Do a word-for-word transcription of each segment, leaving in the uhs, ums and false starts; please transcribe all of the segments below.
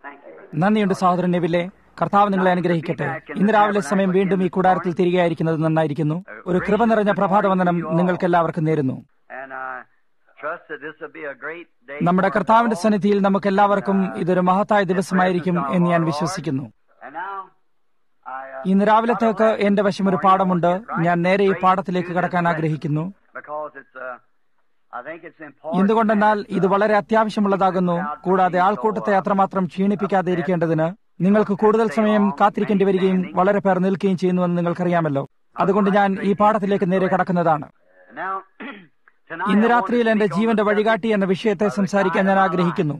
നന്ദിയുണ്ട് സഹോദരൻ നെവിലെ. കർത്താവ് നിങ്ങളെ അനുഗ്രഹിക്കട്ടെ. ഇന്ന് രാവിലെ സമയം വീണ്ടും ഈ കൂടാരത്തിൽ തിരികെ ആയിരിക്കുന്നത് നന്നായിരിക്കുന്നു. ഒരു കൃപ നിറഞ്ഞ പ്രഭാതവന്ദനം നിങ്ങൾക്ക് എല്ലാവർക്കും നേരുന്നു. നമ്മുടെ കർത്താവിന്റെ സന്നിധിയിൽ നമുക്ക് എല്ലാവർക്കും ഇതൊരു മഹത്തായ ദിവസമായിരിക്കും എന്ന് ഞാൻ വിശ്വസിക്കുന്നു. ഇന്ന് രാവിലത്തേക്ക് എന്റെ വശം ഒരു പാഠമുണ്ട്. ഞാൻ നേരെ ഈ പാഠത്തിലേക്ക് കടക്കാൻ ആഗ്രഹിക്കുന്നു. എന്തുകൊണ്ടെന്നാൽ ഇത് വളരെ അത്യാവശ്യമുള്ളതാകുന്നു. കൂടാതെ ആൾക്കൂട്ടത്തെ അത്രമാത്രം ക്ഷീണിപ്പിക്കാതെ ഇരിക്കേണ്ടതിന് നിങ്ങൾക്ക് കൂടുതൽ സമയം കാത്തിരിക്കേണ്ടി വരികയും വളരെ പേർ നിൽക്കുകയും ചെയ്യുന്നുവെന്ന് നിങ്ങൾക്കറിയാമല്ലോ. അതുകൊണ്ട് ഞാൻ ഈ പാഠത്തിലേക്ക് നേരെ കടക്കുന്നതാണ്. ഇന്ന് രാത്രിയിൽ എന്റെ ജീവന്റെ വഴികാട്ടി എന്ന വിഷയത്തെ സംസാരിക്കാൻ ഞാൻ ആഗ്രഹിക്കുന്നു.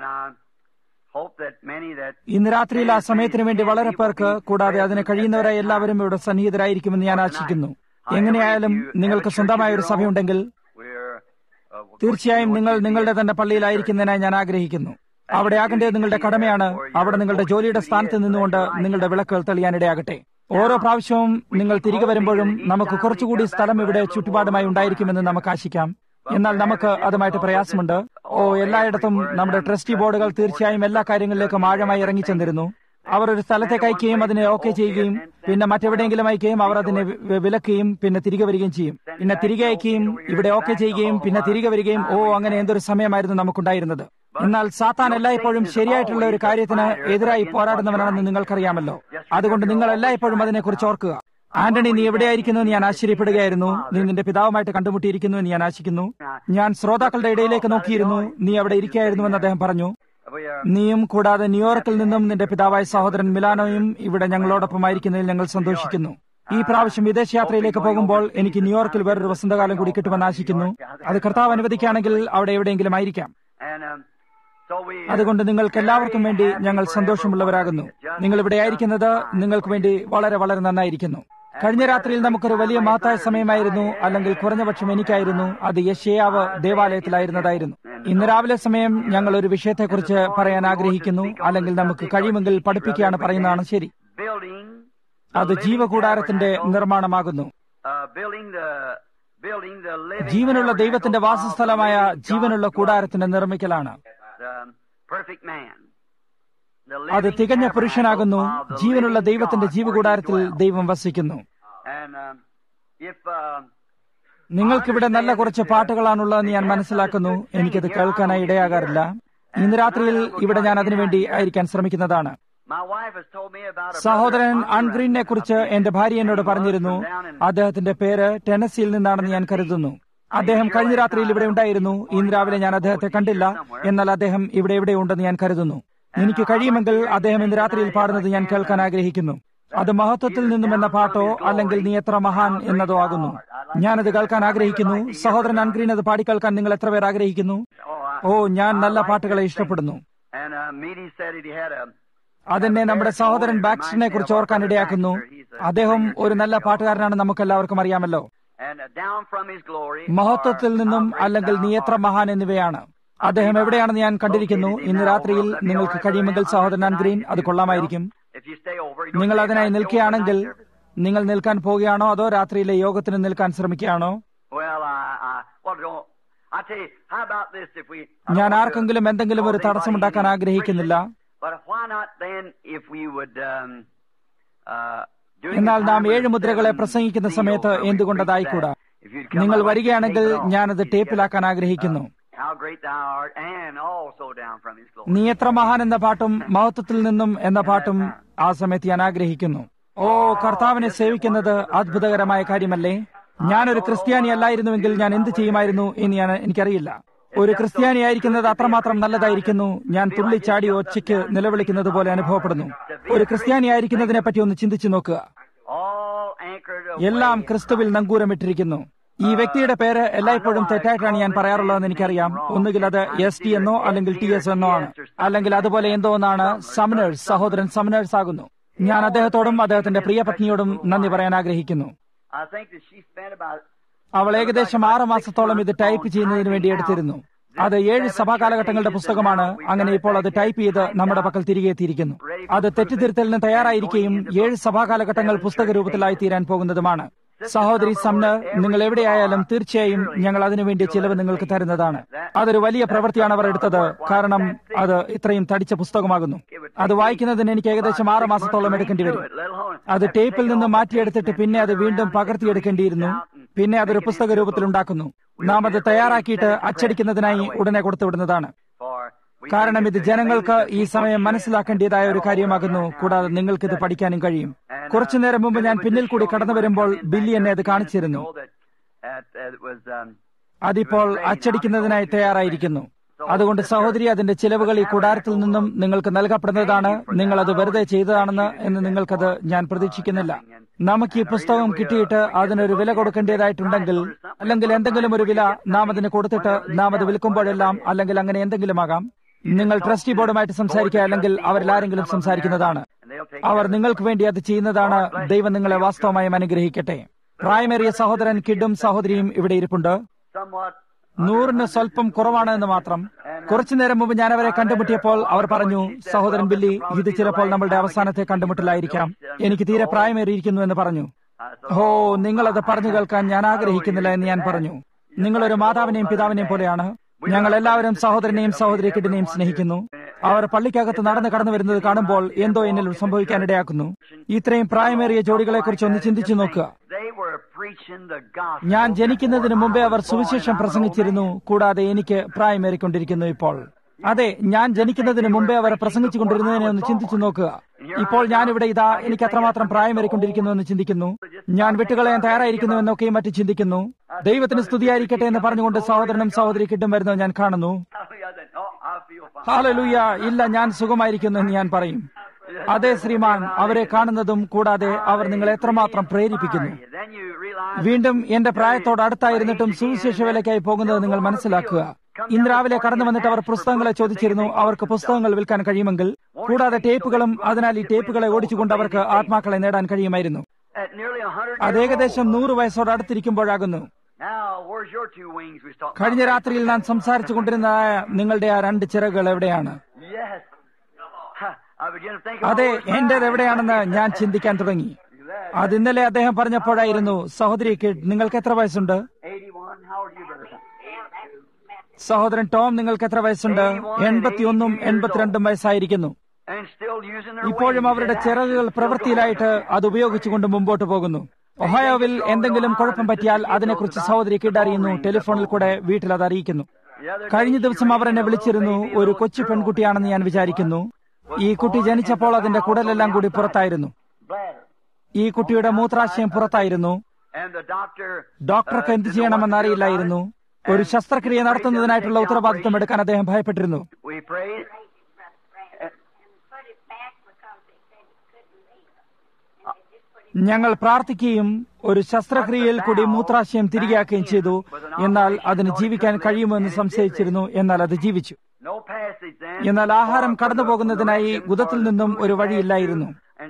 ഇന്ന് രാത്രിയിൽ ആ സമയത്തിന് വേണ്ടി വളരെ പേർക്ക്, കൂടാതെ അതിന് കഴിയുന്നവരായ എല്ലാവരും ഇവിടെ സന്നിഹിതരായിരിക്കുമെന്ന് ഞാൻ ആശിക്കുന്നു. എങ്ങനെയായാലും നിങ്ങൾക്ക് സ്വന്തമായ ഒരു സഭയുണ്ടെങ്കിൽ തീർച്ചയായും നിങ്ങൾ നിങ്ങളുടെ തന്നെ പള്ളിയിലായിരിക്കുന്നതിനായി ഞാൻ ആഗ്രഹിക്കുന്നു. അവിടെ ആകേണ്ടത് നിങ്ങളുടെ കടമയാണ്. അവിടെ നിങ്ങളുടെ ജോലിയുടെ സ്ഥാനത്ത് നിന്നുകൊണ്ട് നിങ്ങളുടെ വിളക്കുകൾ തെളിയാനിടയാകട്ടെ. ഓരോ പ്രാവശ്യവും നിങ്ങൾ തിരികെ വരുമ്പോഴും നമുക്ക് കുറച്ചുകൂടി സ്ഥലം ഇവിടെ ചുറ്റുപാടുമായി ഉണ്ടായിരിക്കുമെന്ന് നമുക്ക് ആശിക്കാം. എന്നാൽ നമുക്ക് അതുമായിട്ട് പ്രയാസമുണ്ട്. ഓ എല്ലായിടത്തും നമ്മുടെ ട്രസ്റ്റി ബോർഡുകൾ തീർച്ചയായും എല്ലാ കാര്യങ്ങളിലേക്കും ആഴമായി ഇറങ്ങിച്ചെന്നിരുന്നു. അവർ ഒരു സ്ഥലത്തേക്ക് അയക്കുകയും അതിനെ ഓക്കെ ചെയ്യുകയും പിന്നെ മറ്റെവിടെയെങ്കിലും അയക്കുകയും അവർ അതിനെ വിലക്കുകയും പിന്നെ തിരികെ വരികയും ചെയ്യും. പിന്നെ തിരികെ അയക്കുകയും ഇവിടെ ഓക്കെ ചെയ്യുകയും പിന്നെ തിരികെ വരികയും. ഓ അങ്ങനെ എന്തൊരു സമയമായിരുന്നു നമുക്കുണ്ടായിരുന്നത്. എന്നാൽ സാത്താൻ എല്ലായ്പ്പോഴും ശരിയായിട്ടുള്ള ഒരു കാര്യത്തിന് എതിരായി പോരാടുന്നവനാണെന്ന് നിങ്ങൾക്കറിയാമല്ലോ. അതുകൊണ്ട് നിങ്ങൾ എല്ലായ്പ്പോഴും അതിനെക്കുറിച്ച് ഓർക്കുക. ആന്റണി, നീ എവിടെയായിരിക്കുന്നു എന്ന് ഞാൻ ആശ്ചര്യപ്പെടുകയായിരുന്നു. നീ നിന്റെ പിതാവുമായിട്ട് കണ്ടുമുട്ടിയിരിക്കുന്നു എന്ന് ഞാൻ ആശിക്കുന്നു. ഞാൻ ശ്രോതാക്കളുടെ ഇടയിലേക്ക് നോക്കിയിരുന്നു. നീ അവിടെ ഇരിക്കുകയായിരുന്നുവെന്ന് അദ്ദേഹം പറഞ്ഞു. നീയും കൂടാതെ ന്യൂയോർക്കിൽ നിന്നും നിന്റെ പിതാവായ സഹോദരൻ മിലാനോയും ഇവിടെ ഞങ്ങളോടൊപ്പമായിരിക്കുന്നതിൽ ഞങ്ങൾ സന്തോഷിക്കുന്നു. ഈ പ്രാവശ്യം വിദേശയാത്രയിലേക്ക് പോകുമ്പോൾ എനിക്ക് ന്യൂയോർക്കിൽ വേറൊരു വസന്തകാലം കൂടി കിട്ടുമെന്ന് ആശിക്കുന്നു. അത് കർത്താവ് അനുവദിക്കുകയാണെങ്കിൽ അവിടെ എവിടെയെങ്കിലും ആയിരിക്കാം. അതുകൊണ്ട് നിങ്ങൾക്ക് എല്ലാവർക്കും വേണ്ടി ഞങ്ങൾ സന്തോഷമുള്ളവരാകുന്നു. നിങ്ങൾ ഇവിടെ ആയിരിക്കുന്നത് നിങ്ങൾക്ക് വേണ്ടി വളരെ വളരെ നന്നായിരിക്കുന്നു. കഴിഞ്ഞ രാത്രിയിൽ നമുക്കൊരു വലിയ മഹത്തായ സമയമായിരുന്നു. അല്ലെങ്കിൽ കുറഞ്ഞപക്ഷം എനിക്കായിരുന്നു. അത് യെശയ്യാവ് ദേവാലയത്തിലായിരുന്നതായിരുന്നു. ഇന്ന് രാവിലെ സമയം ഞങ്ങൾ ഒരു വിഷയത്തെക്കുറിച്ച് പറയാൻ ആഗ്രഹിക്കുന്നു. അല്ലെങ്കിൽ നമുക്ക് കഴിയുമെങ്കിൽ പഠിപ്പിക്കുകയാണ് പറയുന്നതാണ് ശരി. അത് ജീവകൂടാരത്തിന്റെ നിർമ്മാണമാകുന്നു. ജീവനുള്ള ദൈവത്തിന്റെ വാസസ്ഥലമായ ജീവനുള്ള കൂടാരത്തിന്റെ നിർമ്മിക്കലാണ്. അത് തികഞ്ഞ പുരുഷനാകുന്നു. ജീവനുള്ള ദൈവത്തിന്റെ ജീവകൂടാരത്തിൽ ദൈവം വസിക്കുന്നു. നിങ്ങൾക്കിവിടെ നല്ല കുറച്ച് പാട്ടുകളാണുള്ളതെന്ന് ഞാൻ മനസ്സിലാക്കുന്നു. എനിക്കത് കേൾക്കാനായി ഇടയാകാറില്ല. ഇന്ന് രാത്രിയിൽ ഇവിടെ ഞാൻ അതിനുവേണ്ടി ആയിരിക്കാൻ ശ്രമിക്കുന്നതാണ്. സഹോദരൻ അൺഗ്രീനെ കുറിച്ച് എന്റെ ഭാര്യ എന്നോട് പറഞ്ഞിരുന്നു. അദ്ദേഹത്തിന്റെ പേര് ടെന്നസിയിൽ നിന്നാണെന്ന് ഞാൻ കരുതുന്നു. അദ്ദേഹം കഴിഞ്ഞ രാത്രിയിൽ ഇവിടെ ഉണ്ടായിരുന്നു. ഇന്ന് രാവിലെ ഞാൻ അദ്ദേഹത്തെ കണ്ടില്ല. എന്നാൽ അദ്ദേഹം ഇവിടെ എവിടെ ഉണ്ടെന്ന് ഞാൻ കരുതുന്നു. എനിക്ക് കഴിയുമെങ്കിൽ അദ്ദേഹം ഇന്ന് രാത്രിയിൽ പാടുന്നത് ഞാൻ കേൾക്കാൻ ആഗ്രഹിക്കുന്നു. അത് മഹത്വത്തിൽ നിന്നും എന്ന പാട്ടോ അല്ലെങ്കിൽ നീ എത്ര മഹാൻ എന്നതോ ആകുന്നു. ഞാനത് കേൾക്കാൻ ആഗ്രഹിക്കുന്നു. സഹോദരൻ അൺഗ്രീൻ അത് പാടിക്കേൾക്കാൻ നിങ്ങൾ എത്ര പേർ ആഗ്രഹിക്കുന്നു? ഓ, ഞാൻ നല്ല പാട്ടുകളെ ഇഷ്ടപ്പെടുന്നു. അതെന്നെ നമ്മുടെ സഹോദരൻ ബാക്സ്റ്ററിനെ കുറിച്ച് ഓർക്കാൻ ഇടയാക്കുന്നു. അദ്ദേഹം ഒരു നല്ല പാട്ടുകാരനാണെന്ന് നമുക്ക് എല്ലാവർക്കും അറിയാമല്ലോ. മഹത്വത്തിൽ നിന്നും അല്ലെങ്കിൽ നീ എത്ര മഹാൻ എന്നിവയാണ്. അദ്ദേഹം എവിടെയാണെന്ന് ഞാൻ കണ്ടിരിക്കുന്നു. ഇന്ന് രാത്രിയിൽ നിങ്ങൾക്ക് കഴിയുമെങ്കിൽ സഹോദരൻ അൺഗ്രീൻ അത് കൊള്ളാമായിരിക്കും. നിങ്ങൾ അതിനായി നിൽക്കുകയാണെങ്കിൽ നിങ്ങൾ നിൽക്കാൻ പോവുകയാണോ അതോ രാത്രിയിലെ യോഗത്തിന് നിൽക്കാൻ ശ്രമിക്കുകയാണോ? ഞാൻ ആർക്കെങ്കിലും എന്തെങ്കിലും ഒരു തടസ്സമുണ്ടാക്കാൻ ആഗ്രഹിക്കുന്നില്ല. എന്നാൽ നാം ഏഴ് മുദ്രകളെ പ്രസംഗിക്കുന്ന സമയത്ത് എന്തുകൊണ്ടതായിക്കൂടാ? നിങ്ങൾ വരികയാണെങ്കിൽ ഞാനത് ടേപ്പിലാക്കാൻ ആഗ്രഹിക്കുന്നു. നീ എത്ര മഹാൻ എന്ന പാട്ടും മഹത്വത്തിൽ നിന്നും എന്ന പാട്ടും ആ സമയത്ത് ഞാൻ ആഗ്രഹിക്കുന്നു. ഓ, കർത്താവിനെ സേവിക്കുന്നത് അത്ഭുതകരമായ കാര്യമല്ലേ? ഞാനൊരു ക്രിസ്ത്യാനി അല്ലായിരുന്നുവെങ്കിൽ ഞാൻ എന്ത് ചെയ്യുമായിരുന്നു എന്ന് ഞാൻ എനിക്കറിയില്ല. ഒരു ക്രിസ്ത്യാനിയായിരിക്കുന്നത് അത്രമാത്രം നല്ലതായിരിക്കുന്നു. ഞാൻ തുള്ളിച്ചാടി ഒച്ചയ്ക്ക് നിലവിളിക്കുന്നത് പോലെ അനുഭവപ്പെടുന്നു. ഒരു ക്രിസ്ത്യാനിയായിരിക്കുന്നതിനെ പറ്റി ഒന്ന് ചിന്തിച്ചു നോക്കുക. എല്ലാം ക്രിസ്തുവിൽ നങ്കൂരമിട്ടിരിക്കുന്നു. ഈ വ്യക്തിയുടെ പേര് എല്ലായ്പ്പോഴും തെറ്റായിട്ടാണ് ഞാൻ പറയാറുള്ളതെന്ന് എനിക്കറിയാം. ഒന്നുകിൽ അത് എസ് ടി എന്നോ അല്ലെങ്കിൽ ടി എസ് എന്നോ ആണ്, അല്ലെങ്കിൽ അതുപോലെ എന്തോ ഒന്നാണ്. സമനേഴ്സ്, സഹോദരൻ സമനേഴ്സ് ആകുന്നു. ഞാൻ അദ്ദേഹത്തോടും അദ്ദേഹത്തിന്റെ പ്രിയ പത്നിയോടും നന്ദി പറയാൻ ആഗ്രഹിക്കുന്നു. അവൾ ഏകദേശം ആറ് മാസത്തോളം ഇത് ടൈപ്പ് ചെയ്യുന്നതിന് വേണ്ടി എടുത്തിരുന്നു. അത് ഏഴ് സഭാ കാലഘട്ടങ്ങളുടെ പുസ്തകമാണ്. അങ്ങനെ ഇപ്പോൾ അത് ടൈപ്പ് ചെയ്ത് നമ്മുടെ പക്കൽ തിരികെ എത്തിയിരിക്കുന്നു. അത് തെറ്റിദ്ധരുത്തലിന് തയ്യാറായിരിക്കുകയും ഏഴ് സഭാ കാലഘട്ടങ്ങൾ പുസ്തക രൂപത്തിലായി തീരാൻ പോകുന്നതുമാണ്. സഹോദരി സംനർ, നിങ്ങൾ എവിടെയായാലും തീർച്ചയായും ഞങ്ങൾ അതിനുവേണ്ടി ചിലവ് നിങ്ങൾക്ക് തരുന്നതാണ്. അതൊരു വലിയ പ്രവൃത്തിയാണ് അവർ എടുത്തത്, കാരണം അത് ഇത്രയും തടിച്ച പുസ്തകമാകുന്നു. അത് വായിക്കുന്നതിന് എനിക്ക് ഏകദേശം ആറ് മാസത്തോളം എടുക്കേണ്ടി വരും. അത് ടേപ്പിൽ നിന്ന് മാറ്റിയെടുത്തിട്ട് പിന്നെ അത് വീണ്ടും പകർത്തിയെടുക്കേണ്ടിയിരുന്നു. പിന്നെ അതൊരു പുസ്തക രൂപത്തിലുണ്ടാക്കുന്നു. നാം അത് തയ്യാറാക്കിയിട്ട് അച്ചടിക്കുന്നതിനായി ഉടനെ കൊടുത്തുവിടുന്നതാണ്. കാരണം ഇത് ജനങ്ങൾക്ക് ഈ സമയം മനസ്സിലാക്കേണ്ടതായ ഒരു കാര്യമാകുന്നു. കൂടാതെ നിങ്ങൾക്കിത് പഠിക്കാനും കഴിയും. കുറച്ചു നേരം മുമ്പ് ഞാൻ പിന്നിൽ കൂടി കടന്നു വരുമ്പോൾ ബില്ലി എന്നെ അത് കാണിച്ചിരുന്നു. അതിപ്പോൾ അച്ചടിക്കുന്നതിനായി തയ്യാറായിരിക്കുന്നു. അതുകൊണ്ട് സഹോദരി, അതിന്റെ ചിലവുകൾ ഈ കൂടാരത്തിൽ നിന്നും നിങ്ങൾക്ക് നൽകപ്പെടുന്നതാണ്. നിങ്ങൾ അത് വെറുതെ ചെയ്തതാണെന്ന് എന്ന് നിങ്ങൾക്കത് ഞാൻ പ്രതീക്ഷിക്കുന്നില്ല. നമുക്ക് ഈ പുസ്തകം കിട്ടിയിട്ട് അതിനൊരു വില കൊടുക്കേണ്ടതായിട്ടുണ്ടെങ്കിൽ, അല്ലെങ്കിൽ എന്തെങ്കിലും ഒരു വില നാം അതിന് കൊടുത്തിട്ട് നാം അത് വിൽക്കുമ്പോഴെല്ലാം, അല്ലെങ്കിൽ അങ്ങനെ എന്തെങ്കിലും ആകാം, നിങ്ങൾ ട്രസ്റ്റി ബോർഡുമായിട്ട് സംസാരിക്കുക, അല്ലെങ്കിൽ അവരിൽ ആരെങ്കിലും സംസാരിക്കുന്നതാണ്. അവർ നിങ്ങൾക്ക് വേണ്ടി അത് ചെയ്യുന്നതാണ്. ദൈവം നിങ്ങളെ വാസ്തവമായും അനുഗ്രഹിക്കട്ടെ. പ്രായമേറിയ സഹോദരൻ കിഡും സഹോദരിയും ഇവിടെ ഇരിപ്പുണ്ട്. നൂറിന് സ്വല്പം കുറവാണ് എന്ന് മാത്രം. കുറച്ചു നേരം മുമ്പ് ഞാൻ അവരെ കണ്ടുമുട്ടിയപ്പോൾ അവർ പറഞ്ഞു, സഹോദരൻ ബില്ലി, ഇത് ചിലപ്പോൾ നമ്മളുടെ അവസാനത്തെ കണ്ടുമുട്ടലായിരിക്കാം. എനിക്ക് തീരെ പ്രായമേറിയിരിക്കുന്നു എന്ന് പറഞ്ഞു. ഓ, നിങ്ങളത് പറഞ്ഞു കേൾക്കാൻ ഞാൻ ആഗ്രഹിക്കുന്നില്ല എന്ന് ഞാൻ പറഞ്ഞു. നിങ്ങളൊരു മാതാവിനെയും പിതാവിനെയും പോലെയാണ്. ഞങ്ങൾ എല്ലാവരും സഹോദരനെയും സഹോദരി കിഡിനെയും സ്നേഹിക്കുന്നു. അവർ പള്ളിക്കകത്ത് നടന്നു കടന്നു വരുന്നത് കാണുമ്പോൾ എന്തോ എന്നിൽ സംഭവിക്കാനിടയാക്കുന്നു. ഇത്രയും പ്രായമേറിയ ജോഡികളെ കുറിച്ച് ഒന്ന് ചിന്തിച്ചു നോക്കുക. ഞാൻ ജനിക്കുന്നതിന് മുമ്പേ അവർ സുവിശേഷം പ്രസംഗിച്ചിരുന്നു. കൂടാതെ എനിക്ക് പ്രായമേറിക്കൊണ്ടിരിക്കുന്നു ഇപ്പോൾ. അതെ, ഞാൻ ജനിക്കുന്നതിന് മുമ്പേ അവർ പ്രസംഗിച്ചുകൊണ്ടിരുന്നതിനെ ഒന്ന് ചിന്തിച്ചു നോക്കുക. ഇപ്പോൾ ഞാനിവിടെ ഇതാ എനിക്ക് അത്രമാത്രം പ്രായമേറിക്കൊണ്ടിരിക്കുന്നു എന്ന് ചിന്തിക്കുന്നു. ഞാൻ വിട്ടുകളയാൻ തയ്യാറായിരിക്കുന്നു എന്നൊക്കെയും മറ്റും ചിന്തിക്കുന്നു. ദൈവത്തിന് സ്തുതിയായിരിക്കട്ടെ എന്ന് പറഞ്ഞുകൊണ്ട് സഹോദരനും സഹോദരി കിട്ടും വരുന്നത് ഞാൻ കാണുന്നു. ഹല്ലേലൂയ. ഇല്ല, ഞാൻ സുഖമായിരിക്കുന്നു എന്ന് ഞാൻ പറയും. അതെ ശ്രീമാൻ, അവരെ കാണുന്നതും കൂടാതെ അവർ നിങ്ങളെ എത്രമാത്രം പ്രേരിപ്പിക്കുന്നു. വീണ്ടും എന്റെ പ്രായത്തോട് അടുത്തായിരുന്നിട്ടും സുവിശേഷ വേലയ്ക്കായി പോകുന്നത് നിങ്ങൾ മനസ്സിലാക്കുക. ഇന്ന് രാവിലെ കടന്നു വന്നിട്ട് അവർ പുസ്തകങ്ങളെ ചോദിച്ചിരുന്നു. അവർക്ക് പുസ്തകങ്ങൾ വിൽക്കാൻ കഴിയുമെങ്കിൽ, കൂടാതെ ടേപ്പുകളും. അതിനാൽ ഈ ടേപ്പുകളെ ഓടിച്ചുകൊണ്ട് അവർക്ക് ആത്മാക്കളെ നേടാൻ കഴിയുമായിരുന്നു. അത് ഏകദേശം നൂറ് വയസ്സോട് അടുത്തിരിക്കുമ്പോഴാകുന്നു. കഴിഞ്ഞ രാത്രിയിൽ ഞാൻ സംസാരിച്ചു കൊണ്ടിരുന്ന നിങ്ങളുടെ ആ രണ്ട് ചിറകുകൾ എവിടെയാണ്? അതെ, എന്റേത് എവിടെയാണെന്ന് ഞാൻ ചിന്തിക്കാൻ തുടങ്ങി. അത് ഇന്നലെ അദ്ദേഹം പറഞ്ഞപ്പോഴായിരുന്നു. സഹോദരി കിഡ്, നിങ്ങൾക്ക് എത്ര വയസ്സുണ്ട്? സഹോദരൻ ടോം, നിങ്ങൾക്ക് എത്ര വയസ്സുണ്ട്? എൺപത്തിയൊന്നും എൺപത്തിരണ്ടും വയസ്സായിരിക്കുന്നു. ഇപ്പോഴും അവരുടെ ചിറകുകൾ പ്രവൃത്തിയിലായിട്ട് അത് ഉപയോഗിച്ചുകൊണ്ട് മുമ്പോട്ട് പോകുന്നു. ഒഹായോവിൽ എന്തെങ്കിലും കുഴപ്പം പറ്റിയാൽ അതിനെക്കുറിച്ച് സഹോദരി കിഡ് അറിയുന്നു. ടെലിഫോണിൽ കൂടെ വീട്ടിൽ അത് അറിയിക്കുന്നു. കഴിഞ്ഞ ദിവസം അവർ എന്നെ വിളിച്ചിരുന്നു. ഒരു കൊച്ചു പെൺകുട്ടിയാണെന്ന് ഞാൻ വിചാരിക്കുന്നു. ഈ കുട്ടി ജനിച്ചപ്പോൾ അതിന്റെ കുടലെല്ലാം കൂടി പുറത്തായിരുന്നു. ഈ കുട്ടിയുടെ മൂത്രാശയം പുറത്തായിരുന്നു. ഡോക്ടർക്ക് എന്ത് ചെയ്യണമെന്ന് അറിയില്ലായിരുന്നു. ഒരു ശസ്ത്രക്രിയ നടത്തുന്നതിനായിട്ടുള്ള ഉത്തരവാദിത്വം എടുക്കാൻ അദ്ദേഹം ഭയപ്പെട്ടിരുന്നു. ഞങ്ങൾ പ്രാർത്ഥിക്കുകയും ഒരു ശസ്ത്രക്രിയയിൽ കൂടി മൂത്രാശയം തിരികെയാക്കുകയും ചെയ്തു. എന്നാൽ അതിന് ജീവിക്കാൻ കഴിയുമോ എന്ന് സംശയിച്ചിരുന്നു. എന്നാൽ അത് ജീവിച്ചു. എന്നാൽ ആഹാരം കടന്നു പോകുന്നതിനായി ഗുദത്തിൽ നിന്നും ഒരു വഴിയില്ലായിരുന്നു.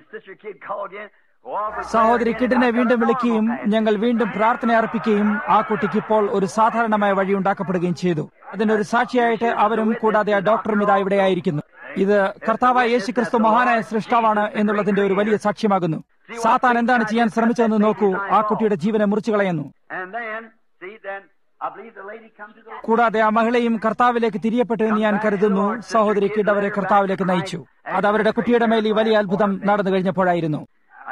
സഹോദരി കിഡിനെ വീണ്ടും വിളിക്കുകയും ഞങ്ങൾ വീണ്ടും പ്രാർത്ഥന അർപ്പിക്കുകയും ആ കുട്ടിക്ക് ഇപ്പോൾ ഒരു സാധാരണമായ വഴി ഉണ്ടാക്കപ്പെടുകയും ചെയ്തു. അതിനൊരു സാക്ഷിയായിട്ട് അവരും കൂടാതെ ആ ഡോക്ടറും ഇതാ ഇവിടെയായിരിക്കുന്നു. ഇത് കർത്താവായ യേശുക്രിസ്തു മഹാനായ സൃഷ്ടാവാണ് എന്നുള്ളതിന്റെ ഒരു വലിയ സാക്ഷ്യമാകുന്നു. സാത്താൻ എന്താണ് ചെയ്യാൻ ശ്രമിച്ചതെന്ന് നോക്കൂ. ആ കുട്ടിയുടെ ജീവനെ മുറിച്ചു കളയുന്നു. കൂടാതെ ആ മഹിളയും കർത്താവിലേക്ക് തിരിയപ്പെട്ടു എന്ന് ഞാൻ കരുതുന്നു. സഹോദരി കിഡ് അവരെ കർത്താവിലേക്ക് നയിച്ചു. അത് അവരുടെ കുട്ടിയുടെ മേൽ ഈ വലിയ അത്ഭുതം നടന്നു കഴിഞ്ഞപ്പോഴായിരുന്നു.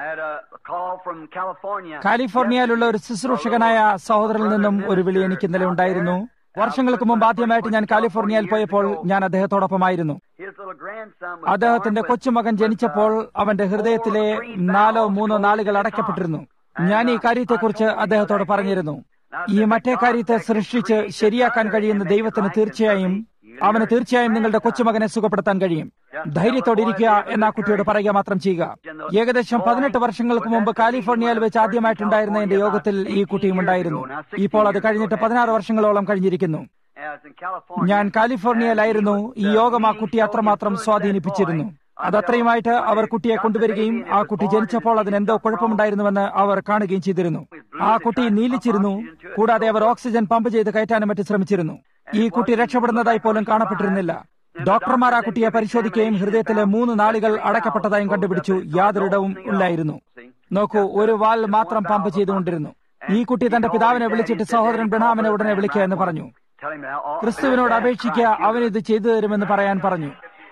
കാലിഫോർണിയയിലുള്ള ഒരു ശുശ്രൂഷകനായ സഹോദരനിൽ നിന്നും ഒരു വിളി എനിക്ക് ഇന്നലെ ഉണ്ടായിരുന്നു. വർഷങ്ങൾക്ക് മുമ്പ് ആദ്യമായിട്ട് ഞാൻ കാലിഫോർണിയയിൽ പോയപ്പോൾ ഞാൻ അദ്ദേഹത്തോടൊപ്പമായിരുന്നു. അദ്ദേഹത്തിന്റെ കൊച്ചുമകൻ ജനിച്ചപ്പോൾ അവന്റെ ഹൃദയത്തിലെ നാലോ മൂന്നോ നാളുകൾ അടയ്ക്കപ്പെട്ടിരുന്നു. ഞാൻ ഈ കാര്യത്തെക്കുറിച്ച് അദ്ദേഹത്തോട് പറഞ്ഞിരുന്നു. ഈ മറ്റേ കാര്യത്തെ സൃഷ്ടിച്ച് ശരിയാക്കാൻ കഴിയുന്ന ദൈവത്തിന് തീർച്ചയായും അവന് തീർച്ചയായും നിങ്ങളുടെ കൊച്ചുമകനെ സുഖപ്പെടുത്താൻ കഴിയും. ധൈര്യത്തോടെ ഇരിക്കുക എന്ന ആ കുട്ടിയോട് പറയുക മാത്രം ചെയ്യുക. ഏകദേശം പതിനെട്ട് വർഷങ്ങൾക്ക് മുമ്പ് കാലിഫോർണിയയിൽ വെച്ച് ആദ്യമായിട്ടുണ്ടായിരുന്ന എന്റെ യോഗത്തിൽ ഈ കുട്ടിയും ഉണ്ടായിരുന്നു. ഇപ്പോൾ അത് കഴിഞ്ഞിട്ട് പതിനാറ് വർഷങ്ങളോളം കഴിഞ്ഞിരിക്കുന്നു. ഞാൻ കാലിഫോർണിയയിലായിരുന്നു. ഈ യോഗം ആ കുട്ടിയെ അത്രമാത്രം സ്വാധീനിപ്പിച്ചിരുന്നു. അതത്രയുമായിട്ട് അവർ കുട്ടിയെ കൊണ്ടുവരികയും ആ കുട്ടി ജനിച്ചപ്പോൾ അതിനെന്തോ കുഴപ്പമുണ്ടായിരുന്നുവെന്ന് അവർ കാണുകയും ചെയ്തിരുന്നു. ആ കുട്ടി നീലിച്ചിരുന്നു. കൂടാതെ അവർ ഓക്സിജൻ പമ്പ് ചെയ്ത് കയറ്റാനും മറ്റും ശ്രമിച്ചിരുന്നു. ഈ കുട്ടി രക്ഷപ്പെടുന്നതായി പോലും കാണപ്പെട്ടിരുന്നില്ല. ഡോക്ടർമാർ ആ കുട്ടിയെ പരിശോധിക്കുകയും ഹൃദയത്തിലെ മൂന്ന് നാളികൾ അടയ്ക്കപ്പെട്ടതായും കണ്ടുപിടിച്ചു. യാതൊരിടവും ഇല്ലായിരുന്നു. നോക്കൂ, ഒരു വാൽ മാത്രം പമ്പ് ചെയ്തുകൊണ്ടിരുന്നു. ഈ കുട്ടി തന്റെ പിതാവിനെ വിളിച്ചിട്ട് സഹോദരൻ ബ്രഹാമിനെ ഉടനെ വിളിക്കുക എന്ന് പറഞ്ഞു. ക്രിസ്തുവിനോട് അപേക്ഷിക്കുക, അവൻ ഇത് ചെയ്തു തരുമെന്ന് പറയാൻ പറഞ്ഞു.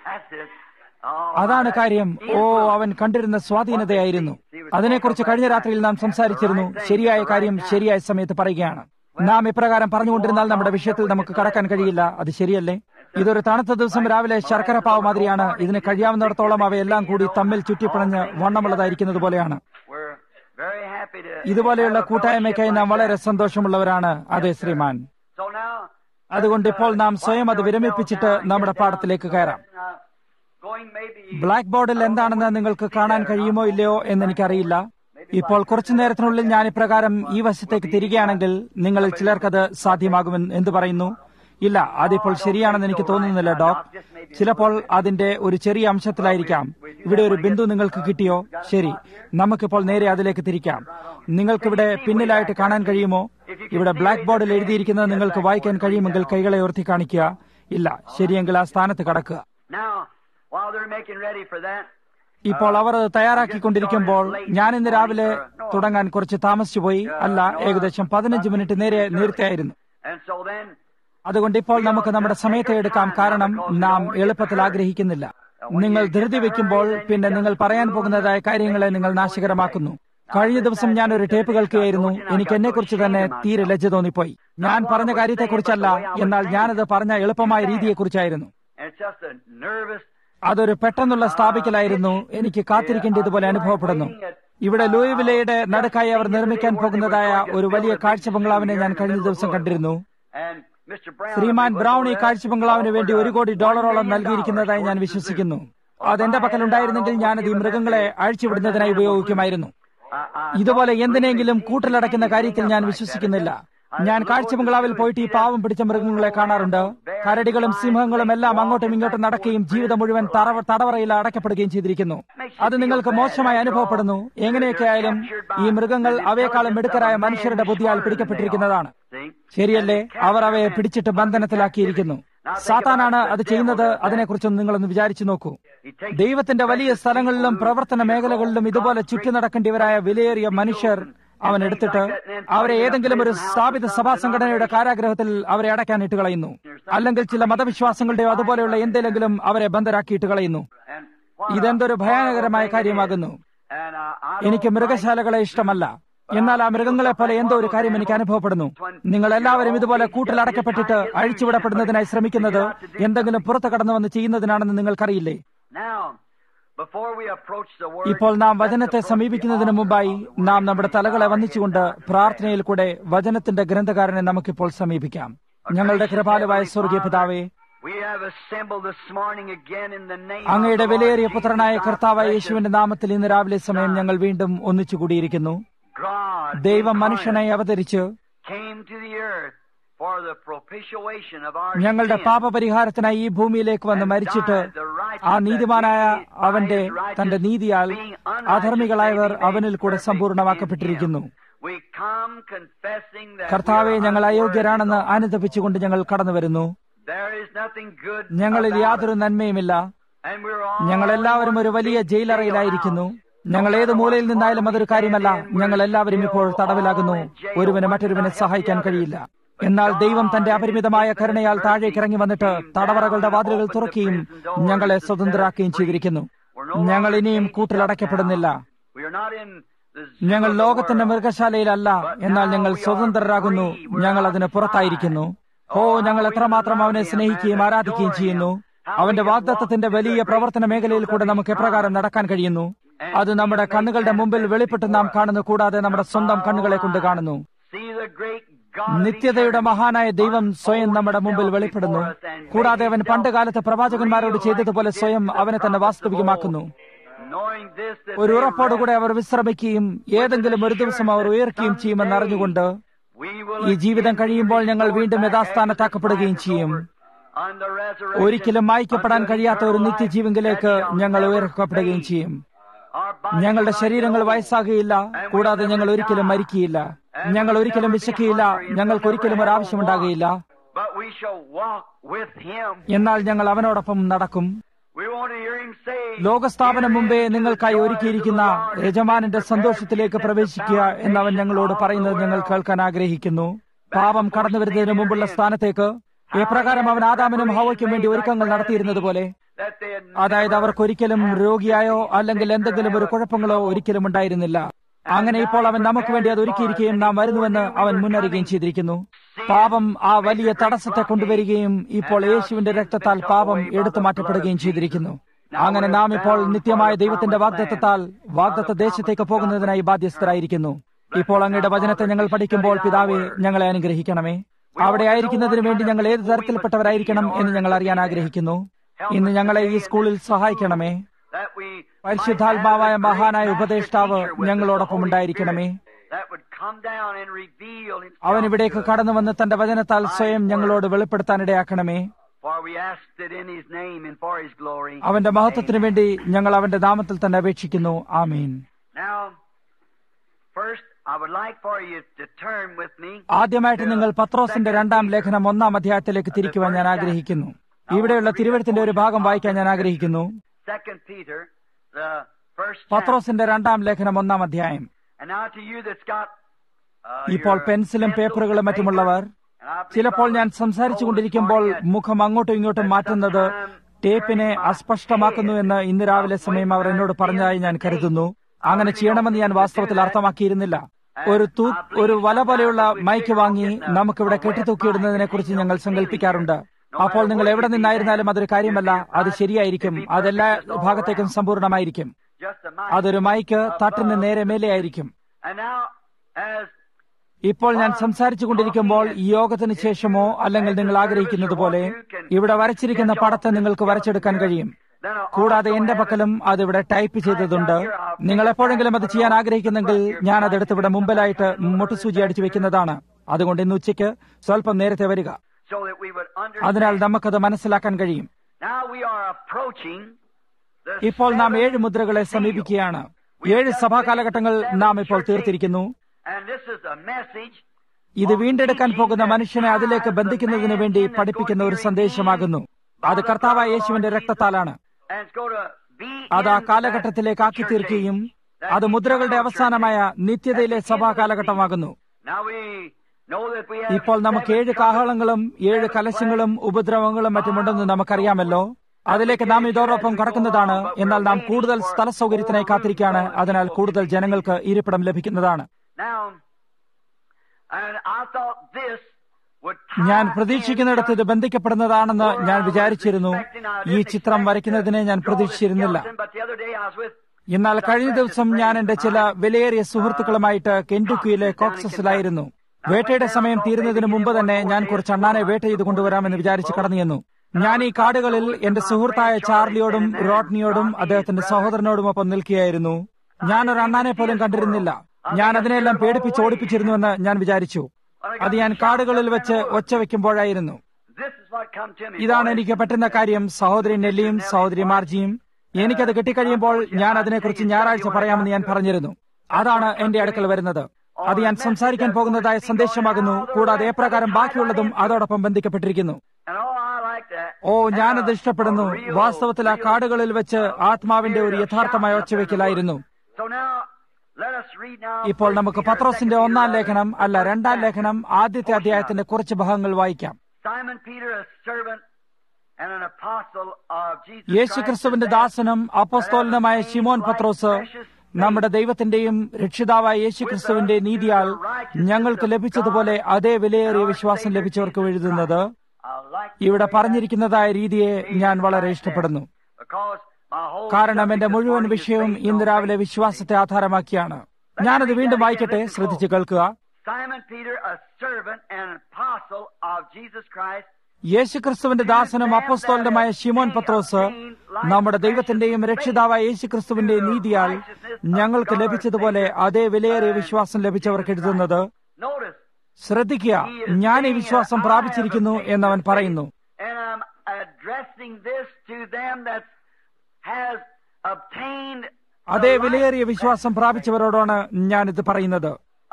അതാണ് കാര്യം. ഓ, അവൻ കണ്ടിരുന്ന സ്വാധീനതയായിരുന്നു. അതിനെക്കുറിച്ച് കഴിഞ്ഞ രാത്രിയിൽ നാം സംസാരിച്ചിരുന്നു. ശരിയായ കാര്യം ശരിയായ സമയത്ത് പറയുകയാണ്. നാം ഇപ്രകാരം പറഞ്ഞുകൊണ്ടിരുന്നാൽ നമ്മുടെ വിഷയത്തിൽ നമുക്ക് കടക്കാൻ കഴിയില്ല. അത് ശരിയല്ലേ? ഇതൊരു തണുത്ത ദിവസം രാവിലെ ശർക്കര പാവ് മാതിരിയാണ്. ഇതിന് കഴിയാവുന്നിടത്തോളം അവയെല്ലാം കൂടി തമ്മിൽ ചുറ്റിപ്പിണഞ്ഞ് വണ്ണമുള്ളതായിരിക്കുന്നത് പോലെയാണ്. ഇതുപോലെയുള്ള കൂട്ടായ്മയ്ക്കായി നാം വളരെ സന്തോഷമുള്ളവരാണ്. അതെ ശ്രീമാൻ. അതുകൊണ്ട് ഇപ്പോൾ നാം സ്വയം അത് വിരമിപ്പിച്ചിട്ട് നമ്മുടെ പാഠത്തിലേക്ക് കയറാം. ബ്ലാക്ക് ബോർഡിൽ എന്താണെന്ന് നിങ്ങൾക്ക് കാണാൻ കഴിയുമോ ഇല്ലയോ എന്ന് എനിക്കറിയില്ല. ഇപ്പോൾ കുറച്ചു നേരത്തിനുള്ളിൽ ഞാൻ ഇപ്രകാരം ഈ വശത്തേക്ക് തിരികെയാണെങ്കിൽ നിങ്ങളിൽ ചിലർക്കത് സാധ്യമാകുമെന്ന് എന്തു പറയുന്നു? ഇല്ല, അതിപ്പോൾ ശരിയാണെന്ന് എനിക്ക് തോന്നുന്നില്ല ഡോക്. ചിലപ്പോൾ അതിന്റെ ഒരു ചെറിയ അംശത്തിലായിരിക്കാം. ഇവിടെ ഒരു ബിന്ദു നിങ്ങൾക്ക് കിട്ടിയോ? ശരി, നമുക്കിപ്പോൾ നേരെ അതിലേക്ക് തിരിക്കാം. നിങ്ങൾക്കിവിടെ പിന്നിലായിട്ട് കാണാൻ കഴിയുമോ? ഇവിടെ ബ്ലാക്ക് ബോർഡിൽ എഴുതിയിരിക്കുന്നത് നിങ്ങൾക്ക് വായിക്കാൻ കഴിയുമെങ്കിൽ കൈകളെ ഉയർത്തി കാണിക്കുക. ഇല്ല, ശരിയെങ്കിൽ ആ സ്ഥാനത്ത് കടക്കുക. ഇപ്പോൾ അവർ അത് തയ്യാറാക്കിക്കൊണ്ടിരിക്കുമ്പോൾ ഞാൻ ഇന്ന് രാവിലെ തുടങ്ങാൻ കുറച്ച് താമസിച്ചു പോയി. അല്ല, ഏകദേശം പതിനഞ്ച് മിനിറ്റ് നേരെ നേരത്തെയായിരുന്നു. അതുകൊണ്ട് ഇപ്പോൾ നമുക്ക് നമ്മുടെ സമയത്തെ എടുക്കാം. കാരണം നാം എളുപ്പത്തിൽ ആഗ്രഹിക്കുന്നില്ല. നിങ്ങൾ ധൃതി വെക്കുമ്പോൾ പിന്നെ നിങ്ങൾ പറയാൻ പോകുന്നതായ കാര്യങ്ങളെ നിങ്ങൾ നാശകരമാക്കുന്നു. കഴിഞ്ഞ ദിവസം ഞാൻ ഒരു ടേപ്പ് കേൾക്കുകയായിരുന്നു. എനിക്ക് എന്നെക്കുറിച്ച് തന്നെ തീരെ ലജ്ജ തോന്നിപ്പോയി. ഞാൻ പറഞ്ഞ കാര്യത്തെക്കുറിച്ചല്ല, എന്നാൽ ഞാനത് പറഞ്ഞ എളുപ്പമായ രീതിയെക്കുറിച്ചായിരുന്നു. അതൊരു പെട്ടെന്നുള്ള സ്ഥാപിക്കലായിരുന്നു. എനിക്ക് കാത്തിരിക്കേണ്ടതുപോലെ അനുഭവപ്പെടുന്നു. ഇവിടെ ലൂയിവിലയുടെ നടുക്കായി അവർ നിർമ്മിക്കാൻ പോകുന്നതായ ഒരു വലിയ കാഴ്ച ബംഗ്ലാവിനെ ഞാൻ കഴിഞ്ഞ ദിവസം കണ്ടിരുന്നു. ശ്രീമാൻ ബ്രൗൺ ഈ കാഴ്ച ബംഗ്ലാവിന് വേണ്ടി ഒരു കോടി ഡോളറോളം നൽകിയിരിക്കുന്നതായി ഞാൻ വിശ്വസിക്കുന്നു. അതെന്റെ പക്കലുണ്ടായിരുന്നെങ്കിൽ ഞാനത് ഈ മൃഗങ്ങളെ അഴിച്ചുവിടുന്നതിനായി ഉപയോഗിക്കുമായിരുന്നു. ഇതുപോലെ എന്തിനെങ്കിലും കൂട്ടിലടയ്ക്കുന്ന കാര്യത്തിൽ ഞാൻ വിശ്വസിക്കുന്നില്ല. ഞാൻ കാഴ്ച ബംഗ്ലാവിൽ പോയിട്ട് ഈ പാവം പിടിച്ച മൃഗങ്ങളെ കാണാറുണ്ട്. കരടികളും സിംഹങ്ങളും എല്ലാം അങ്ങോട്ടും ഇങ്ങോട്ടും നടക്കുകയും ജീവിതം മുഴുവൻ തടവറയിൽ അടയ്ക്കപ്പെടുകയും ചെയ്തിരിക്കുന്നു. അത് നിങ്ങൾക്ക് മോശമായി അനുഭവപ്പെടുന്നു. എങ്ങനെയൊക്കെ ആയാലും ഈ മൃഗങ്ങൾ അവയെക്കാളും മിടുക്കരായ മനുഷ്യരുടെ ബുദ്ധിയാൽ പിടിക്കപ്പെട്ടിരിക്കുന്നതാണ്. ശരിയല്ലേ? അവർ അവയെ പിടിച്ചിട്ട് ബന്ധനത്തിലാക്കിയിരിക്കുന്നു. സാത്താനാണ് അത് ചെയ്യുന്നത്. അതിനെക്കുറിച്ചൊന്ന് നിങ്ങളൊന്ന് വിചാരിച്ചു നോക്കൂ. ദൈവത്തിന്റെ വലിയ സ്ഥലങ്ങളിലും പ്രവർത്തന മേഖലകളിലും ഇതുപോലെ ചുറ്റി നടക്കേണ്ടിവരായ വിലയേറിയ മനുഷ്യർ അവൻ എടുത്തിട്ട് അവരെ ഏതെങ്കിലും ഒരു സ്ഥാപിത സഭാ സംഘടനയുടെ കാരാഗ്രഹത്തിൽ അവരെ അടയ്ക്കാനിട്ട് കളയുന്നു. അല്ലെങ്കിൽ ചില മതവിശ്വാസങ്ങളുടെയോ അതുപോലെയുള്ള എന്തെങ്കിലും അവരെ ബന്ധരാക്കിയിട്ട് കളയുന്നു. ഇതെന്തൊരു ഭയാനകരമായ കാര്യമാകുന്നു. എനിക്ക് മൃഗശാലകളെ ഇഷ്ടമല്ല. എന്നാൽ ആ മൃഗങ്ങളെ പോലെ എന്തോ ഒരു കാര്യം എനിക്ക് അനുഭവപ്പെടുന്നു. നിങ്ങൾ എല്ലാവരും ഇതുപോലെ കൂട്ടിലടക്കപ്പെട്ടിട്ട് അഴിച്ചുവിടപ്പെടുന്നതിനായി ശ്രമിക്കുന്നത് എന്തെങ്കിലും പുറത്തു കടന്നു വന്ന് ചെയ്യുന്നതിനാണെന്ന് നിങ്ങൾക്കറിയില്ലേ? ഇപ്പോൾ നാം വചനത്തെ സമീപിക്കുന്നതിന് മുമ്പായി നാം നമ്മുടെ തലകളെ വന്ദിച്ചുകൊണ്ട് പ്രാർത്ഥനയിൽ കൂടെ വചനത്തിന്റെ ഗ്രന്ഥകാരനെ നമുക്കിപ്പോൾ സമീപിക്കാം. ഞങ്ങളുടെ കൃപാലുവായ സ്വർഗീയ പിതാവേ, അങ്ങയുടെ വിലയേറിയ പുത്രനായ കർത്താവായ യേശുവിന്റെ നാമത്തിൽ ഇന്ന് രാവിലെ സമയം ഞങ്ങൾ വീണ്ടും ഒന്നിച്ചുകൂടിയിരിക്കുന്നു. ദൈവം മനുഷ്യനായി അവതരിച്ച് ഞങ്ങളുടെ പാപപരിഹാരത്തിനായി ഈ ഭൂമിയിലേക്ക് വന്ന് മരിച്ചിട്ട് ആ നീതിമാനായ അവന്റെ തന്റെ നീതിയാൽ അധർമ്മികളായവർ അവനിൽ കൂടെ സമ്പൂർണ്ണമാക്കപ്പെട്ടിരിക്കുന്നു. കർത്താവെ, ഞങ്ങൾ അയോഗ്യരാണെന്ന് അനുതപിച്ചുകൊണ്ട് ഞങ്ങൾ കടന്നു വരുന്നു. ഞങ്ങളിൽ യാതൊരു നന്മയുമില്ല. ഞങ്ങളെല്ലാവരും ഒരു വലിയ ജയിലറയിലായിരിക്കുന്നു. ഞങ്ങൾ ഏത് മൂലയിൽ നിന്നായാലും അതൊരു കാര്യമല്ല. ഞങ്ങൾ എല്ലാവരും ഇപ്പോൾ തടവിലാകുന്നു. ഒരുവന് മറ്റൊരുവനെ സഹായിക്കാൻ കഴിയില്ല. എന്നാൽ ദൈവം തന്റെ അപരിമിതമായ കരുണയാൽ താഴേക്ക് ഇറങ്ങി വന്നിട്ട് തടവറകളുടെ വാതിലുകൾ തുറക്കുകയും ഞങ്ങളെ സ്വതന്ത്രരാക്കുകയും ചെയ്തിരിക്കുന്നു. ഞങ്ങൾ ഇനിയും കൂട്ടിലടയ്ക്കപ്പെടുന്നില്ല. ഞങ്ങൾ ലോകത്തിന്റെ മൃഗശാലയിലല്ല, എന്നാൽ ഞങ്ങൾ സ്വതന്ത്രരാകുന്നു. ഞങ്ങൾ അതിന് പുറത്തായിരിക്കുന്നു. ഓ, ഞങ്ങൾ എത്രമാത്രം അവനെ സ്നേഹിക്കുകയും ആരാധിക്കുകയും ചെയ്യുന്നു. അവന്റെ വാഗ്ദത്തത്തിന്റെ വലിയ പ്രവർത്തന മേഖലയിൽ കൂടെ നമുക്ക് എപ്രകാരം നടക്കാൻ കഴിയുന്നു. അത് നമ്മുടെ കണ്ണുകളുടെ മുമ്പിൽ വെളിപ്പെട്ട് നാം കാണുന്നു. കൂടാതെ നമ്മുടെ സ്വന്തം കണ്ണുകളെ കൊണ്ട് കാണുന്നു. നിത്യതയുടെ മഹാനായ ദൈവം സ്വയം നമ്മുടെ മുമ്പിൽ വെളിപ്പെടുന്നു. കൂടാതെ അവൻ പണ്ട് കാലത്ത് പ്രവാചകന്മാരോട് ചെയ്തതുപോലെ സ്വയം അവനെ തന്നെ വാസ്തവികമാക്കുന്നു. ഒരു ഉറപ്പോടുകൂടെ അവർ വിശ്രമിക്കുകയും ഏതെങ്കിലും ഒരു ദിവസം അവർ ഉയർക്കുകയും ചെയ്യുമെന്ന് അറിഞ്ഞുകൊണ്ട് ഈ ജീവിതം കഴിയുമ്പോൾ ഞങ്ങൾ വീണ്ടും യഥാസ്ഥാനത്താക്കപ്പെടുകയും ചെയ്യും. ഒരിക്കലും മായ്ക്കപ്പെടാൻ കഴിയാത്ത ഒരു നിത്യജീവങ്കിലേക്ക് ഞങ്ങൾ ഉയർക്കപ്പെടുകയും ചെയ്യും. ഞങ്ങളുടെ ശരീരങ്ങൾ വയസ്സാകുകയില്ല. കൂടാതെ ഞങ്ങൾ ഒരിക്കലും മരിക്കുകയില്ല. ഞങ്ങൾ ഒരിക്കലും വിശക്കുകയില്ല. ഞങ്ങൾക്ക് ഒരിക്കലും ഒരാവശ്യമുണ്ടാകുകയില്ല. എന്നാൽ ഞങ്ങൾ അവനോടൊപ്പം നടക്കും. ലോകസ്ഥാപനം മുമ്പേ നിങ്ങൾക്കായി ഒരുക്കിയിരിക്കുന്ന യജമാനന്റെ സന്തോഷത്തിലേക്ക് പ്രവേശിക്കുക എന്നവൻ ഞങ്ങളോട് പറയുന്നത് ഞങ്ങൾ കേൾക്കാൻ ആഗ്രഹിക്കുന്നു. പാപം കടന്നു വരുന്നതിന് മുമ്പുള്ള സ്ഥാനത്തേക്ക് എപ്രകാരം അവൻ ആദാമിനും ഹവ്വയ്ക്കും വേണ്ടി ഒരുക്കങ്ങൾ നടത്തിയിരുന്നത് പോലെ, അതായത് അവർക്കൊരിക്കലും രോഗിയായോ അല്ലെങ്കിൽ എന്തെങ്കിലും ഒരു കുഴപ്പങ്ങളോ ഒരിക്കലും ഉണ്ടായിരുന്നില്ല. അങ്ങനെ ഇപ്പോൾ അവൻ നമുക്ക് വേണ്ടി അത് ഒരുക്കിയിരിക്കുകയും നാം വരുന്നുവെന്ന് അവൻ മുന്നറിയുകയും ചെയ്തിരിക്കുന്നു. പാപം ആ വലിയ തടസ്സത്തെ കൊണ്ടുവരികയും ഇപ്പോൾ യേശുവിന്റെ രക്തത്താൽ പാപം എടുത്തു മാറ്റപ്പെടുകയും ചെയ്തിരിക്കുന്നു. അങ്ങനെ നാം ഇപ്പോൾ നിത്യമായ ദൈവത്തിന്റെ വാഗ്ദത്തത്താൽ വാഗ്ദത്ത ദേശത്തേക്ക് പോകുന്നതിനായി ബാധ്യസ്ഥരായിരിക്കുന്നു. ഇപ്പോൾ അങ്ങയുടെ വചനത്തെ ഞങ്ങൾ പഠിക്കുമ്പോൾ പിതാവേ, ഞങ്ങളെ അനുഗ്രഹിക്കണമേ. അവിടെ ആയിരിക്കുന്നതിന് വേണ്ടി ഞങ്ങൾ ഏത് തരത്തിൽപ്പെട്ടവരായിരിക്കണം എന്ന് ഞങ്ങൾ അറിയാൻ ആഗ്രഹിക്കുന്നു. ഇന്ന് ഞങ്ങളെ ഈ സ്കൂളിൽ സഹായിക്കണമേ. പരിശുദ്ധാത്മാവായ മഹാനായ ഉപദേഷ്ടാവ് ഞങ്ങളോടൊപ്പം ഉണ്ടായിരിക്കണമേ. അവൻ ഇവിടേക്ക് കടന്നു വന്ന് തന്റെ വചനത്താൽ സ്വയം ഞങ്ങളോട് വെളിപ്പെടുത്താനിടയാക്കണമേ. അവന്റെ മഹത്വത്തിനു വേണ്ടി ഞങ്ങൾ അവന്റെ നാമത്തിൽ തന്നെ അപേക്ഷിക്കുന്നു. ആമീൻ. ആദ്യമായിട്ട് നിങ്ങൾ പത്രോസിന്റെ രണ്ടാം ലേഖനം ഒന്നാം അധ്യായത്തിലേക്ക് തിരിക്കുവാൻ ഞാൻ ആഗ്രഹിക്കുന്നു. ഇവിടെയുള്ള തിരുവെഴുത്തിന്റെ ഒരു ഭാഗം വായിക്കാൻ ഞാൻ ആഗ്രഹിക്കുന്നു. പത്രോസിന്റെ രണ്ടാം ലേഖനം ഒന്നാം അധ്യായം. ഇപ്പോൾ പെൻസിലും പേപ്പറുകളും മറ്റുമുള്ളവർ, ചിലപ്പോൾ ഞാൻ സംസാരിച്ചു കൊണ്ടിരിക്കുമ്പോൾ മുഖം അങ്ങോട്ടും ഇങ്ങോട്ടും മാറ്റുന്നത് ടേപ്പിനെ അസ്പഷ്ടമാക്കുന്നു എന്ന് ഇന്ന് രാവിലെ സമയം അവർ എന്നോട് പറഞ്ഞതായി ഞാൻ കരുതുന്നു. അങ്ങനെ ചെയ്യണമെന്ന് ഞാൻ വാസ്തവത്തിൽ അർത്ഥമാക്കിയിരുന്നില്ല. ഒരു തൂ ഒരു വല പോലെയുള്ള മൈക്ക് വാങ്ങി നമുക്കിവിടെ കെട്ടിത്തൂക്കിയിടുന്നതിനെ കുറിച്ച് ഞങ്ങൾ സങ്കല്പിക്കാറുണ്ട്. അപ്പോൾ നിങ്ങൾ എവിടെ നിന്നായിരുന്നാലും അതൊരു കാര്യമല്ല, അത് ശരിയായിരിക്കും. അതെല്ലാ ഭാഗത്തേക്കും സമ്പൂർണമായിരിക്കും. അതൊരു മൈക്ക് തട്ടിന് നേരെ മേലെയായിരിക്കും. ഇപ്പോൾ ഞാൻ സംസാരിച്ചു കൊണ്ടിരിക്കുമ്പോൾ ഈ യോഗത്തിന് ശേഷമോ അല്ലെങ്കിൽ നിങ്ങൾ ആഗ്രഹിക്കുന്നത് പോലെ ഇവിടെ വരച്ചിരിക്കുന്ന പടത്തെ നിങ്ങൾക്ക് വരച്ചെടുക്കാൻ കഴിയും. കൂടാതെ എന്റെ പക്കലും അതിവിടെ ടൈപ്പ് ചെയ്തതുണ്ട്. നിങ്ങൾ എപ്പോഴെങ്കിലും അത് ചെയ്യാൻ ആഗ്രഹിക്കുന്നെങ്കിൽ ഞാൻ അതെടുത്ത് ഇവിടെ മുമ്പിലായിട്ട് മുട്ടുസൂചി അടിച്ചു വെക്കുന്നതാണ്. അതുകൊണ്ട് ഇന്ന് ഉച്ചയ്ക്ക് സ്വല്പം നേരത്തെ വരിക. അതിനാൽ നമുക്കത് മനസ്സിലാക്കാൻ കഴിയും. ഇപ്പോൾ നാം ഏഴ് മുദ്രകളെ സമീപിക്കുകയാണ്. ഏഴ് സഭാ കാലഘട്ടങ്ങൾ നാം ഇപ്പോൾ തീർത്തിരിക്കുന്നു. ഇത് വീണ്ടെടുക്കാൻ പോകുന്ന മനുഷ്യനെ അതിലേക്ക് ബന്ധിക്കുന്നതിന് വേണ്ടി പഠിപ്പിക്കുന്ന ഒരു സന്ദേശമാകുന്നു. അത് കർത്താവായ യേശുവിന്റെ രക്തത്താലാണ്. അത് ആ കാലഘട്ടത്തിലേക്ക് ആക്കി തീർക്കുകയും അത് മുദ്രകളുടെ അവസാനമായ നിത്യതയിലെ സഭാ കാലഘട്ടമാകുന്നു. ഇപ്പോൾ നമുക്ക് ഏഴ് കാഹളങ്ങളും ഏഴ് കലശങ്ങളും ഉപദ്രവങ്ങളും മറ്റുമുണ്ടെന്ന് നമുക്കറിയാമല്ലോ. അതിലേക്ക് നാം ഇതോടൊപ്പം കടക്കുന്നതാണ്. എന്നാൽ നാം കൂടുതൽ സ്ഥല സൗകര്യത്തിനായി കാത്തിരിക്കുകയാണ്. അതിനാൽ കൂടുതൽ ജനങ്ങൾക്ക് ഇരിപ്പിടം ലഭിക്കുന്നതാണ്. ഞാൻ പ്രതീക്ഷിക്കുന്നിടത്ത് ഇത് ബന്ധിക്കപ്പെടുന്നതാണെന്ന് ഞാൻ വിചാരിച്ചിരുന്നു. ഈ ചിത്രം വരയ്ക്കുന്നതിനെ ഞാൻ പ്രതീക്ഷിച്ചിരുന്നില്ല. എന്നാൽ കഴിഞ്ഞ ദിവസം ഞാൻ എന്റെ ചില വിലയേറിയ സുഹൃത്തുക്കളുമായിട്ട് കെന്റുക്കിയിലെ കോക്സസിലായിരുന്നു. വേട്ടയുടെ സമയം തീരുന്നതിന് മുമ്പ് തന്നെ ഞാൻ കുറച്ച് അണ്ണാനെ വേട്ട ചെയ്ത് കൊണ്ടുവരാമെന്ന് വിചാരിച്ച് കടന്നു ചെന്നു. ഞാൻ ഈ കാടുകളിൽ എന്റെ സുഹൃത്തായ ചാർലിയോടും റോഡ്നിയോടും അദ്ദേഹത്തിന്റെ സഹോദരനോടും ഒപ്പം നിൽക്കുകയായിരുന്നു. ഞാനൊരു അണ്ണാനെ പോലും കണ്ടിരുന്നില്ല. ഞാൻ അതിനെല്ലാം പേടിപ്പിച്ച് ഓടിപ്പിച്ചിരുന്നുവെന്ന് ഞാൻ വിചാരിച്ചു. അത് ഞാൻ കാടുകളിൽ വെച്ച് ഒച്ച വെക്കുമ്പോഴായിരുന്നു. ഇതാണ് എനിക്ക് പറ്റുന്ന കാര്യം. സഹോദരി നെല്ലിയും സഹോദരി മാർജിയും എനിക്കത് കിട്ടിക്കഴിയുമ്പോൾ ഞാൻ അതിനെക്കുറിച്ച് ഞായറാഴ്ച പറയാമെന്ന് ഞാൻ പറഞ്ഞിരുന്നു. അതാണ് എന്റെ അടുക്കൽ വരുന്നത്. അത് ഞാൻ സംസാരിക്കാൻ പോകുന്നതായ സന്ദേശമാകുന്നു. കൂടാതെ എപ്രകാരം ബാക്കിയുള്ളതും അതോടൊപ്പം ബന്ധിക്കപ്പെട്ടിരിക്കുന്നു. ഓ, ഞാനത് ഇഷ്ടപ്പെടുന്നു. വാസ്തവത്തിൽ ആ കാടുകളിൽ വെച്ച് ആത്മാവിന്റെ ഒരു യഥാർത്ഥമായ ഒച്ചവെക്കലായിരുന്നു. ഇപ്പോൾ നമുക്ക് പത്രോസിന്റെ ഒന്നാം ലേഖനം അല്ല രണ്ടാം ലേഖനം ആദ്യത്തെ അധ്യായത്തിന്റെ കുറച്ച് ഭാഗങ്ങൾ വായിക്കാം. യേശുക്രിസ്തുവിന്റെ ദാസനും അപ്പോസ്തലനുമായ ശിമോൻ പത്രോസ്, നമ്മുടെ ദൈവത്തിന്റെയും രക്ഷിതാവായ യേശുക്രിസ്തുവിന്റെ നീതിയാൽ ഞങ്ങൾക്ക് ലഭിച്ചതുപോലെ അതേ വിലയേറിയ വിശ്വാസം ലഭിച്ചവർക്ക് എഴുതുന്നത്. ഇവിടെ പറഞ്ഞിരിക്കുന്നതായ രീതിയെ ഞാൻ വളരെ ഇഷ്ടപ്പെടുന്നു. കാരണം എന്റെ മുഴുവൻ വിഷയവും ഇന്ന് രാവിലെ വിശ്വാസത്തെ ആധാരമാക്കിയാണ്. ഞാനത് വീണ്ടും വായിക്കട്ടെ, ശ്രദ്ധിച്ചു കേൾക്കുക. യേശുക്രിസ്തുവിന്റെ ദാസനും അപ്പോസ്തലനുമായ ശിമോൻ പത്രോസ്, നമ്മുടെ ദൈവത്തിന്റെയും രക്ഷിതാവായ യേശുക്രിസ്തുവിന്റെ നീതിയാൽ ഞങ്ങൾക്ക് ലഭിച്ചതുപോലെ അതേ വിലയേറിയ വിശ്വാസം ലഭിച്ചവർക്ക് എഴുതുന്നത്. ശ്രദ്ധിക്കുക, ഞാൻ ഈ വിശ്വാസം പ്രാപിച്ചിരിക്കുന്നു എന്നവൻ പറയുന്നു. അതേ വിലയേറിയ വിശ്വാസം പ്രാപിച്ചവരോടാണ് ഞാനിത് പറയുന്നത്.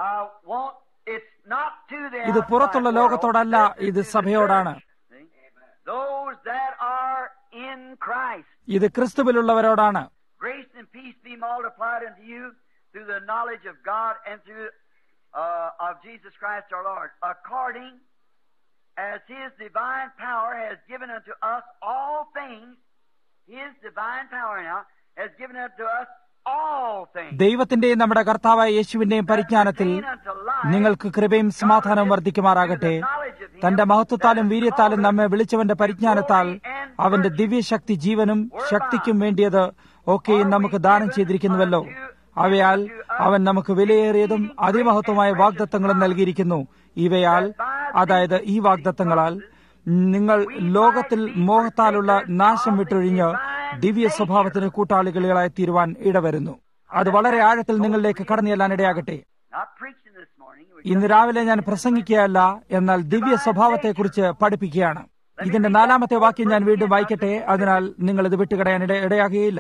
ഇത് പുറത്തുള്ള ലോകത്തോടല്ല, ഇത് സഭയോടാണ്. ഇത് ക്രിസ്തുവിലുള്ളവരോടാണ്. Grace and peace be multiplied unto you through the knowledge of God and through uh, of Jesus Christ our Lord, according as His divine power has given unto us all things. His divine power now has given unto us all things. ദൈവത്തിന്റെയും നമ്മുടെ കർത്താവായ യേശുവിന്റെയും പരിജ്ഞാനത്തിൽ നിങ്ങൾക്ക് കൃപയും സമാധാനവും വർദ്ധിക്കുമാറാകട്ടെ. തന്റെ മഹത്വത്താലും വീര്യത്താലും നമ്മെ വിളിച്ചവന്റെ പരിജ്ഞാനത്താൽ അവന്റെ ദിവ്യശക്തി ജീവനും ശക്തിക്കും വേണ്ടിയത് ഒക്കെയും നമുക്ക് ദാനം ചെയ്തിരിക്കുന്നുവല്ലോ. അവയാൽ അവൻ നമുക്ക് വിലയേറിയതും അതിമഹത്വമായ വാഗ്ദത്തങ്ങളും നൽകിയിരിക്കുന്നു. ഇവയാൽ, അതായത് ഈ വാഗ്ദത്തങ്ങളാൽ, നിങ്ങൾ ലോകത്തിൽ മോഹത്താലുള്ള നാശം വിട്ടൊഴിഞ്ഞ് ദിവ്യ സ്വഭാവത്തിന് കൂട്ടാളികളായി തീരുവാൻ ഇടവരുന്നു. അത് വളരെ ആഴത്തിൽ നിങ്ങളിലേക്ക് കടന്നു ചെല്ലാൻ ഇടയാകട്ടെ. ഇന്ന് രാവിലെ ഞാൻ പ്രസംഗിക്കുകയല്ല, എന്നാൽ ദിവ്യ സ്വഭാവത്തെക്കുറിച്ച് പഠിപ്പിക്കുകയാണ്. ഇതിന്റെ നാലാമത്തെ വാക്യം ഞാൻ വീണ്ടും വായിക്കട്ടെ, അതിനാൽ നിങ്ങൾ ഇത് വിട്ടുകളയാൻ ഇട ഇടയാകുകയില്ല.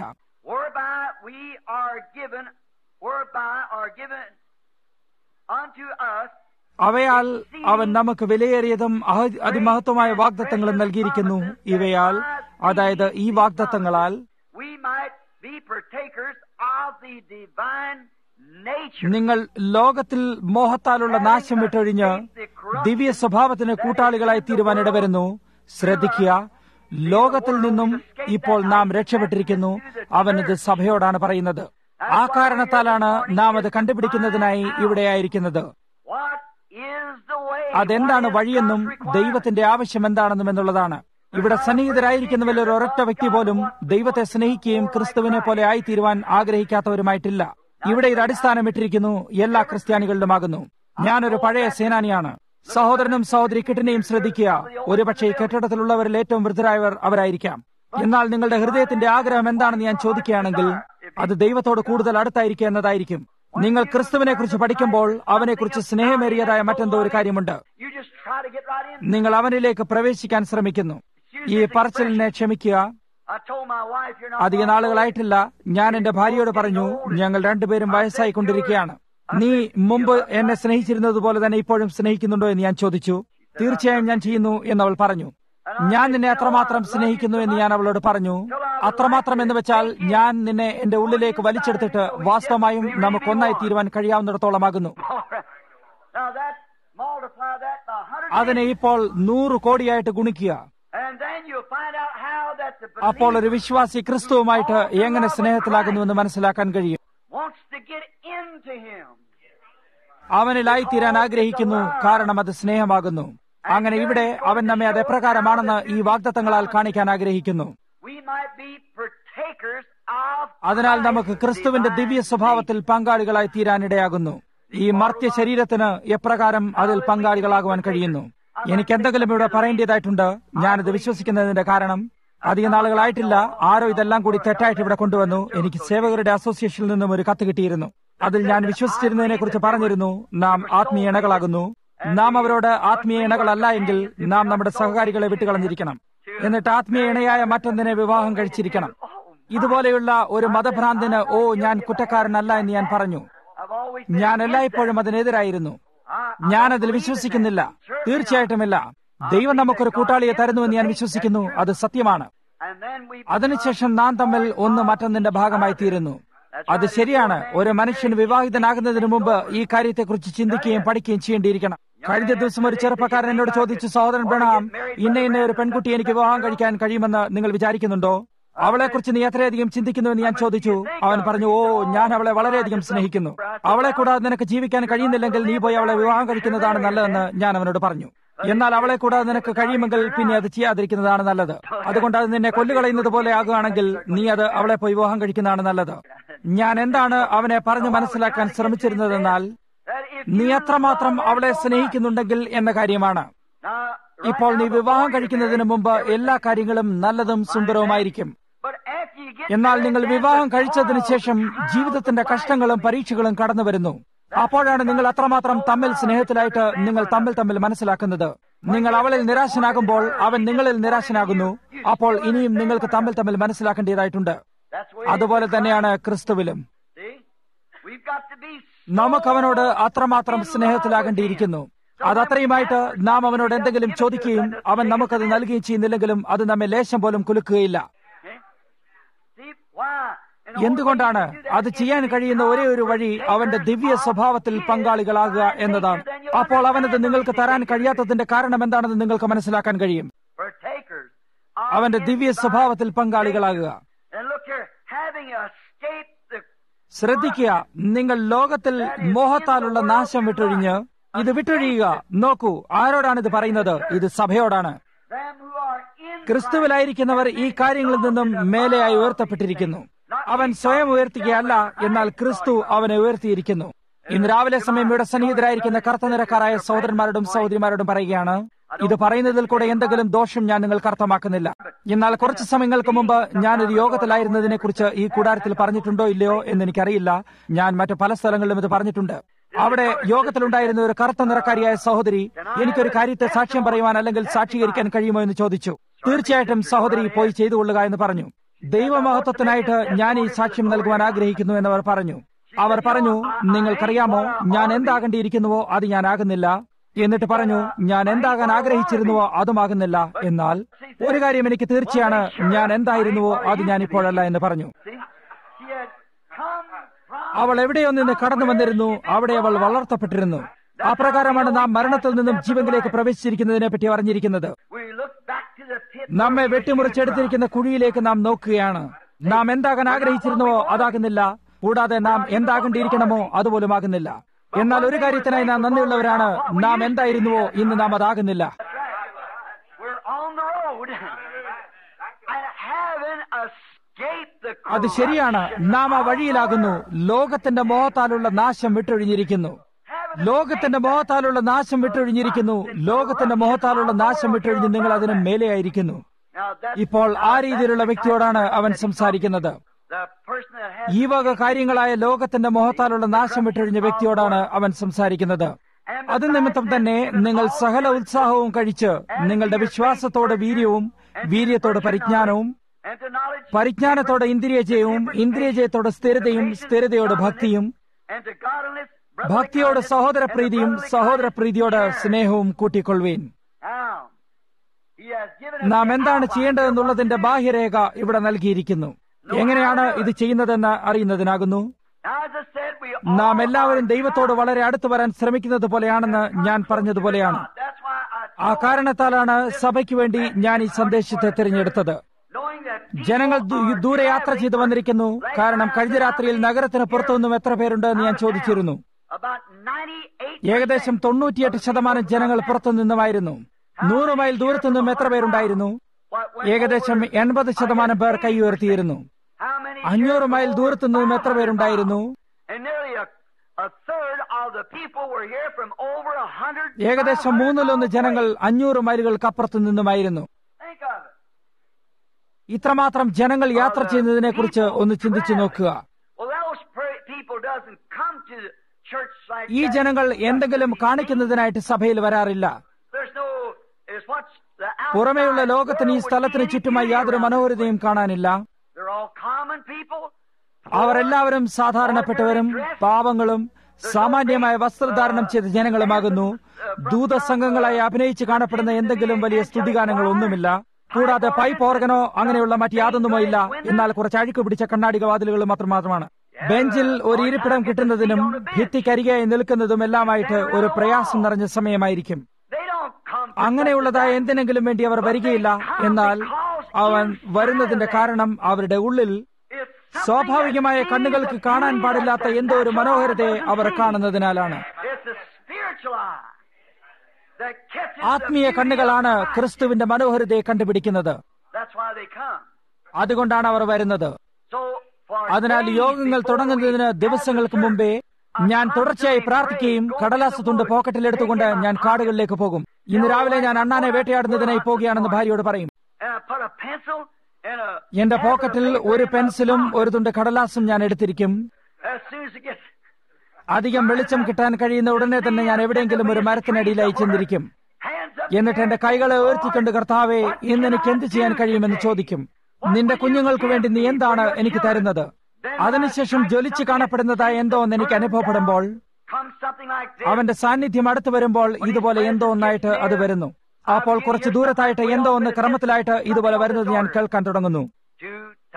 അവയാൽ അവൻ നമുക്ക് വിലയേറിയതും അതിമഹത്വമായ വാഗ്ദത്തങ്ങളും നൽകിയിരിക്കുന്നു. ഇവയാൽ, അതായത് ഈ വാഗ്ദത്തങ്ങളാൽ, നിങ്ങൾ ലോകത്തിൽ മോഹത്താലുള്ള നാശം വിട്ടൊഴിഞ്ഞ് ദിവ്യ സ്വഭാവത്തിന് കൂട്ടാളികളായി തീരുവാൻ ഇടവരുന്നു. ശ്രദ്ധിക്കുക, ലോകത്തിൽ നിന്നും ഇപ്പോൾ നാം രക്ഷപ്പെട്ടിരിക്കുന്നു. അവനത് സഭയോടാണ് പറയുന്നത്. ആ കാരണത്താലാണ് നാം അത് കണ്ടുപിടിക്കുന്നതിനായി ഇവിടെയായിരിക്കുന്നത്. അതെന്താണ് വഴിയെന്നും ദൈവത്തിന്റെ ആവശ്യം എന്താണെന്നും എന്നുള്ളതാണ്. ഇവിടെ സന്നിഹിതരായിരിക്കുന്നവരിൽ ഒരു ഒരൊറ്റ വ്യക്തി പോലും ദൈവത്തെ സ്നേഹിക്കുകയും ക്രിസ്തുവിനെ പോലെ ആയിത്തീരുവാൻ ആഗ്രഹിക്കാത്തവരുമായിട്ടില്ല. ഇവിടെ ഇത് അടിസ്ഥാനമിട്ടിരിക്കുന്നു, എല്ലാ ക്രിസ്ത്യാനികളിലുമാകുന്നു. ഞാനൊരു പഴയ സേനാനിയാണ്. സഹോദരനും സഹോദരി കിട്ടിനെയും ശ്രദ്ധിക്കുക. ഒരുപക്ഷെ ഈ കെട്ടിടത്തിലുള്ളവരിൽ ഏറ്റവും വൃദ്ധരായവർ അവരായിരിക്കാം. എന്നാൽ നിങ്ങളുടെ ഹൃദയത്തിന്റെ ആഗ്രഹം എന്താണെന്ന് ഞാൻ ചോദിക്കുകയാണെങ്കിൽ അത് ദൈവത്തോട് കൂടുതൽ അടുത്തായിരിക്കുക എന്നതായിരിക്കും. നിങ്ങൾ ക്രിസ്തുവിനെ കുറിച്ച് പഠിക്കുമ്പോൾ അവനെക്കുറിച്ച് സ്നേഹമേറിയതായ മറ്റെന്തോ ഒരു കാര്യമുണ്ട്. നിങ്ങൾ അവനിലേക്ക് പ്രവേശിക്കാൻ ശ്രമിക്കുന്നു. ഈ പറച്ചിലിനെ ക്ഷമിക്കുക. അധിക നാളുകളായിട്ടില്ല, ഞാൻ എന്റെ ഭാര്യയോട് പറഞ്ഞു, ഞങ്ങൾ രണ്ടുപേരും വയസ്സായിക്കൊണ്ടിരിക്കുകയാണ്. നീ മുമ്പ് എന്നെ സ്നേഹിച്ചിരുന്നത് പോലെ തന്നെ ഇപ്പോഴും സ്നേഹിക്കുന്നുണ്ടോ എന്ന് ഞാൻ ചോദിച്ചു. തീർച്ചയായും ഞാൻ ചെയ്യുന്നു എന്നവൾ പറഞ്ഞു. ഞാൻ നിന്നെ അത്രമാത്രം സ്നേഹിക്കുന്നു എന്ന് ഞാൻ അവളോട് പറഞ്ഞു. അത്രമാത്രം എന്ന് വെച്ചാൽ ഞാൻ നിന്നെ എന്റെ ഉള്ളിലേക്ക് വലിച്ചെടുത്തിട്ട് വാസ്തവമായും നമുക്കൊന്നായി തീരുവാൻ കഴിയാവുന്നിടത്തോളമാകുന്നു. അതിനെ ഇപ്പോൾ നൂറ് കോടിയായിട്ട് ഗുണിക്കുക. അപ്പോൾ ഒരു വിശ്വാസി ക്രിസ്തുവുമായിട്ട് എങ്ങനെ സ്നേഹത്തിലാകുന്നുവെന്ന് മനസ്സിലാക്കാൻ കഴിയും. അവനിലായിത്തീരാൻ ആഗ്രഹിക്കുന്നു, കാരണം അത് സ്നേഹമാകുന്നു. അങ്ങനെ ഇവിടെ അവൻ നമ്മെ അത് എപ്രകാരമാണെന്ന് ഈ വാഗ്ദത്തങ്ങളാൽ കാണിക്കാൻ ആഗ്രഹിക്കുന്നു. അതിനാൽ നമുക്ക് ക്രിസ്തുവിന്റെ ദിവ്യ സ്വഭാവത്തിൽ പങ്കാളികളായി തീരാനിടയാകുന്നു. ഈ മർത്യ ശരീരത്തിന് എപ്രകാരം അതിൽ പങ്കാളികളാകുവാൻ കഴിയുന്നു. എനിക്ക് എന്തെങ്കിലും ഇവിടെ പറയേണ്ടതായിട്ടുണ്ട്. ഞാനിത് വിശ്വസിക്കുന്നതിന്റെ കാരണം അധിക നാളുകളായിട്ടില്ല, ആരോ ഇതെല്ലാം കൂടി തെറ്റായിട്ട് ഇവിടെ കൊണ്ടുവന്നു. എനിക്ക് സേവകരുടെ അസോസിയേഷനിൽ നിന്നും ഒരു കത്ത് കിട്ടിയിരുന്നു. അതിൽ ഞാൻ വിശ്വസിച്ചിരുന്നതിനെ കുറിച്ച് പറഞ്ഞിരുന്നു. നാം ആത്മീയ ഇണകളാകുന്നു. നാം അവരോട് ആത്മീയ ഇണകളല്ല എങ്കിൽ നാം നമ്മുടെ സഹകാരികളെ വിട്ടുകളഞ്ഞിരിക്കണം. എന്നിട്ട് ആത്മീയ ഇണയായ മറ്റൊന്നിനെ വിവാഹം കഴിച്ചിരിക്കണം. ഇതുപോലെയുള്ള ഒരു മതഭ്രാന്തിന് ഓ ഞാൻ കുറ്റക്കാരനല്ല എന്ന് ഞാൻ പറഞ്ഞു. ഞാൻ എല്ലായ്പ്പോഴും അതിനെതിരായിരുന്നു. ഞാനതിൽ വിശ്വസിക്കുന്നില്ല, തീർച്ചയായിട്ടുമില്ല. ദൈവം നമുക്കൊരു കൂട്ടാളിയെ തരുന്നുവെന്ന് ഞാൻ വിശ്വസിക്കുന്നു. അത് സത്യമാണ്. അതിനുശേഷം നാം തമ്മിൽ ഒന്ന് മറ്റൊന്നിന്റെ ഭാഗമായി തീരുന്നു. അത് ശരിയാണ്. ഒരു മനുഷ്യൻ വിവാഹിതനാകുന്നതിന് മുമ്പ് ഈ കാര്യത്തെക്കുറിച്ച് ചിന്തിക്കുകയും പഠിക്കുകയും ചെയ്യേണ്ടിയിരിക്കണം. കഴിഞ്ഞ ദിവസം ഒരു ചെറുപ്പക്കാരൻ എന്നോട് ചോദിച്ചു, സഹോദരൻ ബ്രഹാം, ഇന്ന ഇന്ന ഒരു പെൺകുട്ടി എനിക്ക് വിവാഹം കഴിക്കാൻ കഴിയുമെന്ന് നിങ്ങൾ വിചാരിക്കുന്നുണ്ടോ? അവളെക്കുറിച്ച് നീ എത്രയധികം ചിന്തിക്കുന്നുവെന്ന് ഞാൻ ചോദിച്ചു. അവൻ പറഞ്ഞു, ഓ ഞാൻ അവളെ വളരെയധികം സ്നേഹിക്കുന്നു. അവളെ കൂടാതെ നിനക്ക് ജീവിക്കാൻ കഴിയുന്നില്ലെങ്കിൽ നീ പോയി അവളെ വിവാഹം കഴിക്കുന്നതാണ് നല്ലതെന്ന് ഞാൻ അവനോട് പറഞ്ഞു. എന്നാൽ അവളെ കൂടാതെ നിനക്ക് കഴിയുമെങ്കിൽ പിന്നെ അത് ചെയ്യാതിരിക്കുന്നതാണ് നല്ലത്. അതുകൊണ്ട് അത് നിന്നെ കൊല്ലുകളയുന്നത് പോലെ ആകുകയാണെങ്കിൽ നീ അത് അവളെ പോയി വിവാഹം കഴിക്കുന്നതാണ് നല്ലത്. ഞാൻ എന്താണ് അവനെ പറഞ്ഞു മനസ്സിലാക്കാൻ ശ്രമിച്ചിരുന്നതെന്നാൽ നീ അത്രമാത്രം അവളെ സ്നേഹിക്കുന്നുണ്ടെങ്കിൽ എന്ന കാര്യമാണ്. ഇപ്പോൾ നീ വിവാഹം കഴിക്കുന്നതിന് മുമ്പ് എല്ലാ കാര്യങ്ങളും നല്ലതും സുന്ദരവുമായിരിക്കും. എന്നാൽ നിങ്ങൾ വിവാഹം കഴിച്ചതിന് ശേഷം ജീവിതത്തിന്റെ കഷ്ടങ്ങളും പരീക്ഷകളും കടന്നു വരുന്നു. അപ്പോഴാണ് നിങ്ങൾ അത്രമാത്രം തമ്മിൽ സ്നേഹത്തിലായിട്ട് നിങ്ങൾ തമ്മിൽ തമ്മിൽ മനസ്സിലാക്കുന്നത്. നിങ്ങൾ അവളിൽ നിരാശനാകുമ്പോൾ അവൻ നിങ്ങളിൽ നിരാശനാകുന്നു. അപ്പോൾ ഇനിയും നിങ്ങൾക്ക് തമ്മിൽ തമ്മിൽ മനസ്സിലാക്കേണ്ടതായിട്ടുണ്ട്. അതുപോലെ തന്നെയാണ് ക്രിസ്തുവിലും. നമുക്ക് അവനോട് അത്രമാത്രം സ്നേഹത്തിലാകേണ്ടിയിരിക്കുന്നു. അതത്രയുമായിട്ട് നാം അവനോട് എന്തെങ്കിലും ചോദിക്കുകയും അവൻ നമുക്കത് നൽകുകയും ചെയ്യുന്നില്ലെങ്കിലും അത് നമ്മെ ലേശം പോലും കുലുക്കുകയില്ല. Why? And the only way എന്തുകൊണ്ടാണ് you can do that അത് is ചെയ്യാൻ to കഴിയുന്ന ഒരേ ഒരു വഴി അവന്റെ ദിവ്യ സ്വഭാവത്തിൽ പങ്കാളികളാകുക എന്നതാണ്. അപ്പോൾ അവനത് നിങ്ങൾക്ക് തരാൻ കഴിയാത്തതിന്റെ കാരണം എന്താണെന്ന് നിങ്ങൾക്ക് മനസ്സിലാക്കാൻ കഴിയും. partakers അവന്റെ of ദിവ്യ his സ്വഭാവത്തിൽ divine പങ്കാളികളാകുക. nature. And look here, having escaped the ശ്രദ്ധിക്കുക, നിങ്ങൾ ലോകത്തിൽ മോഹത്താലുള്ള നാശം വിട്ടൊഴിഞ്ഞ് ഇത് വിട്ടൊഴിയുക. നോക്കൂ, ആരോടാണിത് പറയുന്നത്? ഇത് സഭയോടാണ്. them who are in ക്രിസ്തുവിലായിരിക്കുന്നവർ ഈ കാര്യങ്ങളിൽ നിന്നും മേലെയായി ഉയർത്തപ്പെട്ടിരിക്കുന്നു. അവൻ സ്വയം ഉയർത്തുകയല്ല, എന്നാൽ ക്രിസ്തു അവനെ ഉയർത്തിയിരിക്കുന്നു. ഇന്ന് രാവിലെ സമയം ഇവിടെ സന്നിഹിതരായിരിക്കുന്ന കറുത്തനിറക്കാരായ സഹോദരന്മാരോടും സഹോദരിമാരോടും പറയുകയാണ്, ഇത് പറയുന്നതിൽ കൂടെ എന്തെങ്കിലും ദോഷം ഞാൻ നിങ്ങൾക്ക് അർത്ഥമാക്കുന്നില്ല. എന്നാൽ കുറച്ച് സമയങ്ങൾക്ക് മുമ്പ് ഞാനൊരു യോഗത്തിലായിരുന്നതിനെ കുറിച്ച് ഈ കൂടാരത്തിൽ പറഞ്ഞിട്ടുണ്ടോ ഇല്ലയോ എന്ന് എനിക്കറിയില്ല. ഞാൻ മറ്റു പല സ്ഥലങ്ങളിലും ഇത് പറഞ്ഞിട്ടുണ്ട്. അവിടെ യോഗത്തിലുണ്ടായിരുന്ന ഒരു കറുത്ത നിറക്കാരിയായ സഹോദരി എനിക്കൊരു കാര്യത്തെ സാക്ഷ്യം പറയുവാൻ അല്ലെങ്കിൽ സാക്ഷീകരിക്കാൻ കഴിയുമോ എന്ന് ചോദിച്ചു. തീർച്ചയായിട്ടും സഹോദരി പോയി ചെയ്തുകൊള്ളുക എന്ന് പറഞ്ഞു. ദൈവമഹത്വത്തിനായിട്ട് ഞാൻ ഈ സാക്ഷ്യം നൽകുവാൻ ആഗ്രഹിക്കുന്നു എന്നവർ പറഞ്ഞു. അവർ പറഞ്ഞു, നിങ്ങൾക്കറിയാമോ, ഞാൻ എന്താകേണ്ടിയിരിക്കുന്നുവോ അത് ഞാനാകുന്നില്ല. എന്നിട്ട് പറഞ്ഞു, ഞാൻ എന്താകാൻ ആഗ്രഹിച്ചിരുന്നുവോ അതുമാകുന്നില്ല. എന്നാൽ ഒരു കാര്യം എനിക്ക് തീർച്ചയാണ്, ഞാൻ എന്തായിരുന്നുവോ അത് ഞാൻ ഇപ്പോഴല്ല എന്ന് പറഞ്ഞു. See, she had come from അവൾ എവിടെയോ നിന്ന് കടന്നു വന്നിരുന്നു, അവിടെ അവൾ വളർത്തപ്പെട്ടിരുന്നു. അപ്രകാരമാണ് നാം മരണത്തിൽ നിന്നും ജീവനിലേക്ക് പ്രവേശിച്ചിരിക്കുന്നതിനെ പറ്റി അറിഞ്ഞിരിക്കുന്നത്. we look back to the pit. നമ്മെ വെട്ടിമുറിച്ചെടുത്തിരിക്കുന്ന കുഴിയിലേക്ക് നാം നോക്കുകയാണ്. നാം എന്താകാൻ ആഗ്രഹിച്ചിരുന്നുവോ അതാകുന്നില്ല, കൂടാതെ നാം എന്താകേണ്ടിയിരിക്കണമോ അതുപോലും ആകുന്നില്ല. എന്നാൽ ഒരു കാര്യത്തിനായി നാം നന്ദിയുള്ളവരാണ്, നാം എന്തായിരുന്നുവോ ഇന്ന് നാം അതാകുന്നില്ല. That's right. We're on the road and having escaped the അത് ശരിയാണ്, നാം ആ വഴിയിലാകുന്നു. ലോകത്തിന്റെ മോഹത്താലുള്ള നാശം വിട്ടൊഴിഞ്ഞിരിക്കുന്നു. ലോകത്തിന്റെ മോഹത്താലുള്ള നാശം വിട്ടൊഴിഞ്ഞിരിക്കുന്നു. ലോകത്തിന്റെ മോഹത്താലുള്ള നാശം വിട്ടൊഴിഞ്ഞ് നിങ്ങൾ അതിന് മേലെയായിരിക്കുന്നു. Now that's ഇപ്പോൾ ആ രീതിയിലുള്ള വ്യക്തിയോടാണ് അവൻ സംസാരിക്കുന്നത്. the person that has ഈ വക കാര്യങ്ങളായ ലോകത്തിന്റെ മോഹത്താലുള്ള നാശം വിട്ടൊഴിഞ്ഞ വ്യക്തിയോടാണ് അവൻ സംസാരിക്കുന്നത്. അത് നിമിത്തം തന്നെ നിങ്ങൾ സകല ഉത്സാഹവും കഴിച്ച് നിങ്ങളുടെ വിശ്വാസത്തോട് വീര്യവും, വീര്യത്തോട് പരിജ്ഞാനവും, and to knowledge പരിജ്ഞാനത്തോടെ ഇന്ദ്രിയജയവും, ഇന്ദ്രിയജയത്തോട് സ്ഥിരതയും, സ്ഥിരതയോട് ഭക്തിയും, and to godliness ഭക്തിയോട് സഹോദരപ്രീതിയും, സഹോദരപ്രീതിയോട് സ്നേഹവും കൂട്ടിക്കൊള്ളുവീൻ. Now, he has given us നാം എന്താണ് ചെയ്യേണ്ടതെന്നുള്ളതിന്റെ ബാഹ്യരേഖ ഇവിടെ നൽകിയിരിക്കുന്നു. എങ്ങനെയാണ് ഇത് ചെയ്യുന്നതെന്ന് അറിയുന്നതിനാകുന്നു. Now, as I said, we നാം all എല്ലാവരും are ദൈവത്തോട് വളരെ അടുത്ത് വരാൻ ശ്രമിക്കുന്നത് പോലെയാണെന്ന് ഞാൻ പറഞ്ഞതുപോലെയാണ്. That's why I ആ കാരണത്താലാണ് സഭയ്ക്ക് വേണ്ടി ഞാൻ ഈ സന്ദേശത്തെ തിരഞ്ഞെടുത്തത്. knowing that ജനങ്ങൾ ദൂ- ദൂരെ യാത്ര ചെയ്തു വന്നിരിക്കുന്നു. കാരണം കഴിഞ്ഞ രാത്രിയിൽ നഗരത്തിന് പുറത്തുനിന്നും എത്ര പേരുണ്ട് എന്ന് ഞാൻ ചോദിച്ചിരുന്നു. about ninety-eight ഏകദേശം തൊണ്ണൂറ്റിയെട്ട് ശതമാനം ജനങ്ങൾ പുറത്തുനിന്നുമായിരുന്നു. നൂറ് മൈൽ ദൂരത്തു നിന്നും എത്ര പേരുണ്ടായിരുന്നു? what went ഏകദേശം എൺപത് ശതമാനം പേർ കൈ ഉയർത്തിയിരുന്നു. how many അഞ്ഞൂറ് മൈൽ ദൂരത്തു നിന്നും എത്ര പേരുണ്ടായിരുന്നു? and nearly a, a third of the people were here from over a hundred ഏകദേശം മൂന്നിലൊന്ന് ജനങ്ങൾ അഞ്ഞൂറ് മൈലുകൾക്കപ്പുറത്തു നിന്നുമായിരുന്നു. think of it. ഇത്രമാത്രം ജനങ്ങൾ യാത്ര ചെയ്യുന്നതിനെ കുറിച്ച് ഒന്ന് ചിന്തിച്ചു നോക്കുക. Well, those pre- people doesn't come to the church like ഈ that. ജനങ്ങൾ എന്തെങ്കിലും കാണിക്കുന്നതിനായിട്ട് സഭയിൽ വരാറില്ല. There's no is what's the പുറമേയുള്ള outside ലോകത്തിന് ഈ world സ്ഥലത്തിന് would see ചുറ്റുമായി any യാതൊരു beauty around മനോഹരതയും കാണാനില്ല. them. They're all common people. അവർ എല്ലാവരും സാധാരണപ്പെട്ടവരും പാവങ്ങളും സാമാന്യമായ വസ്ത്രധാരണം ചെയ്ത ജനങ്ങളുമാകുന്നു. ദൂതസംഘങ്ങളായി അഭിനയിച്ച് കാണപ്പെടുന്ന എന്തെങ്കിലും വലിയ സ്തുതിഗാനങ്ങൾ ഒന്നുമില്ല. കൂടാതെ പൈപ്പ് ഓർഗനോ അങ്ങനെയുള്ള മറ്റ് യാതൊന്നുമോ ഇല്ല. എന്നാൽ കുറച്ച് അഴുക്ക് പിടിച്ച കണ്ണാടിക വാതിലുകൾ മാത്രം മാത്രമാണ്. ബെഞ്ചിൽ ഒരു ഇരിപ്പിടം കിട്ടുന്നതിനും ഭിത്തിക്കരികയായി നിൽക്കുന്നതും എല്ലാമായിട്ട് ഒരു പ്രയാസം നിറഞ്ഞ സമയമായിരിക്കും. They don't come to അങ്ങനെയുള്ളതായ എന്തിനെങ്കിലും വേണ്ടി അവർ വരികയില്ല. എന്നാൽ അവൻ വരുന്നതിന്റെ കാരണം അവരുടെ ഉള്ളിൽ It's സ്വാഭാവികമായ കണ്ണുകൾക്ക് കാണാൻ പാടില്ലാത്ത എന്തോ ഒരു മനോഹരതയെ അവർ കാണുന്നതിനാലാണ്. It's a spiritual eye that catches the ആത്മീയ beauty കണ്ണുകളാണ് of Christ. ക്രിസ്തുവിന്റെ മനോഹരതയെ കണ്ടുപിടിക്കുന്നത്. That's why they come. അതുകൊണ്ടാണ് അവർ വരുന്നത്. So for അതിനാൽ days യോഗങ്ങൾ before തുടങ്ങുന്നതിന് we ദിവസങ്ങൾക്ക് have the മുമ്പേ church, ഞാൻ I തുടർച്ചയായി constantly പ്രാർത്ഥിക്കുകയും pray, go കടലാസ് to the തുണ്ട് woods, പോക്കറ്റിലെടുത്തുകൊണ്ട് take in ഞാൻ my കാടുകളിലേക്ക് പോകും. ഇന്ന് രാവിലെ ഞാൻ അണ്ണാനെ വേട്ടയാടുന്നതിനായി പോകുകയാണെന്ന് ഭാര്യയോട് പറയും. and I put a pencil and a എന്റെ പോക്കറ്റിൽ ഒരു പെൻസിലും ഒരു തുണ്ട് കടലാസും ഞാൻ എടുത്തിരിക്കും. as soon as it gets അധികം വെളിച്ചം കിട്ടാൻ കഴിയുന്ന ഉടനെ തന്നെ ഞാൻ എവിടെയെങ്കിലും ഒരു മരത്തിനടിയിലായി ചെന്നിരിക്കും. hands up എന്നിട്ട് എന്റെ കൈകളെ ഉയർത്തിക്കൊണ്ട്, കർത്താവേ, ഇന്ന് എനിക്ക് എന്ത് ചെയ്യാൻ കഴിയുമെന്ന് ചോദിക്കും. നിന്റെ കുഞ്ഞുങ്ങൾക്ക് വേണ്ടി നീ എന്താണ് എനിക്ക് തരുന്നത്? അതിനുശേഷം ജ്വലിച്ച് കാണപ്പെടുന്നതായ എന്തോ ഒന്ന് എനിക്ക് അനുഭവപ്പെടുമ്പോൾ, comes something like this. അവന്റെ സാന്നിധ്യം അടുത്ത് വരുമ്പോൾ ഇതുപോലെ എന്തോ ഒന്നായിട്ട് അത് വരുന്നു. അപ്പോൾ കുറച്ച് ദൂരത്തായിട്ട് എന്തോ ഒന്ന് ക്രമത്തിലായിട്ട് ഇതുപോലെ വരുന്നത് ഞാൻ കേൾക്കാൻ തുടങ്ങുന്നു. Two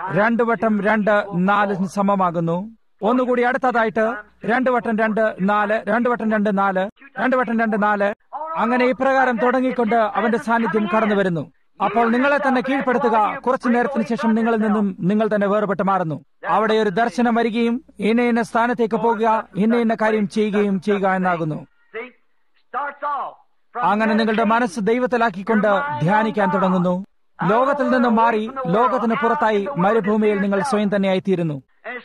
രണ്ടു വട്ടം രണ്ട് നാലിന് സമമാകുന്നു. ഒന്നുകൂടി അടുത്തതായിട്ട് രണ്ടു വട്ടം രണ്ട് നാല്, രണ്ടു വട്ടം രണ്ട് നാല്, രണ്ടു വട്ടം രണ്ട് നാല്, അങ്ങനെ ഇപ്രകാരം തുടങ്ങിക്കൊണ്ട് അവന്റെ സാന്നിധ്യം കടന്നു വരുന്നു. അപ്പോൾ നിങ്ങളെ തന്നെ കീഴ്പ്പെടുത്തുക. കുറച്ചു നേരത്തിന് ശേഷം നിങ്ങളിൽ നിന്നും നിങ്ങൾ തന്നെ വേർപെട്ട് മാറുന്നു. അവിടെ ഒരു ദർശനം വരികയും ഇന്ന ഇന്ന സ്ഥാനത്തേക്ക് പോകുക, ഇന്ന ഇന്ന കാര്യം ചെയ്യുകയും ചെയ്യുക എന്നാകുന്നു. അങ്ങനെ നിങ്ങളുടെ മനസ്സ് ദൈവത്തിലാക്കിക്കൊണ്ട് ധ്യാനിക്കാൻ തുടങ്ങുന്നു. ലോകത്തിൽ നിന്നും മാറി ലോകത്തിന് പുറത്തായി മരുഭൂമിയിൽ നിങ്ങൾ സ്വയം തന്നെയായിത്തീരുന്നു.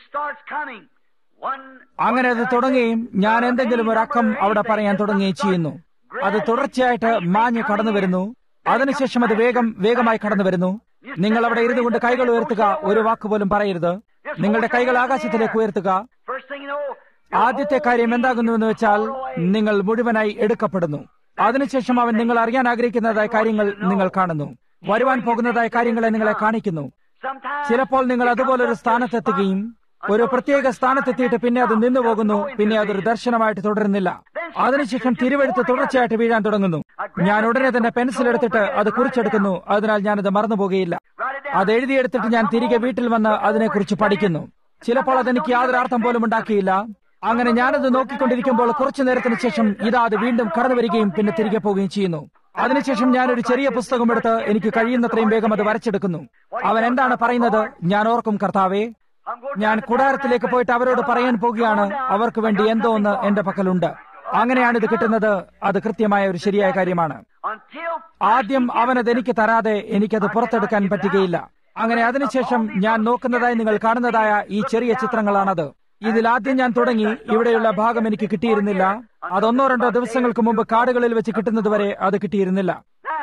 അങ്ങനെ അത് തുടങ്ങുകയും ഞാൻ എന്തെങ്കിലും ഒരു അക്കം അവിടെ പറയാൻ തുടങ്ങുകയും ചെയ്യുന്നു. അത് തുടർച്ചയായിട്ട് മാഞ്ഞ് കടന്നു വരുന്നു. അതിനുശേഷം അത് വേഗം വേഗമായി കടന്നു വരുന്നു. നിങ്ങൾ അവിടെ ഇരുന്നു കൊണ്ട് കൈകൾ ഉയർത്തുക. ഒരു വാക്കുപോലും പറയരുത്. നിങ്ങളുടെ കൈകൾ ആകാശത്തിലേക്ക് ഉയർത്തുക. ആദ്യത്തെ കാര്യം എന്താകുന്നുവെന്ന് വെച്ചാൽ നിങ്ങൾ മുഴുവനായി എടുക്കപ്പെടുന്നു. അതിനുശേഷം അവൻ നിങ്ങൾ അറിയാൻ ആഗ്രഹിക്കുന്നതായ കാര്യങ്ങൾ നിങ്ങൾ കാണുന്നു. വരുവാൻ പോകുന്നതായ കാര്യങ്ങളെ നിങ്ങളെ കാണിക്കുന്നു. ചിലപ്പോൾ നിങ്ങൾ അതുപോലൊരു സ്ഥാനത്തെത്തുകയും ഒരു പ്രത്യേക സ്ഥാനത്തെത്തിയിട്ട് പിന്നെ അത് നിന്നു പോകുന്നു. പിന്നെ അതൊരു ദർശനമായിട്ട് തുടരുന്നില്ല. അതിനുശേഷം തിരുവെഴുത്ത് തുടർച്ചയായിട്ട് വീഴാൻ തുടങ്ങുന്നു. ഞാൻ ഉടനെ തന്നെ പെൻസിൽ എടുത്തിട്ട് അത് കുറിച്ചെടുക്കുന്നു. അതിനാൽ ഞാനത് മറന്നുപോകുകയില്ല. അത് എഴുതിയെടുത്തിട്ട് ഞാൻ തിരികെ വീട്ടിൽ വന്ന് അതിനെക്കുറിച്ച് പഠിക്കുന്നു. ചിലപ്പോൾ അതെനിക്ക് യാതൊരു അർത്ഥം പോലും ഉണ്ടാക്കിയില്ല. അങ്ങനെ ഞാനത് നോക്കിക്കൊണ്ടിരിക്കുമ്പോൾ കുറച്ചു നേരത്തിന് ശേഷം ഇതാ അത് വീണ്ടും കടന്നു വരികയും പിന്നെ തിരികെ പോവുകയും ചെയ്യുന്നു. അതിനുശേഷം ഞാനൊരു ചെറിയ പുസ്തകമെടുത്ത് എനിക്ക് കഴിയുന്നത്രയും വേഗം അത് വരച്ചെടുക്കുന്നു. അവൻ എന്താണ് പറയുന്നത്? ഞാൻ ഓർക്കും, കർത്താവേ, ഞാൻ കൂടാരത്തിലേക്ക് പോയിട്ട് അവരോട് പറയാൻ പോകുകയാണ്, അവർക്ക് വേണ്ടി എന്തോ ഒന്ന് എന്റെ പക്കലുണ്ട്. അങ്ങനെയാണ് ഇത് കിട്ടുന്നത്. അത് കൃത്യമായ ഒരു ശരിയായ കാര്യമാണ്. ആദ്യം അവനത് എനിക്ക് തരാതെ എനിക്കത് പുറത്തെടുക്കാൻ പറ്റുകയില്ല. അങ്ങനെ അതിനുശേഷം ഞാൻ നോക്കുന്നതായി നിങ്ങൾ കാണുന്നതായ ഈ ചെറിയ ചിത്രങ്ങളാണത്. ഇതിൽ ആദ്യം ഞാൻ തുടങ്ങി. ഇവിടെയുള്ള ഭാഗം എനിക്ക് കിട്ടിയിരുന്നില്ല. അതൊന്നോ രണ്ടോ ദിവസങ്ങൾക്ക് മുമ്പ് കാടുകളിൽ വെച്ച് കിട്ടുന്നത് വരെ അത് കിട്ടിയിരുന്നില്ല.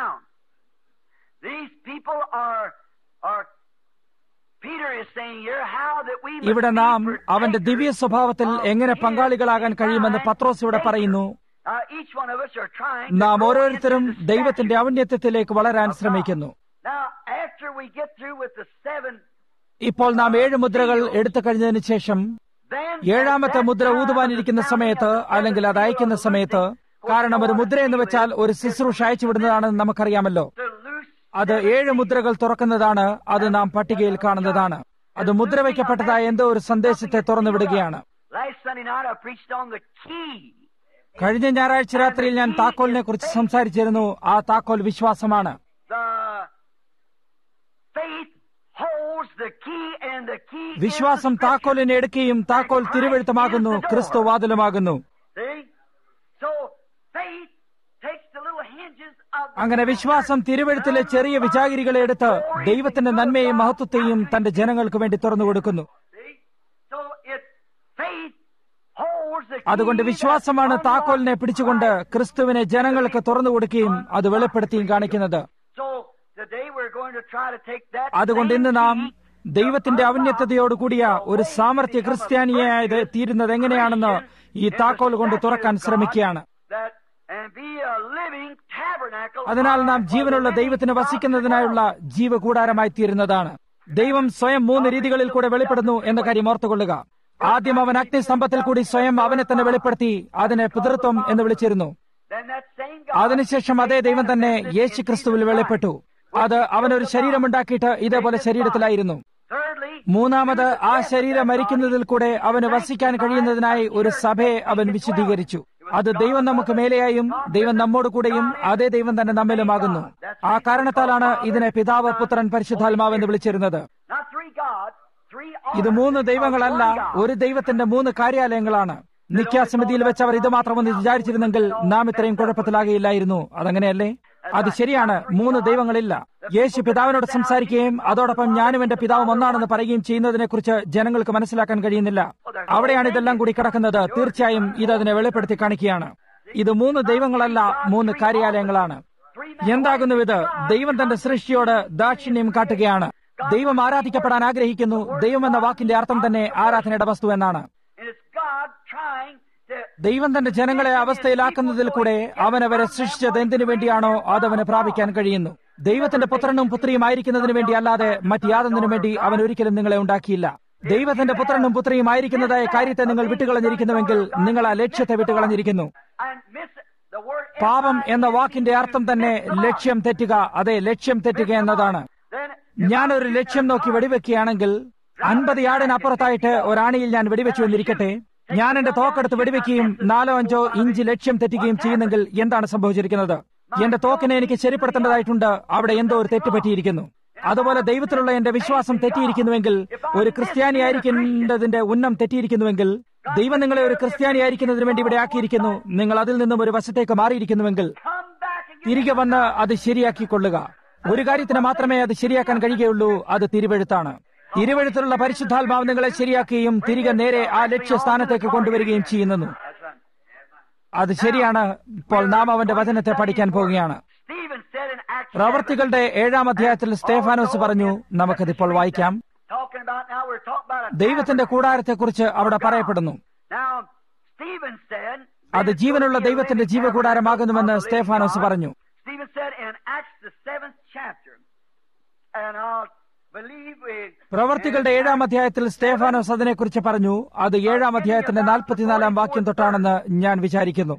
ഇവിടെ നാം അവന്റെ ദിവ്യ സ്വഭാവത്തിൽ എങ്ങനെ പങ്കാളികളാകാൻ കഴിയുമെന്ന് പത്രോസ് ഇവിടെ പറയുന്നു. നാം ഓരോരുത്തരും ദൈവത്തിന്റെ ഔന്നത്യത്തിലേക്ക് വളരാൻ ശ്രമിക്കുന്നു. ഇപ്പോൾ നാം ഏഴ് മുദ്രകൾ എടുത്തു കഴിഞ്ഞതിന് ശേഷം ഏഴാമത്തെ മുദ്ര ഊതുവാനിരിക്കുന്ന സമയത്ത്, അല്ലെങ്കിൽ അത് അയക്കുന്ന സമയത്ത്, കാരണം ഒരു മുദ്ര എന്ന് വെച്ചാൽ ഒരു ശുശ്രൂഷ അയച്ചുവിടുന്നതാണെന്ന് നമുക്കറിയാമല്ലോ. അത് ഏഴ് മുദ്രകൾ തുറക്കുന്നതാണ്. അത് നാം പട്ടികയിൽ കാണുന്നതാണ്. അത് മുദ്ര വയ്ക്കപ്പെട്ടതായ എന്തോ ഒരു സന്ദേശത്തെ തുറന്നു വിടുകയാണ്. കഴിഞ്ഞ ഞായറാഴ്ച രാത്രിയിൽ ഞാൻ താക്കോലിനെ കുറിച്ച് സംസാരിച്ചിരുന്നു. ആ താക്കോൽ വിശ്വാസമാണ്. വിശ്വാസം താക്കോലിനെ എടുക്കുകയും താക്കോൽ തിരുവെഴുത്തുമാകുന്നു, ക്രിസ്തു വാതിലുമാകുന്നു. അങ്ങനെ വിശ്വാസം തിരുവെഴുത്തിലെ ചെറിയ വിചാരികളെ എടുത്ത് ദൈവത്തിന്റെ നന്മയെയും മഹത്വത്തെയും തന്റെ ജനങ്ങൾക്ക് വേണ്ടി തുറന്നു കൊടുക്കുന്നു. അതുകൊണ്ട് വിശ്വാസമാണ് താക്കോലിനെ പിടിച്ചുകൊണ്ട് ക്രിസ്തുവിനെ ജനങ്ങൾക്ക് തുറന്നു കൊടുക്കുകയും അത് വെളിപ്പെടുത്തിയും കാണിക്കുന്നത്. അതുകൊണ്ട് ഇന്ന് നാം ദൈവത്തിന്റെ ഔന്നത്യതയോടുകൂടിയ ഒരു സാമർത്ഥ്യ ക്രിസ്ത്യാനിയായത് തീരുന്നത് എങ്ങനെയാണെന്ന് ഈ താക്കോൽ കൊണ്ട് തുറക്കാൻ ശ്രമിക്കുകയാണ്. അതിനാൽ നാം ജീവനുള്ള ദൈവത്തിന് വസിക്കുന്നതിനായുള്ള ജീവകൂടാരമായി തീരുന്നതാണ്. ദൈവം സ്വയം മൂന്ന് രീതികളിൽ കൂടെ വെളിപ്പെടുന്നു എന്ന കാര്യം ഓർത്തുകൊള്ളുക. ആദ്യം അവൻ അഗ്നിസ്തംഭത്തിൽ കൂടി സ്വയം അവനെ തന്നെ വെളിപ്പെടുത്തി. അതിനെ പിതൃത്വം എന്ന് വിളിച്ചിരുന്നു. അതിനുശേഷം അതേ ദൈവം തന്നെ യേശു ക്രിസ്തുവിൽ വെളിപ്പെട്ടു. അത് അവനൊരു ശരീരമുണ്ടാക്കിയിട്ട് ഇതേപോലെ ശരീരത്തിലായിരുന്നു. മൂന്നാമത് ആ ശരീരം മരിക്കുന്നതിൽ കൂടെ അവന് വസിക്കാൻ കഴിയുന്നതിനായി ഒരു സഭയെ അവൻ വിശുദ്ധീകരിച്ചു. അത് ദൈവം നമുക്ക് മേലെയായും ദൈവം നമ്മോട് കൂടെയും അതേ ദൈവം തന്നെ നമ്മിലുമാകുന്നു. ആ കാരണത്താലാണ് ഇതിനെ പിതാവ്, പുത്രൻ, പരിശുദ്ധാത്മാവ് എന്ന് വിളിച്ചിരുന്നത്. ഇത് മൂന്ന് ദൈവങ്ങളല്ല, ഒരു ദൈവത്തിന്റെ മൂന്ന് കാര്യാലയങ്ങളാണ്. നിത്യാസമിതിയിൽ വെച്ച് അവർ ഇത് മാത്രമൊന്ന് വിചാരിച്ചിരുന്നെങ്കിൽ നാം ഇത്രയും കുഴപ്പത്തിലാകയില്ലായിരുന്നു. അതങ്ങനെയല്ലേ? അത് ശരിയാണ്. മൂന്ന് ദൈവങ്ങളില്ല. യേശു പിതാവിനോട് സംസാരിക്കുകയും അതോടൊപ്പം ഞാനും എന്റെ പിതാവും ഒന്നാണെന്ന് പറയുകയും ചെയ്യുന്നതിനെ കുറിച്ച് ജനങ്ങൾക്ക് മനസ്സിലാക്കാൻ കഴിയുന്നില്ല. അവിടെയാണ് ഇതെല്ലാം കൂടി കിടക്കുന്നത്. തീർച്ചയായും ഇത് അതിനെ വെളിപ്പെടുത്തി കാണിക്കുകയാണ്. ഇത് മൂന്ന് ദൈവങ്ങളല്ല, മൂന്ന് കാര്യാലയങ്ങളാണ്. എന്താകുന്നു ഇത്? ദൈവം തന്റെ സൃഷ്ടിയോട് ദാക്ഷിണ്യം കാട്ടുകയാണ്. ദൈവം ആരാധിക്കപ്പെടാൻ ആഗ്രഹിക്കുന്നു. ദൈവം എന്ന വാക്കിന്റെ അർത്ഥം തന്നെ ആരാധനയുടെ വസ്തു എന്നാണ്. ദൈവം തന്റെ ജനങ്ങളെ അവസ്ഥയിലാക്കുന്നതിൽ കൂടെ അവൻ അവരെ സൃഷ്ടിച്ചത് എന്തിനു വേണ്ടിയാണോ അതവന് പ്രാപിക്കാൻ കഴിയുന്നു. ദൈവത്തിന്റെ പുത്രനും പുത്രിയും ആയിരിക്കുന്നതിന് വേണ്ടി അല്ലാതെ മറ്റ് യാതൊന്നിനു വേണ്ടി അവൻ ഒരിക്കലും നിങ്ങളെ ഉണ്ടാക്കിയില്ല. ദൈവത്തിന്റെ പുത്രനും പുത്രിയും ആയിരിക്കുന്നതായ കാര്യത്തെ നിങ്ങൾ വിട്ടുകളഞ്ഞിരിക്കുന്നുവെങ്കിൽ നിങ്ങൾ ആ ലക്ഷ്യത്തെ വിട്ടുകളഞ്ഞിരിക്കുന്നു. പാപം എന്ന വാക്കിന്റെ അർത്ഥം തന്നെ ലക്ഷ്യം തെറ്റുക. അതെ, ലക്ഷ്യം തെറ്റുക എന്നതാണ്. ഞാനൊരു ലക്ഷ്യം നോക്കി വെടിവെക്കുകയാണെങ്കിൽ അൻപത് യാർഡിനപ്പുറത്തായിട്ട് ഒരാണിയിൽ ഞാൻ വെടിവെച്ചു എന്നിരിക്കട്ടെ, ഞാൻ എന്റെ തോക്കെടുത്ത് വെടിവെക്കുകയും നാലോ അഞ്ചോ ഇഞ്ച് ലക്ഷ്യം തെറ്റുകയും ചെയ്യുന്നെങ്കിൽ എന്താണ് സംഭവിച്ചിരിക്കുന്നത്? എന്റെ തോക്കിനെ എനിക്ക് ശരിപ്പെടുത്തേണ്ടതായിട്ടുണ്ട്. അവിടെ എന്തോ ഒരു തെറ്റ് പറ്റിയിരിക്കുന്നു. അതുപോലെ ദൈവത്തിലുള്ള എന്റെ വിശ്വാസം തെറ്റിയിരിക്കുന്നുവെങ്കിൽ, ഒരു ക്രിസ്ത്യാനിയായിരിക്കുന്നതിന്റെ ഉന്നം തെറ്റിയിരിക്കുന്നുവെങ്കിൽ, ദൈവം നിങ്ങളെ ഒരു ക്രിസ്ത്യാനിയായിരിക്കുന്നതിന് വേണ്ടി ഇവിടെ ആക്കിയിരിക്കുന്നു, നിങ്ങൾ അതിൽ നിന്നും ഒരു വശത്തേക്ക് മാറിയിരിക്കുന്നുവെങ്കിൽ തിരികെ വന്ന് അത് ശരിയാക്കിക്കൊള്ളുക. ഒരു കാര്യത്തിന് മാത്രമേ അത് ശരിയാക്കാൻ കഴിയുകയുള്ളൂ, അത് തിരുവെഴുത്താണ്. തിരുവെഴുത്തിലുള്ള പരിശുദ്ധാത്മാവ് നിങ്ങളെ ശരിയാക്കുകയും തിരികെ നേരെ ആ ലക്ഷ്യസ്ഥാനത്തേക്ക് കൊണ്ടുവരികയും ചെയ്യുന്നു. അത് ശരിയാണ്. ഇപ്പോൾ നാം അവന്റെ വചനത്തെ പഠിക്കാൻ പോവുകയാണ്. പ്രവർത്തികളുടെ ഏഴാം അധ്യായത്തിൽ സ്തേഫാനോസ് പറഞ്ഞു, നമുക്കതിപ്പോൾ വായിക്കാം. ദൈവത്തിന്റെ കൂടാരത്തെക്കുറിച്ച് അവിടെ പറയപ്പെടുന്നു. അത് ജീവനുള്ള ദൈവത്തിന്റെ ജീവകൂടാരമാകുന്നുവെന്ന് സ്തേഫാനോസ് പറഞ്ഞു. പ്രവർത്തികളുടെ ഏഴാം അധ്യായത്തിൽ സ്തേഫാനോസ് അതിനെക്കുറിച്ച് പറഞ്ഞു. അത് ഏഴാം അധ്യായത്തിന്റെ നാൽപ്പത്തിനാലാം വാക്യം തൊട്ടാണെന്ന് ഞാൻ വിചാരിക്കുന്നു.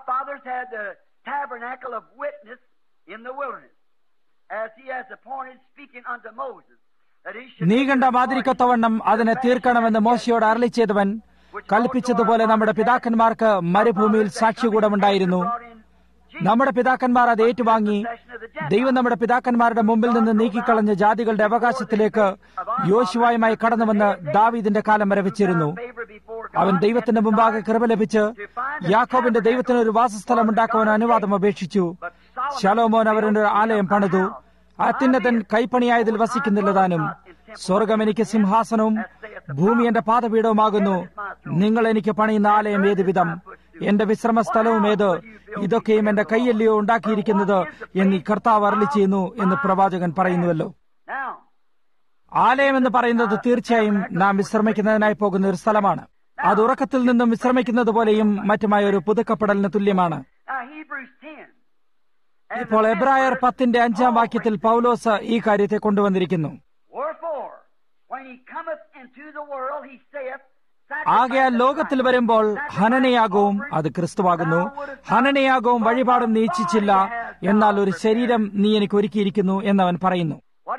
നീ കണ്ട മാതിരിക്കൊത്തവണ്ണം അതിനെ തീർക്കണമെന്ന് മോശയോട് അരുളി ചെയ്തവൻ കൽപ്പിച്ചതുപോലെ നമ്മുടെ പിതാക്കന്മാർക്ക് മരുഭൂമിയിൽ സാക്ഷികൂടമുണ്ടായിരുന്നു. നമ്മുടെ പിതാക്കന്മാർ അത് ഏറ്റുവാങ്ങി. ദൈവം നമ്മുടെ പിതാക്കന്മാരുടെ മുമ്പിൽ നിന്ന് നീക്കിക്കളഞ്ഞ ജാതികളുടെ അവകാശത്തിലേക്ക് യോശുവയുമായി കടന്നുവന്ന് ദാവീദിന്റെ കാലം വരെ വെച്ചിരുന്നു. അവൻ ദൈവത്തിന്റെ മുമ്പാകെ കൃപ ലഭിച്ച് യാക്കോബിന്റെ ദൈവത്തിന് ഒരു വാസസ്ഥലം ഉണ്ടാക്കുവാൻ അനുവാദം അപേക്ഷിച്ചു. ശലോമോൻ അവരുടെ ആലയം പണിതു. അത്യുന്നതൻ കൈപ്പണിയായതിൽ വസിക്കുന്നില്ലതാനും. സ്വർഗം എനിക്ക് സിംഹാസനവും ഭൂമി എന്റെ പാദപീഠവുമാകുന്നു. നിങ്ങൾ എനിക്ക് പണിയുന്ന ആലയം ഏത് വിധം, എന്റെ വിശ്രമ സ്ഥലവും ഏത്? ഇതൊക്കെയും എന്റെ കൈയല്ലയോ ഉണ്ടാക്കിയിരിക്കുന്നത് എന്ന് കർത്താവ് അരുളി ചെയ്യുന്നു എന്ന് പ്രവാചകൻ പറയുന്നുവല്ലോ. ആലയം എന്ന് പറയുന്നത് തീർച്ചയായും നാം വിശ്രമിക്കുന്നതിനായി പോകുന്ന ഒരു സ്ഥലമാണ്. അത് ഉറക്കത്തിൽ നിന്നും വിശ്രമിക്കുന്നത് പോലെയും മറ്റുമായ ഒരു പുതുക്കപ്പെടലിന് തുല്യമാണ്. ഇപ്പോൾ എബ്രായർ പത്തിന്റെ അഞ്ചാം വാക്യത്തിൽ പൗലോസ് ഈ കാര്യത്തെ കൊണ്ടുവന്നിരിക്കുന്നു. ആകയാൽ ലോകത്തിൽ വരുമ്പോൾ ഹനനയാഗവും, അത് ക്രിസ്തുവാകുന്നു, ഹനനയാഗവും വഴിപാടും നീ ഇച്ഛിച്ചില്ല, എന്നാൽ ഒരു ശരീരം നീ എനിക്ക് ഒരുക്കിയിരിക്കുന്നു എന്നവൻ പറയുന്നു.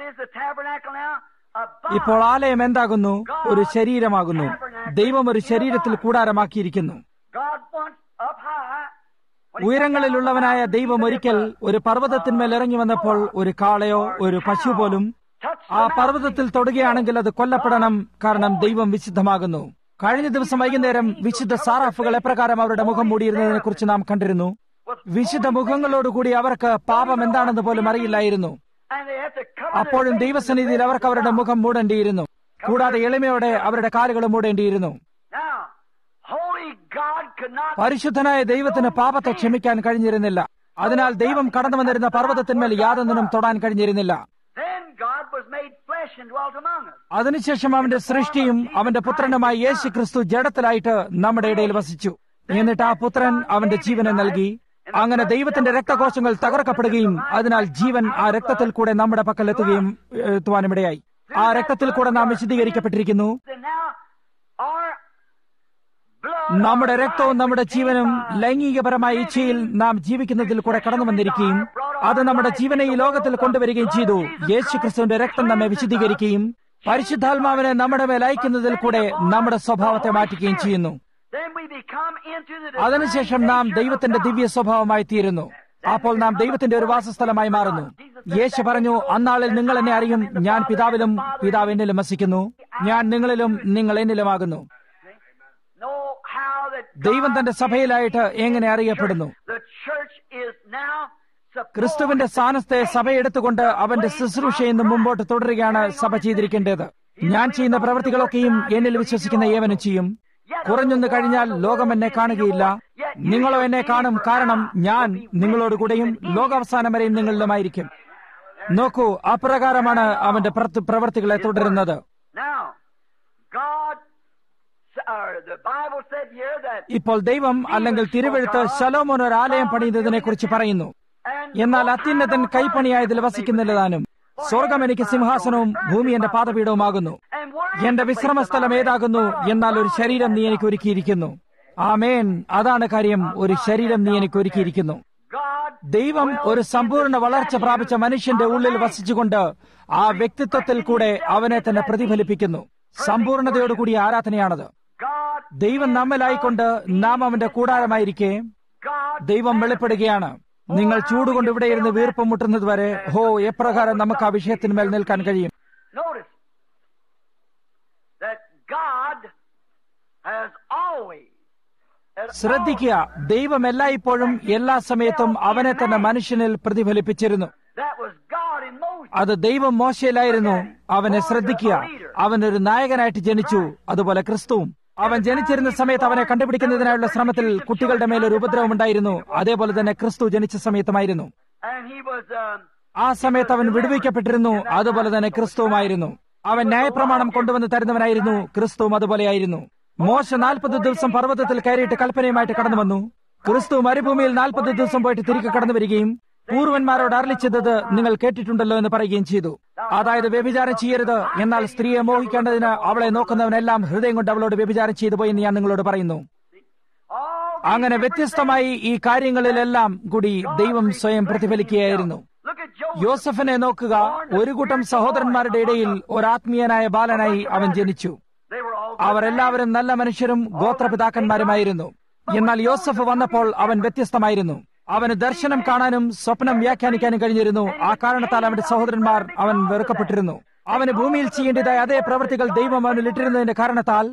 ഇപ്പോൾ ആലയം എന്താകുന്നു? ഒരു ശരീരമാകുന്നു. ദൈവം ഒരു ശരീരത്തിൽ കൂടാരമാക്കിയിരിക്കുന്നു. ഉയരങ്ങളിലുള്ളവനായ ദൈവം ഒരിക്കൽ ഒരു പർവ്വതത്തിന്മേൽ ഇറങ്ങി വന്നപ്പോൾ ഒരു കാളയോ ഒരു പശു പോലും ആ പർവ്വതത്തിൽ തൊടുകയാണെങ്കിൽ അത് കൊല്ലപ്പെടണം, കാരണം ദൈവം വിശുദ്ധമാകുന്നു. കഴിഞ്ഞ ദിവസം വൈകുന്നേരം വിശുദ്ധ സാറാഫുകൾ എപ്രകാരം അവരുടെ മുഖം മൂടിയിരുന്നതിനെ കുറിച്ച് നാം കണ്ടിരുന്നു. വിശുദ്ധ മുഖങ്ങളോടുകൂടി അവർക്ക് പാപം എന്താണെന്ന് പോലും അറിയില്ലായിരുന്നു. അപ്പോഴും ദൈവസന്നിധിയിൽ അവർക്ക് അവരുടെ മുഖം മൂടേണ്ടിയിരുന്നു. കൂടാതെ എളിമയോടെ അവരുടെ കാലുകൾ മൂടേണ്ടിയിരുന്നു. പരിശുദ്ധനായ ദൈവത്തിന് പാപത്തെ ക്ഷമിക്കാൻ കഴിഞ്ഞിരുന്നില്ല. അതിനാൽ ദൈവം കടന്നു വന്നിരുന്ന പർവ്വതത്തിന്മേൽ യാതൊന്നിനും തൊടാൻ കഴിഞ്ഞിരുന്നില്ല. അതിനുശേഷം അവന്റെ സൃഷ്ടിയും അവന്റെ പുത്രനുമായി യേശു ക്രിസ്തു ജഡത്തിലായിട്ട് നമ്മുടെ ഇടയിൽ വസിച്ചു. എന്നിട്ട് ആ പുത്രൻ അവന്റെ ജീവനെ നൽകി. അങ്ങനെ ദൈവത്തിന്റെ രക്തകോശങ്ങൾ തകർക്കപ്പെടുകയും അതിനാൽ ജീവൻ ആ രക്തത്തിൽ കൂടെ നമ്മുടെ പക്കൽ എത്തുകയും എത്തുവാനും ഇടയായി. ആ രക്തത്തിൽ കൂടെ നാം വിശദീകരിക്കപ്പെട്ടിരിക്കുന്നു. നമ്മുടെ രക്തവും നമ്മുടെ ജീവനും ലൈംഗികപരമായ ഇച്ഛയിൽ നാം ജീവിക്കുന്നതിൽ കൂടെ കടന്നു വന്നിരിക്കുകയും അത് നമ്മുടെ ജീവനെ ഈ ലോകത്തിൽ കൊണ്ടുവരികയും ചെയ്തു. യേശു ക്രിസ്തുവിന്റെ രക്തം നമ്മെ വിശദീകരിക്കുകയും പരിശുദ്ധാത്മാവിനെ നമ്മുടെ മേൽ അയക്കുന്നതിൽ കൂടെ നമ്മുടെ സ്വഭാവത്തെ മാറ്റുകയും ചെയ്യുന്നു. അതിനുശേഷം നാം ദൈവത്തിന്റെ ദിവ്യ സ്വഭാവമായി തീരുന്നു. അപ്പോൾ നാം ദൈവത്തിന്റെ ഒരു വാസസ്ഥലമായി മാറുന്നു. യേശു പറഞ്ഞു, അന്നാളിൽ നിങ്ങൾ എന്നെ അറിയും, ഞാൻ പിതാവിലും പിതാവ് എന്നിലും വസിക്കുന്നു, ഞാൻ നിങ്ങളിലും നിങ്ങൾ എന്നിലുമാകുന്നു. ദൈവം തന്റെ സഭയിലായിട്ട് എങ്ങനെ അറിയപ്പെടുന്നു? ക്രിസ്തുവിന്റെ സ്ഥാനത്തെ സഭയെടുത്തുകൊണ്ട് അവന്റെ ശുശ്രൂഷയിൽ നിന്ന് മുമ്പോട്ട് തുടരുകയാണ് സഭ ചെയ്തിരിക്കേണ്ടത്. ഞാൻ ചെയ്യുന്ന പ്രവൃത്തികളൊക്കെയും എന്നിൽ വിശ്വസിക്കുന്ന ഏവനും ചെയ്യും. കുറഞ്ഞൊന്നു കഴിഞ്ഞാൽ ലോകം എന്നെ കാണുകയില്ല, നിങ്ങളോ എന്നെ കാണും, കാരണം ഞാൻ നിങ്ങളോടുകൂടെയും ലോകാവസാനം വരെയും നിങ്ങളിലുമായിരിക്കും. നോക്കൂ, അപ്രകാരമാണ് അവന്റെ പ്രവൃത്തികളെ തുടരുന്നത്. ഇപ്പോൾ ദൈവം അല്ലെങ്കിൽ തിരുവെഴുത്ത് ശലോമോൻ ഒരു ആലയം പണിയുന്നതിനെ കുറിച്ച് പറയുന്നു. എന്നാൽ അത്യുന്നതൻ കൈപ്പണിയായതിൽ വസിക്കുന്നില്ലതാനും. സ്വർഗം എനിക്ക് സിംഹാസനവും ഭൂമി എന്റെ പാദപീഠവുമാകുന്നു. എന്റെ വിശ്രമസ്ഥലം ഏതാകുന്നു? എന്നാൽ ഒരു ശരീരം നീ എനിക്ക് ഒരുക്കിയിരിക്കുന്നു. ആമേൻ, അതാണ് കാര്യം. ഒരു ശരീരം നീ എനിക്ക് ഒരുക്കിയിരിക്കുന്നു. ദൈവം ഒരു സമ്പൂർണ്ണ വളർച്ച പ്രാപിച്ച മനുഷ്യന്റെ ഉള്ളിൽ വസിച്ചുകൊണ്ട് ആ വ്യക്തിത്വത്തിൽ കൂടെ അവനെ തന്നെ പ്രതിഫലിപ്പിക്കുന്നു. സമ്പൂർണതയോടുകൂടിയ ആരാധനയാണത്. ദൈവം നമ്മിലായിക്കൊണ്ട് നാം അവന്റെ കൂടാരമായിരിക്കെ ദൈവം വെളിപ്പെടുകയാണ്. നിങ്ങൾ ചൂടുകൊണ്ട് ഇവിടെ ഇരുന്ന് വീർപ്പം മുട്ടുന്നത് വരെ ഹോ എപ്രകാരം നമുക്ക് ആ വിഷയത്തിന്മേൽ നിൽക്കാൻ കഴിയും. ശ്രദ്ധിക്കുക, ദൈവം എല്ലായ്പ്പോഴും എല്ലാ സമയത്തും അവനെ തന്നെ മനുഷ്യനിൽ പ്രതിഫലിപ്പിച്ചിരുന്നു. അത് ദൈവം മോശയിലായിരുന്നു. അവനെ ശ്രദ്ധിക്കുക, അവനൊരു നായകനായിട്ട് ജനിച്ചു. അതുപോലെ ക്രിസ്തുവും അവൻ ജനിച്ചിരുന്ന സമയത്ത് അവനെ കണ്ടുപിടിക്കുന്നതിനായുള്ള ശ്രമത്തിൽ കുട്ടികളുടെ മേലൊരു ഉപദ്രവം ഉണ്ടായിരുന്നു. അതേപോലെ തന്നെ ക്രിസ്തു ജനിച്ച സമയത്തുമായിരുന്നു. ആ സമയത്ത് അവൻ വിടുവിക്കപ്പെട്ടിരുന്നു. അതുപോലെ തന്നെ ക്രിസ്തുവുമായിരുന്നു. അവൻ ന്യായപ്രമാണം കൊണ്ടുവന്ന് തരുന്നവനായിരുന്നു. ക്രിസ്തുവും അതുപോലെയായിരുന്നു. മോശ നാൽപ്പത് ദിവസം പർവ്വതത്തിൽ കയറിയിട്ട് കൽപ്പനയുമായിട്ട് കടന്നു വന്നു. ക്രിസ്തു മരുഭൂമിയിൽ നാൽപ്പത് ദിവസം പോയിട്ട് തിരികെ കടന്നു വരികയും പൂർവന്മാരോട് അരുളിച്ചത് നിങ്ങൾ കേട്ടിട്ടുണ്ടല്ലോ എന്ന് പറയുകയും ചെയ്തു. അതായത് വ്യഭിചാരം ചെയ്യരുത്, എന്നാൽ സ്ത്രീയെ മോഹിക്കേണ്ടതിന് അവളെ നോക്കുന്നവനെല്ലാം ഹൃദയം കൊണ്ട് അവളോട് വ്യഭിചാരം ചെയ്തു പോയി എന്ന് ഞാൻ നിങ്ങളോട് പറയുന്നു. അങ്ങനെ വ്യത്യസ്തമായി ഈ കാര്യങ്ങളിലെല്ലാം കൂടി ദൈവം സ്വയം പ്രതിഫലിക്കുകയായിരുന്നു. യോസഫിനെ നോക്കുക. ഒരു കൂട്ടം സഹോദരന്മാരുടെ ഇടയിൽ ഒരാത്മീയനായ ബാലനായി അവൻ ജനിച്ചു. അവരെല്ലാവരും നല്ല മനുഷ്യരും ഗോത്രപിതാക്കന്മാരുമായിരുന്നു. എന്നാൽ യോസഫ് വന്നപ്പോൾ അവൻ വ്യത്യസ്തമായിരുന്നു. അവന് ദർശനം കാണാനും സ്വപ്നം വ്യാഖ്യാനിക്കാനും കഴിഞ്ഞിരുന്നു. ആ കാരണത്താൽ അവന്റെ സഹോദരന്മാർ അവൻ വെറുക്കപ്പെട്ടിരുന്നു. അവന് ഭൂമിയിൽ ചെയ്യേണ്ടതായ അതേ പ്രവൃത്തികൾ ദൈവം അവനിൽ ഇട്ടിരുന്നതിന്റെ കാരണത്താൽ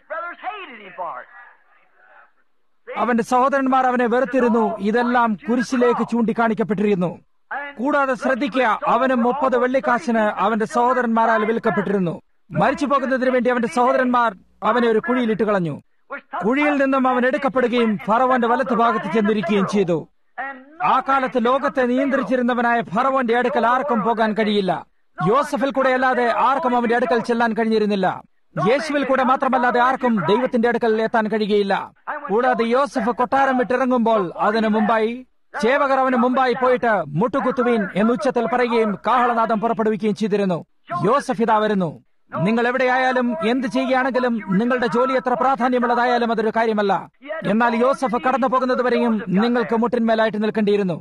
അവന്റെ സഹോദരന്മാർ അവനെ വെറുത്തിരുന്നു. ഇതെല്ലാം കുരിശിലേക്ക് ചൂണ്ടിക്കാണിക്കപ്പെട്ടിരുന്നു. കൂടാതെ ശ്രദ്ധിക്കുക, അവനും മുപ്പത് വെള്ളിക്കാശിന് അവന്റെ സഹോദരന്മാരാൽ വിൽക്കപ്പെട്ടിരുന്നു. മരിച്ചു പോകുന്നതിന് വേണ്ടി അവന്റെ സഹോദരന്മാർ അവനെ ഒരു കുഴിയിലിട്ട് കളഞ്ഞു. കുഴിയിൽ നിന്നും അവൻ എടുക്കപ്പെടുകയും ഫറവോന്റെ വലത്ത് ഭാഗത്ത് ചെന്നിരിക്കുകയും ചെയ്തു. ആ കാലത്ത് ലോകത്തെ നിയന്ത്രിച്ചിരുന്നവനായ ഫറവോന്റെ അടുക്കൽ ആർക്കും പോകാൻ കഴിയില്ല. യോസഫിൽ കൂടെ അല്ലാതെ ആർക്കും അവന്റെ അടുക്കൽ ചെല്ലാൻ കഴിഞ്ഞിരുന്നില്ല. യേശുവിൽ കൂടെ മാത്രമല്ലാതെ ആർക്കും ദൈവത്തിന്റെ അടുക്കൽ എത്താൻ കഴിയുകയില്ല. കൂടാതെ യോസഫ് കൊട്ടാരം വിട്ടിറങ്ങുമ്പോൾ അതിനു മുമ്പായി ചേവകർ അവന് മുമ്പായി പോയിട്ട് മുട്ടുകുത്തുവീൻ എന്നുച്ചത്തിൽ പറയുകയും കാഹളനാദം പുറപ്പെടുവിക്കുകയും ചെയ്തിരുന്നു. യോസഫ് ഇതാ വരുന്നു. നിങ്ങൾ എവിടെയായാലും എന്ത് ചെയ്യുകയാണെങ്കിലും നിങ്ങളുടെ ജോലി എത്ര പ്രാധാന്യമുള്ളതായാലും അതൊരു കാര്യമല്ല. എന്നാൽ യോസഫ് കടന്നു പോകുന്നതുവരെയും നിങ്ങൾക്ക് മുട്ടിന്മേലായിട്ട് നിൽക്കേണ്ടിയിരുന്നു.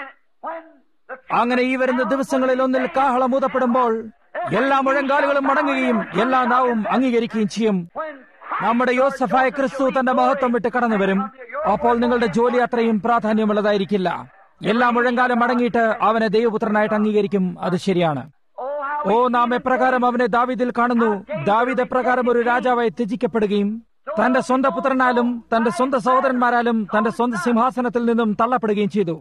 അങ്ങനെ ഈ വരുന്ന ദിവസങ്ങളിൽ ഒന്നിൽ കാഹളം ഊതപ്പെടുമ്പോൾ എല്ലാ മുഴങ്കാലുകളും മടങ്ങുകയും എല്ലാ നാവും അംഗീകരിക്കുകയും ചെയ്യും. നമ്മുടെ യോസഫായ ക്രിസ്തു തന്റെ മഹത്വം വിട്ട് കടന്നു വരും. അപ്പോൾ നിങ്ങളുടെ ജോലി അത്രയും പ്രാധാന്യമുള്ളതായിരിക്കില്ല. എല്ലാ മുഴങ്കാലും മടങ്ങിയിട്ട് അവനെ ദൈവപുത്രനായിട്ട് അംഗീകരിക്കും. അത് ശരിയാണ്. ഓ, നാം എപ്രകാരം അവനെ ദാവീദിൽ കാണുന്നു. ദാവീദ് എപ്രകാരം ഒരു രാജാവായി ത്യജിക്കപ്പെടുകയും തന്റെ സ്വന്തം പുത്രനാലും തന്റെ സ്വന്തം സഹോദരന്മാരാലും തന്റെ സ്വന്തം സിംഹാസനത്തിൽ നിന്നും തള്ളപ്പെടുകയും ചെയ്തു.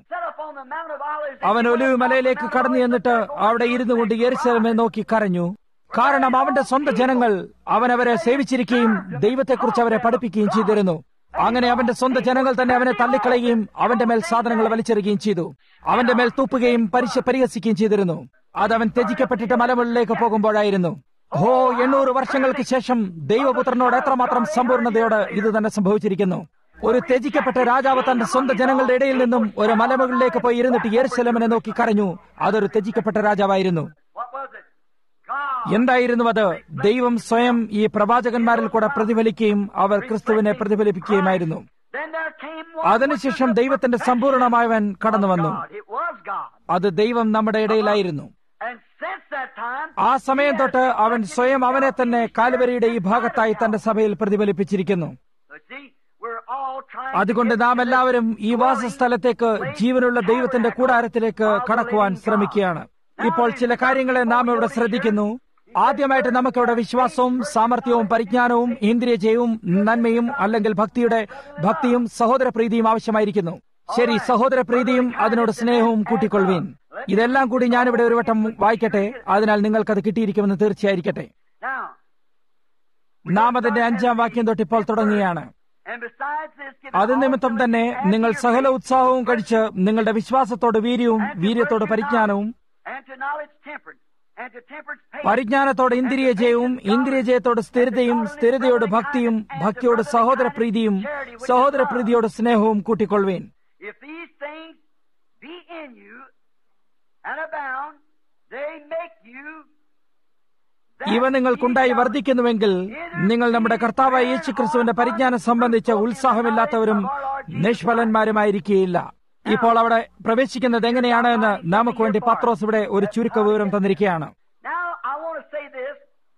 അവൻ ഒലിവ് മലയിലേക്ക് കടന്നു ചെന്നിട്ട് അവിടെ ഇരുന്നു കൊണ്ട് യെരൂശലേമിനെ നോക്കി കരഞ്ഞു. കാരണം അവന്റെ സ്വന്തം ജനങ്ങൾ അവനവരെ സേവിച്ചിരിക്കുകയും ദൈവത്തെക്കുറിച്ച് അവരെ പഠിപ്പിക്കുകയും ചെയ്തിരുന്നു. അങ്ങനെ അവന്റെ സ്വന്തം ജനങ്ങൾ തന്നെ അവനെ തള്ളിക്കളയുകയും അവന്റെ മേൽ സാധനങ്ങൾ വലിച്ചെറിയുകയും ചെയ്തു. അവന്റെ മേൽ തൂപ്പുകയും പരിശ പരിഹസിക്കുകയും ചെയ്തിരുന്നു. അതവൻ ത്യജിക്കപ്പെട്ടിട്ട് മലമുകളിലേക്ക് പോകുമ്പോഴായിരുന്നു. ഹോ, എണ്ണൂറ് വർഷങ്ങൾക്ക് ശേഷം ദൈവപുത്രനോട് എത്രമാത്രം സമ്പൂർണ്ണതയോട് ഇത് തന്നെ സംഭവിച്ചിരിക്കുന്നു. ഒരു ത്യജിക്കപ്പെട്ട രാജാവ് തന്റെ സ്വന്തം ജനങ്ങളുടെ ഇടയിൽ നിന്നും ഒരു മലമുകളിലേക്ക് പോയി ഇരുന്നിട്ട് യെരൂശലേമിനെ നോക്കി കരഞ്ഞു. അതൊരു ത്യജിക്കപ്പെട്ട രാജാവായിരുന്നു. എന്തായിരുന്നു അത്? ദൈവം സ്വയം ഈ പ്രവാചകന്മാരിൽ കൂടെ പ്രതിഫലിക്കുകയും അവർ ക്രിസ്തുവിനെ പ്രതിഫലിപ്പിക്കുകയുമായിരുന്നു. അതിനുശേഷം ദൈവത്തിന്റെ സമ്പൂർണമായവൻ കടന്നു വന്നു. അത് ദൈവം നമ്മുടെ ഇടയിലായിരുന്നു. ആ സമയം തൊട്ട് അവൻ സ്വയം അവനെ തന്നെ കാൽവരിയുടെ ഈ ഭാഗത്തായി തന്റെ സഭയിൽ പ്രതിഫലിപ്പിച്ചിരിക്കുന്നു. അതുകൊണ്ട് നാം എല്ലാവരും ഈ വാസസ്ഥലത്തേക്ക്, ജീവനുള്ള ദൈവത്തിന്റെ കൂടാരത്തിലേക്ക് കടക്കുവാൻ ശ്രമിക്കുകയാണ്. ഇപ്പോൾ ചില കാര്യങ്ങളെ നാം ഇവിടെ ശ്രദ്ധിക്കുന്നു. ആദ്യമായിട്ട് നമുക്കിവിടെ വിശ്വാസവും സാമർത്ഥ്യവും പരിജ്ഞാനവും ഇന്ദ്രിയജയവും നന്മയും അല്ലെങ്കിൽ ഭക്തിയുടെ ഭക്തിയും സഹോദരപ്രീതിയും ആവശ്യമായിരിക്കുന്നു. ശരി, സഹോദരപ്രീതിയും അതിനോട് സ്നേഹവും കൂട്ടിക്കൊള്ളുവീൻ. ഇതെല്ലാം കൂടി ഞാനിവിടെ ഒരു വട്ടം വായിക്കട്ടെ. അതിനാൽ നിങ്ങൾക്കത് കിട്ടിയിരിക്കുമെന്ന് തീർച്ചയായിരിക്കട്ടെ. നാം അതിന്റെ അഞ്ചാം വാക്യം തൊട്ട് ഇപ്പോൾ തുടങ്ങുകയാണ്. അത് നിമിത്തം തന്നെ നിങ്ങൾ സകല ഉത്സാഹവും കഴിച്ച് നിങ്ങളുടെ വിശ്വാസത്തോട് വീര്യവും വീര്യത്തോട് പരിജ്ഞാനവും പരിജ്ഞാനത്തോട് ഇന്ദ്രിയജയവും ഇന്ദ്രിയജയത്തോട് സ്ഥിരതയും സ്ഥിരതയോട് ഭക്തിയും ഭക്തിയോട് സഹോദരപ്രീതിയും സഹോദരപ്രീതിയോട് സ്നേഹവും കൂട്ടിക്കൊള്ളുവേൻ. ഇവ നിങ്ങൾക്കുണ്ടായി വർദ്ധിക്കുന്നുവെങ്കിൽ നിങ്ങൾ നമ്മുടെ കർത്താവായ യേശുക്രിസ്തുവിന്റെ പരിജ്ഞാനം സംബന്ധിച്ച ഉത്സാഹമില്ലാത്തവരും നിഷ്ഫലന്മാരുമായിരിക്കുകയില്ല. ഇപ്പോൾ അവിടെ പ്രവേശിക്കുന്നത് എങ്ങനെയാണ് എന്ന് നമുക്ക് വേണ്ടി പത്രോസ് ഇവിടെ ഒരു ചുരുക്ക വിവരം തന്നിരിക്കുകയാണ്. Now, I want to say this,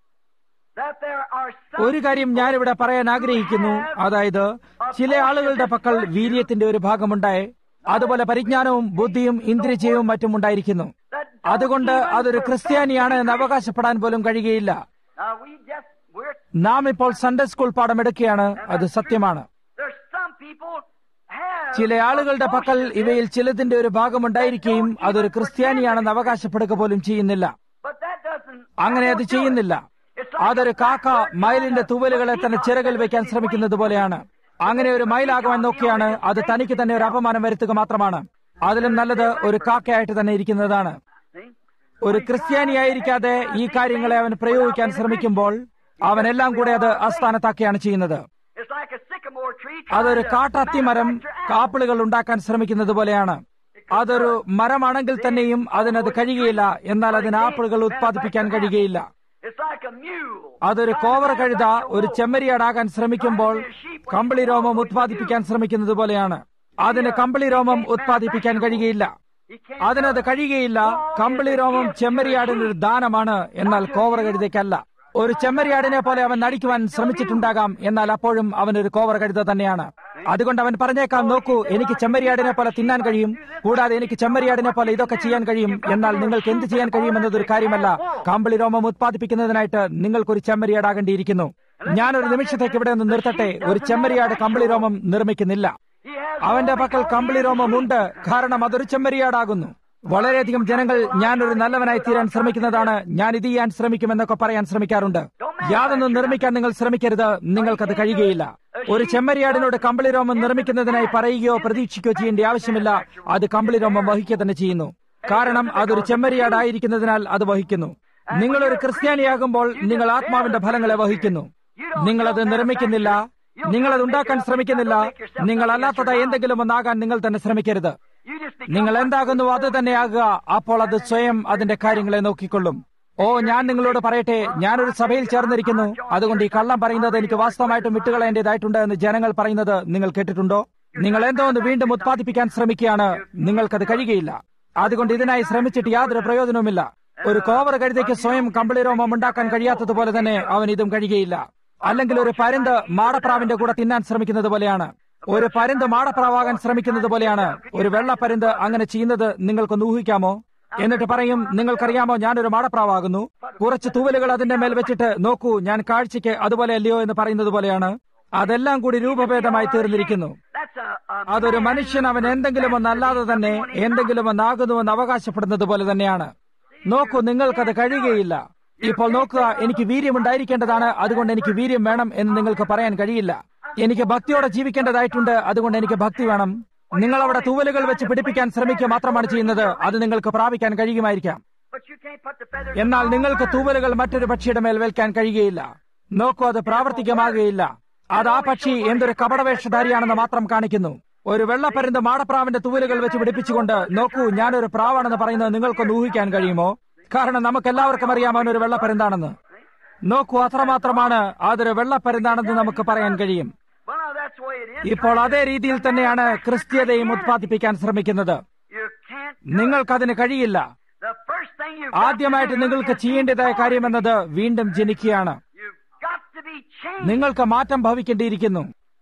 that there are some ഒരു കാര്യം ഞാനിവിടെ പറയാൻ ആഗ്രഹിക്കുന്നു. അതായത് ചില ആളുകളുടെ പക്കൽ വീര്യത്തിന്റെ ഒരു ഭാഗമുണ്ടായി, അതുപോലെ പരിജ്ഞാനവും ബുദ്ധിയും ഇന്ദ്രിയജയവും മറ്റും ഉണ്ടായിരിക്കുന്നു. that അതുകൊണ്ട് അതൊരു ക്രിസ്ത്യാനിയാണ് എന്ന് അവകാശപ്പെടാൻ പോലും കഴിയുകയില്ല. Now, we just, we're, നാം ഇപ്പോൾ സൺഡേ സ്കൂൾ പാഠം എടുക്കുകയാണ്, അത് സത്യമാണ്. there's some people have ചില ആളുകളുടെ പക്കൽ ഇവയിൽ ചിലതിന്റെ ഒരു ഭാഗമുണ്ടായിരിക്കുകയും അതൊരു ക്രിസ്ത്യാനിയാണെന്ന് അവകാശപ്പെടുക പോലും ചെയ്യുന്നില്ല. but that doesn't അങ്ങനെ അത് ചെയ്യുന്നില്ല. അതൊരു കാക്ക മയിലിന്റെ തൂവലുകളെ തന്നെ ചിറകിൽ വെക്കാൻ ശ്രമിക്കുന്നത് പോലെയാണ്. അങ്ങനെ ഒരു മയിലാകുവാൻ നോക്കിയാണ് അത് തനിക്ക് തന്നെ ഒരു അപമാനം വരുത്തുക മാത്രമാണ്. അതിലും നല്ലത് ഒരു കാക്കയായിട്ട് തന്നെ ഇരിക്കുന്നതാണ്. see? ഒരു ക്രിസ്ത്യാനിയായിരിക്കാതെ ഈ കാര്യങ്ങളെ അവൻ പ്രയോഗിക്കാൻ ശ്രമിക്കുമ്പോൾ അവനെല്ലാം കൂടെ അത് അസ്ഥാനത്താക്കിയാണ് ചെയ്യുന്നത്. It's like a sycamore tree അതൊരു trying to കാട്ടത്തിമരം manufacture apples. കാപ്പിളുകൾ ഉണ്ടാക്കാൻ ശ്രമിക്കുന്നത് പോലെയാണ്. അതൊരു മരമാണെങ്കിൽ തന്നെയും അതിനത് കഴിയുകയില്ല, എന്നാൽ അതിന് ആപ്പിളുകൾ ഉത്പാദിപ്പിക്കാൻ കഴിയുകയില്ല. It's like a mule. അതൊരു കോവർ കഴുത ഒരു ചെമ്മരിയാടാകാൻ ശ്രമിക്കുമ്പോൾ കമ്പിളി രോമം ഉത്പാദിപ്പിക്കാൻ ശ്രമിക്കുന്നത് പോലെയാണ്. അതിന് കമ്പിളി രോമം ഉത്പാദിപ്പിക്കാൻ കഴിയുകയില്ല. He can't അതിനത് കഴിയുകയില്ല. കമ്പിളി രോമം ചെമ്മരിയാടിനൊരു ദാനമാണ്, എന്നാൽ കോവർ കഴുതയ്ക്കല്ല. ഒരു ചെമ്മരിയാടിനെ പോലെ അവൻ നടിക്കുവാൻ ശ്രമിച്ചിട്ടുണ്ടാകാം, എന്നാൽ അപ്പോഴും അവനൊരു കോവർ കഴുത തന്നെയാണ്. അതുകൊണ്ട് അവൻ പറഞ്ഞേക്കാം, നോക്കൂ, എനിക്ക് ചെമ്മരിയാടിനെ പോലെ തിന്നാൻ കഴിയും, കൂടാതെ എനിക്ക് ചെമ്മരിയാടിനെ പോലെ ഇതൊക്കെ ചെയ്യാൻ കഴിയും, എന്നാൽ നിങ്ങൾക്ക് എന്ത് ചെയ്യാൻ കഴിയുമെന്നതൊരു കാര്യമല്ല. കമ്പിളി രോമം ഉത്പാദിപ്പിക്കുന്നതിനായിട്ട് നിങ്ങൾക്കൊരു ചെമ്മരിയാടാകേണ്ടിയിരിക്കുന്നു. ഞാനൊരു നിമിഷത്തേക്ക് ഇവിടെ നിന്ന് നിർത്തട്ടെ. ഒരു ചെമ്മരിയാട് കമ്പിളി രോമം നിർമ്മിക്കുന്നില്ല. he has അവന്റെ പക്കൽ കമ്പിളി രോമമുണ്ട്, കാരണം അതൊരു ചെമ്മരിയാടാകുന്നു. വളരെയധികം ജനങ്ങൾ ഞാനൊരു നല്ലവനായി തീരാൻ ശ്രമിക്കുന്നതാണ്, ഞാൻ ഇത് ചെയ്യാൻ ശ്രമിക്കുമെന്നൊക്കെ പറയാൻ ശ്രമിക്കാറുണ്ട്. യാതൊന്നും നിർമ്മിക്കാൻ നിങ്ങൾ ശ്രമിക്കരുത്, നിങ്ങൾക്കത് കഴിയുകയില്ല. ഒരു ചെമ്മരിയാടിനോട് കമ്പിളി രോമം നിർമ്മിക്കുന്നതിനായി പറയുകയോ പ്രതീക്ഷിക്കുകയോ ചെയ്യേണ്ട ആവശ്യമില്ല. അത് കമ്പിളി രോമം വഹിക്കുക തന്നെ ചെയ്യുന്നു, കാരണം അതൊരു ചെമ്മരിയാടായിരിക്കുന്നതിനാൽ അത് വഹിക്കുന്നു. നിങ്ങളൊരു ക്രിസ്ത്യാനിയാകുമ്പോൾ നിങ്ങൾ ആത്മാവിന്റെ ഫലങ്ങളെ വഹിക്കുന്നു. നിങ്ങളത് നിർമ്മിക്കുന്നില്ല, നിങ്ങളത് ഉണ്ടാക്കാൻ ശ്രമിക്കുന്നില്ല. നിങ്ങൾ അല്ലാത്തതായി എന്തെങ്കിലും ഒന്നാകാൻ നിങ്ങൾ തന്നെ ശ്രമിക്കരുത്. you just നിങ്ങൾ എന്താകുന്നു അത് തന്നെയാകുക. അപ്പോൾ അത് സ്വയം അതിന്റെ കാര്യങ്ങളെ നോക്കിക്കൊള്ളും. ഓ, ഞാൻ നിങ്ങളോട് പറയട്ടെ, ഞാനൊരു സഭയിൽ ചേർന്നിരിക്കുന്നു, അതുകൊണ്ട് ഈ കള്ളം പറയുന്നത് എനിക്ക് വാസ്തവമായിട്ടും വിട്ടുകളയേണ്ടതായിട്ടുണ്ട് എന്ന് ജനങ്ങൾ പറയുന്നത് നിങ്ങൾ കേട്ടിട്ടുണ്ടോ? നിങ്ങൾ എന്തോ ഒന്ന് വീണ്ടും ഉത്പാദിപ്പിക്കാൻ ശ്രമിക്കുകയാണ്, നിങ്ങൾക്കത് കഴിയുകയില്ല. അതുകൊണ്ട് ഇതിനായി ശ്രമിച്ചിട്ട് യാതൊരു പ്രയോജനവുമില്ല. ഒരു കോവർ കഴുതയ്ക്ക് സ്വയം കമ്പിളി രോമം ഉണ്ടാക്കാൻ കഴിയാത്തതുപോലെ തന്നെ അവൻ ഇതും കഴിയുകയില്ല. അല്ലെങ്കിൽ ഒരു പരുന്ത് മാടപ്രാവിന്റെ കൂടെ തിന്നാൻ ശ്രമിക്കുന്നത് പോലെയാണ്. ഒരു പരുന്ത് മാടപ്രാവാകാൻ ശ്രമിക്കുന്നത് പോലെയാണ്. ഒരു വെള്ളപ്പരുന്ത് അങ്ങനെ ചെയ്യുന്നത് നിങ്ങൾക്കൊന്ന് ഊഹിക്കാമോ? എന്നിട്ട് പറയും, നിങ്ങൾക്കറിയാമോ, ഞാനൊരു മാടപ്രാവാകുന്നു. കുറച്ച് തൂവലുകൾ അതിന്റെ മേൽ വെച്ചിട്ട്, നോക്കൂ, ഞാൻ കാഴ്ചയ്ക്ക് അതുപോലെ അല്ലയോ എന്ന് പറയുന്നത് പോലെയാണ്. അതെല്ലാം കൂടി രൂപഭേദമായി തീർന്നിരിക്കുന്നു. that's a, a അതൊരു മനുഷ്യൻ അവൻ എന്തെങ്കിലും ഒന്നല്ലാതെ തന്നെ എന്തെങ്കിലും ഒന്നാകുന്നുവെന്ന് അവകാശപ്പെടുന്നത് പോലെ തന്നെയാണ്. നോക്കൂ, നിങ്ങൾക്കത് കഴിയുകയില്ല. ഇപ്പോൾ നോക്കുക, എനിക്ക് വീര്യമുണ്ടായിരിക്കേണ്ടതാണ്, അതുകൊണ്ട് എനിക്ക് വീര്യം വേണം എന്ന് നിങ്ങൾക്ക് പറയാൻ കഴിയില്ല. എനിക്ക് ഭക്തിയോടെ ജീവിക്കേണ്ടതായിട്ടുണ്ട്, അതുകൊണ്ട് എനിക്ക് ഭക്തി വേണം. നിങ്ങൾ അവിടെ തൂവലുകൾ വെച്ച് പിടിപ്പിക്കാൻ ശ്രമിക്കുക മാത്രമാണ് ചെയ്യുന്നത്. അത് നിങ്ങൾക്ക് പ്രാപിക്കാൻ കഴിയുമായിരിക്കാം, but you can't put the feathers എന്നാൽ നിങ്ങൾക്ക് തൂവലുകൾ മറ്റൊരു പക്ഷിയുടെ മേൽ വെൽക്കാൻ കഴിയുകയില്ല. നോക്കൂ, അത് പ്രാവർത്തികമാകുകയില്ല. അത് ആ പക്ഷി എന്തൊരു കപടവേഷധാരിയാണെന്ന് മാത്രം കാണിക്കുന്നു. ഒരു വെള്ളപ്പരുന്ത് മാടപ്രാവിന്റെ തൂവലുകൾ വെച്ച് പിടിപ്പിച്ചുകൊണ്ട്, നോക്കൂ, ഞാനൊരു പ്രാവാണെന്ന് പറയുന്നത് നിങ്ങൾക്കൊന്ന് ഊഹിക്കാൻ കഴിയുമോ? കാരണം നമുക്കെല്ലാവർക്കും അറിയാം അവനൊരു വെള്ളപ്പരുന്താണെന്ന്. നോക്കൂ, അത്രമാത്രമാണ് അതൊരു വെള്ളപ്പരുന്താണെന്ന് നമുക്ക് പറയാൻ കഴിയും. well now that's the way it is. ഇപ്പോൾ അതേ രീതിയിൽ തന്നെയാണ് ക്രിസ്ത്യതയും ഉത്പാദിപ്പിക്കാൻ ശ്രമിക്കുന്നത്. You can't. നിങ്ങൾക്കതിന് കഴിയില്ല. The first thing you've ആദ്യമായിട്ട് got to do നിങ്ങൾക്ക് is ചെയ്യേണ്ടതായ കാര്യമെന്നത് വീണ്ടും ജനിക്കുകയാണ്. you've got to be changed. നിങ്ങൾക്ക് മാറ്റം ഭവിക്കേണ്ടിയിരിക്കുന്നു.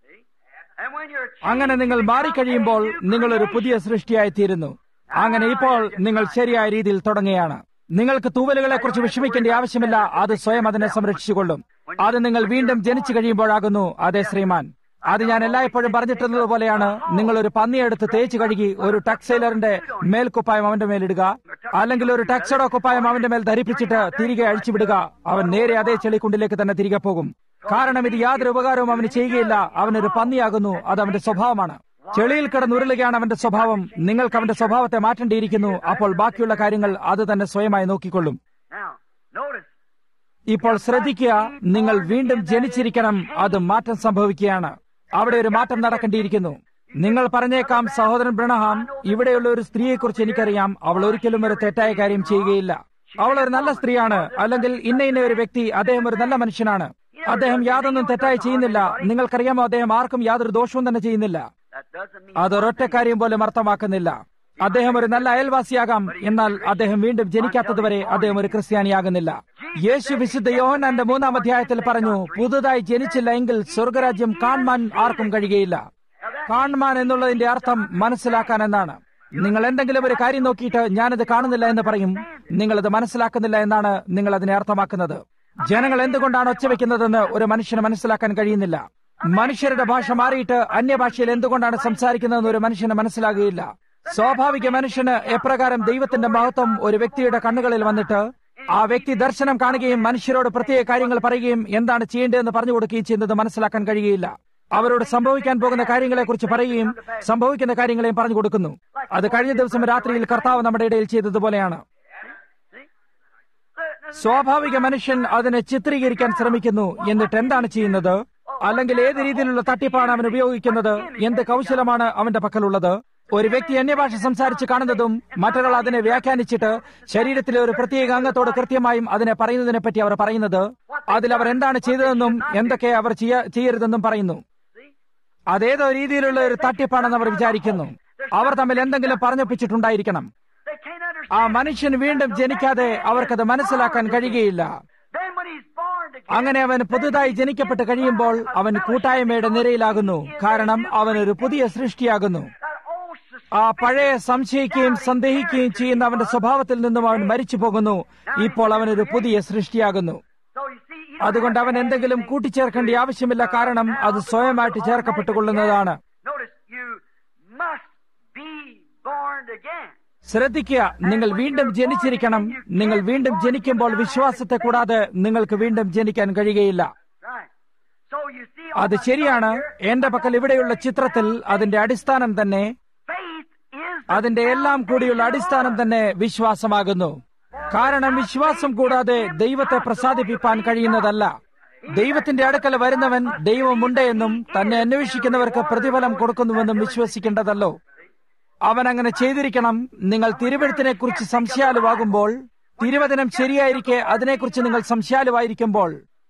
And when you're changed, അങ്ങനെ നിങ്ങൾ മാറിക്കഴിയുമ്പോൾ നിങ്ങൾ ഒരു പുതിയ സൃഷ്ടിയായി തീരുന്നു. അങ്ങനെ ഇപ്പോൾ നിങ്ങൾ ശരിയായ രീതിയിൽ തുടങ്ങുകയാണ്. നിങ്ങൾക്ക് തൂവലുകളെ കുറിച്ച് വിഷമിക്കേണ്ട ആവശ്യമില്ല, അത് സ്വയം അതിനെ സംരക്ഷിച്ചുകൊള്ളും. അത് നിങ്ങൾ വീണ്ടും ജനിച്ചു കഴിയുമ്പോഴാകുന്നു. അതെ ശ്രീമാൻ, അത് ഞാൻ എല്ലായ്പ്പോഴും പറഞ്ഞിട്ടുള്ളത് പോലെയാണ്. നിങ്ങൾ ഒരു പന്നിയെടുത്ത് തേച്ച് കഴുകി ഒരു ടക്സൈലറിന്റെ മേൽക്കുപ്പായം അവന്റെ മേലിടുക, അല്ലെങ്കിൽ ഒരു ടക്സഡോ കുപ്പായം അവന്റെ മേൽ ധരിപ്പിച്ചിട്ട് തിരികെ അഴിച്ചുവിടുക. അവൻ നേരെ അതേ ചെളിക്കുണ്ടിലേക്ക് തന്നെ തിരികെ പോകും. കാരണം ഇത് യാതൊരു ഉപകാരവും അവന് ചെയ്യുകയില്ല. അവനൊരു പന്നിയാകുന്നു. അത് അവന്റെ സ്വഭാവമാണ്. ചെളിയിൽ കിടന്നുരുളുകയാണ് അവന്റെ സ്വഭാവം. നിങ്ങൾക്ക് അവന്റെ സ്വഭാവത്തെ മാറ്റേണ്ടിയിരിക്കുന്നു. അപ്പോൾ ബാക്കിയുള്ള കാര്യങ്ങൾ അത് തന്നെ സ്വയമായി നോക്കിക്കൊള്ളും. now notice ഇപ്പോൾ ശ്രദ്ധിക്കുക, നിങ്ങൾ വീണ്ടും ജനിച്ചിരിക്കണം. അത് മാറ്റം സംഭവിക്കുകയാണ്. അവിടെ ഒരു മാറ്റം നടക്കേണ്ടിയിരിക്കുന്നു. നിങ്ങൾ പറഞ്ഞേക്കാം, സഹോദരൻ ബ്രണഹാം, ഇവിടെയുള്ള ഒരു സ്ത്രീയെക്കുറിച്ച് എനിക്കറിയാം, അവൾ ഒരിക്കലും ഒരു തെറ്റായ കാര്യം ചെയ്യുകയില്ല. അവൾ ഒരു നല്ല സ്ത്രീയാണ്, അല്ലെങ്കിൽ ഇന്ന ഇന്ന ഒരു വ്യക്തി, അദ്ദേഹം ഒരു നല്ല മനുഷ്യനാണ്, അദ്ദേഹം യാതൊന്നും തെറ്റായി ചെയ്യുന്നില്ല. നിങ്ങൾക്കറിയാമോ, അദ്ദേഹം ആർക്കും യാതൊരു ദോഷവും തന്നെ ചെയ്യുന്നില്ല. That doesn't mean അതൊരൊറ്റ കാര്യം പോലും അർത്ഥമാക്കുന്നില്ല. അദ്ദേഹം ഒരു നല്ല അയൽവാസിയാകാം, എന്നാൽ അദ്ദേഹം വീണ്ടും ജനിക്കാത്തതുവരെ അദ്ദേഹം ഒരു ക്രിസ്ത്യാനിയാകുന്നില്ല. യേശു വിശുദ്ധ യോഹന്നാന്റെ മൂന്നാം അധ്യായത്തിൽ പറഞ്ഞു, പുതുതായി ജനിച്ചില്ല എങ്കിൽ സ്വർഗരാജ്യം കാണുവാൻ ആർക്കും കഴിയുകയില്ല. കാണുവാൻ എന്നുള്ളതിന്റെ അർത്ഥം മനസ്സിലാക്കാൻ എന്നാണ്. നിങ്ങൾ എന്തെങ്കിലും ഒരു കാര്യം നോക്കിയിട്ട് ഞാനത് കാണുന്നില്ല എന്ന് പറയും, നിങ്ങളത് മനസ്സിലാക്കുന്നില്ല എന്നാണ് നിങ്ങൾ അതിനെ അർത്ഥമാക്കുന്നത്. ജനങ്ങൾ എന്തുകൊണ്ടാണ് ഒച്ചവെക്കുന്നതെന്ന് ഒരു മനുഷ്യന് മനസ്സിലാക്കാൻ കഴിയുന്നില്ല. മനുഷ്യരുടെ ഭാഷ മാറിയിട്ട് അന്യഭാഷയിൽ എന്തുകൊണ്ടാണ് സംസാരിക്കുന്നതെന്ന് ഒരു മനുഷ്യന് മനസ്സിലാകുകയില്ല. സ്വാഭാവിക മനുഷ്യന് എപ്രകാരം ദൈവത്തിന്റെ മഹത്വം ഒരു വ്യക്തിയുടെ കണ്ണുകളിൽ വന്നിട്ട് ആ വ്യക്തി ദർശനം കാണുകയും മനുഷ്യരോട് പ്രത്യേക കാര്യങ്ങൾ പറയുകയും എന്താണ് ചെയ്യേണ്ടതെന്ന് പറഞ്ഞു കൊടുക്കുകയും ചെയ്യുന്നത് മനസ്സിലാക്കാൻ കഴിയുകയില്ല. അവരോട് സംഭവിക്കാൻ പോകുന്ന കാര്യങ്ങളെക്കുറിച്ച് പറയുകയും സംഭവിക്കുന്ന കാര്യങ്ങളെയും പറഞ്ഞു കൊടുക്കുന്നു. അത് കഴിഞ്ഞ ദിവസം രാത്രിയിൽ കർത്താവ് നമ്മുടെ ഇടയിൽ ചെയ്തതുപോലെയാണ്. സ്വാഭാവിക മനുഷ്യൻ അതിനെ ചിത്രീകരിക്കാൻ ശ്രമിക്കുന്നു. എന്നിട്ട് എന്താണ് ചെയ്യുന്നത്? അല്ലെങ്കിൽ ഏത് രീതിയിലുള്ള തട്ടിപ്പാണ് അവൻ ഉപയോഗിക്കുന്നത്? എന്ത് കൗശലമാണ് അവന്റെ പക്കലുള്ളത്? ഒരു വ്യക്തി അന്യഭാഷ സംസാരിച്ച് കാണുന്നതും മറ്റൊരാൾ അതിനെ വ്യാഖ്യാനിച്ചിട്ട് ശരീരത്തിലെ ഒരു പ്രത്യേക അംഗത്തോട് കൃത്യമായും അതിനെ പറയുന്നതിനെ പറ്റി അവർ പറയുന്നത്, അതിൽ അവർ എന്താണ് ചെയ്തതെന്നും എന്തൊക്കെ അവർ ചെയ്യരുതെന്നും പറയുന്നു. അതേതോ രീതിയിലുള്ള ഒരു തട്ടിപ്പാണെന്ന് അവർ വിചാരിക്കുന്നു. അവർ തമ്മിൽ എന്തെങ്കിലും പറഞ്ഞൊപ്പിച്ചിട്ടുണ്ടായിരിക്കണം. ആ മനുഷ്യൻ വീണ്ടും ജനിക്കാതെ അവർക്കത് മനസ്സിലാക്കാൻ കഴിയുകയില്ല. അങ്ങനെ അവൻ പുതുതായി ജനിക്കപ്പെട്ട് കഴിയുമ്പോൾ അവൻ കൂട്ടായ്മയുടെ നിരയിലാകുന്നു. കാരണം അവൻ ഒരു പുതിയ സൃഷ്ടിയാകുന്നു. ആ പഴയ സംശയിക്കുകയും സന്ദേഹിക്കുകയും ചെയ്യുന്ന അവന്റെ സ്വഭാവത്തിൽ നിന്നും അവൻ മരിച്ചു പോകുന്നു. ഇപ്പോൾ അവനൊരു പുതിയ സൃഷ്ടിയാകുന്നു. അതുകൊണ്ട് അവൻ എന്തെങ്കിലും കൂട്ടിച്ചേർക്കേണ്ട ആവശ്യമില്ല. കാരണം അത് സ്വയമായിട്ട് ചേർക്കപ്പെട്ടുകൊള്ളുന്നതാണ്. ശ്രദ്ധിക്കുക, നിങ്ങൾ വീണ്ടും ജനിച്ചിരിക്കണം. നിങ്ങൾ വീണ്ടും ജനിക്കുമ്പോൾ വിശ്വാസത്തെ കൂടാതെ നിങ്ങൾക്ക് വീണ്ടും ജനിക്കാൻ കഴിയുകയില്ല. അത് ശരിയാണ്. എന്റെ പക്കൽ ഇവിടെയുള്ള ചിത്രത്തിൽ അതിന്റെ അടിസ്ഥാനം തന്നെ, അതിന്റെ എല്ലാം കൂടിയുള്ള അടിസ്ഥാനം തന്നെ വിശ്വാസമാകുന്നു. കാരണം വിശ്വാസം കൂടാതെ ദൈവത്തെ പ്രസാദിപ്പിക്കാൻ കഴിയുന്നതല്ല. ദൈവത്തിന്റെ അടുക്കൽ വരുന്നവൻ ദൈവമുണ്ട് എന്നും തന്നെ അന്വേഷിക്കുന്നവർക്ക് പ്രതിഫലം കൊടുക്കുന്നുവെന്നും വിശ്വസിക്കേണ്ടതല്ലോ. അവൻ അങ്ങനെ ചെയ്തിരിക്കണം. നിങ്ങൾ തിരുവെഴുത്തിനെ കുറിച്ച് സംശയാലുവാകുമ്പോൾ, തിരുവചനം ശരിയായിരിക്കെ അതിനെക്കുറിച്ച് നിങ്ങൾ സംശയാലുവായിരിക്കുമ്പോൾ,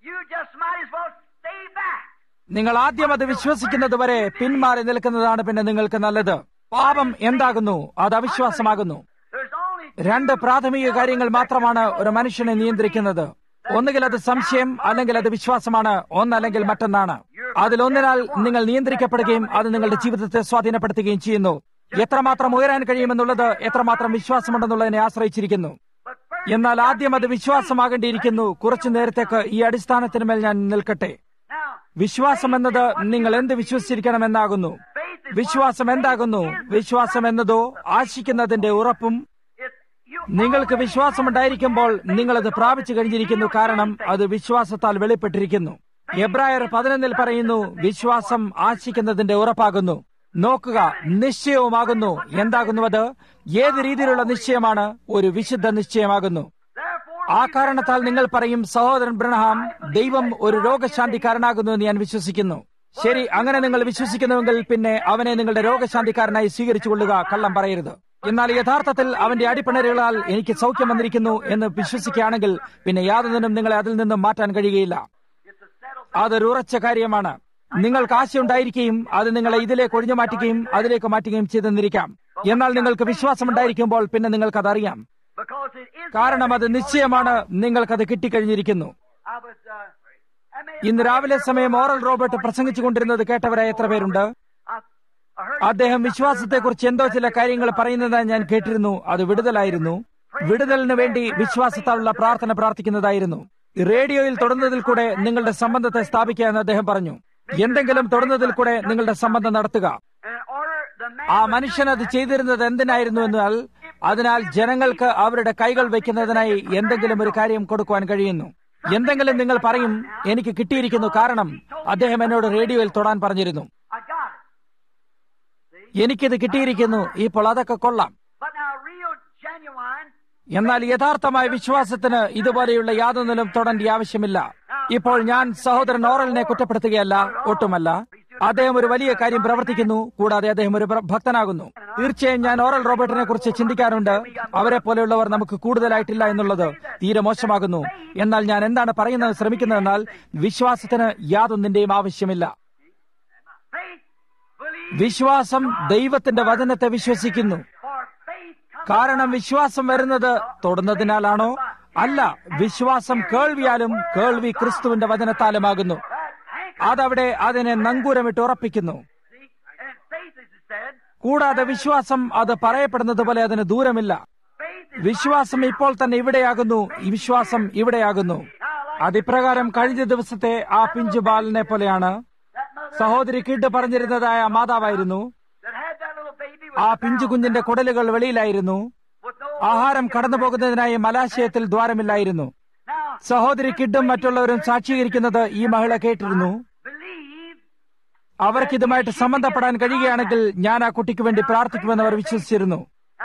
നിങ്ങൾ ആദ്യം അത് വിശ്വസിക്കുന്നതുവരെ പിന്മാറി നിൽക്കുന്നതാണ് പിന്നെ നിങ്ങൾക്ക് നല്ലത്. പാപം എന്താകുന്നു? അത് അവിശ്വാസമാകുന്നു. രണ്ട് പ്രാഥമിക കാര്യങ്ങൾ മാത്രമാണ് ഒരു മനുഷ്യനെ നിയന്ത്രിക്കുന്നത്. ഒന്നുകിൽ അത് സംശയം, അല്ലെങ്കിൽ അത് വിശ്വാസമാണ്. ഒന്നല്ലെങ്കിൽ മറ്റൊന്നാണ്. അതിലൊന്നിനാൽ നിങ്ങൾ നിയന്ത്രിക്കപ്പെടുകയും അത് നിങ്ങളുടെ ജീവിതത്തെ സ്വാധീനപ്പെടുത്തുകയും ചെയ്യുന്നു. എത്രമാത്രം ഉയരാൻ കഴിയുമെന്നുള്ളത് എത്രമാത്രം വിശ്വാസമുണ്ടെന്നുള്ളതിനെ ആശ്രയിച്ചിരിക്കുന്നു. എന്നാൽ ആദ്യം അത് വിശ്വാസമാകേണ്ടിയിരിക്കുന്നു. കുറച്ചു നേരത്തേക്ക് ഈ അടിസ്ഥാനത്തിന്മേൽ ഞാൻ നിൽക്കട്ടെ. വിശ്വാസം എന്നത് നിങ്ങൾ എന്ത് വിശ്വസിച്ചിരിക്കണമെന്നാകുന്നു. വിശ്വാസം എന്താകുന്നു? വിശ്വാസം എന്നതോ ആശിക്കുന്നതിന്റെ ഉറപ്പും. നിങ്ങൾക്ക് വിശ്വാസമുണ്ടായിരിക്കുമ്പോൾ നിങ്ങളത് പ്രാപിച്ചു കഴിഞ്ഞിരിക്കുന്നു. കാരണം അത് വിശ്വാസത്താൽ വെളിപ്പെട്ടിരിക്കുന്നു. എബ്രായർ പതിനൊന്നിൽ പറയുന്നു, വിശ്വാസം ആശിക്കുന്നതിന്റെ ഉറപ്പാകുന്നു. നോക്കുക, നിശ്ചയവുമാകുന്നു. എന്താകുന്നു അത്? ഏത് രീതിയിലുള്ള നിശ്ചയമാണ്? ഒരു വിശുദ്ധ നിശ്ചയമാകുന്നു. ആ കാരണത്താൽ നിങ്ങൾ പറയും, സഹോദരൻ ബ്രഹ്ഹാം, ദൈവം ഒരു രോഗശാന്തിക്കാരനാകുന്നു എന്ന് ഞാൻ വിശ്വസിക്കുന്നു. ശരി, അങ്ങനെ നിങ്ങൾ വിശ്വസിക്കുന്നുവെങ്കിൽ പിന്നെ അവനെ നിങ്ങളുടെ രോഗശാന്തിക്കാരനായി സ്വീകരിച്ചു കൊള്ളുക. കള്ളം പറയരുത്. എന്നാൽ യഥാർത്ഥത്തിൽ അവന്റെ അടിപ്പിണരുകളാൽ എനിക്ക് സൗഖ്യം വന്നിരിക്കുന്നു എന്ന് വിശ്വസിക്കുകയാണെങ്കിൽ പിന്നെ യാതൊന്നിനും നിങ്ങളെ അതിൽ നിന്നും മാറ്റാൻ കഴിയുകയില്ല. അതൊരു ഉറച്ച കാര്യമാണ്. നിങ്ങൾക്ക് ആശയുണ്ടായിരിക്കുകയും അത് നിങ്ങളെ ഇതിലേക്ക് ഒഴിഞ്ഞു മാറ്റുകയും അതിലേക്ക് മാറ്റുകയും ചെയ്തെന്നിരിക്കാം. എന്നാൽ നിങ്ങൾക്ക് വിശ്വാസമുണ്ടായിരിക്കുമ്പോൾ പിന്നെ നിങ്ങൾക്കതറിയാം. കാരണം അത് നിശ്ചയമാണ്. നിങ്ങൾക്കത് കിട്ടിക്കഴിഞ്ഞിരിക്കുന്നു. ഇന്ന് രാവിലെ സമയം ഓറൽ റോബർട്ട് പ്രസംഗിച്ചുകൊണ്ടിരുന്നത് കേട്ടവരായ എത്ര പേരുണ്ട്? അദ്ദേഹം വിശ്വാസത്തെക്കുറിച്ച് എന്തോ ചില കാര്യങ്ങൾ പറയുന്നതായി ഞാൻ കേട്ടിരുന്നു. അത് വിടുതലായിരുന്നു. വിടുതലിന് വേണ്ടി വിശ്വാസത്താലുള്ള പ്രാർത്ഥന പ്രാർത്ഥിക്കുന്നതായിരുന്നു. റേഡിയോയിൽ തൊടുന്നതിൽ കൂടെ നിങ്ങളുടെ സംബന്ധത്തെ സ്ഥാപിക്കുക എന്ന് അദ്ദേഹം പറഞ്ഞു. എന്തെങ്കിലും തൊടുന്നതിൽ കൂടെ നിങ്ങളുടെ സംബന്ധം നടത്തുക. ആ മനുഷ്യൻ അത് ചെയ്തിരുന്നത് എന്തിനായിരുന്നു എന്നാൽ, അതിനാൽ ജനങ്ങൾക്ക് അവരുടെ കൈകൾ വയ്ക്കുന്നതിനായി എന്തെങ്കിലും ഒരു കാര്യം കൊടുക്കുവാൻ കഴിയുന്നു. എന്തെങ്കിലും നിങ്ങൾ പറയും, എനിക്ക് കിട്ടിയിരിക്കുന്നു, കാരണം അദ്ദേഹം എന്നോട് റേഡിയോയിൽ തൊടാൻ പറഞ്ഞിരുന്നു. എനിക്കിത് കിട്ടിയിരിക്കുന്നു, ഇപ്പോൾ അതൊക്കെ കൊള്ളാം. എന്നാൽ യഥാർത്ഥമായ വിശ്വാസത്തിന് ഇതുപോലെയുള്ള യാതൊന്നിലും തൊടേണ്ട ആവശ്യമില്ല. ഇപ്പോൾ ഞാൻ സഹോദരൻ ഓറലിനെ കുറ്റപ്പെടുത്തുകയല്ല, ഒട്ടുമല്ല. അദ്ദേഹം ഒരു വലിയ കാര്യം പ്രവർത്തിക്കുന്നു, കൂടാതെ അദ്ദേഹം ഒരു ഭക്തനാകുന്നു. തീർച്ചയായും ഞാൻ ഓറൽ റോബർട്ടിനെ കുറിച്ച് ചിന്തിക്കാറുണ്ട്. അവരെ പോലെയുള്ളവർ നമുക്ക് കൂടുതലായിട്ടില്ല എന്നുള്ളത് തീരെ മോശമാകുന്നു. എന്നാൽ ഞാൻ എന്താണ് പറയുന്നത് ശ്രമിക്കുന്നതെന്നാൽ, വിശ്വാസത്തിന് യാതൊന്നിന്റെയും ആവശ്യമില്ല. വിശ്വാസം ദൈവത്തിന്റെ വചനത്തെ വിശ്വസിക്കുന്നു. കാരണം വിശ്വാസം വരുന്നത് തൊടുന്നതിനാലാണോ? അല്ല, വിശ്വാസം കേൾവിയാലും കേൾവി ക്രിസ്തുവിന്റെ വചനത്താലുമാകുന്നു. അതവിടെ അതിനെ നങ്കൂരമിട്ട് ഉറപ്പിക്കുന്നു. കൂടാതെ വിശ്വാസം അത് പറയപ്പെടുന്നത് പോലെ അതിന് ദൂരമില്ല. വിശ്വാസം ഇപ്പോൾ തന്നെ ഇവിടെയാകുന്നു, ഈ വിശ്വാസം ഇവിടെയാകുന്നു. അതിപ്രകാരം കഴിഞ്ഞ ദിവസത്തെ ആ പിഞ്ചു ബാലനെ പോലെയാണ്. സഹോദരി കിഡ് പറഞ്ഞിരുന്നതായ മാതാവായിരുന്നു. ആ പിഞ്ചു കുഞ്ഞിന്റെ കുടലുകൾ വെളിയിലായിരുന്നു. ആഹാരം കടന്നു പോകുന്നതിനായി മലാശയത്തിൽ ദ്വാരമില്ലായിരുന്നു. സഹോദരി കിഡും മറ്റുള്ളവരും സാക്ഷീകരിക്കുന്നത് ഈ മഹിള കേട്ടിരുന്നു. അവർക്കിതുമായിട്ട് സംബന്ധപ്പെടാൻ കഴിയുകയാണെങ്കിൽ ഞാൻ ആ കുട്ടിക്ക് വേണ്ടി പ്രാർത്ഥിക്കുമെന്ന് അവർ വിശ്വസിച്ചിരുന്നു.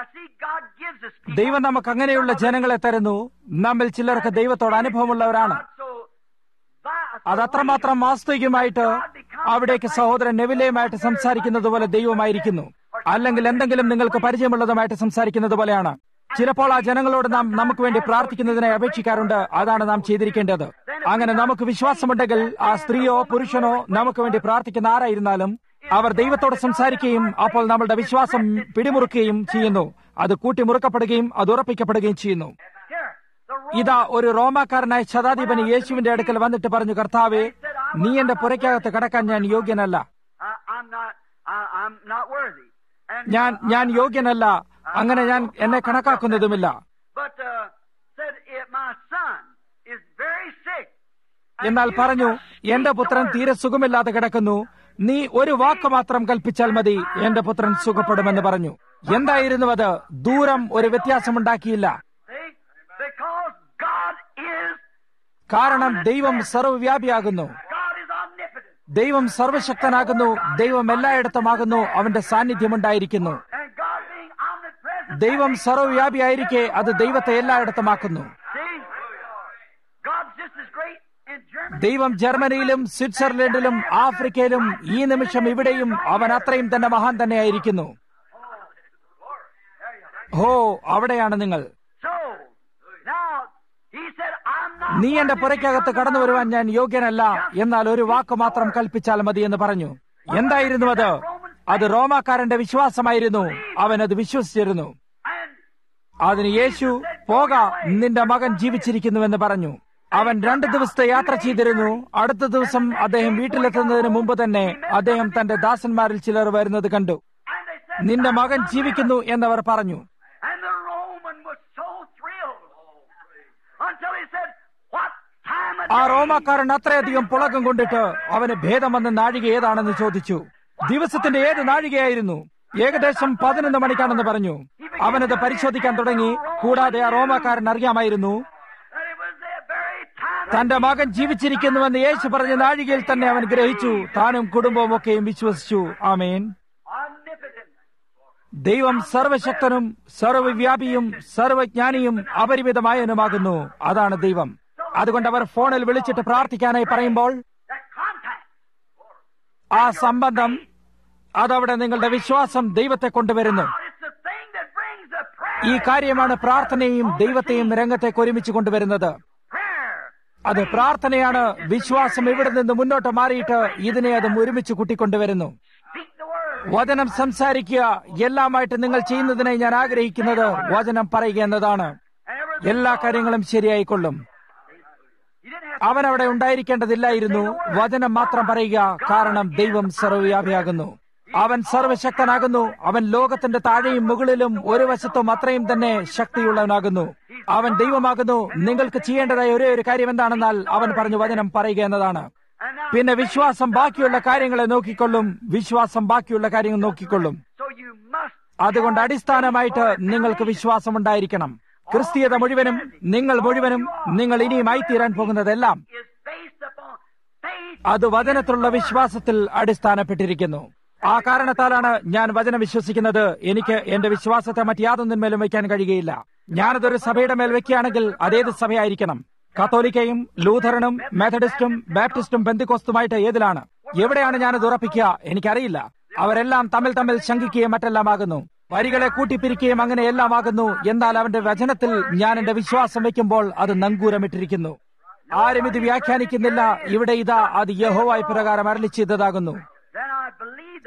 ദൈവം നമുക്ക് അങ്ങനെയുള്ള ജനങ്ങളെ തരുന്നു. നമ്മിൽ ചിലർക്ക് ദൈവത്തോട് അനുഭവമുള്ളവരാണ്. അതത്രമാത്രം വാസ്തവികമായിട്ട് അവിടേക്ക് സഹോദരൻ നെവിലയുമായിട്ട് സംസാരിക്കുന്നത് പോലെ ദൈവമായിരിക്കുന്നു. അല്ലെങ്കിൽ എന്തെങ്കിലും നിങ്ങൾക്ക് പരിചയമുള്ളതുമായിട്ട് സംസാരിക്കുന്നത് പോലെയാണ്. ചിലപ്പോൾ ആ ജനങ്ങളോട് നാം നമുക്ക് വേണ്ടി പ്രാർത്ഥിക്കുന്നതിനായി അപേക്ഷിക്കാറുണ്ട്. അതാണ് നാം ചെയ്തിരിക്കേണ്ടത്. അങ്ങനെ നമുക്ക് വിശ്വാസമുണ്ടെങ്കിൽ ആ സ്ത്രീയോ പുരുഷനോ നമുക്ക് വേണ്ടി പ്രാർത്ഥിക്കുന്ന ആരായിരുന്നാലും അവർ ദൈവത്തോട് സംസാരിക്കുകയും അപ്പോൾ നമ്മളുടെ വിശ്വാസം പിടിമുറുക്കുകയും ചെയ്യുന്നു. അത് കൂട്ടിമുറുക്കപ്പെടുകയും അത് ഉറപ്പിക്കപ്പെടുകയും ചെയ്യുന്നു. ഇതാ ഒരു റോമാക്കാരനായ ശതാധിപന് യേശുവിന്റെ അടുക്കൽ വന്നിട്ട് പറഞ്ഞു, കർത്താവേ, നീ എന്റെ പുരയ്ക്കകത്ത് കടക്കാൻ ഞാൻ യോഗ്യനല്ല. ഞാൻ ഞാൻ യോഗ്യനല്ല. അങ്ങനെ ഞാൻ എന്നെ കണക്കാക്കുന്നതുമില്ല. എന്നാൽ പറഞ്ഞു, എന്റെ പുത്രൻ തീരെ സുഖമില്ലാതെ കിടക്കുന്നു. നീ ഒരു വാക്ക് മാത്രം കൽപ്പിച്ചാൽ മതി, എന്റെ പുത്രൻ സുഖപ്പെടുമെന്ന് പറഞ്ഞു. എന്തായിരുന്നു അത്? ദൂരം ഒരു വ്യത്യാസമുണ്ടാക്കിയില്ല. കാരണം ദൈവം സർവ്വവ്യാപിയാകുന്നു. ദൈവം സർവശക്തനാകുന്നു. ദൈവം എല്ലായിടത്തുമാകുന്നു. അവന്റെ സാന്നിധ്യമുണ്ടായിരിക്കുന്നു. ദൈവം സർവ്വവ്യാപിയായിരിക്കെ അത് ദൈവത്തെ എല്ലായിടത്തുമാക്കുന്നു. ദൈവം ജർമ്മനിയിലും സ്വിറ്റ്സർലൻഡിലും ആഫ്രിക്കയിലും ഈ നിമിഷം ഇവിടെയും അവൻ അത്രയും തന്നെ മഹാൻ തന്നെയായിരിക്കുന്നു. ഹോ, അവിടെയാണ് നിങ്ങൾ. നീ എന്റെ പുരയ്ക്കകത്ത് കടന്നു വരുവാൻ ഞാൻ യോഗ്യനല്ല, എന്നാൽ ഒരു വാക്ക് മാത്രം കൽപ്പിച്ചാൽ മതി എന്ന് പറഞ്ഞു. എന്തായിരുന്നു അത്? അത് റോമാക്കാരന്റെ വിശ്വാസമായിരുന്നു. അവൻ അത് വിശ്വസിച്ചിരുന്നു. അതിന് യേശു, പോക, നിന്റെ മകൻ ജീവിച്ചിരിക്കുന്നുവെന്ന് പറഞ്ഞു. അവൻ രണ്ടു ദിവസത്തെ യാത്ര ചെയ്തിരുന്നു. അടുത്ത ദിവസം അദ്ദേഹം വീട്ടിലെത്തുന്നതിന് മുമ്പ് തന്നെ അദ്ദേഹം തന്റെ ദാസന്മാരിൽ ചിലർ വരുന്നത് കണ്ടു. നിന്റെ മകൻ ജീവിക്കുന്നു എന്നവർ പറഞ്ഞു. ആ റോമാക്കാരൻ അത്രയധികം പുളകം കൊണ്ടിട്ട് അവന് ഭേദം വന്ന നാഴിക ഏതാണെന്ന് ചോദിച്ചു. ദിവസത്തിന്റെ ഏത് നാഴികയായിരുന്നു? ഏകദേശം പതിനൊന്ന് മണിക്കാണെന്ന് പറഞ്ഞു. അവനത് പരിശോധിക്കാൻ തുടങ്ങി. കൂടാതെ ആ റോമാക്കാരൻ അറിയാമായിരുന്നു തന്റെ മകൻ ജീവിച്ചിരിക്കുന്നുവെന്ന് യേശു പറഞ്ഞ നാഴികയിൽ തന്നെ അവൻ ഗ്രഹിച്ചു. താനും കുടുംബവും ഒക്കെയും വിശ്വസിച്ചു. ആമേൻ. ദൈവം സർവശക്തനും സർവവ്യാപിയും സർവജ്ഞാനിയും അപരിമിതമായവനുമാകുന്നു. അതാണ് ദൈവം. അതുകൊണ്ട് അവർ ഫോണിൽ വിളിച്ചിട്ട് പ്രാർത്ഥിക്കാനായി പറയുമ്പോൾ ആ സംബന്ധം അതവിടെ നിങ്ങളുടെ വിശ്വാസം ദൈവത്തെ കൊണ്ടുവരുന്നു. ഈ കാര്യമാണ് പ്രാർത്ഥനയും ദൈവത്തെയും രംഗത്തേക്ക് ഒരുമിച്ച് കൊണ്ടുവരുന്നത്. അത് പ്രാർത്ഥനയാണ്. വിശ്വാസം ഇവിടെ നിന്ന് മുന്നോട്ട് മാറിയിട്ട് ഇതിനെ അത് ഒരുമിച്ച് കൂട്ടിക്കൊണ്ടുവരുന്നു. വചനം സംസാരിക്കുക. എല്ലാമായിട്ട് നിങ്ങൾ ചെയ്യുന്നതിനായി ഞാൻ ആഗ്രഹിക്കുന്നത് വചനം പറയുക എന്നതാണ്. എല്ലാ കാര്യങ്ങളും ശരിയായിക്കൊള്ളും. അവൻ അവിടെ ഉണ്ടായിരിക്കേണ്ടതില്ലായിരുന്നു. വചനം മാത്രം പറയുക. കാരണം ദൈവം സർവ്വവ്യാപിയാകുന്നു. അവൻ സർവശക്തനാകുന്നു. അവൻ ലോകത്തിന്റെ താഴെയും മുകളിലും ഒരു വശത്തും അത്രയും തന്നെ ശക്തിയുള്ളവനാകുന്നു. അവൻ ദൈവമാകുന്നു. നിങ്ങൾക്ക് ചെയ്യേണ്ടതായ ഒരേ ഒരു കാര്യം എന്താണെന്നാൽ അവൻ പറഞ്ഞു വചനം പറയുക എന്നതാണ്. പിന്നെ വിശ്വാസം ബാക്കിയുള്ള കാര്യങ്ങളെ നോക്കിക്കൊള്ളും. വിശ്വാസം ബാക്കിയുള്ള കാര്യങ്ങൾ നോക്കിക്കൊള്ളും. അതുകൊണ്ട് അടിസ്ഥാനമായിട്ട് നിങ്ങൾക്ക് വിശ്വാസം ഉണ്ടായിരിക്കണം. ക്രിസ്തീയത മുഴുവനും നിങ്ങൾ മുഴുവനും നിങ്ങൾ ഇനിയുമായി തീരാൻ പോകുന്നതെല്ലാം അത് വചനത്തിലുള്ള വിശ്വാസത്തിൽ അടിസ്ഥാനപ്പെട്ടിരിക്കുന്നു. ആ കാരണത്താലാണ് ഞാൻ വചനം വിശ്വസിക്കുന്നത്. എനിക്ക് എന്റെ വിശ്വാസത്തെ മറ്റ് യാതൊന്നിന്മേലും വയ്ക്കാൻ കഴിയുകയില്ല. ഞാനതൊരു സഭയുടെ മേൽ വെക്കുകയാണെങ്കിൽ അതേത് സഭയായിരിക്കണം? കത്തോലിക്കയും ലൂഥറനും മെത്തഡിസ്റ്റും ബാപ്റ്റിസ്റ്റും പെന്തിക്കോസ്തുമായിട്ട് ഏതിലാണ്? എവിടെയാണ് ഞാനത് ഉറപ്പിക്കുക? എനിക്കറിയില്ല. അവരെല്ലാം തമ്മിൽ തമ്മിൽ ശങ്കിക്കുകയും മറ്റെല്ലാമാകുന്നു. വരികളെ കൂട്ടിപ്പിരിക്കുകയും അങ്ങനെ എല്ലാമാകുന്നു. എന്നാൽ അവന്റെ വചനത്തിൽ ഞാൻ എന്റെ വിശ്വാസം വയ്ക്കുമ്പോൾ അത് നങ്കൂരമിട്ടിരിക്കുന്നു. ആരും ഇത് വ്യാഖ്യാനിക്കുന്നില്ല. ഇവിടെ ഇതാ അത് യഹോവ പ്രകാരം അരുളി ചെയ്തതാകുന്നു.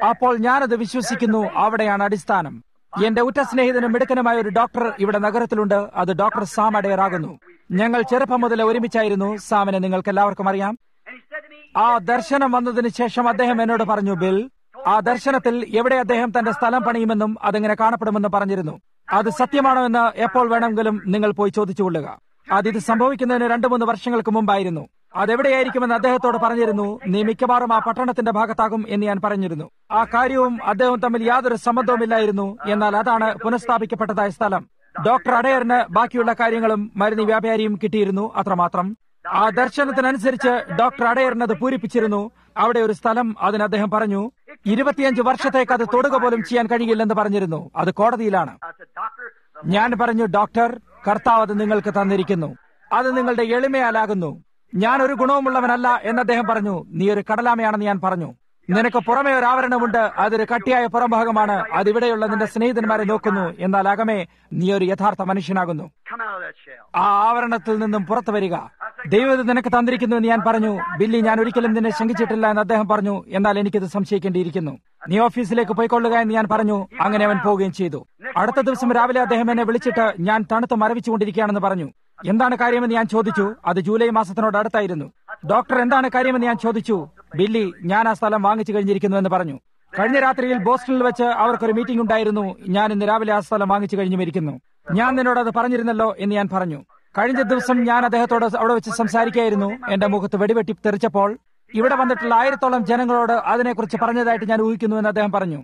അപ്പോൾ ഞാനത് വിശ്വസിക്കുന്നു. അവിടെയാണ് അടിസ്ഥാനം. എന്റെ ഉറ്റ സ്നേഹിതനും മിടുക്കനുമായ ഒരു ഡോക്ടർ ഇവിടെ നഗരത്തിലുണ്ട്. അത് ഡോക്ടർ സാം അഡയർ ആകുന്നു. ഞങ്ങൾ ചെറുപ്പം മുതൽ ഒരുമിച്ചായിരുന്നു. സാമിനെ നിങ്ങൾക്ക് എല്ലാവർക്കും അറിയാം. ആ ദർശനം വന്നതിന് ശേഷം അദ്ദേഹം എന്നോട് പറഞ്ഞു, ബിൽ, ആ ദർശനത്തിൽ എവിടെ അദ്ദേഹം തന്റെ സ്ഥലം പണിയുമെന്നും അതെങ്ങനെ കാണപ്പെടുമെന്നും പറഞ്ഞിരുന്നു. അത് സത്യമാണോ എന്ന് എപ്പോൾ വേണമെങ്കിലും നിങ്ങൾ പോയി ചോദിച്ചുകൊള്ളുക. അത് ഇത് സംഭവിക്കുന്നതിന് രണ്ടു മൂന്ന് വർഷങ്ങൾക്ക് മുമ്പായിരുന്നു. അതെവിടെയായിരിക്കുമെന്ന് അദ്ദേഹത്തോട് പറഞ്ഞിരുന്നു. നീ മിക്കവാറും ആ പട്ടണത്തിന്റെ ഭാഗത്താകും എന്ന് ഞാൻ പറഞ്ഞിരുന്നു. ആ കാര്യവും അദ്ദേഹവും തമ്മിൽ യാതൊരു സംബന്ധവുമില്ലായിരുന്നു. എന്നാൽ അതാണ് പുനഃസ്ഥാപിക്കപ്പെട്ടതായ സ്ഥലം. ഡോക്ടർ അഡയറിന് ബാക്കിയുള്ള കാര്യങ്ങളും മരുന്ന് വ്യാപാരിയും കിട്ടിയിരുന്നു. അത്രമാത്രം. ആ ദർശനത്തിനനുസരിച്ച് ഡോക്ടർ അഡയറിന് അത് പൂരിപ്പിച്ചിരുന്നു. അവിടെ ഒരു സ്ഥലം അതിന് അദ്ദേഹം പറഞ്ഞു, ഇരുപത്തിയഞ്ച് വർഷത്തേക്ക് അത് തൊടുക പോലും ചെയ്യാൻ കഴിയില്ലെന്ന് പറഞ്ഞിരുന്നു. അത് കോടതിയിലാണ്. ഞാൻ പറഞ്ഞു, ഡോക്ടർ, കർത്താവ് അത് നിങ്ങൾക്ക് തന്നിരിക്കുന്നു. അത് നിങ്ങളുടെ എളിമയാലാകുന്നു. ഞാൻ ഒരു ഗുണവുമുള്ളവനല്ല എന്ന് അദ്ദേഹം പറഞ്ഞു. നീ ഒരു കടലാമയാണെന്ന് ഞാൻ പറഞ്ഞു. നിനക്ക് പുറമേ ഒരു ആവരണമുണ്ട്. അതൊരു കട്ടിയായ പുറംഭാഗമാണ്. അതിവിടെയുള്ള നിന്റെ സ്നേഹിതന്മാരെ നോക്കുന്നു. എന്നാൽ അകമേ നീ ഒരു യഥാർത്ഥ മനുഷ്യനാകുന്നു. ആ ആവരണത്തിൽ നിന്നും പുറത്തു വരിക. ദൈവം നിനക്ക് തന്നിരിക്കുന്നു എന്ന് ഞാൻ പറഞ്ഞു. ബില്ലി, ഞാൻ ഒരിക്കലും നിന്നെ ശങ്കിച്ചിട്ടില്ല എന്ന് അദ്ദേഹം പറഞ്ഞു. എന്നാൽ എനിക്കിത് സംശയിക്കേണ്ടിയിരിക്കുന്നു. നീ ഓഫീസിലേക്ക് പോയിക്കൊള്ളുക എന്ന് ഞാൻ പറഞ്ഞു. അങ്ങനെ അവൻ പോവുകയും ചെയ്തു. അടുത്ത ദിവസം രാവിലെ അദ്ദേഹം എന്നെ വിളിച്ചിട്ട് ഞാൻ തണുത്ത് മരവിച്ചുകൊണ്ടിരിക്കുകയാണെന്ന് പറഞ്ഞു. എന്താണ് കാര്യമെന്ന് ഞാൻ ചോദിച്ചു. അത് ജൂലൈ മാസത്തിനോട് അടുത്തായിരുന്നു. ഡോക്ടർ, എന്താണ് കാര്യമെന്ന് ഞാൻ ചോദിച്ചു. ബില്ലി, ഞാൻ ആ സ്ഥലം വാങ്ങിച്ചു കഴിഞ്ഞിരിക്കുന്നു എന്ന് പറഞ്ഞു. കഴിഞ്ഞ രാത്രിയിൽ ബോസ്റ്റണിൽ വെച്ച് അവർക്കൊരു മീറ്റിംഗ് ഉണ്ടായിരുന്നു. ഞാൻ ഇന്ന് രാവിലെ ആ സ്ഥലം വാങ്ങിച്ചു കഴിഞ്ഞിരിക്കുന്നു. ഞാൻ നിന്നോട് അത് പറഞ്ഞിരുന്നല്ലോ എന്ന് ഞാൻ പറഞ്ഞു. കഴിഞ്ഞ ദിവസം ഞാൻ അദ്ദേഹത്തോട് അവിടെ വെച്ച് സംസാരിക്കുകയായിരുന്നു. എന്റെ മുഖത്ത് വെടിവെട്ടി തെറിച്ചപ്പോൾ ഇവിടെ വന്നിട്ടുള്ള ആയിരത്തോളം ജനങ്ങളോട് അതിനെക്കുറിച്ച് പറഞ്ഞതായിട്ട് ഞാൻ ഊഹിക്കുന്നു എന്ന് അദ്ദേഹം പറഞ്ഞു.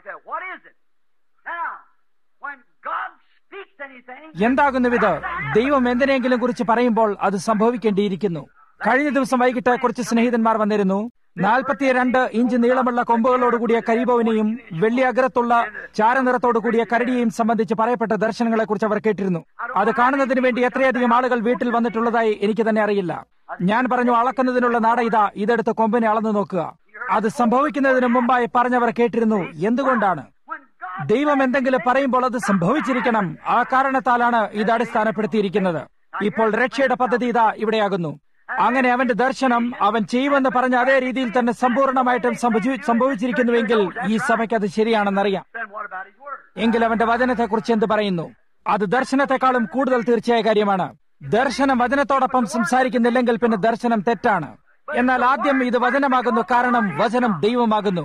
എന്താകുന്നു ഇത്? ദൈവം എന്തിനെങ്കിലും കുറിച്ച് പറയുമ്പോൾ അത് സംഭവിക്കേണ്ടിയിരിക്കുന്നു. കഴിഞ്ഞ ദിവസം വൈകിട്ട് കുറച്ച് സ്നേഹിതന്മാർ വന്നിരുന്നു. നാൽപ്പത്തിരണ്ട് ഇഞ്ച് നീളമുള്ള കൊമ്പുകളോടുകൂടിയ കരീബോവിനെയും വെള്ളി അഗ്രത്തുള്ള ചാരനിറത്തോടു കൂടിയ കരടിയെയും സംബന്ധിച്ച് പറയപ്പെട്ട ദർശനങ്ങളെ കുറിച്ച് അവർ കേട്ടിരുന്നു. അത് കാണുന്നതിന് വേണ്ടി എത്രയധികം ആളുകൾ വീട്ടിൽ വന്നിട്ടുള്ളതായി എനിക്ക് തന്നെ അറിയില്ല. ഞാൻ പറഞ്ഞു, അളക്കുന്നതിനുള്ള നാട ഇതാ, ഇതെടുത്ത് കൊമ്പിനെ അളന്നു നോക്കുക. അത് സംഭവിക്കുന്നതിന് മുമ്പായി പറഞ്ഞവർ കേട്ടിരുന്നു. എന്തുകൊണ്ടാണ്? ദൈവം എന്തെങ്കിലും പറയുമ്പോൾ അത് സംഭവിച്ചിരിക്കണം. ആ കാരണത്താലാണ് ഇത് അടിസ്ഥാനപ്പെടുത്തിയിരിക്കുന്നത്. ഇപ്പോൾ രക്ഷയുടെ പദ്ധതി ഇതാ ഇവിടെയാകുന്നു. അങ്ങനെ അവന്റെ ദർശനം അവൻ ചെയ്യുമെന്ന് പറഞ്ഞ അതേ രീതിയിൽ തന്നെ സമ്പൂർണമായിട്ടും സംഭവിച്ചിരിക്കുന്നുവെങ്കിൽ ഈ സഭയ്ക്ക് അത് ശരിയാണെന്നറിയാം. എങ്കിൽ അവന്റെ വചനത്തെക്കുറിച്ച് എന്ത് പറയുന്നു? അത് ദർശനത്തെക്കാളും കൂടുതൽ തീർച്ചയായ കാര്യമാണ്. ദർശനം വചനത്തോടൊപ്പം സംസാരിക്കുന്നില്ലെങ്കിൽ പിന്നെ ദർശനം തെറ്റാണ്. എന്നാൽ ആദ്യം ഇത് വചനമാകുന്നു, കാരണം വചനം ദൈവമാകുന്നു.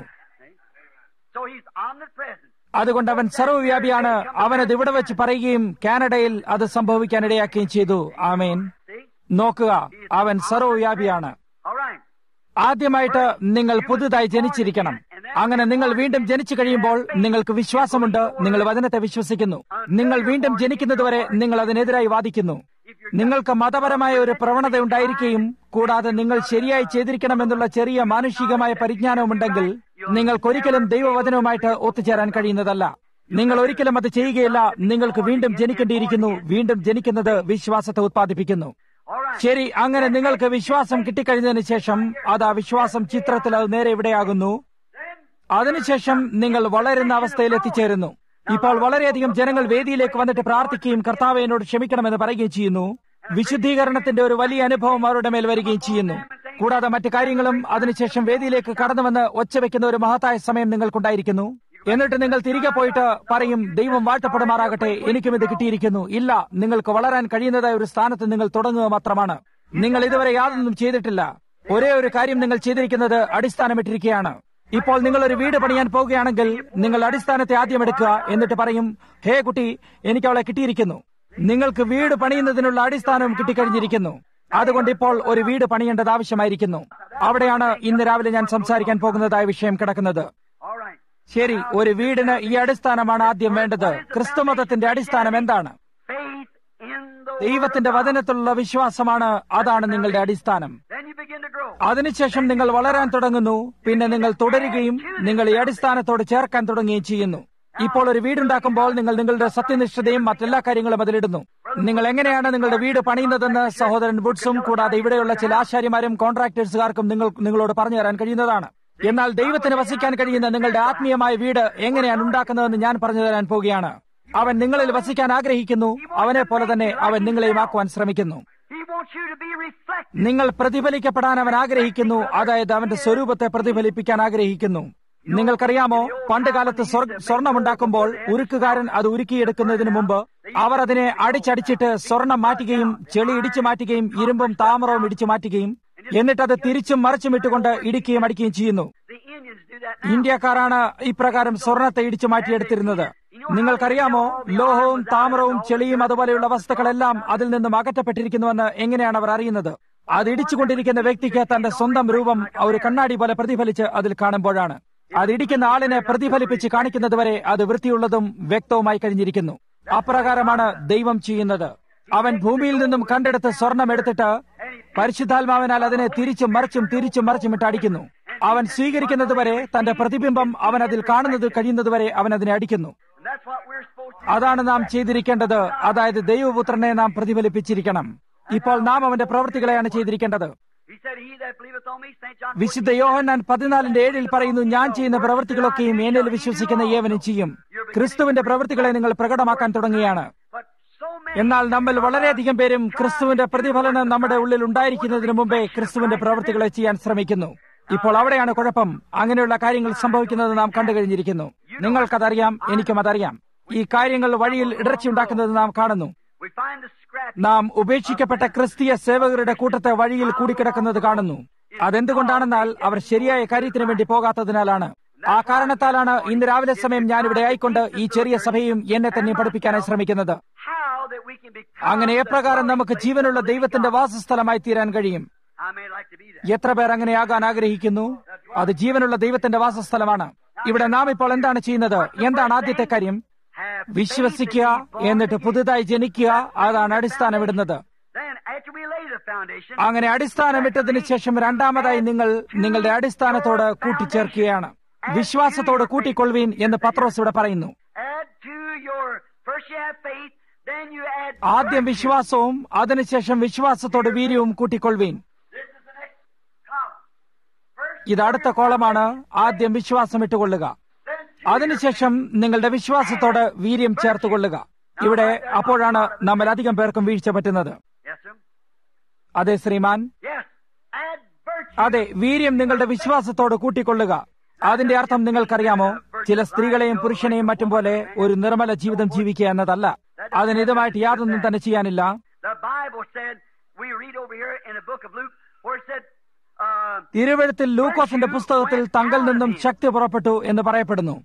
അതുകൊണ്ട് അവൻ സർവ്വവ്യാപിയാണ്. അവനത് ഇവിടെ വെച്ച് പറയുകയും കാനഡയിൽ അത് സംഭവിക്കാനിടയാക്കുകയും ചെയ്തു. ആമേൻ. നോക്കുക, അവൻ സർവ്വവ്യാപിയാണ്. ആദ്യമായിട്ട് നിങ്ങൾ പുതുതായി ജനിച്ചിരിക്കണം. അങ്ങനെ നിങ്ങൾ വീണ്ടും ജനിച്ചു കഴിയുമ്പോൾ നിങ്ങൾക്ക് വിശ്വാസമുണ്ട്. നിങ്ങൾ വചനത്തെ വിശ്വസിക്കുന്നു. നിങ്ങൾ വീണ്ടും ജനിക്കുന്നതുവരെ നിങ്ങൾ അതിനെതിരായി വാദിക്കുന്നു. നിങ്ങൾക്ക് മതപരമായ ഒരു പ്രവണത ഉണ്ടായിരിക്കുകയും കൂടാതെ നിങ്ങൾ ശരിയായി ചെയ്തിരിക്കണമെന്നുള്ള ചെറിയ മാനുഷികമായ പരിജ്ഞാനവുമുണ്ടെങ്കിൽ നിങ്ങൾക്കൊരിക്കലും ദൈവവചനവുമായിട്ട് ഒത്തുചേരാൻ കഴിയുന്നതല്ല. നിങ്ങൾ ഒരിക്കലും അത് ചെയ്യുകയില്ല. നിങ്ങൾക്ക് വീണ്ടും ജനിക്കേണ്ടിയിരിക്കുന്നു. വീണ്ടും ജനിക്കുന്നത് വിശ്വാസത്തെ ഉത്പാദിപ്പിക്കുന്നു. ശരി, അങ്ങനെ നിങ്ങൾക്ക് വിശ്വാസം കിട്ടിക്കഴിഞ്ഞതിന് ശേഷം അത് ആ വിശ്വാസം ചിത്രത്തിൽ അത് നേരെ ഇവിടെയാകുന്നു. അതിനുശേഷം നിങ്ങൾ വളരുന്ന അവസ്ഥയിൽ എത്തിച്ചേരുന്നു. ഇപ്പോൾ വളരെയധികം ജനങ്ങൾ വേദിയിലേക്ക് വന്നിട്ട് പ്രാർത്ഥിക്കുകയും കർത്താവേ എന്നോട് ക്ഷമിക്കണമെന്ന് പറയുകയും ചെയ്യുന്നു. വിശുദ്ധീകരണത്തിന്റെ ഒരു വലിയ അനുഭവം അവരുടെ മേൽ വരികയും ചെയ്യുന്നു. കൂടാതെ മറ്റു കാര്യങ്ങളും. അതിനുശേഷം വേദിയിലേക്ക് കടന്നുവന്ന് ഒച്ചവെക്കുന്ന ഒരു മഹത്തായ സമയം നിങ്ങൾക്കുണ്ടായിരിക്കുന്നു. എന്നിട്ട് നിങ്ങൾ തിരികെ പോയിട്ട് പറയും, ദൈവം വാഴ്ത്തപ്പെടുമാറാകട്ടെ, എനിക്കും ഇത് കിട്ടിയിരിക്കുന്നു. ഇല്ല, നിങ്ങൾക്ക് വളരാൻ കഴിയുന്നതായ ഒരു സ്ഥാനത്ത് നിങ്ങൾ തുടങ്ങുക മാത്രമാണ്. നിങ്ങൾ ഇതുവരെ യാതൊന്നും ചെയ്തിട്ടില്ല. ഒരേ ഒരു കാര്യം നിങ്ങൾ ചെയ്തിരിക്കുന്നത് അടിസ്ഥാനമിട്ടിരിക്കുകയാണ്. ഇപ്പോൾ നിങ്ങൾ ഒരു വീട് പണിയാൻ പോവുകയാണെങ്കിൽ നിങ്ങൾ അടിസ്ഥാനത്തെ ആദ്യം എടുക്കുക. എന്നിട്ട് പറയും, ഹേ കുട്ടി, എനിക്ക് അവളെ കിട്ടിയിരിക്കുന്നു. നിങ്ങൾക്ക് വീട് പണിയുന്നതിനുള്ള അടിസ്ഥാനവും കിട്ടിക്കഴിഞ്ഞിരിക്കുന്നു. അതുകൊണ്ട് ഇപ്പോൾ ഒരു വീട് പണിയേണ്ടത് ആവശ്യമായിരിക്കുന്നു. അവിടെയാണ് ഇന്ന് രാവിലെ ഞാൻ സംസാരിക്കാൻ പോകുന്നതായ വിഷയം കിടക്കുന്നത്. ശരി, ഒരു വീടിന് ഈ അടിസ്ഥാനമാണ് ആദ്യം വേണ്ടത്. ക്രിസ്തുമതത്തിന്റെ അടിസ്ഥാനം എന്താണ്? ദൈവത്തിന്റെ വചനത്തിലുള്ള വിശ്വാസമാണ്. അതാണ് നിങ്ങളുടെ അടിസ്ഥാനം. അതിനുശേഷം നിങ്ങൾ വളരാൻ തുടങ്ങുന്നു. പിന്നെ നിങ്ങൾ തുടരുകയും നിങ്ങൾ ഈ അടിസ്ഥാനത്തോട് ചേർക്കാൻ തുടങ്ങുകയും ചെയ്യുന്നു. ഇപ്പോൾ ഒരു വീടുണ്ടാക്കുമ്പോൾ നിങ്ങൾ നിങ്ങളുടെ സത്യനിഷ്ഠതയും മറ്റെല്ലാ കാര്യങ്ങളും അതിലിടുന്നു. നിങ്ങൾ എങ്ങനെയാണ് നിങ്ങളുടെ വീട് പണിയുന്നതെന്ന് സഹോദരൻ വുഡ്സും കൂടാതെ ഇവിടെയുള്ള ചില ആശാരിമാരും കോൺട്രാക്ടേഴ്സുകാർക്കും നിങ്ങൾ നിങ്ങളോട് പറഞ്ഞു തരാൻ കഴിയുന്നതാണ്. എന്നാൽ ദൈവത്തിന് വസിക്കാൻ കഴിയുന്ന നിങ്ങളുടെ ആത്മീയമായ വീട് എങ്ങനെയാണ് ഉണ്ടാക്കുന്നതെന്ന് ഞാൻ പറഞ്ഞു തരാൻ പോവുകയാണ്. അവൻ നിങ്ങളിൽ വസിക്കാൻ ആഗ്രഹിക്കുന്നു. അവനെ പോലെ തന്നെ അവൻ നിങ്ങളെയും ആക്കുവാൻ ശ്രമിക്കുന്നു. നിങ്ങൾ പ്രതിഫലിക്കപ്പെടാൻ അവൻ ആഗ്രഹിക്കുന്നു. അതായത് അവന്റെ സ്വരൂപത്തെ പ്രതിഫലിപ്പിക്കാൻ ആഗ്രഹിക്കുന്നു. നിങ്ങൾക്കറിയാമോ, പണ്ട് കാലത്ത് സ്വർണമുണ്ടാക്കുമ്പോൾ ഉരുക്കുകാരൻ അത് ഉരുക്കിയെടുക്കുന്നതിന് മുമ്പ് അവർ അതിനെ അടിച്ചടിച്ചിട്ട് സ്വർണം മാറ്റുകയും ചെളി ഇടിച്ചു മാറ്റുകയും ഇരുമ്പും താമരവും ഇടിച്ചു മാറ്റുകയും എന്നിട്ടത് തിരിച്ചും മറിച്ചും ഇട്ടുകൊണ്ട് ഇടിക്കുകയും അടിക്കുകയും ചെയ്യുന്നു. ഇന്ത്യക്കാരാണ് ഇപ്രകാരം സ്വർണത്തെ ഇടിച്ചു മാറ്റിയെടുത്തിരുന്നത്. നിങ്ങൾക്കറിയാമോ, ലോഹവും താമരവും ചെളിയും അതുപോലെയുള്ള വസ്തുക്കളെല്ലാം അതിൽ നിന്നും അകറ്റപ്പെട്ടിരിക്കുന്നുവെന്ന് എങ്ങനെയാണ് അവർ അറിയുന്നത്? അത് ഇടിച്ചുകൊണ്ടിരിക്കുന്ന വ്യക്തിക്ക് തന്റെ സ്വന്തം രൂപം ഒരു കണ്ണാടി പോലെ പ്രതിഫലിച്ച് അതിൽ കാണുമ്പോഴാണ്. അത് ഇടിക്കുന്ന ആളിനെ പ്രതിഫലിപ്പിച്ച് കാണിക്കുന്നതുവരെ അത് വൃത്തിയുള്ളതും വ്യക്തവുമായി കഴിഞ്ഞിരിക്കുന്നു. അപ്രകാരമാണ് ദൈവം ചെയ്യുന്നത്. അവൻ ഭൂമിയിൽ നിന്നും കണ്ടെടുത്ത് സ്വർണം എടുത്തിട്ട് പരിശുദ്ധാത്മാവിനാൽ അതിനെ തിരിച്ചും മറിച്ചും തിരിച്ചും മറിച്ചും ഇട്ട് അടിക്കുന്നു. അവൻ സ്വീകരിക്കുന്നതുവരെ തന്റെ പ്രതിബിംബം അവൻ അതിൽ കാണുന്നത് കഴിയുന്നതുവരെ അവൻ അതിനെ അടിക്കുന്നു. അതാണ് നാം ചെയ്തിരിക്കേണ്ടത്. അതായത് ദൈവപുത്രനെ നാം പ്രതിഫലിപ്പിച്ചിരിക്കണം. ഇപ്പോൾ നാം അവന്റെ പ്രവൃത്തികളെയാണ് ചെയ്തിരിക്കേണ്ടത്. വിശുദ്ധ യോഹന്നാൻ പതിനാലിന്റെ ഏഴിൽ പറയുന്നു, ഞാൻ ചെയ്യുന്ന പ്രവൃത്തികളൊക്കെയും എന്നിൽ വിശ്വസിക്കുന്ന ഏവനും ചെയ്യും. ക്രിസ്തുവിന്റെ പ്രവൃത്തികളെ നിങ്ങൾ പ്രകടമാക്കാൻ തുടങ്ങുകയാണ്. എന്നാൽ നമ്മൾ വളരെയധികം പേരും ക്രിസ്തുവിന്റെ പ്രതിഫലനം നമ്മുടെ ഉള്ളിൽ ഉണ്ടായിരിക്കുന്നതിന് മുമ്പേ ക്രിസ്തുവിന്റെ പ്രവൃത്തികളെ ചെയ്യാൻ ശ്രമിക്കുന്നു. ഇപ്പോൾ അവിടെയാണ് കുഴപ്പം. അങ്ങനെയുള്ള കാര്യങ്ങൾ സംഭവിക്കുന്നത് നാം കണ്ടു കഴിഞ്ഞിരിക്കുന്നു. നിങ്ങൾക്കതറിയാം, എനിക്കും അതറിയാം. ഈ കാര്യങ്ങൾ വഴിയിൽ ഇടർച്ചയുണ്ടാക്കുന്നത് നാം കാണുന്നു. നാം ഉപേക്ഷിക്കപ്പെട്ട ക്രിസ്തീയ സേവകരുടെ കൂട്ടത്തെ വഴിയിൽ കൂടിക്കിടക്കുന്നത് കാണുന്നു. അതെന്തുകൊണ്ടാണെന്നാൽ അവർ ശരിയായ കാര്യത്തിന് വേണ്ടി പോകാത്തതിനാലാണ്. ആ കാരണത്താലാണ് ഇന്ന് രാവിലെ സമയം ഞാനിവിടെ ആയിക്കൊണ്ട് ഈ ചെറിയ സഭയും എന്നെ തന്നെ പഠിപ്പിക്കാനായി ശ്രമിക്കുന്നത്. അങ്ങനെ എപ്രകാരം നമുക്ക് ജീവനുള്ള ദൈവത്തിന്റെ വാസസ്ഥലമായി തീരാൻ കഴിയും. എത്ര പേർ അങ്ങനെയാകാൻ ആഗ്രഹിക്കുന്നു? അത് ജീവനുള്ള ദൈവത്തിന്റെ വാസസ്ഥലമാണ്. ഇവിടെ നാം ഇപ്പോൾ എന്താണ് ചെയ്യുന്നത്? എന്താണ് ആദ്യത്തെ കാര്യം? വിശ്വസിക്കുക, എന്നിട്ട് പുതുതായി ജനിക്കുക. അതാണ് അടിസ്ഥാനമിടുന്നത്. അങ്ങനെ അടിസ്ഥാനമിട്ടതിന് ശേഷം രണ്ടാമതായി നിങ്ങൾ നിങ്ങളുടെ അടിസ്ഥാനത്തോട് കൂട്ടിച്ചേർക്കുകയാണ്. വിശ്വാസത്തോട് കൂട്ടിക്കൊള്ളുവീൻ എന്ന് പത്രോസ് ഇവിടെ പറയുന്നു. ആദ്യം വിശ്വാസവും അതിനുശേഷം വിശ്വാസത്തോട് വീര്യവും കൂട്ടിക്കൊള്ളുവീൻ. ഇത് അടുത്ത കോളമാണ്. ആദ്യം വിശ്വാസം ഇട്ടുകൊള്ളുക, അതിനുശേഷം നിങ്ങളുടെ വിശ്വാസത്തോട് വീര്യം ചേർത്തുകൊള്ളുക. ഇവിടെ അപ്പോഴാണ് നമ്മൾ അധികം പേർക്കും വീഴ്ച പറ്റുന്നത്. അതെ ശ്രീമാൻ, അതെ, വീര്യം നിങ്ങളുടെ വിശ്വാസത്തോട് കൂട്ടിക്കൊള്ളുക. അതിന്റെ അർത്ഥം നിങ്ങൾക്കറിയാമോ? ചില സ്ത്രീകളെയും പുരുഷനെയും മറ്റും പോലെ ഒരു നിർമ്മല ജീവിതം ജീവിക്കുക എന്നതല്ല. അതിന് ഇതുമായിട്ട് യാതൊന്നും തന്നെ ചെയ്യാനില്ല. തിരുവെഴുത്തിൽ ലൂക്കോസിന്റെ പുസ്തകത്തിൽ തങ്കിൽ നിന്നും ശക്തി പുറപ്പെട്ടു എന്ന് പറയപ്പെടുന്നു.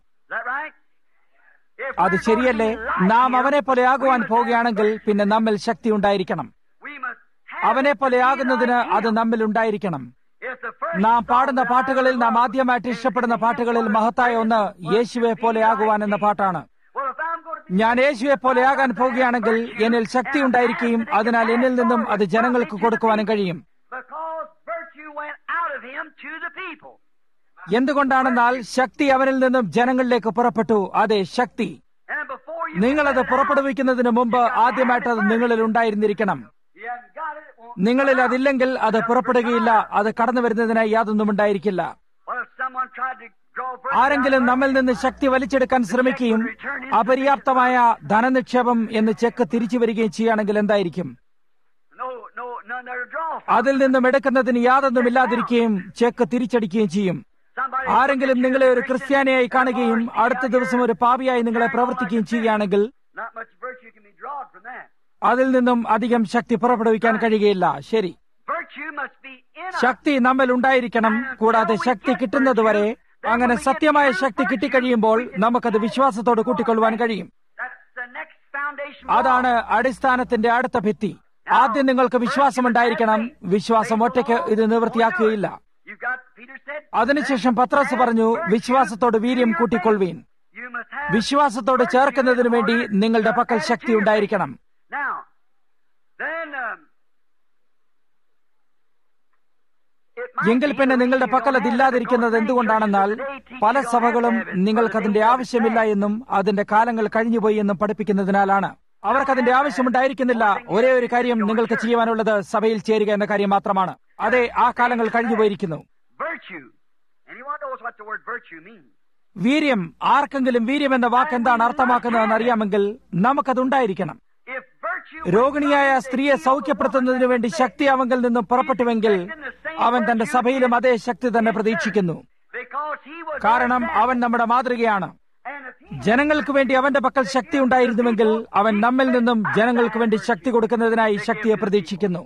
അത് ശരിയല്ലേ? നാം അവനെ പോലെ ആകുവാൻ പോകുകയാണെങ്കിൽ പിന്നെ നമ്മിൽ ശക്തി ഉണ്ടായിരിക്കണം. അവനെ പോലെ ആകുന്നതിന് അത് നമ്മിൽ ഉണ്ടായിരിക്കണം. നാം പാടുന്ന പാട്ടുകളിൽ നാം ആദ്യമായിട്ട് ഇഷ്ടപ്പെടുന്ന പാട്ടുകളിൽ മഹത്തായ ഒന്ന് യേശുവെ പോലെ ആകുവാൻ എന്ന പാട്ടാണ്. ഞാൻ യേശുവെ പോലെ ആകാൻ പോകുകയാണെങ്കിൽ എന്നിൽ ശക്തി ഉണ്ടായിരിക്കുകയും അതിനാൽ എന്നിൽ നിന്നും അത് ജനങ്ങൾക്ക് കൊടുക്കുവാനും കഴിയും. എന്തുകൊണ്ടാണെന്നാൽ ശക്തി അവനിൽ നിന്നും ജനങ്ങളിലേക്ക് പുറപ്പെട്ടു. അതെ, ശക്തി. നിങ്ങളത് പുറപ്പെടുവിക്കുന്നതിന് മുമ്പ് ആദ്യമായിട്ട് അത് നിങ്ങളിൽ ഉണ്ടായിരുന്നിരിക്കണം. നിങ്ങളിൽ അതില്ലെങ്കിൽ അത് പുറപ്പെടുകയില്ല. അത് കടന്നു വരുന്നതിനായി യാതൊന്നും ഉണ്ടായിരിക്കില്ല. ആരെങ്കിലും നമ്മിൽ നിന്ന് ശക്തി വലിച്ചെടുക്കാൻ ശ്രമിക്കുകയും അപര്യാപ്തമായ ധനനിക്ഷേപം എന്ന് ചെക്ക് തിരിച്ചു വരികയും ചെയ്യുകയാണെങ്കിൽ എന്തായിരിക്കും? അതിൽ നിന്നും എടുക്കുന്നതിന് യാതൊന്നുമില്ലാതിരിക്കുകയും ചെക്ക് തിരിച്ചടിക്കുകയും ചെയ്യും. ആരെങ്കിലും നിങ്ങളെ ഒരു ക്രിസ്ത്യാനിയായി കാണുകയും അടുത്ത ദിവസം ഒരു പാപിയായി നിങ്ങളെ പ്രവർത്തിക്കുകയും ചെയ്യുകയാണെങ്കിൽ അതിൽ നിന്നും അധികം ശക്തി പുറപ്പെടുവിക്കാൻ കഴിയുകയില്ല. ശരി, ശക്തി നമ്മിൽ ഉണ്ടായിരിക്കണം. കൂടാതെ ശക്തി കിട്ടുന്നതുവരെ, അങ്ങനെ സത്യമായ ശക്തി കിട്ടിക്കഴിയുമ്പോൾ നമുക്കത് വിശ്വാസത്തോട് കൂട്ടിക്കൊള്ളുവാൻ കഴിയും. അതാണ് അടിസ്ഥാനത്തിന്റെ അടുത്ത ഭിത്തി. ആദ്യം നിങ്ങൾക്ക് വിശ്വാസമുണ്ടായിരിക്കണം. വിശ്വാസം ഒറ്റയ്ക്ക് ഇത് നിവൃത്തിയാക്കുകയില്ല. അതിനുശേഷം പത്രോസ് പറഞ്ഞു, വിശ്വാസത്തോട് വീര്യം കൂട്ടിക്കൊള്ളുവീൻ. വിശ്വാസത്തോട് ചേർക്കുന്നതിനു വേണ്ടി നിങ്ങളുടെ പക്കൽ ശക്തി ഉണ്ടായിരിക്കണം. എങ്കിൽ പിന്നെ നിങ്ങളുടെ പക്കൽ അതില്ലാതിരിക്കുന്നത് എന്തുകൊണ്ടാണെന്നാൽ പല സഭകളും നിങ്ങൾക്കതിന്റെ ആവശ്യമില്ല എന്നും അതിന്റെ കാലങ്ങൾ കഴിഞ്ഞുപോയി എന്നും പഠിപ്പിക്കുന്നതിനാലാണ്. അവർക്കതിന്റെ ആവശ്യമുണ്ടായിരിക്കുന്നില്ല. ഒരേ ഒരു കാര്യം നിങ്ങൾക്ക് ചെയ്യുവാനുള്ളത് സഭയിൽ ചേരുക എന്ന കാര്യം മാത്രമാണ്. അതെ, ആ കാലങ്ങൾ കഴിഞ്ഞുപോയിരിക്കുന്നു. വീര്യം, ആർക്കെങ്കിലും വീര്യം എന്ന വാക്ക് എന്താണ് അർത്ഥമാക്കുന്നതെന്ന് അറിയാമെങ്കിൽ നമുക്കതുണ്ടായിരിക്കണം. രോഗിണിയായ സ്ത്രീയെ സൗഖ്യപ്പെടുത്തുന്നതിനു വേണ്ടി ശക്തി അവങ്കിൽ നിന്നും പുറപ്പെട്ടുവെങ്കിൽ അവൻ തന്റെ സഭയിലും അതേ ശക്തി തന്നെ പ്രതീക്ഷിക്കുന്നു. കാരണം അവൻ നമ്മുടെ മാതൃകയാണ്. ജനങ്ങൾക്ക് വേണ്ടി അവന്റെ പക്കൽ ശക്തി ഉണ്ടായിരുന്നുവെങ്കിൽ അവൻ നമ്മിൽ നിന്നും ജനങ്ങൾക്ക് വേണ്ടി ശക്തി കൊടുക്കുന്നതിനായി ശക്തിയെ പ്രതീക്ഷിക്കുന്നു.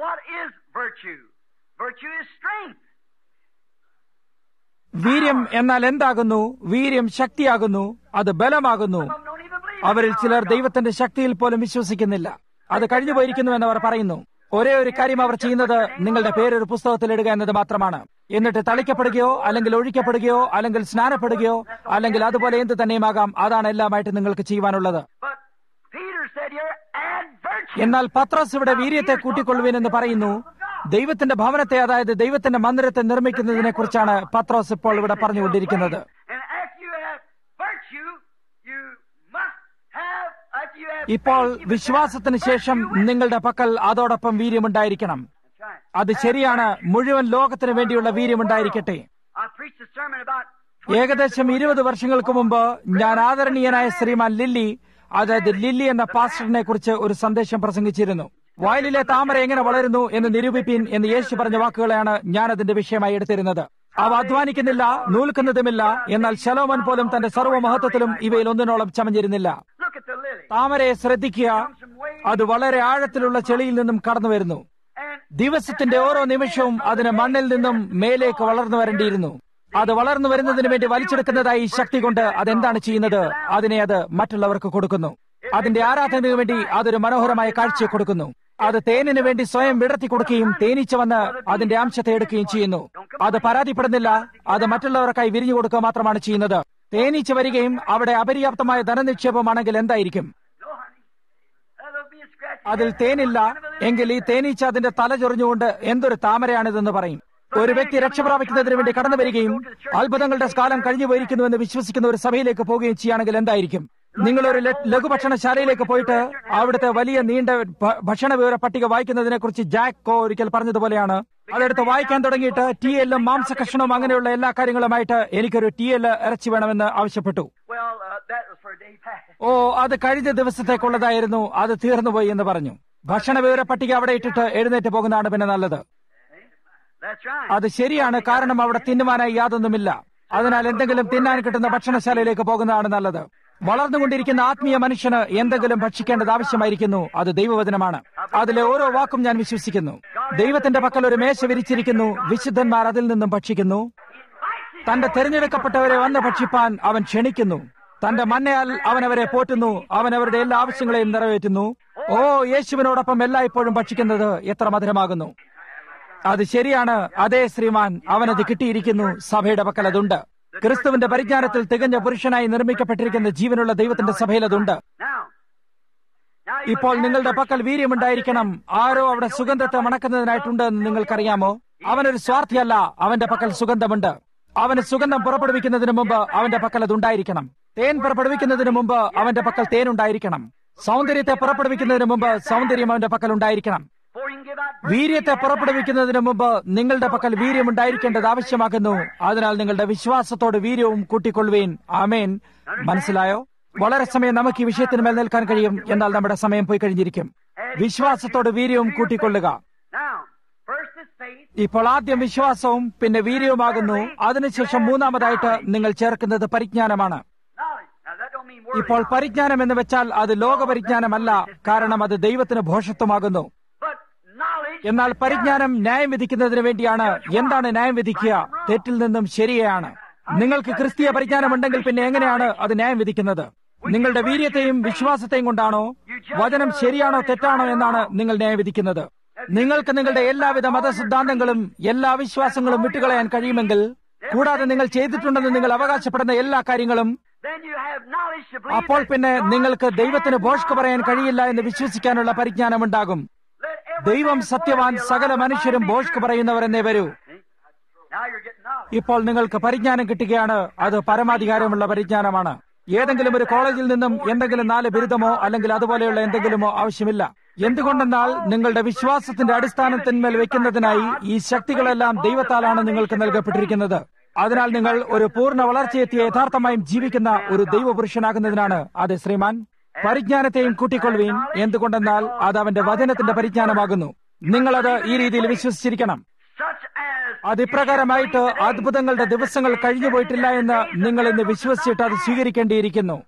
വീര്യം എന്നാൽ എന്താകുന്നു? വീര്യം ശക്തിയാകുന്നു, അത് ബലമാകുന്നു. അവരിൽ ചിലർ ദൈവത്തിന്റെ ശക്തിയിൽ പോലും വിശ്വസിക്കുന്നില്ല. അത് കഴിഞ്ഞു പോയിരിക്കുന്നു എന്ന് അവർ പറയുന്നു. ഒരേ ഒരു കാര്യം അവർ ചെയ്യുന്നത് നിങ്ങളുടെ പേരൊരു പുസ്തകത്തിൽ ഇടുക എന്നത് മാത്രമാണ്. എന്നിട്ട് തളിക്കപ്പെടുകയോ അല്ലെങ്കിൽ ഒഴിക്കപ്പെടുകയോ അല്ലെങ്കിൽ സ്നാനപ്പെടുകയോ അല്ലെങ്കിൽ അതുപോലെ എന്ത് തന്നെയുമാകാം, അതാണ് എല്ലാമായിട്ട് നിങ്ങൾക്ക് ചെയ്യുവാനുള്ളത്. എന്നാൽ പത്രോസ് ഇവിടെ വീര്യത്തെ കൂട്ടിക്കൊള്ളുവിൻ എന്ന് പറയുന്നു. ദൈവത്തിന്റെ ഭവനത്തെ, അതായത് ദൈവത്തിന്റെ മന്ദിരത്തെ നിർമ്മിക്കുന്നതിനെ കുറിച്ചാണ് പത്രോസ് ഇപ്പോൾ ഇവിടെ പറഞ്ഞുകൊണ്ടിരിക്കുന്നത്. ഇപ്പോൾ വിശ്വാസത്തിന് ശേഷം നിങ്ങളുടെ പക്കൽ അതോടൊപ്പം വീര്യമുണ്ടായിരിക്കണം. അത് ശരിയാണ്, മുഴുവൻ ലോകത്തിനു വേണ്ടിയുള്ള വീര്യമുണ്ടായിരിക്കട്ടെ. ഏകദേശം ഇരുപത് വർഷങ്ങൾക്ക് മുമ്പ് ഞാൻ ആദരണീയനായ ശ്രീമാൻ ലില്ലി, അതായത് ലില്ലി എന്ന പാസ്റ്ററിനെ കുറിച്ച് ഒരു സന്ദേശം പ്രസംഗിച്ചിരുന്നു. വയലിലെ താമര എങ്ങനെ വളരുന്നു എന്ന് നിരൂപിപ്പിൻ എന്ന് യേശു പറഞ്ഞ വാക്കുകളെയാണ് ഞാൻ അതിന്റെ വിഷയമായി എടുത്തിരുന്നത്. അവ അധ്വാനിക്കുന്നില്ല, നൂൽക്കുന്നതുമില്ല, എന്നാൽ ശലോമോൻ പോലും തന്റെ സർവ്വമഹത്വത്തിലും ഇവയിൽ ഒന്നിനോളം ചമഞ്ഞിരുന്നില്ല. താമരയെ ശ്രദ്ധിക്കുക, അത് വളരെ ആഴത്തിലുള്ള ചെളിയിൽ നിന്നും കടന്നു വരുന്നു. ദിവസത്തിന്റെ ഓരോ നിമിഷവും അതിന് മണ്ണിൽ നിന്നും മേലേക്ക് വളർന്നു വരേണ്ടിയിരുന്നു. അത് വളർന്നു വരുന്നതിന് വേണ്ടി വലിച്ചെടുക്കുന്നതായി ശക്തി കൊണ്ട് അതെന്താണ് ചെയ്യുന്നത്? അതിനെ അത് മറ്റുള്ളവർക്ക് കൊടുക്കുന്നു. അതിന്റെ ആരാധനയ്ക്ക് വേണ്ടി അതൊരു മനോഹരമായ കാഴ്ചയെ കൊടുക്കുന്നു. അത് തേനിന് വേണ്ടി സ്വയം വിടർത്തി കൊടുക്കുകയും തേനീച്ച വന്ന് അതിന്റെ അംശത്തെ എടുക്കുകയും ചെയ്യുന്നു. അത് പരാതിപ്പെടുന്നില്ല, അത് മറ്റുള്ളവർക്കായി വിരിഞ്ഞു കൊടുക്കുക മാത്രമാണ് ചെയ്യുന്നത്. തേനീച്ച വരികയും അവിടെ അപര്യാപ്തമായ ധനനിക്ഷേപമാണെങ്കിൽ എന്തായിരിക്കും? അതിൽ തേനില്ല എങ്കിൽ ഈ തേനീച്ച അതിന്റെ തല ചൊറിഞ്ഞുകൊണ്ട് എന്തൊരു താമരയാണിതെന്ന് പറയും. ഒരു വ്യക്തി രക്ഷപ്രാപിക്കുന്നതിന് വേണ്ടി കടന്നു വരികയും അത്ഭുതങ്ങളുടെ കാലം കഴിഞ്ഞു പോയിരിക്കുന്നുവെന്ന് വിശ്വസിക്കുന്ന ഒരു സഭയിലേക്ക് പോവുകയും ചെയ്യുകയാണെങ്കിൽ എന്തായിരിക്കും? നിങ്ങളൊരു ലഘുഭക്ഷണശാലയിലേക്ക് പോയിട്ട് അവിടുത്തെ വലിയ നീണ്ട ഭക്ഷണ വിവര പട്ടിക വായിക്കുന്നതിനെ കുറിച്ച് ജാക്ക് കോ ഒരിക്കൽ പറഞ്ഞതുപോലെയാണ്. അതെടുത്ത് വായിക്കാൻ തുടങ്ങിയിട്ട് ടി എല്ലും മാംസകഷ്ണവും അങ്ങനെയുള്ള എല്ലാ കാര്യങ്ങളുമായിട്ട് എനിക്കൊരു ടി എൽ ഇറച്ചി വേണമെന്ന് ആവശ്യപ്പെട്ടു. ഓ, അത് കഴിഞ്ഞ ദിവസത്തേക്കുള്ളതായിരുന്നു, അത് തീർന്നുപോയി എന്ന് പറഞ്ഞു. ഭക്ഷണ വിവര പട്ടിക അവിടെ ഇട്ടിട്ട് എഴുന്നേറ്റ് പോകുന്നതാണ് പിന്നെ നല്ലത്. അത് ശരിയാണ്, കാരണം അവിടെ തിന്നുവാനായി യാതൊന്നുമില്ല. അതിനാൽ എന്തെങ്കിലും തിന്നാൻ കിട്ടുന്ന ഭക്ഷണശാലയിലേക്ക് പോകുന്നതാണ് നല്ലത്. വളർന്നുകൊണ്ടിരിക്കുന്ന ആത്മീയ മനുഷ്യന് എന്തെങ്കിലും ഭക്ഷിക്കേണ്ടത് ആവശ്യമായിരിക്കുന്നു. അത് ദൈവവചനമാണ്. അതിലെ ഓരോ വാക്കും ഞാൻ വിശ്വസിക്കുന്നു. ദൈവത്തിന്റെ പക്കൽ ഒരു മേശ വിരിച്ചിരിക്കുന്നു, വിശുദ്ധന്മാർ അതിൽ നിന്നും ഭക്ഷിക്കുന്നു. തന്റെ തെരഞ്ഞെടുക്കപ്പെട്ടവരെ വന്ന് ഭക്ഷിപ്പാൻ അവൻ ക്ഷണിക്കുന്നു. തന്റെ മന്നയാൽ അവൻ അവരെ പോറ്റുന്നു. അവൻ അവരുടെ എല്ലാ ആവശ്യങ്ങളെയും നിറവേറ്റുന്നു. ഓ, യേശുവിനോടൊപ്പം എല്ലായ്പ്പോഴും ഭക്ഷിക്കുന്നത് എത്ര മധുരമാകുന്നു. അത് ശരിയാണ്. അതേ ശ്രീമാൻ, അവനത് കിട്ടിയിരിക്കുന്നു. സഭയുടെ പക്കൽ അതുണ്ട്. ക്രിസ്തുവിന്റെ പരിജ്ഞാനത്തിൽ തികഞ്ഞ പുരുഷനായി നിർമ്മിക്കപ്പെട്ടിരിക്കുന്ന ജീവനുള്ള ദൈവത്തിന്റെ സഭയിൽ അതുണ്ട്. ഇപ്പോൾ നിങ്ങളുടെ പക്കൽ വീര്യമുണ്ടായിരിക്കണം. ആരോ അവിടെ സുഗന്ധത്തെ മണക്കുന്നതിനായിട്ടുണ്ട് എന്ന് നിങ്ങൾക്കറിയാമോ? അവനൊരു സ്വാർത്ഥിയല്ല, അവന്റെ പക്കൽ സുഗന്ധമുണ്ട്. അവന് സുഗന്ധം പുറപ്പെടുവിക്കുന്നതിന് മുമ്പ് അവന്റെ പക്കൽ അതുണ്ടായിരിക്കണം. തേൻ പുറപ്പെടുവിക്കുന്നതിന് മുമ്പ് അവന്റെ പക്കൽ തേനുണ്ടായിരിക്കണം. സൗന്ദര്യത്തെ പുറപ്പെടുവിക്കുന്നതിന് മുമ്പ് സൗന്ദര്യം അവന്റെ പക്കൽ ഉണ്ടായിരിക്കണം. വീര്യത്തെ പുറപ്പെടുവിക്കുന്നതിന് മുമ്പ് നിങ്ങളുടെ പക്കൽ വീര്യമുണ്ടായിരിക്കേണ്ടത് ആവശ്യമാകുന്നു. അതിനാൽ നിങ്ങളുടെ വിശ്വാസത്തോട് വീര്യവും കൂട്ടിക്കൊള്ളുവേൻ. ആമേൻ. മനസ്സിലായോ? വളരെ സമയം നമുക്ക് ഈ വിഷയത്തിന് മേൽ നിൽക്കാൻ കഴിയും, എന്നാൽ നമ്മുടെ സമയം പോയി കഴിഞ്ഞിരിക്കും. വിശ്വാസത്തോട് വീര്യവും കൂട്ടിക്കൊള്ളുക. ഇപ്പോൾ ആദ്യം വിശ്വാസവും പിന്നെ വീര്യവുമാകുന്നു. അതിനുശേഷം മൂന്നാമതായിട്ട് നിങ്ങൾ ചേർക്കുന്നത് പരിജ്ഞാനമാണ്. ഇപ്പോൾ പരിജ്ഞാനം എന്ന് വെച്ചാൽ അത് ലോകപരിജ്ഞാനമല്ല, കാരണം അത് ദൈവത്തിന് ഭോഷത്വമാകുന്നു. എന്നാൽ പരിജ്ഞാനം ന്യായം വിധിക്കുന്നതിന് വേണ്ടിയാണ്. എന്താണ് ന്യായം വിധിക്കുക? തെറ്റിൽ നിന്നും ശരിയാണ്. നിങ്ങൾക്ക് ക്രിസ്തീയ പരിജ്ഞാനമുണ്ടെങ്കിൽ പിന്നെ എങ്ങനെയാണ് അത് ന്യായം വിധിക്കുന്നത്? നിങ്ങളുടെ വീര്യത്തെയും വിശ്വാസത്തെയും കൊണ്ടാണോ? വചനം ശരിയാണോ തെറ്റാണോ എന്നാണ് നിങ്ങൾ ന്യായം വിധിക്കുന്നത്. നിങ്ങൾക്ക് നിങ്ങളുടെ എല്ലാവിധ മതസിദ്ധാന്തങ്ങളും എല്ലാ വിശ്വാസങ്ങളും വിട്ടുകളയാൻ കഴിയുമെങ്കിൽ, കൂടാതെ നിങ്ങൾ ചെയ്തിട്ടുണ്ടെന്ന് നിങ്ങൾ അവകാശപ്പെടുന്ന എല്ലാ കാര്യങ്ങളും, അപ്പോൾ പിന്നെ നിങ്ങൾക്ക് ദൈവത്തിന് ഭോഷ്ക് പറയാൻ കഴിയില്ല എന്ന് വിശ്വസിക്കാനുള്ള പരിജ്ഞാനമുണ്ടാകും. ദൈവം സത്യവാൻ, സകല മനുഷ്യരും ഭോഷ്ക് പറയുന്നവർ എന്നേ വരൂ. ഇപ്പോൾ നിങ്ങൾക്ക് പരിജ്ഞാനം കിട്ടുകയാണ്. അത് പരമാധികാരമുള്ള പരിജ്ഞാനമാണ്. ഏതെങ്കിലും ഒരു കോളേജിൽ നിന്നും എന്തെങ്കിലും നാല് ബിരുദമോ അല്ലെങ്കിൽ അതുപോലെയുള്ള എന്തെങ്കിലുമോ ആവശ്യമില്ല. എന്തുകൊണ്ടെന്നാൽ നിങ്ങളുടെ വിശ്വാസത്തിന്റെ അടിസ്ഥാനത്തിന്മേൽ വെക്കുന്നതിനായി ഈ ശക്തികളെല്ലാം ദൈവത്താലാണ് നിങ്ങൾക്ക് നൽകപ്പെട്ടിരിക്കുന്നത്. അതിനാൽ നിങ്ങൾ ഒരു പൂർണ്ണ വളർച്ചയെത്തിയ യഥാർത്ഥമായും ജീവിക്കുന്ന ഒരു ദൈവപുരുഷനാകുന്നതിനാണ്. അതെ ശ്രീമാൻ, പരിജ്ഞാനത്തെയും കൂട്ടിക്കൊള്ളുവീൻ. എന്തുകൊണ്ടെന്നാൽ അത് അവന്റെ വചനത്തിന്റെ പരിജ്ഞാനമാകുന്നു. നിങ്ങളത് ഈ രീതിയിൽ വിശ്വസിച്ചിരിക്കണം. Such as അതിപ്രകാരമായിട്ട് അത്ഭുതങ്ങളുടെ ദിവസങ്ങൾ കഴിഞ്ഞുപോയിട്ടില്ല എന്ന് നിങ്ങൾ ഇന്ന് വിശ്വസിച്ചിട്ട് അത് സ്വീകരിക്കേണ്ടിയിരിക്കുന്നു.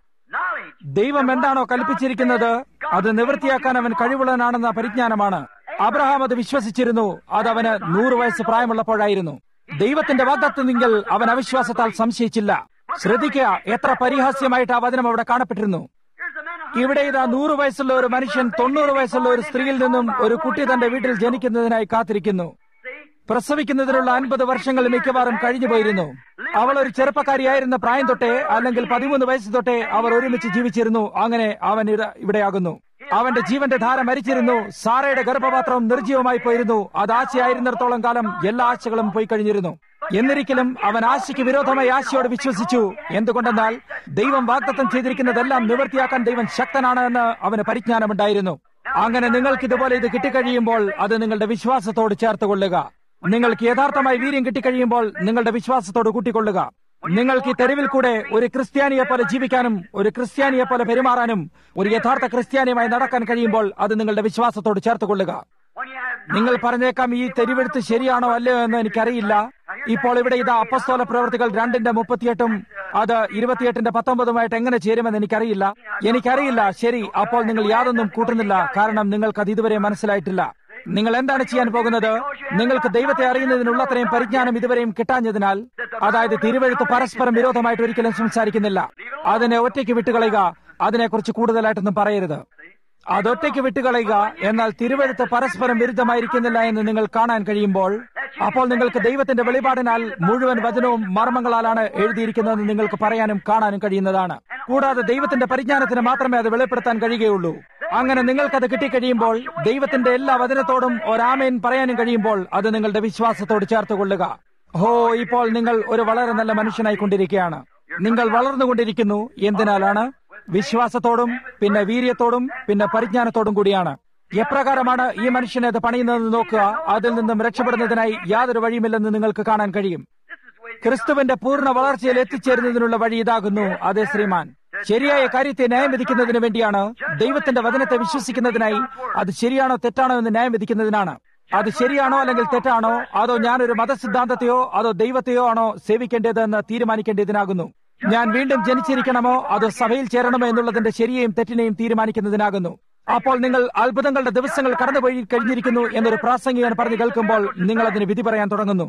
ദൈവം എന്താണോ കൽപ്പിച്ചിരിക്കുന്നത് അത് നിവൃത്തിയാക്കാൻ അവൻ കഴിവുള്ളവനാണെന്ന പരിജ്ഞാനമാണ്. അബ്രഹാം അത് വിശ്വസിച്ചിരുന്നു. അത് അവന് നൂറ് വയസ്സ് പ്രായമുള്ളപ്പോഴായിരുന്നു. ദൈവത്തിന്റെ വാഗ്ദത്തമെങ്കിൽ അവൻ അവിശ്വാസത്താൽ സംശയിച്ചില്ല. ശ്രദ്ധിക്കുക, എത്ര പരിഹാസ്യമായിട്ട് ആ വചനം അവിടെ കാണപ്പെട്ടിരുന്നു. ഇവിടെ ഇതാ നൂറ് വയസ്സുള്ള ഒരു മനുഷ്യൻ തൊണ്ണൂറ് വയസ്സുള്ള ഒരു സ്ത്രീയിൽ നിന്നും ഒരു കുട്ടി തന്റെ വീട്ടിൽ ജനിക്കുന്നതിനായി കാത്തിരിക്കുന്നു. പ്രസവിക്കുന്നതിനുള്ള അൻപത് വർഷങ്ങൾ മിക്കവാറും കഴിഞ്ഞു പോയിരുന്നു. അവൾ ഒരു ചെറുപ്പക്കാരിയായിരുന്ന പ്രായം തൊട്ടേ, അല്ലെങ്കിൽ പതിമൂന്ന് വയസ്സ് തൊട്ടേ അവർ ഒരുമിച്ച് ജീവിച്ചിരുന്നു. അങ്ങനെ അവൻ ഇവിടെയാകുന്നു. അവന്റെ ജീവന്റെ ധാര മരിച്ചിരുന്നു. സാറയുടെ ഗർഭപാത്രം നിർജ്ജീവമായി പോയിരുന്നു. അത് ആശയായിരുന്നിടത്തോളം കാലം എല്ലാ ആശകളും പോയി കഴിഞ്ഞിരുന്നു. എന്നിരിക്കലും അവൻ ആശയ്ക്ക് വിരോധമായി ആശയോട് വിശ്വസിച്ചു. എന്തുകൊണ്ടെന്നാൽ ദൈവം വാഗ്ദത്തം ചെയ്തിരിക്കുന്നതെല്ലാം നിവൃത്തിയാക്കാൻ ദൈവം ശക്തനാണ് എന്ന് അവന് പരിജ്ഞാനമുണ്ടായിരുന്നു. അങ്ങനെ നിങ്ങൾക്ക് ഇതുപോലെ ഇത് കിട്ടിക്കഴിയുമ്പോൾ അത് നിങ്ങളുടെ വിശ്വാസത്തോട് ചേർത്തുകൊള്ളുക. നിങ്ങൾക്ക് യഥാർത്ഥമായി വീര്യം കിട്ടിക്കഴിയുമ്പോൾ നിങ്ങളുടെ വിശ്വാസത്തോട് കൂട്ടിക്കൊള്ളുക. നിങ്ങൾക്ക് ഈ തെരുവിൽ കൂടെ ഒരു ക്രിസ്ത്യാനിയെ പോലെ ജീവിക്കാനും ഒരു ക്രിസ്ത്യാനിയെ പോലെ പെരുമാറാനും ഒരു യഥാർത്ഥ ക്രിസ്ത്യാനിയുമായി നടക്കാൻ കഴിയുമ്പോൾ അത് നിങ്ങളുടെ വിശ്വാസത്തോട് ചേർത്തുകൊള്ളുക. നിങ്ങൾ പറഞ്ഞേക്കാം, ഈ തെരുവെടുത്ത് ശരിയാണോ അല്ലയോ എന്ന് എനിക്കറിയില്ല. ഇപ്പോൾ ഇവിടെ ഇത് അപ്പസ്തോല പ്രവൃത്തികൾ രണ്ടിന്റെ മുപ്പത്തിയെട്ടും അത് ഇരുപത്തിയെട്ടിന്റെ പത്തൊമ്പതുമായിട്ട് എങ്ങനെ ചേരുമെന്ന് എനിക്കറിയില്ല. എനിക്കറിയില്ല. ശരി, അപ്പോൾ നിങ്ങൾ യാതൊന്നും കൂട്ടുന്നില്ല, കാരണം നിങ്ങൾക്കത് ഇതുവരെ മനസ്സിലായിട്ടില്ല. നിങ്ങൾ എന്താണ് ചെയ്യാൻ പോകുന്നത്? നിങ്ങൾക്ക് ദൈവത്തെ അറിയുന്നതിനുള്ളത്രയും പരിജ്ഞാനം ഇതുവരെയും കിട്ടാഞ്ഞതിനാൽ, അതായത് തിരുവെഴുത്ത് പരസ്പരം വിരോധമായിട്ട് ഒരിക്കലും സംസാരിക്കുന്നില്ല. അതിനെ ഒറ്റയ്ക്ക് വിട്ടുകളയുക. അതിനെക്കുറിച്ച് കൂടുതലായിട്ടൊന്നും പറയരുത്. അതൊറ്റയ്ക്ക് വിട്ടുകളയുക. എന്നാൽ തിരുവെഴുത്ത് പരസ്പരം വിരുദ്ധമായിരിക്കുന്നില്ല എന്ന് നിങ്ങൾ കാണാൻ കഴിയുമ്പോൾ, അപ്പോൾ നിങ്ങൾക്ക് ദൈവത്തിന്റെ വെളിപാടിനാൽ മുഴുവൻ വചനവും മർമ്മങ്ങളാലാണ് എഴുതിയിരിക്കുന്നതെന്ന് നിങ്ങൾക്ക് പറയാനും കാണാനും കഴിയുന്നതാണ്. കൂടാതെ ദൈവത്തിന്റെ പരിജ്ഞാനത്തിന് മാത്രമേ അത് വെളിപ്പെടുത്താൻ കഴിയുകയുള്ളൂ. അങ്ങനെ നിങ്ങൾക്കത് കിട്ടിക്കഴിയുമ്പോൾ, ദൈവത്തിന്റെ എല്ലാ വചനത്തോടും ഒരാമേൻ പറയാനും കഴിയുമ്പോൾ അത് നിങ്ങളുടെ വിശ്വാസത്തോട് ചേർത്തുകൊള്ളുക. ഹോ, ഇപ്പോൾ നിങ്ങൾ ഒരു വളരെ നല്ല മനുഷ്യനായിക്കൊണ്ടിരിക്കുകയാണ്. നിങ്ങൾ വളർന്നുകൊണ്ടിരിക്കുന്നു. എന്തിനാലാണ്? വിശ്വാസത്തോടും പിന്നെ വീര്യത്തോടും പിന്നെ പരിജ്ഞാനത്തോടും കൂടിയാണ്. എപ്രകാരമാണ് ഈ മനുഷ്യനെ അത് പണിയുന്നതെന്ന് നോക്കുക. അതിൽ നിന്നും രക്ഷപ്പെടുന്നതിനായി യാതൊരു വഴിയുമില്ലെന്ന് നിങ്ങൾക്ക് കാണാൻ കഴിയും. ക്രിസ്തുവിന്റെ പൂർണ്ണ വളർച്ചയിൽ എത്തിച്ചേരുന്നതിനുള്ള വഴി ഇതാകുന്നു. അതേ ശ്രീമാൻ, ശരിയായ കാര്യത്തെ ന്യായം വിധിക്കുന്നതിന് വേണ്ടിയാണ്. ദൈവത്തിന്റെ വചനത്തെ വിശ്വസിക്കുന്നതിനായി അത് ശരിയാണോ തെറ്റാണോ എന്ന് ന്യായം വിധിക്കുന്നതിനാണ്. അത് ശരിയാണോ അല്ലെങ്കിൽ തെറ്റാണോ, അതോ ഞാനൊരു മതസിദ്ധാന്തത്തെയോ അതോ ദൈവത്തെയോ ആണോ സേവിക്കേണ്ടതെന്ന് തീരുമാനിക്കേണ്ടതിനാകുന്നു. ഞാൻ വീണ്ടും ജനിച്ചിരിക്കണമോ അതോ സഭയിൽ ചേരണമോ എന്നുള്ളതിന്റെ ശരിയെയും തെറ്റിനെയും തീരുമാനിക്കുന്നതിനാകുന്നു. അപ്പോൾ നിങ്ങൾ അത്ഭുതങ്ങളുടെ ദിവസങ്ങൾ കടന്നുപോയി കഴിഞ്ഞിരിക്കുന്നു എന്നൊരു പ്രാസംഗികൻ പറഞ്ഞു കേൾക്കുമ്പോൾ നിങ്ങൾ അതിന് വിധി പറയാൻ തുടങ്ങുന്നു.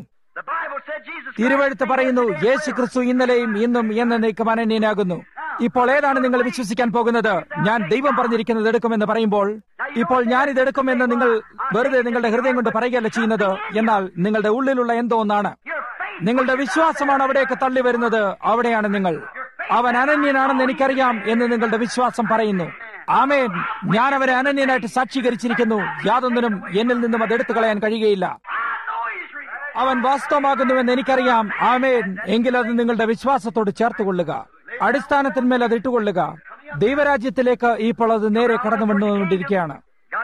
തിരുവെഴുത്ത് പറയുന്നു, യേശു ക്രിസ്തു ഇന്നലെയും ഇന്നും എന്നേക്കും അനന്യനാകുന്നു. ഇപ്പോൾ ഏതാണ് നിങ്ങൾ വിശ്വസിക്കാൻ പോകുന്നത്? ഞാൻ ദൈവം പറഞ്ഞിരിക്കുന്നത് എടുക്കുമെന്ന് പറയുമ്പോൾ, ഇപ്പോൾ ഞാൻ ഇത് എടുക്കുമെന്ന് നിങ്ങൾ വെറുതെ നിങ്ങളുടെ ഹൃദയം കൊണ്ട് പറയുകയല്ല ചെയ്യുന്നത്, എന്നാൽ നിങ്ങളുടെ ഉള്ളിലുള്ള എന്തോ ഒന്നാണ്. നിങ്ങളുടെ വിശ്വാസമാണ് അവിടേക്ക് തള്ളി വരുന്നത്. അവിടെയാണ് നിങ്ങൾ. അവൻ അനന്യനാണെന്ന് എനിക്കറിയാം എന്ന് നിങ്ങളുടെ വിശ്വാസം പറയുന്നു. ആമേൻ. ഞാൻ അവരെ അനന്യനായിട്ട് സാക്ഷീകരിച്ചിരിക്കുന്നു. യാതൊന്നിനും എന്നിൽ നിന്നും അത് എടുത്തു കളയാൻ കഴിയുകയില്ല. അവൻ വാസ്തവമാകുന്നുവെന്ന് എനിക്കറിയാം. ആമേൻ. എങ്കിൽ അത് നിങ്ങളുടെ വിശ്വാസത്തോട് ചേർത്തുകൊള്ളുക. അടിസ്ഥാനത്തിന്മേൽ അത് ഇട്ടുകൊള്ളുക. ദൈവരാജ്യത്തിലേക്ക് ഇപ്പോൾ അത് നേരെ കടന്നു വന്നുകൊണ്ടിരിക്കുകയാണ്.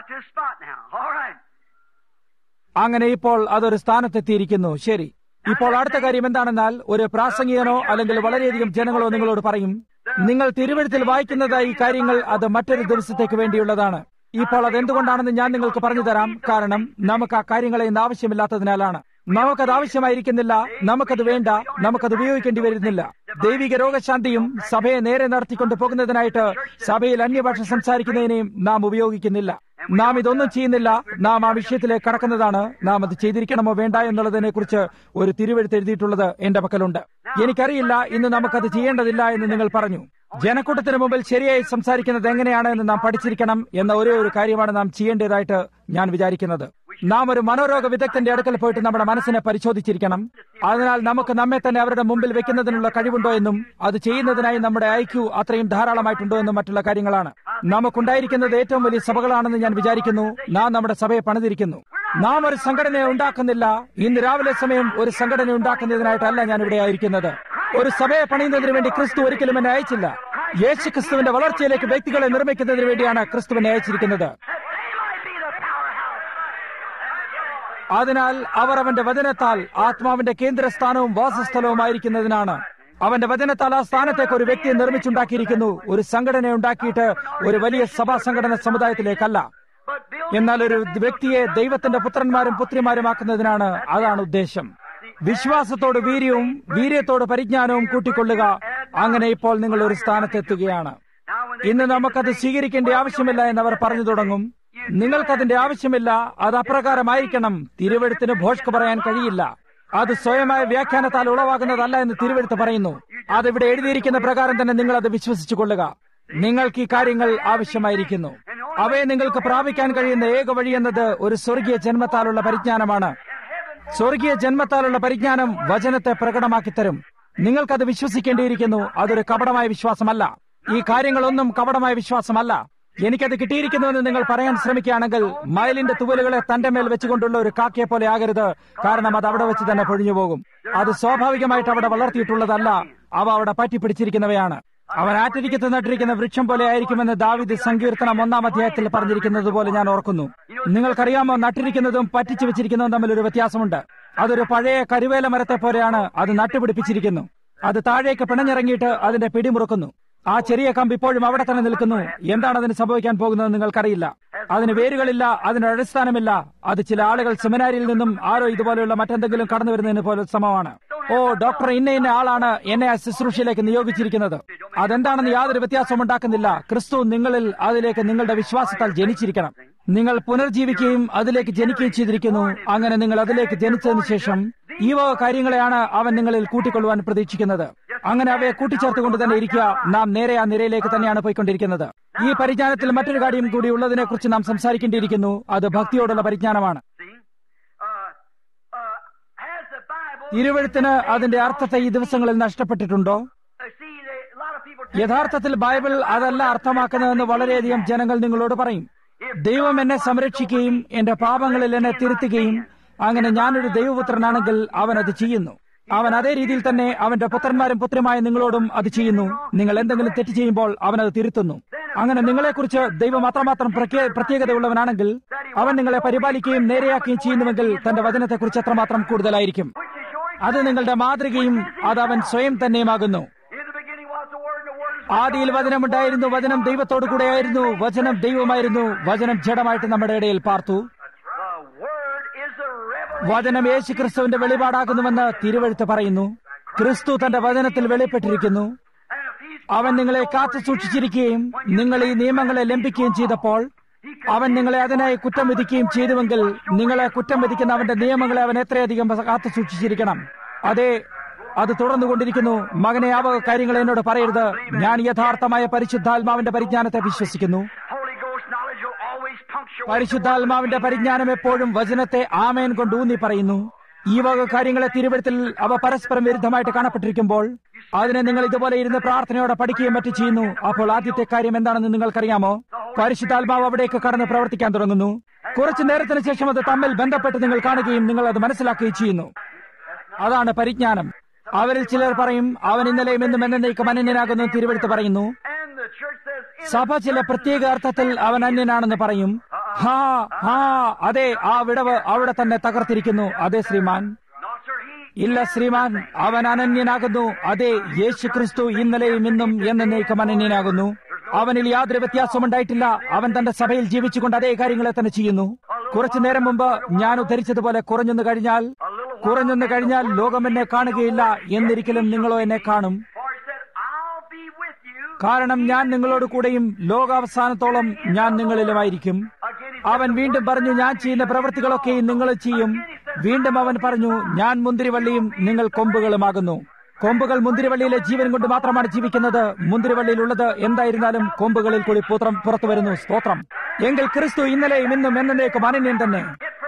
അങ്ങനെ ഇപ്പോൾ അതൊരു സ്ഥാനത്തെത്തിയിരിക്കുന്നു. ശരി, ഇപ്പോൾ അടുത്ത കാര്യം എന്താണെന്നാൽ, ഒരു പ്രാസംഗികനോ അല്ലെങ്കിൽ വളരെയധികം ജനങ്ങളോ നിങ്ങളോട് പറയും, നിങ്ങൾ തിരുവെഴുത്തിൽ വായിക്കുന്നതായി കാര്യങ്ങൾ അത് മറ്റൊരു ദിവസത്തേക്ക് വേണ്ടിയുള്ളതാണ്. ഇപ്പോൾ അതെന്തുകൊണ്ടാണെന്ന് ഞാൻ നിങ്ങൾക്ക് പറഞ്ഞു തരാം. കാരണം നമുക്ക് ആ കാര്യങ്ങളെ ഇന്ന് ആവശ്യമില്ലാത്തതിനാലാണ്. നമുക്കത് ആവശ്യമായിരിക്കുന്നില്ല. നമുക്കത് വേണ്ട. നമുക്കത് ഉപയോഗിക്കേണ്ടി വരുന്നില്ല. ദൈവിക രോഗശാന്തിയും സഭയെ നേരെ നടത്തിക്കൊണ്ട് പോകുന്നതിനായിട്ട് സഭയിൽ അന്യഭാഷ സംസാരിക്കുന്നതിനെയും നാം ഉപയോഗിക്കുന്നില്ല. നാം ഇതൊന്നും ചെയ്യുന്നില്ല. നാം ആ വിഷയത്തിലേക്ക് കടക്കുന്നതാണ്. നാം അത് ചെയ്തിരിക്കണമോ വേണ്ട എന്നുള്ളതിനെ കുറിച്ച് ഒരു തിരുവെഴുത്ത് എഴുതിയിട്ടുള്ളത് എന്റെ പക്കലുണ്ട്. എനിക്കറിയില്ല, ഇന്ന് നമുക്കത് ചെയ്യേണ്ടതില്ല എന്ന് നിങ്ങൾ പറഞ്ഞു. ജനക്കൂട്ടത്തിന് മുമ്പിൽ ശരിയായി സംസാരിക്കുന്നത് എങ്ങനെയാണ് എന്ന് നാം പഠിച്ചിരിക്കണം എന്ന ഒരേ ഒരു കാര്യമാണ് നാം ചെയ്യേണ്ടതായിട്ട് ഞാൻ വിചാരിക്കുന്നത്. നാം ഒരു മനോരോഗ വിദഗ്ധന്റെ അടുക്കൽ പോയിട്ട് നമ്മുടെ മനസ്സിനെ പരിശോധിച്ചിരിക്കണം. അതിനാൽ നമുക്ക് നമ്മെ തന്നെ അവരുടെ മുമ്പിൽ വെക്കുന്നതിനുള്ള കഴിവുണ്ടോ എന്നും അത് ചെയ്യുന്നതിനായി നമ്മുടെ ഐക്യു അത്രയും ധാരാളമായിട്ടുണ്ടോ എന്നും മറ്റുള്ള കാര്യങ്ങളാണ്. നമുക്കുണ്ടായിരിക്കുന്നത് ഏറ്റവും വലിയ സഭകളാണെന്ന് ഞാൻ വിചാരിക്കുന്നു. നാം നമ്മുടെ സഭയെ പണിതിരിക്കുന്നു. നാം ഒരു സംഘടനയെ ഉണ്ടാക്കുന്നില്ല. ഇന്ന് രാവിലെ സമയം ഒരു സംഘടന ഉണ്ടാക്കുന്നതിനായിട്ടല്ല ഞാൻ ഇവിടെ ആയിരിക്കുന്നത്. ഒരു സഭയെ പണിയുന്നതിന് വേണ്ടി ക്രിസ്തു ഒരിക്കലും എന്നെ അയച്ചില്ല. യേശു ക്രിസ്തുവിന്റെ വളർച്ചയിലേക്ക് വ്യക്തികളെ നിർമ്മിക്കുന്നതിന് വേണ്ടിയാണ് ക്രിസ്തുവിനെ അയച്ചിരിക്കുന്നത്. അതിനാൽ അവർ അവന്റെ വചനത്താൽ ആത്മാവിന്റെ കേന്ദ്രസ്ഥാനവും വാസസ്ഥലവുമായിരിക്കുന്നതിനാണ്. അവന്റെ വചനത്താൽ ആ സ്ഥാനത്തേക്ക് ഒരു വ്യക്തിയെ നിർമ്മിച്ചുണ്ടാക്കിയിരിക്കുന്നു. ഒരു സംഘടന ഉണ്ടാക്കിയിട്ട് ഒരു വലിയ സഭാ സംഘടന സമുദായത്തിലേക്കല്ല, എന്നാൽ ഒരു വ്യക്തിയെ ദൈവത്തിന്റെ പുത്രന്മാരും പുത്രിമാരുമാക്കുന്നതിനാണ്. അതാണ് ഉദ്ദേശം. വിശ്വാസത്തോട് വീര്യവും വീര്യത്തോട് പരിജ്ഞാനവും കൂട്ടിക്കൊള്ളുക. അങ്ങനെ ഇപ്പോൾ നിങ്ങൾ ഒരു സ്ഥാനത്തെത്തുകയാണ്. ഇന്ന് നമുക്കത് സ്വീകരിക്കേണ്ട ആവശ്യമില്ല എന്നവർ പറഞ്ഞു തുടങ്ങും. നിങ്ങൾക്കതിന്റെ ആവശ്യമില്ല, അത് അപ്രകാരമായിരിക്കണം. തിരുവെഴുത്തിന് ഭോഷ്ക് പറയാൻ കഴിയില്ല. അത് സ്വയമായ വ്യാഖ്യാനത്താൽ ഉളവാകുന്നതല്ല എന്ന് തിരുവെഴുത്ത് പറയുന്നു. അതിവിടെ എഴുതിയിരിക്കുന്ന പ്രകാരം തന്നെ നിങ്ങൾ അത് വിശ്വസിച്ചു കൊള്ളുക. നിങ്ങൾക്ക് ഈ കാര്യങ്ങൾ ആവശ്യമായിരിക്കുന്നു. അവയെ നിങ്ങൾക്ക് പ്രാപിക്കാൻ കഴിയുന്ന ഏക വഴി എന്നത് ഒരു സ്വർഗീയ ജന്മത്താലുള്ള പരിജ്ഞാനമാണ്. സ്വർഗീയ ജന്മത്താലുള്ള പരിജ്ഞാനം വചനത്തെ പ്രകടമാക്കി തരും. നിങ്ങൾക്കത് വിശ്വസിക്കേണ്ടിയിരിക്കുന്നു. അതൊരു കപടമായ വിശ്വാസമല്ല. ഈ കാര്യങ്ങളൊന്നും കപടമായ വിശ്വാസമല്ല. എനിക്കത് കിട്ടിയിരിക്കുന്നുവെന്ന് നിങ്ങൾ പറയാൻ ശ്രമിക്കുകയാണെങ്കിൽ മയിലിന്റെ തുവലുകളെ തന്റെ മേൽ വെച്ചുകൊണ്ടുള്ള ഒരു കാക്കയെ പോലെ ആകരുത്. കാരണം അത് അവിടെ വെച്ച് തന്നെ പൊഴിഞ്ഞു പോകും. അത് സ്വാഭാവികമായിട്ട് അവിടെ വളർത്തിയിട്ടുള്ളതല്ല. അവ അവിടെ പറ്റിപ്പിടിച്ചിരിക്കുന്നവയാണ്. അവൻ ആറ്റിരിക്കത്ത് നട്ടിരിക്കുന്ന വൃക്ഷം പോലെ ആയിരിക്കുമെന്ന് ദാവീദ് സങ്കീർത്തനം ഒന്നാം അധ്യായത്തിൽ പറഞ്ഞിരിക്കുന്നത് പോലെ ഞാൻ ഓർക്കുന്നു. നിങ്ങൾക്കറിയാമോ, നട്ടിരിക്കുന്നതും പറ്റിച്ചു വെച്ചിരിക്കുന്നതും തമ്മിൽ ഒരു വ്യത്യാസമുണ്ട്. അതൊരു പഴയ കരുവേല മരത്തെ പോലെയാണ്. അത് നട്ടുപിടിപ്പിച്ചിരിക്കുന്നു. അത് താഴേക്ക് പിണഞ്ഞിറങ്ങിയിട്ട് അതിന്റെ പിടിമുറുക്കുന്നു. ആ ചെറിയ കമ്പ് ഇപ്പോഴും അവിടെ തന്നെ നിൽക്കുന്നു. എന്താണ് അതിന് സംഭവിക്കാൻ പോകുന്നത് നിങ്ങൾക്കറിയില്ല. അതിന് വേരുകളില്ല, അതിന് അടിസ്ഥാനമില്ല. അത് ചില ആളുകൾ സെമിനാരിയിൽ നിന്നും ആരോ ഇതുപോലെയുള്ള മറ്റെന്തെങ്കിലും കടന്നു വരുന്നതിന് പോലെ സമമാണ്. ഓ, ഡോക്ടർ ഇന്ന ഇന്ന ആളാണ് എന്നെ ആ ശുശ്രൂഷയിലേക്ക് നിയോഗിച്ചിരിക്കുന്നത്. അതെന്താണെന്ന് യാതൊരു വ്യത്യാസവും ഉണ്ടാക്കുന്നില്ല. ക്രിസ്തു നിങ്ങളിൽ അതിലേക്ക് നിങ്ങളുടെ വിശ്വാസത്താൽ ജനിച്ചിരിക്കണം. നിങ്ങൾ പുനർജീവിക്കുകയും അതിലേക്ക് ജനിക്കുകയും ചെയ്തിരിക്കുന്നു. അങ്ങനെ നിങ്ങൾ അതിലേക്ക് ജനിച്ചതിന് ശേഷം ഈ വക കാര്യങ്ങളെയാണ് അവൻ നിങ്ങളിൽ കൂട്ടിക്കൊള്ളുവാൻ പ്രതീക്ഷിക്കുന്നത്. അങ്ങനെ അവയെ കൂട്ടിച്ചേർത്തുകൊണ്ട് തന്നെ ഇരിക്കുക. നാം നേരെ ആ നിരയിലേക്ക് തന്നെയാണ് പോയിക്കൊണ്ടിരിക്കുന്നത്. ഈ പരിജ്ഞാനത്തിൽ മറ്റൊരു കാര്യം കൂടി ഉള്ളതിനെ കുറിച്ച് നാം സംസാരിക്കേണ്ടിയിരിക്കുന്നു. അത് ഭക്തിയോടുള്ള പരിജ്ഞാനമാണ്. തിരുവെഴുത്തിന് അതിന്റെ അർത്ഥത്തെ ഈ ദിവസങ്ങളിൽ നഷ്ടപ്പെട്ടിട്ടുണ്ടോ? യഥാർത്ഥത്തിൽ ബൈബിൾ അതല്ല അർത്ഥമാക്കുന്നതെന്ന് വളരെയധികം ജനങ്ങൾ നിങ്ങളോട് പറയും. ദൈവം എന്നെ സംരക്ഷിക്കുകയും എന്റെ പാപങ്ങളിൽ എന്നെ തിരുത്തുകയും അങ്ങനെ ഞാനൊരു ദൈവപുത്രനാണെങ്കിൽ അവൻ അത് ചെയ്യുന്നു. അവൻ അതേ രീതിയിൽ തന്നെ അവന്റെ പുത്രന്മാരും പുത്രിമായ നിങ്ങളോടും അത് ചെയ്യുന്നു. നിങ്ങൾ എന്തെങ്കിലും തെറ്റ് ചെയ്യുമ്പോൾ അവൻ അത് തിരുത്തുന്നു. അങ്ങനെ നിങ്ങളെക്കുറിച്ച് ദൈവം അത്രമാത്രം പ്രത്യേകതയുള്ളവനാണെങ്കിൽ അവൻ നിങ്ങളെ പരിപാലിക്കുകയും നേരെയാക്കുകയും ചെയ്യുന്നുവെങ്കിൽ തന്റെ വചനത്തെക്കുറിച്ച് അത്രമാത്രം കൂടുതലായിരിക്കും. അത് നിങ്ങളുടെ മാതൃകയും അത് അവൻ സ്വയം തന്നെയുമാകുന്നു. ആദിയിൽ വചനമുണ്ടായിരുന്നു, വചനം ദൈവത്തോടു കൂടെയായിരുന്നു, വചനം ദൈവമായിരുന്നു, വചനം ജഡമായിട്ട് നമ്മുടെ ഇടയിൽ പാർത്തു. വചനം യേശു ക്രിസ്തുവിന്റെ വെളിപാടാകുന്നുവെന്ന് തിരുവെഴുത്ത് പറയുന്നു. ക്രിസ്തു തന്റെ വചനത്തിൽ വെളിപ്പെട്ടിരിക്കുന്നു. അവൻ നിങ്ങളെ കാത്തു സൂക്ഷിച്ചിരിക്കുകയും നിങ്ങൾ ഈ നിയമങ്ങളെ ലംഘിക്കുകയും ചെയ്തപ്പോൾ അവൻ നിങ്ങളെ അതിനായി കുറ്റം വിധിക്കുകയും ചെയ്തുവെങ്കിൽ നിങ്ങളെ കുറ്റം വിധിക്കുന്ന അവന്റെ നിയമങ്ങളെ അവൻ എത്രയധികം കാത്തു സൂക്ഷിച്ചിരിക്കണം. അതെ, അത് തുടർന്നുകൊണ്ടിരിക്കുന്നു. മകനെ ആ വക കാര്യങ്ങൾ എന്നോട് പറയരുത്. ഞാൻ യഥാർത്ഥമായ പരിശുദ്ധാത്മാവിന്റെ പരിജ്ഞാനത്തെ വിശ്വസിക്കുന്നു. പരിശുദ്ധാത്മാവിന്റെ പരിജ്ഞാനം എപ്പോഴും വചനത്തെ ആമേൻ കൊണ്ട് ഊന്നി പറയുന്നു. ഈ വക കാര്യങ്ങളെ തിരുവെഴുത്തിൽ അവ പരസ്പരം വിരുദ്ധമായിട്ട് കാണപ്പെട്ടിരിക്കുമ്പോൾ അതിനെ നിങ്ങൾ ഇതുപോലെ ഇരുന്ന് പ്രാർത്ഥനയോടെ പഠിക്കുകയും മറ്റു ചെയ്യുന്നു. അപ്പോൾ ആദ്യത്തെ കാര്യം എന്താണെന്ന് നിങ്ങൾക്കറിയാമോ? പരിശുദ്ധാത്മാവ് അവിടേക്ക് കടന്ന് പ്രവർത്തിക്കാൻ തുടങ്ങുന്നു. കുറച്ചു നേരത്തിന് ശേഷം അത് തമ്മിൽ ബന്ധപ്പെട്ട് നിങ്ങൾ കാണുകയും നിങ്ങൾ അത് മനസ്സിലാക്കുകയും ചെയ്യുന്നു. അതാണ് പരിജ്ഞാനം. അവരിൽ ചിലർ പറയും അവൻ ഇന്നലെയും എന്നും എന്നേക്കും അനന്യനാകുന്നു തിരുവെഴുത്ത് പറയുന്നു. സഭ ചില പ്രത്യേക അർത്ഥത്തിൽ അവൻ അന്യനാണെന്ന് പറയും. ഹാ ഹാ അതെ, ആ വിടവ് അവിടെ തന്നെ തകർത്തിരിക്കുന്നു. അതെ ശ്രീമാൻ. ഇല്ല ശ്രീമാൻ, അവൻ അനന്യനാകുന്നു. അതെ, യേശു ക്രിസ്തു ഇന്നലെയും ഇന്നും എന്നേക്കും അനന്യനാകുന്നു. അവനിൽ യാതൊരു വ്യത്യാസവും ഉണ്ടായിട്ടില്ല. അവൻ തന്റെ സഭയിൽ ജീവിച്ചുകൊണ്ട് അതേ കാര്യങ്ങളെ തന്നെ ചെയ്യുന്നു. കുറച്ചു നേരം മുമ്പ് ഞാൻ ഉദ്ധരിച്ചതുപോലെ കുറഞ്ഞൊന്നു കഴിഞ്ഞാൽ കുറഞ്ഞൊന്നു കഴിഞ്ഞാൽ ലോകം എന്നെ കാണുകയില്ല, എന്നിരിക്കലും നിങ്ങളോ എന്നെ കാണും. കാരണം ഞാൻ നിങ്ങളോട് കൂടെയും ലോകാവസാനത്തോളം ഞാൻ നിങ്ങളിലുമായിരിക്കും. അവൻ വീണ്ടും പറഞ്ഞു, ഞാൻ ചെയ്യുന്ന പ്രവൃത്തികളൊക്കെയും നിങ്ങൾ ചെയ്യും. വീണ്ടും അവൻ പറഞ്ഞു, ഞാൻ മുന്തിരിവള്ളിയും നിങ്ങൾ കൊമ്പുകളുമാകുന്നു. കൊമ്പുകൾ മുന്തിരിവള്ളിയിലെ ജീവൻ കൊണ്ട് മാത്രമാണ് ജീവിക്കുന്നത്. മുന്തിരിവള്ളിയിലുള്ളത് എന്തായിരുന്നാലും കൊമ്പുകളിൽ കൂടി പുത്രം പുറത്തു വരുന്നു. സ്തോത്രം. എങ്കിൽ ക്രിസ്തു ഇന്നലെയും ഇന്നും എന്നേക്കും അനന്യൻ തന്നെ.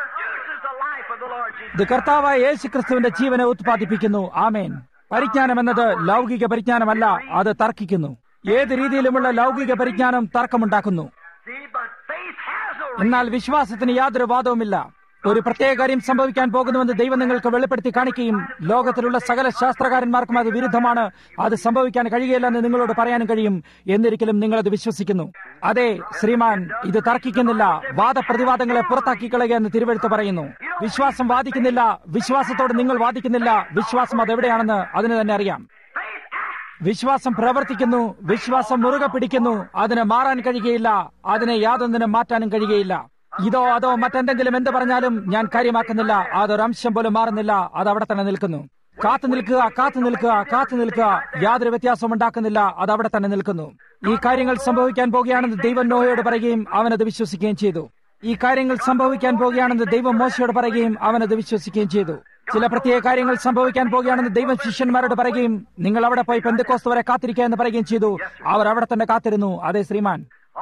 ഇത് കർത്താവായ യേശു ക്രിസ്തുവിന്റെ ജീവനെ ഉത്പാദിപ്പിക്കുന്നു. ആമേൻ. പരിജ്ഞാനം എന്നത് ലൗകിക പരിജ്ഞാനമല്ല, അത് തർക്കിക്കുന്നു. ഏത് രീതിയിലുമുള്ള ലൗകിക പരിജ്ഞാനം തർക്കമുണ്ടാക്കുന്നു. എന്നാൽ വിശ്വാസത്തിന് യാതൊരു വാദവുമില്ല. ഒരു പ്രത്യേക കാര്യം സംഭവിക്കാൻ പോകുന്നുവെന്ന് ദൈവം നിങ്ങൾക്ക് വെളിപ്പെടുത്തി കാണിക്കുകയും ലോകത്തിലുള്ള സകല ശാസ്ത്രകാരന്മാർക്കും അത് വിരുദ്ധമാണ്, അത് സംഭവിക്കാൻ കഴിയുകയില്ലെന്ന് നിങ്ങളോട് പറയാനും കഴിയും. എന്നിരിക്കലും നിങ്ങളത് വിശ്വസിക്കുന്നു. അതെ ശ്രീമാൻ, ഇത് തർക്കിക്കുന്നില്ല. വാദപ്രതിവാദങ്ങളെ പുറത്താക്കി കളയുക എന്ന് തിരുവെഴുത്ത് പറയുന്നു. വിശ്വാസം വാദിക്കുന്നില്ല. വിശ്വാസത്തോട് നിങ്ങൾ വാദിക്കുന്നില്ല. വിശ്വാസം അതെവിടെയാണെന്ന് അതിന് തന്നെ അറിയാം. വിശ്വാസം പ്രവർത്തിക്കുന്നു. വിശ്വാസം മുറുകെ പിടിക്കുന്നു. അതിനെ മാറാൻ കഴിയുകയില്ല. അതിനെ യാതൊന്നിനും മാറ്റാനും കഴിയുകയില്ല. ഇതോ അതോ മറ്റെന്തെങ്കിലും എന്ത് പറഞ്ഞാലും ഞാൻ കാര്യമാക്കുന്നില്ല. അതൊരംശം പോലും മാറുന്നില്ല. അത് അവിടെ തന്നെ നിൽക്കുന്നു. കാത്തു നിൽക്കുക, കാത്തു നിൽക്കുക, കാത്തു നിൽക്കുക. യാതൊരു വ്യത്യാസവും ഉണ്ടാക്കുന്നില്ല. അത് അവിടെ തന്നെ നിൽക്കുന്നു. ഈ കാര്യങ്ങൾ സംഭവിക്കാൻ പോകുകയാണെന്ന് ദൈവം നോഹയോട് പറയുകയും അവനത് വിശ്വസിക്കുകയും ചെയ്തു. ഈ കാര്യങ്ങൾ സംഭവിക്കാൻ പോകുകയാണെന്ന് ദൈവം മോശയോട് പറയുകയും അവനത് വിശ്വസിക്കുകയും ചെയ്തു. ചില പ്രത്യേക കാര്യങ്ങൾ സംഭവിക്കാൻ പോകുകയാണെന്ന് ദൈവം ശിഷ്യന്മാരോട് പറയുകയും നിങ്ങൾ അവിടെ പോയി പെന്തക്കോസ്ത് വരെ കാത്തിരിക്കുക എന്ന് പറയുകയും ചെയ്തു. അവർ അവിടെ തന്നെ കാത്തിരുന്നു. അതെ ശ്രീമാൻ.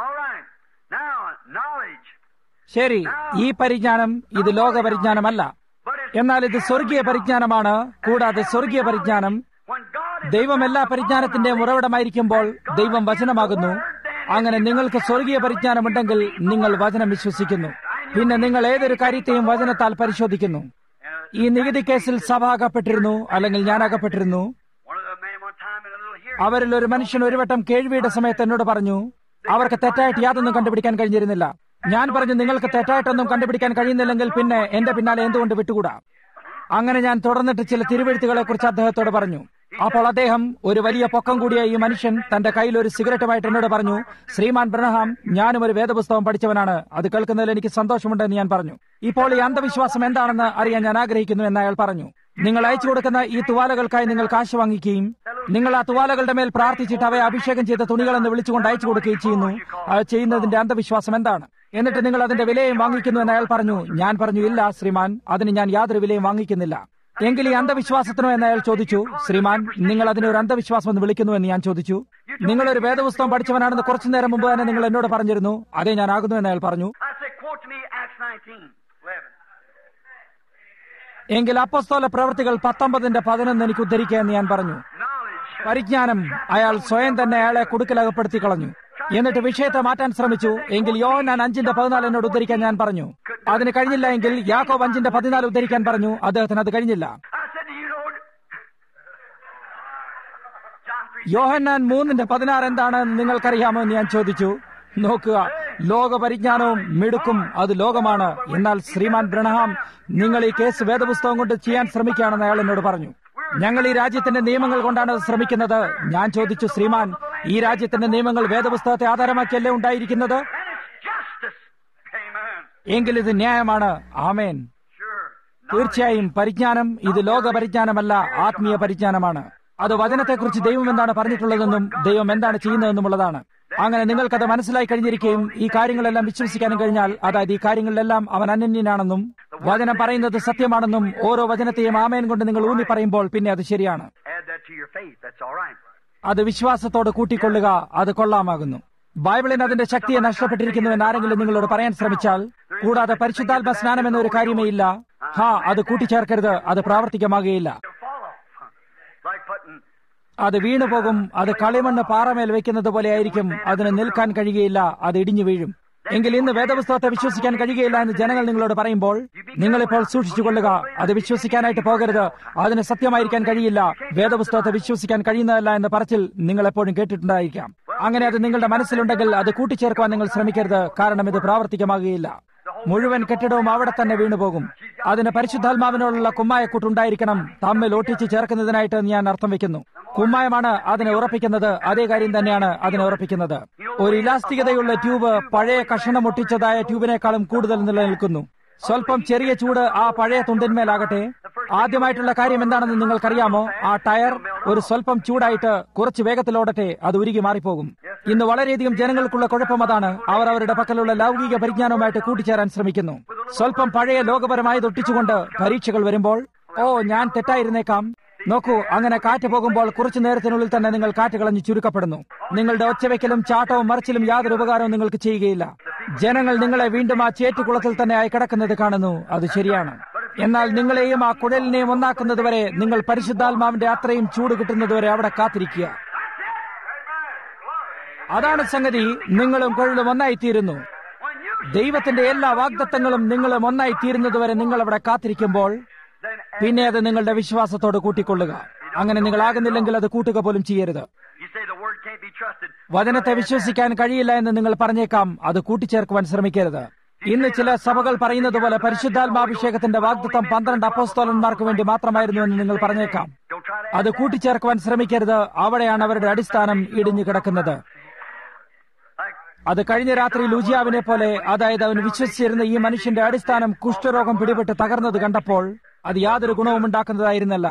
ശരി, ഈ പരിജ്ഞാനം ഇത് ലോക പരിജ്ഞാനമല്ല, എന്നാൽ ഇത് സ്വർഗീയ പരിജ്ഞാനമാണ്. കൂടാതെ സ്വർഗീയ പരിജ്ഞാനം ദൈവം എല്ലാ പരിജ്ഞാനത്തിന്റെയും ഉറവിടമായിരിക്കുമ്പോൾ ദൈവം വചനമാകുന്നു. അങ്ങനെ നിങ്ങൾക്ക് സ്വർഗീയ പരിജ്ഞാനമുണ്ടെങ്കിൽ നിങ്ങൾ വചനം വിശ്വസിക്കുന്നു. പിന്നെ നിങ്ങൾ ഏതൊരു കാര്യത്തെയും വചനത്താൽ പരിശോധിക്കുന്നു. ഈ നികുതി കേസിൽ സഭ അകപ്പെട്ടിരുന്നു, അല്ലെങ്കിൽ ഞാൻ അകപ്പെട്ടിരുന്നു. അവരിൽ ഒരു മനുഷ്യൻ ഒരു വട്ടം കേൾവിയുടെ സമയത്ത് എന്നോട് പറഞ്ഞു അവർക്ക് തെറ്റായിട്ട് യാതൊന്നും കണ്ടുപിടിക്കാൻ കഴിഞ്ഞിരുന്നില്ല. ഞാൻ പറഞ്ഞു നിങ്ങൾക്ക് തെറ്റായിട്ടൊന്നും കണ്ടുപിടിക്കാൻ കഴിയുന്നില്ലെങ്കിൽ പിന്നെ എന്റെ പിന്നാലെ എന്തുകൊണ്ട് വിട്ടുകൂടാ. അങ്ങനെ ഞാൻ തുടർന്നിട്ട് ചില തിരുവെഴുത്തുകളെ കുറിച്ച് അദ്ദേഹത്തോട് പറഞ്ഞു. അപ്പോൾ അദ്ദേഹം, ഒരു വലിയ പൊക്കം കൂടിയ ഈ മനുഷ്യൻ, തന്റെ കയ്യിൽ ഒരു സിഗരറ്റുമായിട്ട് എന്നോട് പറഞ്ഞു, ശ്രീമാൻ ബ്രനഹാം, ഞാനും ഒരു വേദപുസ്തകം പഠിച്ചവനാണ്. അത് കേൾക്കുന്നതിൽ എനിക്ക് സന്തോഷമുണ്ടെന്ന് ഞാൻ പറഞ്ഞു. ഇപ്പോൾ ഈ അന്ധവിശ്വാസം എന്താണെന്ന് അറിയാൻ ഞാൻ ആഗ്രഹിക്കുന്നു എന്ന് അയാൾ പറഞ്ഞു. നിങ്ങൾ അയച്ചു കൊടുക്കുന്ന ഈ തുവാലകൾക്കായി നിങ്ങൾ കാശ് വാങ്ങിക്കുകയും നിങ്ങൾ ആ തുവാലകളുടെ മേൽ പ്രാർത്ഥിച്ചിട്ട് അവയെ അഭിഷേകം ചെയ്ത തുണികളെന്ന് വിളിച്ചുകൊണ്ട് അയച്ചു കൊടുക്കുകയും ചെയ്യുന്നു. അത് ചെയ്യുന്നതിന്റെ അന്ധവിശ്വാസം എന്താണ്? എന്നിട്ട് നിങ്ങൾ അതിന്റെ വിലയും വാങ്ങിക്കുന്നു എന്ന് അയാൾ പറഞ്ഞു. ഞാൻ പറഞ്ഞു, ഇല്ല ശ്രീമാൻ, അതിന് ഞാൻ യാതൊരു വിലയും വാങ്ങിക്കുന്നില്ല. എങ്കിൽ ഈ അന്ധവിശ്വാസത്തിനോ എന്ന് അയാൾ ചോദിച്ചു. ശ്രീമാൻ, നിങ്ങൾ അതിനെ ഒരു അന്ധവിശ്വാസം എന്ന് വിളിക്കുന്നു എന്ന് ഞാൻ ചോദിച്ചു. നിങ്ങളൊരു വേദപുസ്തകം പഠിച്ചവനാണെന്ന് കുറച്ചു നേരം മുമ്പ് തന്നെ നിങ്ങൾ എന്നോട് പറഞ്ഞിരുന്നു. അതേ, ഞാൻ ആകുന്നു എന്ന് അയാൾ പറഞ്ഞു. എങ്കിൽ അപ്പോസ്തല പ്രവൃത്തികൾ പത്തൊമ്പതിന്റെ പതിനൊന്ന് എനിക്ക് ഉദ്ധരിക്കുക എന്ന് ഞാൻ പറഞ്ഞു. പരിജ്ഞാനം. അയാൾ സ്വയം തന്നെ അയാളെ കുടുക്കലകപ്പെടുത്തി കളഞ്ഞു. എന്നിട്ട് വിഷയത്തെ മാറ്റാൻ ശ്രമിച്ചു. എങ്കിൽ യോഹന്നാൻ അഞ്ചിന്റെ പതിനാല് എന്നോട് ഉദ്ധരിക്കാൻ ഞാൻ പറഞ്ഞു. അതിന് കഴിഞ്ഞില്ല എങ്കിൽ യാക്കോബ് അഞ്ചിന്റെ പതിനാല് ഉദ്ധരിക്കാൻ പറഞ്ഞു. അദ്ദേഹത്തിന് അത് കഴിഞ്ഞില്ല. യോഹന്നാൻ മൂന്നിന്റെ പതിനാറ് എന്താണെന്ന് നിങ്ങൾക്കറിയാമോ എന്ന് ഞാൻ ചോദിച്ചു. നോക്കുക, ലോകപരിജ്ഞാനവും മിടുക്കും അത് ലോകമാണ്. എന്നാൽ ശ്രീമാൻ ബ്രനഹാം, നിങ്ങൾ ഈ കേസ് വേദപുസ്തകം കൊണ്ട് ചെയ്യാൻ ശ്രമിക്കുകയാണെന്ന് അയാൾ എന്നോട് പറഞ്ഞു. ഞങ്ങൾ ഈ രാജ്യത്തിന്റെ നിയമങ്ങൾ കൊണ്ടാണ് ശ്രമിക്കുന്നത്. ഞാൻ ചോദിച്ചു, ശ്രീമാൻ, ഈ രാജ്യത്തിന്റെ നിയമങ്ങൾ വേദപുസ്തകത്തെ ആധാരമാക്കിയല്ലേ ഉണ്ടായിരിക്കുന്നത്? എങ്കിൽ ഇത് ന്യായമാണ്. ആമേൻ. തീർച്ചയായും പരിജ്ഞാനം ഇത് ലോക പരിജ്ഞാനമല്ല, ആത്മീയ പരിജ്ഞാനമാണ്. അത് വചനത്തെക്കുറിച്ച് ദൈവം എന്താണ് പറഞ്ഞിട്ടുള്ളതെന്നും ദൈവം എന്താണ് ചെയ്യുന്നതെന്നുമുള്ളതാണ്. അങ്ങനെ നിങ്ങൾക്കത് മനസ്സിലായി കഴിഞ്ഞിരിക്കുകയും ഈ കാര്യങ്ങളെല്ലാം വിശ്വസിക്കാനും കഴിഞ്ഞാൽ, അതായത് ഈ കാര്യങ്ങളിലെല്ലാം അവൻ അനന്യനാണെന്നും വചനം പറയുന്നത് സത്യമാണെന്നും ഓരോ വചനത്തെയും ആമേൻ കൊണ്ട് നിങ്ങൾ ഊന്നി പറയുമ്പോൾ പിന്നെ അത് ശരിയാണ്. അത് വിശ്വാസത്തോട് കൂട്ടിക്കൊള്ളുക. അത് കൊള്ളാമാകുന്നു. ബൈബിളിന് അതിന്റെ ശക്തിയെ നഷ്ടപ്പെട്ടിരിക്കുന്നുവെന്ന് ആരെങ്കിലും നിങ്ങളോട് പറയാൻ ശ്രമിച്ചാൽ, കൂടാതെ പരിശുദ്ധാത്മ സ്നാനം എന്നൊരു കാര്യമേ ഇല്ല, ഹാ, അത് കൂട്ടിച്ചേർക്കരുത്. അത് പ്രാവർത്തികമാകുകയില്ല. അത് വീണുപോകും. അത് കളിമണ്ണ് പാറമേൽ വെക്കുന്നത് പോലെ ആയിരിക്കും. അതിന് നിൽക്കാൻ കഴിയുകയില്ല. അത് ഇടിഞ്ഞു വീഴും. എങ്കിൽ ഇന്ന് വേദപുസ്തകത്തെ വിശ്വസിക്കാൻ കഴിയുകയില്ല എന്ന് ജനങ്ങൾ നിങ്ങളോട് പറയുമ്പോൾ നിങ്ങളിപ്പോൾ സൂക്ഷിച്ചുകൊള്ളുക. അത് വിശ്വസിക്കാനായിട്ട് പോകരുത്. അതിന് സത്യമായിരിക്കാൻ കഴിയില്ല. വേദപുസ്തകത്തെ വിശ്വസിക്കാൻ കഴിയുന്നതല്ല എന്ന പറച്ചിൽ നിങ്ങൾ എപ്പോഴും കേട്ടിട്ടുണ്ടായിരിക്കാം. അങ്ങനെ അത് നിങ്ങളുടെ മനസ്സിലുണ്ടെങ്കിൽ അത് കൂട്ടിച്ചേർക്കുവാൻ നിങ്ങൾ ശ്രമിക്കരുത്. കാരണം ഇത് പ്രാവർത്തികമാകുകയില്ല. മുഴുവൻ കെട്ടിടവും അവിടെ തന്നെ വീണുപോകും. അതിന് പരിശുദ്ധാത്മാവിനോടുള്ള കുമ്മായക്കൂട്ടുണ്ടായിരിക്കണം, തമ്മിൽ ഒട്ടിച്ച് ചേർക്കുന്നതിനായിട്ട് ഞാൻ അർത്ഥം വെക്കുന്നു. കുമ്മായമാണ് അതിനെ ഉറപ്പിക്കുന്നത്. അതേ കാര്യം തന്നെയാണ് അതിനെ ഉറപ്പിക്കുന്നത്. ഒരു ഇലാസ്തികതയുള്ള ട്യൂബ് പഴയ കഷണം ഒട്ടിച്ചതായ ട്യൂബിനേക്കാളും കൂടുതൽ നിലനിൽക്കുന്നു. സ്വല്പം ചെറിയ ചൂട് ആ പഴയ തുണ്ടിന്മേലാകട്ടെ. ആദ്യമായിട്ടുള്ള കാര്യം എന്താണെന്ന് നിങ്ങൾക്കറിയാമോ? ആ ടയർ ഒരു സ്വല്പം ചൂടായിട്ട് കുറച്ച് വേഗത്തിലോടട്ടെ, അത് ഉരുകി മാറിപ്പോകും. ഇന്ന് വളരെയധികം ജനങ്ങൾക്കുള്ള കുഴപ്പം അതാണ്. അവർ അവരുടെ പക്കലുള്ള ലൗകിക പരിജ്ഞാനവുമായിട്ട് കൂട്ടിച്ചേരാൻ ശ്രമിക്കുന്നു. സ്വല്പം പഴയ ലോകപരമായത് ഒട്ടിച്ചുകൊണ്ട് പരീക്ഷകൾ വരുമ്പോൾ, ഓ, ഞാൻ തെറ്റായിരുന്നേക്കാം. നോക്കൂ, അങ്ങനെ കാറ്റ് പോകുമ്പോൾ കുറച്ചു നേരത്തിനുള്ളിൽ തന്നെ നിങ്ങൾ കാറ്റ് കളഞ്ഞ് ചുരുക്കപ്പെടുന്നു. നിങ്ങളുടെ ഒച്ചവെക്കലും ചാട്ടവും മറിച്ചിലും യാതൊരു ഉപകാരവും നിങ്ങൾക്ക് ചെയ്യുകയില്ല. ജനങ്ങൾ നിങ്ങളെ വീണ്ടും ആ ചേറ്റുകുളത്തിൽ തന്നെ ആയി കിടക്കുന്നത് കാണുന്നു. അത് ശരിയാണ്. എന്നാൽ നിങ്ങളെയും ആ കുഴലിനെയും ഒന്നാക്കുന്നതുവരെ, നിങ്ങൾ പരിശുദ്ധാത്മാവിന്റെ അത്രയും ചൂട് കിട്ടുന്നതുവരെ അവിടെ കാത്തിരിക്കുക. അതാണ് സംഗതി. നിങ്ങളും കുഴലും ഒന്നായിത്തീരുന്നു. ദൈവത്തിന്റെ എല്ലാ വാഗ്ദത്തങ്ങളും നിങ്ങളും ഒന്നായിത്തീരുന്നതുവരെ നിങ്ങൾ അവിടെ കാത്തിരിക്കുമ്പോൾ പിന്നെ അത് നിങ്ങളുടെ വിശ്വാസത്തോട് കൂട്ടിക്കൊള്ളുക. അങ്ങനെ നിങ്ങളാകുന്നില്ലെങ്കിൽ അത് കൂട്ടുക പോലും ചെയ്യരുത്. വചനത്തെ വിശ്വസിക്കാൻ കഴിയില്ല എന്ന് നിങ്ങൾ പറഞ്ഞേക്കാം. അത് കൂട്ടിച്ചേർക്കുവാൻ ശ്രമിക്കരുത്. ഇന്ന് ചില സഭകൾ പറയുന്നത് പോലെ പരിശുദ്ധാത്മാഭിഷേകത്തിന്റെ വാഗ്ദത്തം പന്ത്രണ്ട് അപ്പോസ്തലന്മാർക്ക് വേണ്ടി മാത്രമായിരുന്നു എന്ന് നിങ്ങൾ പറഞ്ഞേക്കാം. അത് കൂട്ടിച്ചേർക്കുവാൻ ശ്രമിക്കരുത്. അവിടെയാണ് അവരുടെ അടിസ്ഥാനം ഇടിഞ്ഞു കിടക്കുന്നത്. അത് കഴിഞ്ഞ രാത്രി ലൂജിയാവിനെ പോലെ, അതായത് അവൻ വിശ്വസിച്ചിരുന്ന ഈ മനുഷ്യന്റെ അടിസ്ഥാനം കുഷ്ഠരോഗം പിടിപെട്ട് തകർന്നത് കണ്ടപ്പോൾ അത് യാതൊരു ഗുണവും ഉണ്ടാക്കുന്നതായിരുന്നല്ല.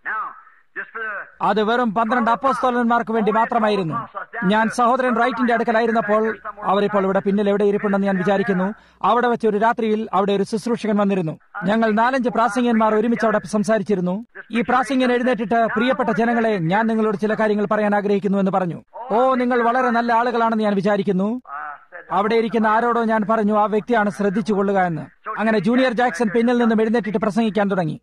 അത് വെറും പന്ത്രണ്ട് അപ്പോസ്തലന്മാർക്ക് വേണ്ടി മാത്രമായിരുന്നു. ഞാൻ സഹോദരൻ റൈറ്റിന്റെ അടുക്കലായിരുന്നപ്പോൾ, അവരിപ്പോൾ ഇവിടെ പിന്നിൽ എവിടെ ഇരിപ്പുണ്ടെന്ന് ഞാൻ വിചാരിക്കുന്നു, അവിടെ വെച്ച് ഒരു രാത്രിയിൽ അവിടെ ഒരു ശുശ്രൂഷകൻ വന്നിരുന്നു. ഞങ്ങൾ നാലഞ്ച് പ്രാസംഗികന്മാർ ഒരുമിച്ച് അവിടെ സംസാരിച്ചിരുന്നു. ഈ പ്രാസംഗികൻ എഴുന്നേറ്റിട്ട്, പ്രിയപ്പെട്ട ജനങ്ങളെ, ഞാൻ നിങ്ങളോട് ചില കാര്യങ്ങൾ പറയാൻ ആഗ്രഹിക്കുന്നു എന്ന് പറഞ്ഞു. ഓ, നിങ്ങൾ വളരെ നല്ല ആളുകളാണെന്ന് ഞാൻ വിചാരിക്കുന്നു. അവിടെ ഇരിക്കുന്ന ആരോടോ ഞാൻ പറഞ്ഞു, ആ വ്യക്തിയാണ്, ശ്രദ്ധിച്ചുകൊള്ളുക എന്ന്. അങ്ങനെ ജൂനിയർ ജാക്സൺ പിന്നിൽ നിന്നും എഴുന്നേറ്റിട്ട് പ്രസംഗിക്കാൻ തുടങ്ങി.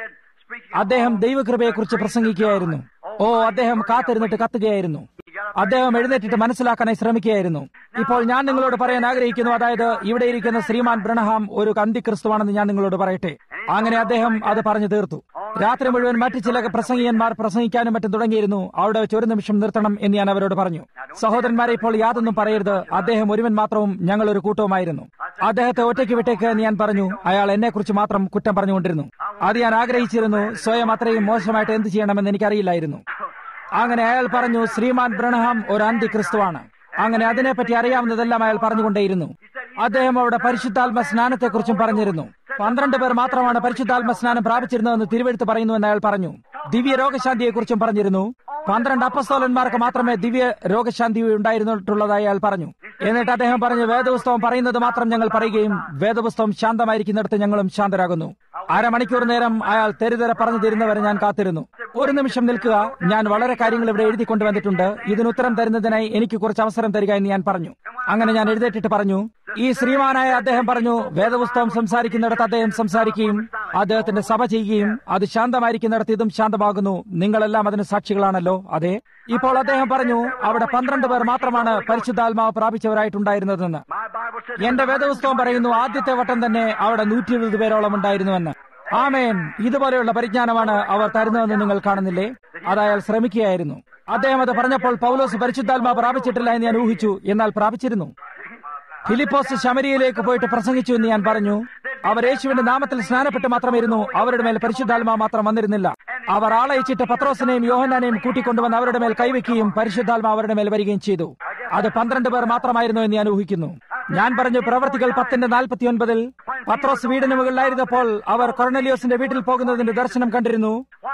അദ്ദേഹം ദൈവകൃപയെക്കുറിച്ച് പ്രസംഗിക്കുകയായിരുന്നു. ഓ, അദ്ദേഹം കാത്തിരുന്നിട്ട് കത്തുകയായിരുന്നു. അദ്ദേഹം എഴുന്നേറ്റിട്ട് മനസ്സിലാക്കാനായി ശ്രമിക്കുകയായിരുന്നു. ഇപ്പോൾ ഞാൻ നിങ്ങളോട് പറയാൻ ആഗ്രഹിക്കുന്നു, അതായത് ഇവിടെ ഇരിക്കുന്ന ശ്രീമാൻ ബ്രണഹാം ഒരു അന്തിക്രിസ്തുവാണെന്ന് ഞാൻ നിങ്ങളോട് പറയട്ടെ. അങ്ങനെ അദ്ദേഹം അത് പറഞ്ഞു തീർത്തു. രാത്രി മുഴുവൻ മറ്റു ചില പ്രസംഗിയന്മാർ പ്രസംഗിക്കാനും മറ്റും തുടങ്ങിയിരുന്നു. അവിടെ വെച്ച് ഒരു നിമിഷം നിർത്തണം എന്ന് ഞാൻ അവരോട് പറഞ്ഞു. സഹോദരന്മാരെ, ഇപ്പോൾ യാതൊന്നും പറയരുത്. അദ്ദേഹം ഒരുവൻ മാത്രവും ഞങ്ങൾ ഒരു കൂട്ടവുമായിരുന്നു. അദ്ദേഹത്തെ ഒറ്റയ്ക്ക് വിട്ടേക്ക് എന്ന് ഞാൻ പറഞ്ഞു. അയാൾ എന്നെക്കുറിച്ച് മാത്രം കുറ്റം പറഞ്ഞുകൊണ്ടിരുന്നു. അത് ഞാൻ ആഗ്രഹിച്ചിരുന്നു. സ്വയം അത്രയും മോശമായിട്ട് എന്ത് ചെയ്യണമെന്ന് എനിക്കറിയില്ലായിരുന്നു. അങ്ങനെ അയാൾ പറഞ്ഞു, ശ്രീമാൻ ബ്രണഹാം ഒരു അന്തിക്രിസ്തുവാണ്. അങ്ങനെ അതിനെപ്പറ്റി അറിയാവുന്നതെല്ലാം അയാൾ പറഞ്ഞുകൊണ്ടേയിരുന്നു. അദ്ദേഹം അവിടെ പരിശുദ്ധാത്മ സ്നാനത്തെക്കുറിച്ചും പറഞ്ഞിരുന്നു. പന്ത്രണ്ട് പേർ മാത്രമാണ് പരിശുദ്ധാത്മ സ്നാനം പ്രാപിച്ചിരുന്നതെന്ന് തിരുവെഴുത്ത് പറയുന്നുവെന്ന് അയാൾ പറഞ്ഞു. ദിവ്യ രോഗശാന്തിയെക്കുറിച്ചും പറഞ്ഞിരുന്നു. പന്ത്രണ്ട് അപ്പസ്തോലന്മാർക്ക് മാത്രമേ ദിവ്യ രോഗശാന്തി ഉണ്ടായിരുന്നിട്ടുള്ളതായി അയാൾ പറഞ്ഞു. എന്നിട്ട് അദ്ദേഹം പറഞ്ഞു, വേദപുസ്തകം പറയുന്നത് മാത്രം ഞങ്ങൾ പറയുകയും വേദപുസ്തകം ശാന്തമായിരിക്കുന്നിടത്ത് ഞങ്ങളും ശാന്തരാകുന്നു. അരമണിക്കൂർ നേരം അയാൾ തെരുതെര പറഞ്ഞു തരുന്നവരെ ഞാൻ കാത്തിരുന്നു. ഒരു നിമിഷം നിൽക്കുക, ഞാൻ വളരെ കാര്യങ്ങൾ ഇവിടെ എഴുതി കൊണ്ടുവന്നിട്ടുണ്ട്. ഇതിനുത്തരം തരുന്നതിനായി എനിക്ക് കുറച്ച് അവസരം തരിക എന്ന് ഞാൻ പറഞ്ഞു. അങ്ങനെ ഞാൻ എഴുന്നേറ്റിട്ട് പറഞ്ഞു, ഈ ശ്രീമാനായ അദ്ദേഹം പറഞ്ഞു, വേദപുസ്തകം സംസാരിക്കുന്നിടത്ത് അദ്ദേഹം സംസാരിക്കുകയും അദ്ദേഹത്തിന്റെ സഭ ചെയ്യുകയും അത് ശാന്തമായിരിക്കുന്നിടത്ത് ഇതും ശാന്തമാകുന്നു. നിങ്ങളെല്ലാം അതിന് സാക്ഷികളാണല്ലോ. അതെ. ഇപ്പോൾ അദ്ദേഹം പറഞ്ഞു, അവിടെ പന്ത്രണ്ട് പേർ മാത്രമാണ് പരിശുദ്ധാത്മാവ് പ്രാപിച്ചവരായിട്ടുണ്ടായിരുന്നതെന്ന്. എന്റെ വേദപുസ്തകം പറയുന്നു, ആദ്യത്തെ വട്ടം തന്നെ അവിടെ നൂറ്റി എഴുപത് പേരോളം ഉണ്ടായിരുന്നുവെന്ന്. ആമേൻ. ഇതുപോലെയുള്ള പരിജ്ഞാനമാണ് അവർ തരുന്നതെന്ന് നിങ്ങൾ കാണുന്നില്ലേ? അത് അയാൾ ശ്രമിക്കുകയായിരുന്നു. അദ്ദേഹം അത് പറഞ്ഞപ്പോൾ പൗലോസ് പരിശുദ്ധാത്മാവ് പ്രാപിച്ചിട്ടില്ല എന്ന് ഞാൻ ഊഹിച്ചു. എന്നാൽ പ്രാപിച്ചിരുന്നു. ഫിലിപ്പോസ് ശമരിയയിലേക്ക് പോയിട്ട് പ്രസംഗിച്ചു എന്ന് ഞാൻ പറഞ്ഞു. അവർ യേശുവിന്റെ നാമത്തിൽ സ്നാനപ്പെട്ട് മാത്രമായിരുന്നു. അവരുടെ മേൽ പരിശുദ്ധാത്മാവ് മാത്രം വന്നിരുന്നില്ല. അവർ ആളയച്ചിട്ട് പത്രോസിനെയും യോഹന്നാനെയും കൂട്ടിക്കൊണ്ടുവന്ന് അവരുടെ മേൽ കൈവയ്ക്കുകയും പരിശുദ്ധാത്മാവ് അവരുടെ മേൽ വരികയും ചെയ്തു. അത് പന്ത്രണ്ട് പേർ മാത്രമായിരുന്നു എന്ന് ഞാൻ ഊഹിക്കുന്നു. ഞാൻ പറഞ്ഞു, പ്രവർത്തികൾ പത്തിന്റെ നാൽപ്പത്തി ഒൻപതിൽ പത്രോസ് വീടിന് മുകളിലായിരുന്നപ്പോൾ അവർ കൊർണലിയോസിന്റെ വീട്ടിൽ പോകുന്നതിന്റെ ദർശനം കണ്ടിരുന്നു.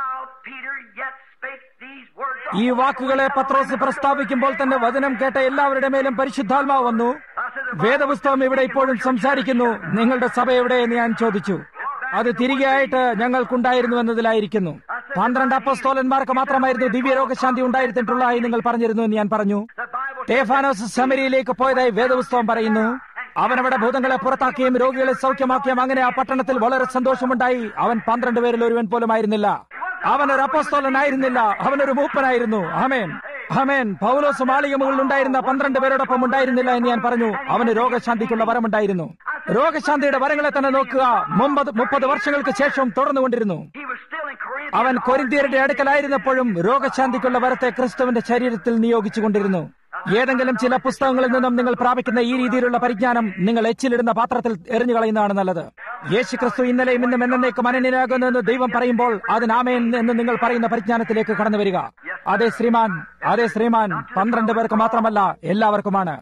ഈ വാക്കുകളെ പത്രോസ് പ്രസ്താവിക്കുമ്പോൾ തന്നെ വചനം കേട്ട എല്ലാവരുടെ മേലും പരിശുദ്ധാത്മാവ് വന്നു. വേദപുസ്തകം ഇവിടെ ഇപ്പോഴും സംസാരിക്കുന്നു. നിങ്ങളുടെ സഭ എവിടെ എന്ന് ഞാൻ ചോദിച്ചു. അത് തിരികെ ആയിട്ട് ഞങ്ങൾക്കുണ്ടായിരുന്നു എന്നതിലായിരിക്കുന്നു. പന്ത്രണ്ട് അപ്പോസ്തലന്മാർക്ക് മാത്രമായിരുന്നു ദിവ്യരോഗശാന്തി ഉണ്ടായിരുന്നിട്ടുള്ളതായി നിങ്ങൾ പറഞ്ഞിരുന്നു എന്ന് ഞാൻ പറഞ്ഞു. സ്തെഫാനോസ് ശമരിയിലേക്ക് പോയതായി വേദപുസ്തകം പറയുന്നു. അവനവിടെ ഭൂതങ്ങളെ പുറത്താക്കിയും രോഗികളെ സൗഖ്യമാക്കിയും അങ്ങനെ ആ പട്ടണത്തിൽ വളരെ സന്തോഷമുണ്ടായി. അവൻ പന്ത്രണ്ട് പേരിൽ ഒരുവൻ പോലും ആയിരുന്നില്ല. അവനൊരു അപ്പോസ്തലനായിരുന്നില്ല. അവനൊരു മൂപ്പനായിരുന്നു. ആമേൻ, ആമേൻ. പൗലോസ് മാളിക മുകളിൽ ഉണ്ടായിരുന്ന പന്ത്രണ്ട് പേരോടൊപ്പം ഉണ്ടായിരുന്നില്ല എന്ന് ഞാൻ പറഞ്ഞു. അവന് രോഗശാന്തിക്കുള്ള വരമുണ്ടായിരുന്നു. രോഗശാന്തിയുടെ വരങ്ങളെ തന്നെ നോക്കുക. മുമ്പത് മുപ്പത് വർഷങ്ങൾക്ക് ശേഷം തുടർന്നുകൊണ്ടിരുന്നു. അവൻ കൊരിന്ത്യരുടെ അടുക്കലായിരുന്നപ്പോഴും രോഗശാന്തിക്കുള്ള വരത്തെ ക്രിസ്തുവിന്റെ ശരീരത്തിൽ നിയോഗിച്ചുകൊണ്ടിരുന്നു. ഏതെങ്കിലും ചില പുസ്തകങ്ങളിൽ നിന്നും നിങ്ങൾ പ്രാപിക്കുന്ന ഈ രീതിയിലുള്ള പരിജ്ഞാനം നിങ്ങൾ എച്ചിലിടുന്ന പാത്രത്തിൽ എറിഞ്ഞു കളയുന്നതാണ് നല്ലത്. യേശു ക്രിസ്തു ഇന്നലെയും ഇന്നും എന്നേക്കും അനന്യനാകുന്നു എന്ന് ദൈവം പറയുമ്പോൾ അതിനാമേൻ എന്ന് നിങ്ങൾ പറയുന്ന പരിജ്ഞാനത്തിലേക്ക് കടന്നു വരിക. അതെ ശ്രീമാൻ, അതെ ശ്രീമാൻ. പന്ത്രണ്ട് പേർക്ക് മാത്രമല്ല, എല്ലാവർക്കുമാണ്.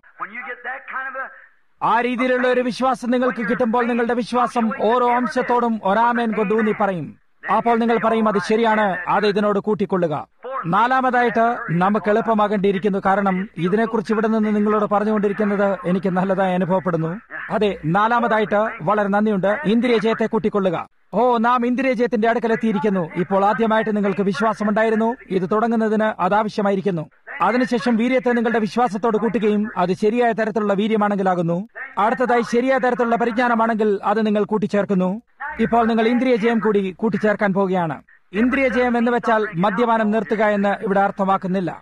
ആ രീതിയിലുള്ള ഒരു വിശ്വാസം നിങ്ങൾക്ക് കിട്ടുമ്പോൾ നിങ്ങളുടെ വിശ്വാസം ഓരോ അംശത്തോടും ഒരാമേൻ കൊണ്ട് ഊന്നി പറയും. അപ്പോൾ നിങ്ങൾ പറയും, അത് ശരിയാണ്, അത് ഇതിനോട് കൂട്ടിക്കൊള്ളുക. നാലാമതായിട്ട് നമുക്ക് എളുപ്പമാകേണ്ടിയിരിക്കുന്നു. കാരണം ഇതിനെക്കുറിച്ച് ഇവിടെ നിന്ന് നിങ്ങളോട് പറഞ്ഞുകൊണ്ടിരിക്കുന്നത് എനിക്ക് നല്ലതായി അനുഭവപ്പെടുന്നു. അതെ, നാലാമതായിട്ട് വളരെ നന്ദിയുണ്ട്. ഇന്ദ്രിയ ജയത്തെ കൂട്ടിക്കൊള്ളുക. ഓ, നാം ഇന്ദ്രിയ ജയത്തിന്റെ അടുക്കലെത്തിയിരിക്കുന്നു. ഇപ്പോൾ ആദ്യമായിട്ട് നിങ്ങൾക്ക് വിശ്വാസമുണ്ടായിരുന്നു. ഇത് തുടങ്ങുന്നതിന് അതാവശ്യമായിരിക്കുന്നു. അതിനുശേഷം വീര്യത്തെ നിങ്ങളുടെ വിശ്വാസത്തോട് കൂട്ടുകയും അത് ശരിയായ തരത്തിലുള്ള വീര്യമാണെങ്കിലാകുന്നു. അടുത്തതായി ശരിയായ തരത്തിലുള്ള പരിജ്ഞാനമാണെങ്കിൽ അത് നിങ്ങൾ കൂട്ടിച്ചേർക്കുന്നു. ഇപ്പോൾ നിങ്ങൾ ഇന്ദ്രിയ ജയം കൂടി കൂട്ടിച്ചേർക്കാൻ പോവുകയാണ്. ഇന്ദ്രിയ ജയം എന്ന് വെച്ചാൽ മദ്യപാനം നിർത്തുക എന്ന് ഇവിടെ അർത്ഥമാക്കുന്നില്ല.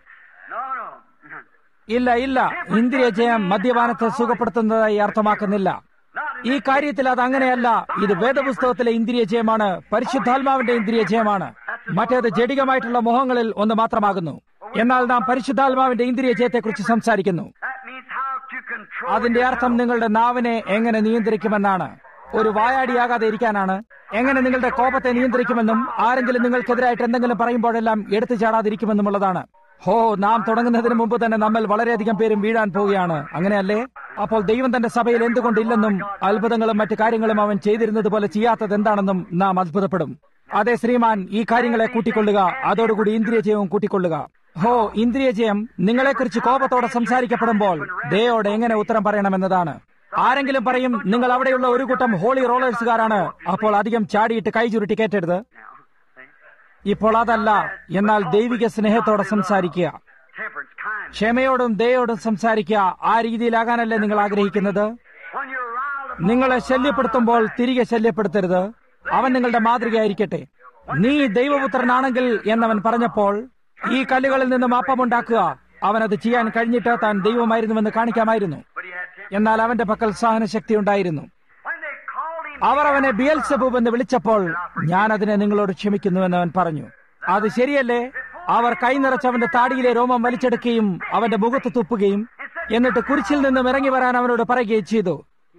ഇല്ല ഇല്ല ഇന്ദ്രിയ ജയം മദ്യപാനത്തെ സുഖപ്പെടുത്തുന്നതായി അർത്ഥമാക്കുന്നില്ല. ഈ കാര്യത്തിൽ അത് അങ്ങനെയല്ല. ഇത് വേദപുസ്തകത്തിലെ ഇന്ദ്രിയ ജയമാണ്. പരിശുദ്ധാത്മാവിന്റെ ഇന്ദ്രിയ ജയമാണ്. മറ്റേത് ജഡികമായിട്ടുള്ള മോഹങ്ങളിൽ ഒന്ന് മാത്രമാകുന്നു. എന്നാൽ നാം പരിശുദ്ധാത്മാവിന്റെ ഇന്ദ്രിയ ജയത്തെക്കുറിച്ച് സംസാരിക്കുന്നു. അതിന്റെ അർത്ഥം നിങ്ങളുടെ നാവിനെ എങ്ങനെ നിയന്ത്രിക്കുമെന്നാണ്. ഒരു വായാടിയാകാതെ ഇരിക്കാനാണ്. എങ്ങനെ നിങ്ങളുടെ കോപത്തെ നിയന്ത്രിക്കുമെന്നും ആരെങ്കിലും നിങ്ങൾക്കെതിരായിട്ട് എന്തെങ്കിലും പറയുമ്പോഴെല്ലാം എടുത്തു ചാടാതിരിക്കുമെന്നുമുള്ളതാണ്. ഹോ, നാം തുടങ്ങുന്നതിന് മുമ്പ് തന്നെ നമ്മൾ വളരെയധികം പേരും വീഴാൻ പോവുകയാണ്, അങ്ങനെയല്ലേ? അപ്പോൾ ദൈവം തന്റെ സഭയിൽ എന്തുകൊണ്ടില്ലെന്നും അത്ഭുതങ്ങളും മറ്റു കാര്യങ്ങളും അവൻ ചെയ്തിരുന്നത് പോലെ ചെയ്യാത്തത് എന്താണെന്നും നാം അത്ഭുതപ്പെടും. അതെ ശ്രീമാൻ, ഈ കാര്യങ്ങളെ കൂട്ടിക്കൊള്ളുക, അതോടുകൂടി ഇന്ദ്രിയജയവും കൂട്ടിക്കൊള്ളുക. ഹോ, ഇന്ദ്രിയജയം നിങ്ങളെക്കുറിച്ച് കോപത്തോടെ സംസാരിക്കപ്പെടുമ്പോൾ ദയോടെ എങ്ങനെ ഉത്തരം പറയണമെന്നതാണ്. ആരെങ്കിലും പറയും നിങ്ങൾ അവിടെയുള്ള ഒരു കൂട്ടം ഹോളി റോളേഴ്സുകാരാണ്, അപ്പോൾ അധികം ചാടിയിട്ട് കൈ ചുരുട്ടി കയറ്റരുത്. ഇപ്പോൾ അതല്ല, എന്നാൽ ദൈവിക സ്നേഹത്തോടെ സംസാരിക്കുക, ക്ഷമയോടും ദയോടും സംസാരിക്കുക. ആ രീതിയിലാകാനല്ലേ നിങ്ങൾ ആഗ്രഹിക്കുന്നത്? നിങ്ങളെ ശല്യപ്പെടുത്തുമ്പോൾ തിരികെ ശല്യപ്പെടുത്തരുത്. അവൻ നിങ്ങളുടെ മാതൃകയായിരിക്കട്ടെ. നീ ദൈവപുത്രനാണെങ്കിൽ എന്നവൻ പറഞ്ഞപ്പോൾ ഈ കല്ലുകളിൽ നിന്നും അപ്പമുണ്ടാക്കുക, അവനത് ചെയ്യാൻ കഴിഞ്ഞിട്ട് താൻ ദൈവമായിരുന്നുവെന്ന് കാണിക്കാമായിരുന്നു. എന്നാൽ അവന്റെ പക്കൽ സഹനശക്തി ഉണ്ടായിരുന്നു. അവർ അവനെ ബിയൽസെബൂബ് എന്ന് വിളിച്ചപ്പോൾ ഞാൻ അതിനെ നിങ്ങളോട് ക്ഷമിക്കുന്നുവെന്ന് അവൻ പറഞ്ഞു. അത് ശരിയല്ലേ? അവർ കൈ നിറച്ചവന്റെ താടിയിലെ രോമം വലിച്ചെടുക്കുകയും അവന്റെ മുഖത്ത് തുപ്പുകയും എന്നിട്ട് കുരിശിൽ നിന്നും ഇറങ്ങി വരാൻ അവനോട് പറയുകയും ചെയ്തു.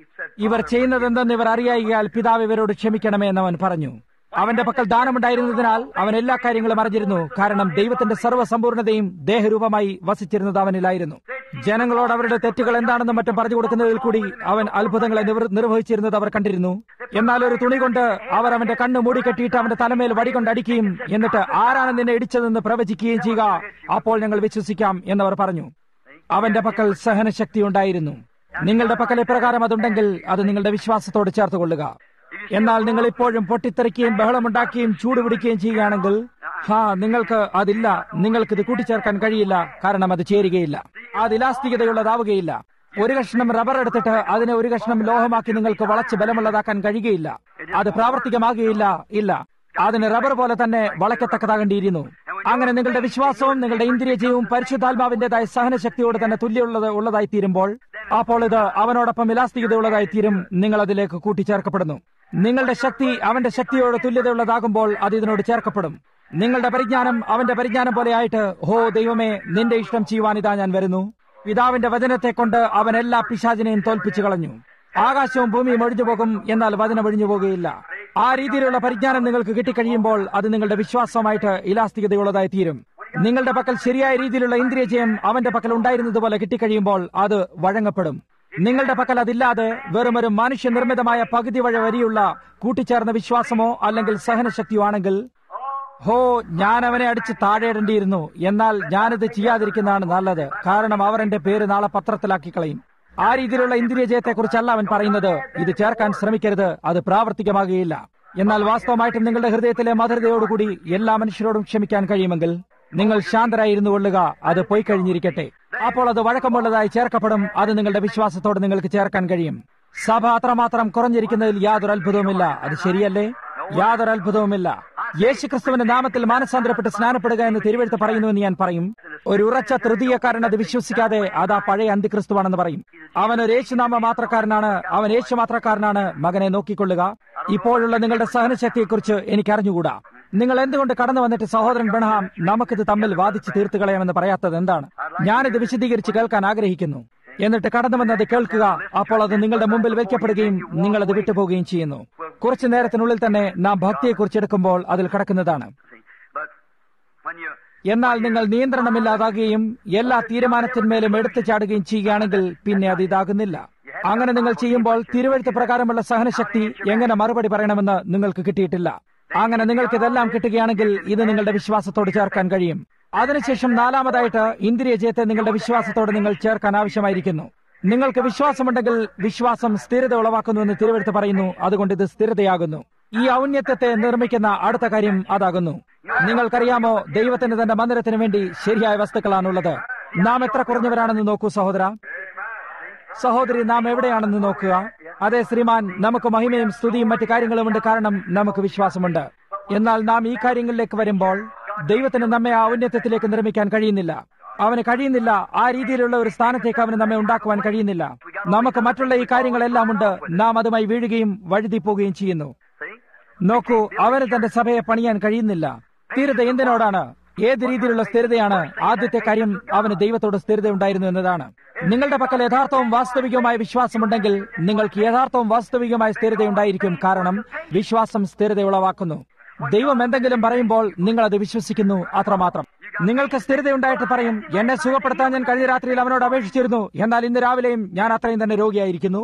ഇവർ ചെയ്യുന്നതെന്തെന്ന് ഇവർ അറിയായികയാൽ പിതാവ് ഇവരോട് ക്ഷമിക്കണമേ എന്നവൻ പറഞ്ഞു. അവന്റെ പക്കൽ ദാനമുണ്ടായിരുന്നതിനാൽ അവൻ എല്ലാ കാര്യങ്ങളും അറിഞ്ഞിരുന്നു, കാരണം ദൈവത്തിന്റെ സർവ്വസമ്പൂർണതയും ദേഹരൂപമായി വസിച്ചിരുന്നത് അവനിലായിരുന്നു. ജനങ്ങളോട് അവരുടെ തെറ്റുകൾ എന്താണെന്നും മറ്റും പറഞ്ഞു കൊടുക്കുന്നതിൽ കൂടി അവൻ അത്ഭുതങ്ങളെ നിർവഹിച്ചിരുന്നത് അവർ കണ്ടിരുന്നു. എന്നാൽ ഒരു തുണി കൊണ്ട് അവർ അവന്റെ കണ്ണ് മൂടിക്കെട്ടിയിട്ട് അവന്റെ തലമേൽ വടികൊണ്ട് അടിക്കുകയും എന്നിട്ട് ആരാണ് നിന്നെ ഇടിച്ചതെന്ന് പ്രവചിക്കുകയും ചെയ്യുക, അപ്പോൾ ഞങ്ങൾ വിശ്വസിക്കാം എന്നവർ പറഞ്ഞു. അവന്റെ പക്കൽ സഹനശക്തി ഉണ്ടായിരുന്നു. നിങ്ങളുടെ പക്കൽ ഇപ്രകാരം അതുണ്ടെങ്കിൽ അത് നിങ്ങളുടെ വിശ്വാസത്തോട് ചേർത്തുകൊള്ളുക. എന്നാൽ നിങ്ങൾ ഇപ്പോഴും പൊട്ടിത്തെറിക്കുകയും ബഹളമുണ്ടാക്കുകയും ചൂടുപിടിക്കുകയും ചെയ്യുകയാണെങ്കിൽ ഹാ, നിങ്ങൾക്ക് അതില്ല, നിങ്ങൾക്കിത് കൂട്ടിച്ചേർക്കാൻ കഴിയില്ല, കാരണം അത് ചേരുകയില്ല, അത് ഇലാസ്തികതയുള്ളതാവുകയില്ല. ഒരു കഷ്ണം റബ്ബർ എടുത്തിട്ട് അതിനെ ഒരു കഷ്ണം ലോഹമാക്കി നിങ്ങൾക്ക് വളച്ച് ബലമുള്ളതാക്കാൻ കഴിയുകയില്ല. അത് പ്രാവർത്തികമാകുകയില്ല. ഇല്ല, അതിന് റബ്ബർ പോലെ തന്നെ വളയ്ക്കത്തക്കതാകേണ്ടിയിരുന്നു. അങ്ങനെ നിങ്ങളുടെ വിശ്വാസവും നിങ്ങളുടെ ഇന്ദ്രിയജയവും പരിശുദ്ധാത്മാവിന്റേതായ സഹനശക്തിയോട് തന്നെ തുല്യമുള്ളത് ഉള്ളതായി തീരുമ്പോൾ അപ്പോൾ ഇത് അവനോടൊപ്പം ഇലാസ്തികതയുള്ളതായി തീരും. നിങ്ങൾ അതിലേക്ക് കൂട്ടിച്ചേർക്കപ്പെടുന്നു. നിങ്ങളുടെ ശക്തി അവന്റെ ശക്തിയോട് തുല്യതയുള്ളതാകുമ്പോൾ അത് ഇതിനോട് ചേർക്കപ്പെടും. നിങ്ങളുടെ പരിജ്ഞാനം അവന്റെ പരിജ്ഞാനം പോലെയായിട്ട്, ഹോ ദൈവമേ, നിന്റെ ഇഷ്ടം ചെയ്യുവാൻ ഇതാ ഞാൻ വരുന്നു. പിതാവിന്റെ വചനത്തെ കൊണ്ട് അവൻ എല്ലാ പിശാചിനെയും തോൽപ്പിച്ചു കളഞ്ഞു. ആകാശവും ഭൂമിയും ഒഴിഞ്ഞു പോകും, എന്നാൽ വചനം ഒഴിഞ്ഞു പോകുകയില്ല. ആ രീതിയിലുള്ള പരിജ്ഞാനം നിങ്ങൾക്ക് കിട്ടിക്കഴിയുമ്പോൾ അത് നിങ്ങളുടെ വിശ്വാസമായിട്ട് ഇലാസ്തികതയുള്ളതായി തീരും. നിങ്ങളുടെ പക്കൽ ശരിയായ രീതിയിലുള്ള ഇന്ദ്രിയജയം അവന്റെ പക്കൽ ഉണ്ടായിരുന്നതുപോലെ കിട്ടിക്കഴിയുമ്പോൾ അത് വഴങ്ങപ്പെടും. നിങ്ങളുടെ പക്കൽ അതില്ലാതെ വെറുമൊരു മനുഷ്യനിർമ്മിതമായ പകുതി വഴ വരിയുള്ള കൂട്ടിച്ചേർന്ന വിശ്വാസമോ അല്ലെങ്കിൽ സഹനശക്തിയോ ആണെങ്കിൽ, ഹോ, ഞാൻ അവനെ അടിച്ച് താഴെയിടേണ്ടിയിരുന്നു, എന്നാൽ ഞാനിത് ചെയ്യാതിരിക്കുന്നതാണ് നല്ലത്, കാരണം അവർ എന്റെ പേര് നാളെ പത്രത്തിലാക്കി കളയും. ആ രീതിയിലുള്ള ഇന്ദ്രിയജയത്തെക്കുറിച്ചല്ല അവൻ പറയുന്നത്. ഇത് ചേർക്കാൻ ശ്രമിക്കരുത്, അത് പ്രാവർത്തികമാകുകയില്ല. എന്നാൽ വാസ്തവമായിട്ടും നിങ്ങളുടെ ഹൃദയത്തിലെ മധുരതയോടുകൂടി എല്ലാ മനുഷ്യരോടും ക്ഷമിക്കാൻ കഴിയുമെങ്കിൽ നിങ്ങൾ ശാന്തരായിരുന്നു കൊള്ളുക, അത് പോയി കഴിഞ്ഞിരിക്കട്ടെ. അപ്പോൾ അത് വഴക്കമുള്ളതായി ചേർക്കപ്പെടും. അത് നിങ്ങളുടെ വിശ്വാസത്തോട് നിങ്ങൾക്ക് ചേർക്കാൻ കഴിയും. സഭ അത്രമാത്രം കുറഞ്ഞിരിക്കുന്നതിൽ യാതൊരു അത്ഭുതവുമില്ല. അത് ശരിയല്ലേ? യാതൊരു അത്ഭുതവുമില്ല. യേശുക്രിസ്തുവിന്റെ നാമത്തിൽ മാനസാന്തരപ്പെട്ട് സ്നാനപ്പെടുക എന്ന് തിരുവെഴുത്ത് പറയുന്നുവെന്ന് ഞാൻ പറയും. ഒരു ഉറച്ച തൃതീയക്കാരൻ അത് വിശ്വസിക്കാതെ അത് ആ പഴയ അന്തിക്രിസ്തുവാണെന്ന് പറയും. അവനൊരു യേശുനാമ മാത്രക്കാരനാണ്, അവൻ യേശു മാത്രക്കാരനാണ്. മകനെ നോക്കിക്കൊള്ളുക. ഇപ്പോഴുള്ള നിങ്ങളുടെ സഹനശക്തിയെക്കുറിച്ച് എനിക്ക് അറിഞ്ഞുകൂടാ. നിങ്ങൾ എന്തുകൊണ്ട് കടന്നു വന്നിട്ട് സഹോദരൻ ബ്രഹാം നമുക്കിത് തമ്മിൽ വാദിച്ച് തീർത്തു കളയാമെന്ന് പറയാത്തത് എന്താണ്? ഞാനിത് വിശദീകരിച്ച് കേൾക്കാൻ ആഗ്രഹിക്കുന്നു. എന്നിട്ട് കടന്നു വന്നത് കേൾക്കുക. അപ്പോൾ അത് നിങ്ങളുടെ മുമ്പിൽ വയ്ക്കപ്പെടുകയും നിങ്ങൾ അത് വിട്ടുപോവുകയും ചെയ്യുന്നു. കുറച്ചു നേരത്തിനുള്ളിൽ തന്നെ നാം ഭക്തിയെക്കുറിച്ച് എടുക്കുമ്പോൾ അതിൽ കിടക്കുന്നതാണ്. എന്നാൽ നിങ്ങൾ നിയന്ത്രണമില്ലാതാകുകയും എല്ലാ തീരുമാനത്തിന്മേലും എടുത്തു ചാടുകയും ചെയ്യുകയാണെങ്കിൽ പിന്നെ അത് ഇതാകുന്നില്ല. അങ്ങനെ നിങ്ങൾ ചെയ്യുമ്പോൾ തിരുവെഴുത്ത് പ്രകാരമുള്ള സഹനശക്തി എങ്ങനെ മറുപടി പറയണമെന്ന് നിങ്ങൾക്ക് കിട്ടിയിട്ടില്ല. അങ്ങനെ നിങ്ങൾക്ക് ഇതെല്ലാം കിട്ടുകയാണെങ്കിൽ ഇത് നിങ്ങളുടെ വിശ്വാസത്തോട് ചേർക്കാൻ കഴിയും. അതിനുശേഷം നാലാമതായിട്ട് ഇന്ദ്രിയജയത്തെ നിങ്ങളുടെ വിശ്വാസത്തോട് നിങ്ങൾ ചേർക്കാൻ ആവശ്യമായിരിക്കുന്നു. നിങ്ങൾക്ക് വിശ്വാസമുണ്ടെങ്കിൽ വിശ്വാസം സ്ഥിരത ഉളവാക്കുന്നുവെന്ന് തിരുവെഴുത്ത് പറയുന്നു. അതുകൊണ്ട് ഇത് സ്ഥിരതയാകുന്നു. ഈ ഔന്നത്യത്തെ നിർമ്മിക്കുന്ന അടുത്ത കാര്യം അതാകുന്നു. നിങ്ങൾക്കറിയാമോ, ദൈവത്തിന് തന്റെ മന്ദിരത്തിന് വേണ്ടി ശരിയായ വസ്തുക്കളാണുള്ളത്. നാം എത്ര കുറഞ്ഞവരാണെന്ന് നോക്കൂ സഹോദര, സഹോദരി, നാം എവിടെയാണെന്ന് നോക്കുക. അതെ ശ്രീമാൻ, നമുക്ക് മഹിമയും സ്തുതിയും മറ്റു കാര്യങ്ങളുമുണ്ട്, കാരണം നമുക്ക് വിശ്വാസമുണ്ട്. എന്നാൽ നാം ഈ കാര്യങ്ങളിലേക്ക് വരുമ്പോൾ ദൈവത്തിന് നമ്മെ ആ ഔന്നത്യത്തിലേക്ക് നിർമ്മിക്കാൻ കഴിയുന്നില്ല. അവന് കഴിയുന്നില്ല. ആ രീതിയിലുള്ള ഒരു സ്ഥാനത്തേക്ക് അവന് നമ്മെ ഉണ്ടാക്കുവാൻ കഴിയുന്നില്ല. നമുക്ക് മറ്റുള്ള ഈ കാര്യങ്ങളെല്ലാം ഉണ്ട്. നാം അതുമായി വീഴുകയും വഴുതിപ്പോവുകയും ചെയ്യുന്നു. നോക്കൂ, അവന് തന്റെ സഭയെ പണിയാൻ കഴിയുന്നില്ല. സ്ഥിരത എന്തിനോടാണ്? ഏത് രീതിയിലുള്ള സ്ഥിരതയാണ്? ആദ്യത്തെ കാര്യം അവന് ദൈവത്തോട് സ്ഥിരത ഉണ്ടായിരുന്നു എന്നതാണ്. നിങ്ങളുടെ പക്കൽ യഥാർത്ഥവും വാസ്തവികവുമായ വിശ്വാസമുണ്ടെങ്കിൽ നിങ്ങൾക്ക് യഥാർത്ഥവും വാസ്തവികമായ സ്ഥിരതയുണ്ടായിരിക്കും. കാരണം വിശ്വാസം സ്ഥിരത ഉളവാക്കുന്നു. ദൈവം എന്തെങ്കിലും പറയുമ്പോൾ നിങ്ങൾ അത് വിശ്വസിക്കുന്നു, അത്രമാത്രം. നിങ്ങൾക്ക് സ്ഥിരതയുണ്ടായിട്ട് പറയും, എന്നെ സുഖപ്പെടുത്താൻ ഞാൻ കഴിഞ്ഞ രാത്രിയിൽ അവനോട് അപേക്ഷിച്ചിരുന്നു, എന്നാൽ ഇന്ന് രാവിലെയും ഞാൻ അത്രയും തന്നെ രോഗിയായിരിക്കുന്നു.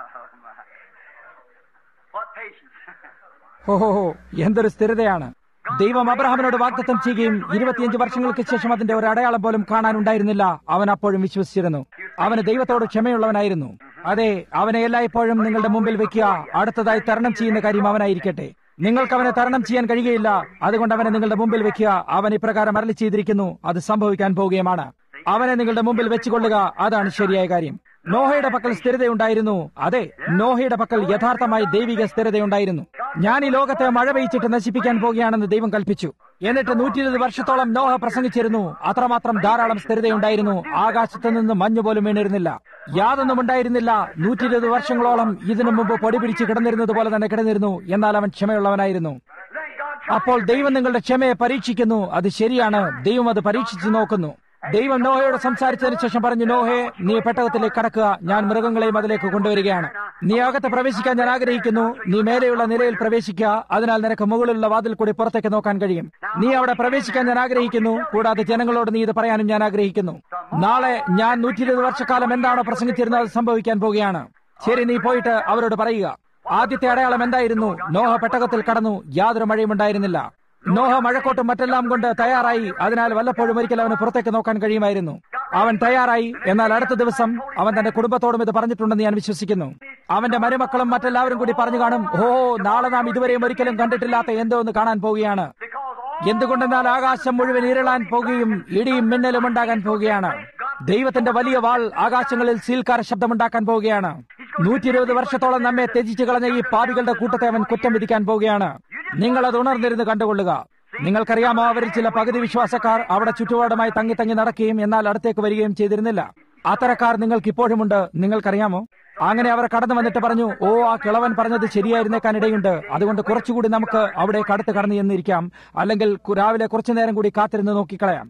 ഓഹോ, എന്തൊരു സ്ഥിരതയാണ്. ദൈവം അബ്രഹാമിനോട് വാഗ്ദത്തം ചെയ്യുകയും ഇരുപത്തിയഞ്ച് വർഷങ്ങൾക്ക് ശേഷം അതിന്റെ ഒരു അടയാളം പോലും കാണാനുണ്ടായിരുന്നില്ല. അവൻ അപ്പോഴും വിശ്വസിച്ചിരുന്നു. അവന് ദൈവത്തോട് ക്ഷമയുള്ളവനായിരുന്നു. അതെ, അവനെ എല്ലായ്പ്പോഴും നിങ്ങളുടെ മുമ്പിൽ വെക്കുക. അടുത്തതായി തരണം ചെയ്യുന്ന കാര്യം അവനായിരിക്കട്ടെ. നിങ്ങൾക്ക് അവനെ തരണം ചെയ്യാൻ കഴിയുകയില്ല. അതുകൊണ്ട് അവനെ നിങ്ങളുടെ മുമ്പിൽ വെക്കുക. അവൻ ഇപ്രകാരം അരുളി ചെയ്തിരിക്കുന്നു, അത് സംഭവിക്കാൻ പോവുകയുമാണ്. അവനെ നിങ്ങളുടെ മുമ്പിൽ വെച്ചുകൊള്ളുക. അതാണ് ശരിയായ കാര്യം. നോഹയുടെ പക്കൽ സ്ഥിരതയുണ്ടായിരുന്നു. അതെ, നോഹയുടെ പക്കൽ യഥാർത്ഥമായി ദൈവിക സ്ഥിരതയുണ്ടായിരുന്നു. ഞാൻ ഈ ലോകത്തെ മഴ പെയ്ച്ചിട്ട് നശിപ്പിക്കാൻ പോകുകയാണെന്ന് ദൈവം കൽപ്പിച്ചു. എന്നിട്ട് നൂറ്റി ഇരുപത് വർഷത്തോളം നോഹ പ്രസംഗിച്ചിരുന്നു. അത്രമാത്രം ധാരാളം സ്ഥിരതയുണ്ടായിരുന്നു. ആകാശത്ത് നിന്ന് മഞ്ഞ് പോലും വീണിരുന്നില്ല. യാതൊന്നും ഉണ്ടായിരുന്നില്ല. നൂറ്റി ഇരുപത് വർഷങ്ങളോളം ഇതിനു മുമ്പ് പൊടി പിടിച്ച് കിടന്നിരുന്നത് പോലെ തന്നെ കിടന്നിരുന്നു. എന്നാൽ അവൻ ക്ഷമയുള്ളവനായിരുന്നു. അപ്പോൾ ദൈവം നിങ്ങളുടെ ക്ഷമയെ പരീക്ഷിക്കുന്നു. അത് ശരിയാണ്. ദൈവം അത് പരീക്ഷിച്ചു നോക്കുന്നു. ദൈവം നോഹയോട് സംസാരിച്ചതിന് ശേഷം പറഞ്ഞു, നോഹേ, നീ പെട്ടകത്തിലേക്ക് കടക്കുക. ഞാൻ മൃഗങ്ങളെയും അതിലേക്ക് കൊണ്ടുവരികയാണ്. നീ അകത്ത് പ്രവേശിക്കാൻ ഞാൻ ആഗ്രഹിക്കുന്നു. നീ മേലെയുള്ള നിലയിൽ പ്രവേശിക്കുക. അതിനാൽ നിനക്ക് മുകളിലുള്ള വാതിൽ കൂടി പുറത്തേക്ക് നോക്കാൻ കഴിയും. നീ അവിടെ പ്രവേശിക്കാൻ ഞാൻ ആഗ്രഹിക്കുന്നു. കൂടാതെ ജനങ്ങളോട് നീ ഇത് പറയാനും ഞാൻ ആഗ്രഹിക്കുന്നു. നാളെ ഞാൻ നൂറ്റി ഇരുപത് വർഷക്കാലം എന്താണോ പ്രസംഗിച്ചിരുന്നത് അത് സംഭവിക്കാൻ പോവുകയാണ്. ശരി, നീ പോയിട്ട് അവരോട് പറയുക. ആദ്യത്തെ അടയാളം എന്തായിരുന്നു? നോഹ പെട്ടകത്തിൽ കടന്നു. യാതൊരു മഴയും ഉണ്ടായിരുന്നില്ല. നോഹ മഴക്കോട്ടും മറ്റെല്ലാം കൊണ്ട് തയ്യാറായി. അതിനാൽ വല്ലപ്പോഴും ഒരിക്കൽ അവന് പുറത്തേക്ക് നോക്കാൻ കഴിയുമായിരുന്നു. അവൻ തയ്യാറായി. എന്നാൽ അടുത്ത ദിവസം അവൻ തന്റെ കുടുംബത്തോടും ഇത് പറഞ്ഞിട്ടുണ്ടെന്ന് ഞാൻ വിശ്വസിക്കുന്നു. അവന്റെ മരുമക്കളും മറ്റെല്ലാവരും കൂടി പറഞ്ഞു കാണും, ഓ, നാളെ നാം ഇതുവരെയും ഒരിക്കലും കണ്ടിട്ടില്ലാത്ത എന്തോ ഒന്ന് കാണാൻ പോവുകയാണ്. എന്തുകൊണ്ടെന്നാൽ ആകാശം മുഴുവൻ ഇരുളാൻ പോകുകയും ഇടിയും മിന്നലും ഉണ്ടാകാൻ പോവുകയാണ്. ദൈവത്തിന്റെ വലിയ വാൾ ആകാശങ്ങളിൽ സീൽക്കാര ശബ്ദമുണ്ടാക്കാൻ പോവുകയാണ്. നൂറ്റി ഇരുപത് വർഷത്തോളം നമ്മെ ത്യജിച്ചു കളഞ്ഞ ഈ പാപികളുടെ കൂട്ടത്തെ അവൻ കുറ്റം വിധിക്കാൻ പോവുകയാണ്. നിങ്ങൾ അത് ഉണർന്നിരുന്ന് കണ്ടുകൊള്ളുക. നിങ്ങൾക്കറിയാമോ, അവരിൽ ചില പകുതി വിശ്വാസക്കാർ അവിടെ ചുറ്റുപാടുമായി തങ്ങി തങ്ങി നടക്കുകയും എന്നാൽ അടുത്തേക്ക് വരികയും ചെയ്തിരുന്നില്ല. അത്തരക്കാർ നിങ്ങൾക്ക് ഇപ്പോഴുമുണ്ട്. നിങ്ങൾക്കറിയാമോ? അങ്ങനെ അവർ കടന്നു വന്നിട്ട് പറഞ്ഞു, ഓ, ആ കിളവൻ പറഞ്ഞത് ശരിയായിരുന്നേക്കാൻ ഇടയുണ്ട്. അതുകൊണ്ട് കുറച്ചുകൂടി നമുക്ക് അവിടെ കടത്ത് കടന്നു എന്നിരിക്കാം. അല്ലെങ്കിൽ രാവിലെ കുറച്ചു നേരം കൂടി കാത്തിരുന്ന് നോക്കിക്കളയാം.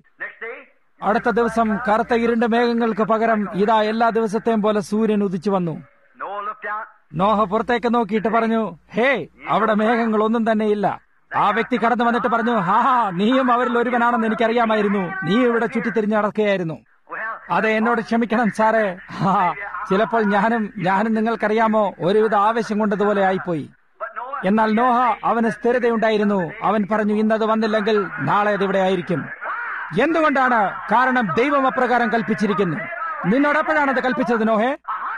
അടുത്ത ദിവസം കറുത്ത ഇരുണ്ട മേഘങ്ങൾക്ക് പകരം ഇതാ എല്ലാ ദിവസത്തെയും പോലെ സൂര്യൻ ഉദിച്ചു വന്നു. നോഹ പുറത്തേക്ക് നോക്കിയിട്ട് പറഞ്ഞു, ഹേ, അവിടെ മേഘങ്ങൾ ഒന്നും തന്നെ ഇല്ല. ആ വ്യക്തി കടന്നു വന്നിട്ട് പറഞ്ഞു, ഹാഹാ, നീയും അവരിൽ ഒരുവനാണെന്ന് എനിക്കറിയാമായിരുന്നു. നീ ഇവിടെ ചുറ്റിത്തിരിഞ്ഞ് നടക്കുകയായിരുന്നു. അതെ, എന്നോട് ക്ഷമിക്കണം സാറേ. ഹാ, ചിലപ്പോൾ ഞാനും ഞാനും നിങ്ങൾക്കറിയാമോ, ഒരുവിധ ആവേശം കൊണ്ടതുപോലെ ആയിപ്പോയി. എന്നാൽ നോഹ അവന് സ്ഥിരതയുണ്ടായിരുന്നു. അവൻ പറഞ്ഞു, ഇന്നത് വന്നില്ലെങ്കിൽ നാളെ അതിവിടെ ആയിരിക്കും. എന്തുകൊണ്ടാണ്? കാരണം ദൈവം അപ്രകാരം കൽപ്പിച്ചിരിക്കുന്നു. നിന്നോടെപ്പോഴാണ് അത് കൽപ്പിച്ചത് നോഹേ?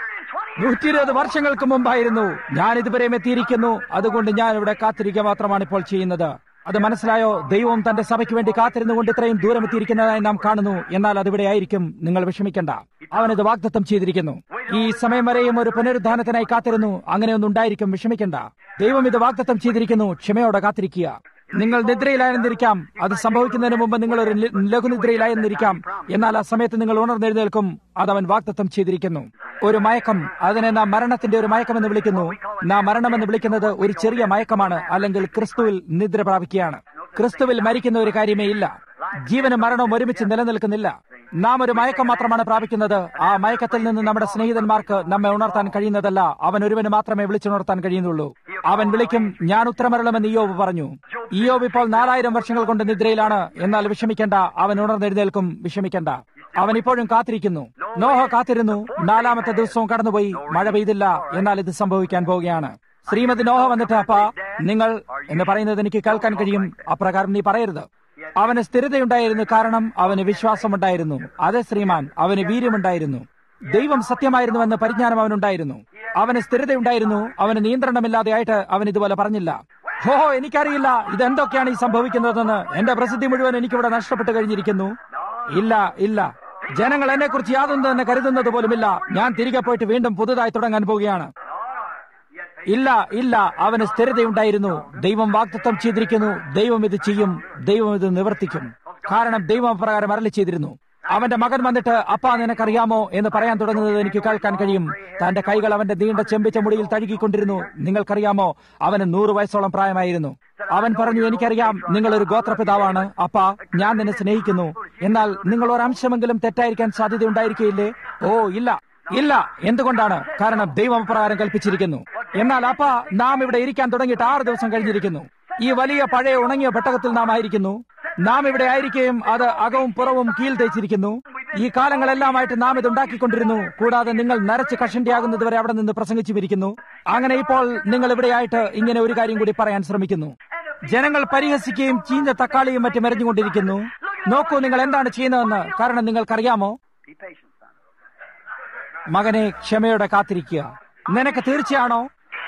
നൂറ്റി ഇരുപത് വർഷങ്ങൾക്ക് മുമ്പായിരുന്നു. ഞാൻ ഇതുവരെയും എത്തിയിരിക്കുന്നു. അതുകൊണ്ട് ഞാൻ ഇവിടെ കാത്തിരിക്കുക മാത്രമാണ് ഇപ്പോൾ ചെയ്യുന്നത്. അത് മനസ്സിലായോ? ദൈവം തന്റെ സഭയ്ക്ക് വേണ്ടി കാത്തിരുന്നുകൊണ്ട് ഇത്രയും ദൂരം എത്തിയിരിക്കുന്നതായി നാം കാണുന്നു. എന്നാൽ അതിവിടെ ആയിരിക്കും. നിങ്ങൾ വിഷമിക്കണ്ട. അവനത് വാഗ്ദത്തം ചെയ്തിരിക്കുന്നു. ഈ സമയം വരെയും ഒരു പുനരുദ്ധാനത്തിനായി കാത്തിരുന്നു. അങ്ങനെയൊന്നും ഉണ്ടായിരിക്കും. വിഷമിക്കണ്ട. ദൈവം ഇത് വാഗ്ദത്തം ചെയ്തിരിക്കുന്നു. ക്ഷമയോടെ കാത്തിരിക്കുക. നിങ്ങൾ നിദ്രയിലായിരുന്നിരിക്കാം. അത് സംഭവിക്കുന്നതിന് മുമ്പ് നിങ്ങൾ ഒരു ലഘുനിദ്രയിലായിരുന്നിരിക്കാം. എന്നാൽ ആ സമയത്ത് നിങ്ങൾ ഉണർന്നെഴുന്നേൽക്കും. അതവൻ വാഗ്ദത്തം ചെയ്തിരിക്കുന്നു. ഒരു മയക്കം, അതിനെ നാം മരണത്തിന്റെ ഒരു മയക്കമെന്ന് വിളിക്കുന്നു. നാം മരണമെന്ന് വിളിക്കുന്നത് ഒരു ചെറിയ മയക്കമാണ്. അല്ലെങ്കിൽ ക്രിസ്തുവിൽ നിദ്ര പ്രാപിക്കുകയാണ്. ക്രിസ്തുവിൽ മരിക്കുന്ന ഒരു കാര്യമേ ഇല്ല. ജീവനും മരണവും ഒരുമിച്ച് നിലനിൽക്കുന്നില്ല. നാം ഒരു മയക്കം മാത്രമാണ് പ്രാപിക്കുന്നത്. ആ മയക്കത്തിൽ നിന്ന് നമ്മുടെ സ്നേഹിതന്മാർക്ക് നമ്മെ ഉണർത്താൻ കഴിയുന്നതല്ല. അവൻ ഒരുവന് മാത്രമേ വിളിച്ചുണർത്താൻ കഴിയുന്നുള്ളൂ. അവൻ വിളിക്കും, ഞാൻ ഉത്തരമരുളുമെന്ന് ഇയ്യോബ് പറഞ്ഞു. ഇയ്യോബ് ഇപ്പോൾ നാലായിരം വർഷങ്ങൾ കൊണ്ട് നിദ്രയിലാണ്. എന്നാൽ വിഷമിക്കേണ്ട, അവൻ ഉണർന്നെഴുന്നേൽക്കും. വിഷമിക്കേണ്ട. അവൻ ഇപ്പോഴും കാത്തിരിക്കുന്നു. നോഹ കാത്തിരുന്നു. നാലാമത്തെ ദിവസവും കടന്നുപോയി. മഴ പെയ്തില്ല. എന്നാൽ ഇത് സംഭവിക്കാൻ പോവുകയാണ്. ശ്രീമതി നോഹ വന്നിട്ട്, അപ്പ, നിങ്ങൾ എന്ന് പറയുന്നത് എനിക്ക് കേൾക്കാൻ കഴിയും. അപ്രകാരം നീ പറയരുത്. അവന് സ്ഥിരതയുണ്ടായിരുന്നു. കാരണം അവന് വിശ്വാസമുണ്ടായിരുന്നു. അതെ ശ്രീമാൻ, അവന് വീര്യമുണ്ടായിരുന്നു. ദൈവം സത്യമായിരുന്നുവെന്ന് പരിജ്ഞാനം അവനുണ്ടായിരുന്നു. അവന് സ്ഥിരതയുണ്ടായിരുന്നു. അവന് നിയന്ത്രണമില്ലാതെയായിട്ട് അവൻ ഇതുപോലെ പറഞ്ഞില്ല, ഹോ, എനിക്കറിയില്ല ഇതെന്തൊക്കെയാണ് ഈ സംഭവിക്കുന്നതെന്ന്. എന്റെ പ്രസിദ്ധി മുഴുവൻ എനിക്കിവിടെ നഷ്ടപ്പെട്ടു കഴിഞ്ഞിരിക്കുന്നു. ഇല്ല, ഇല്ല, ജനങ്ങൾ എന്നെ കുറിച്ച് യാതൊന്നും തന്നെ കരുതുന്നത് പോലുമില്ല. ഞാൻ തിരികെ പോയിട്ട് വീണ്ടും പുതുതായി തുടങ്ങാൻ പോവുകയാണ്. ഇല്ല, ഇല്ല, അവന് സ്ഥിരതയുണ്ടായിരുന്നു. ദൈവം വാഗ്ദത്തം ചെയ്തിരിക്കുന്നു. ദൈവം ഇത് ചെയ്യും. ദൈവം ഇത് നിവർത്തിക്കും. കാരണം ദൈവം പ്രകാരം അരുളി ചെയ്തിരുന്നു. അവന്റെ മകൻ വന്നിട്ട്, അപ്പാ, നിനക്കറിയാമോ എന്ന് പറയാൻ തുടങ്ങുന്നത് എനിക്ക് കേൾക്കാൻ കഴിയും. തന്റെ കൈകൾ അവന്റെ നീണ്ട ചെമ്പിച്ച മുടിയിൽ തഴുകിക്കൊണ്ടിരുന്നു. നിങ്ങൾക്കറിയാമോ, അവന് നൂറ് വയസ്സോളം പ്രായമായിരുന്നു. അവൻ പറഞ്ഞു, എനിക്കറിയാം, നിങ്ങളൊരു ഗോത്രപിതാവാണ്. അപ്പാ, ഞാൻ നിന്നെ സ്നേഹിക്കുന്നു. എന്നാൽ നിങ്ങൾ ഒരംശമെങ്കിലും തെറ്റായിരിക്കാൻ സാധ്യതയുണ്ടായിരിക്കില്ലേ? ഓ, ഇല്ല, ഇല്ല. എന്തുകൊണ്ടാണ്? കാരണം ദൈവം പ്രകാരം കൽപ്പിച്ചിരിക്കുന്നു. എന്നാൽ അപ്പ, നാം ഇവിടെ ഇരിക്കാൻ തുടങ്ങിയിട്ട് ആറ് ദിവസം കഴിഞ്ഞിരിക്കുന്നു. ഈ വലിയ പഴയ ഉണങ്ങിയ പെട്ടകത്തിൽ നാം ആയിരിക്കുന്നു. നാം ഇവിടെ ആയിരിക്കുകയും അത് അകവും പുറവും കീൽ തേച്ചിരിക്കുന്നു. ഈ കാലങ്ങളെല്ലാമായിട്ട് നാം ഇത് ഉണ്ടാക്കിക്കൊണ്ടിരുന്നു. കൂടാതെ നിങ്ങൾ നരച്ച് കഷണ്ടിയാകുന്നത് വരെ അവിടെ നിന്ന് പ്രസംഗിച്ചു വിരിക്കുന്നു. അങ്ങനെ ഇപ്പോൾ നിങ്ങൾ ഇവിടെയായിട്ട് ഇങ്ങനെ ഒരു കാര്യം കൂടി പറയാൻ ശ്രമിക്കുന്നു. ജനങ്ങൾ പരിഹസിക്കുകയും ചീഞ്ഞ തക്കാളിയും മറ്റും എറിഞ്ഞുകൊണ്ടിരിക്കുന്നു. നോക്കൂ നിങ്ങൾ എന്താണ് ചെയ്യുന്നതെന്ന്. കാരണം നിങ്ങൾക്കറിയാമോ, മകനെ ക്ഷമയോടെ കാത്തിരിക്കുക. നിനക്ക് തീർച്ചയാണോ?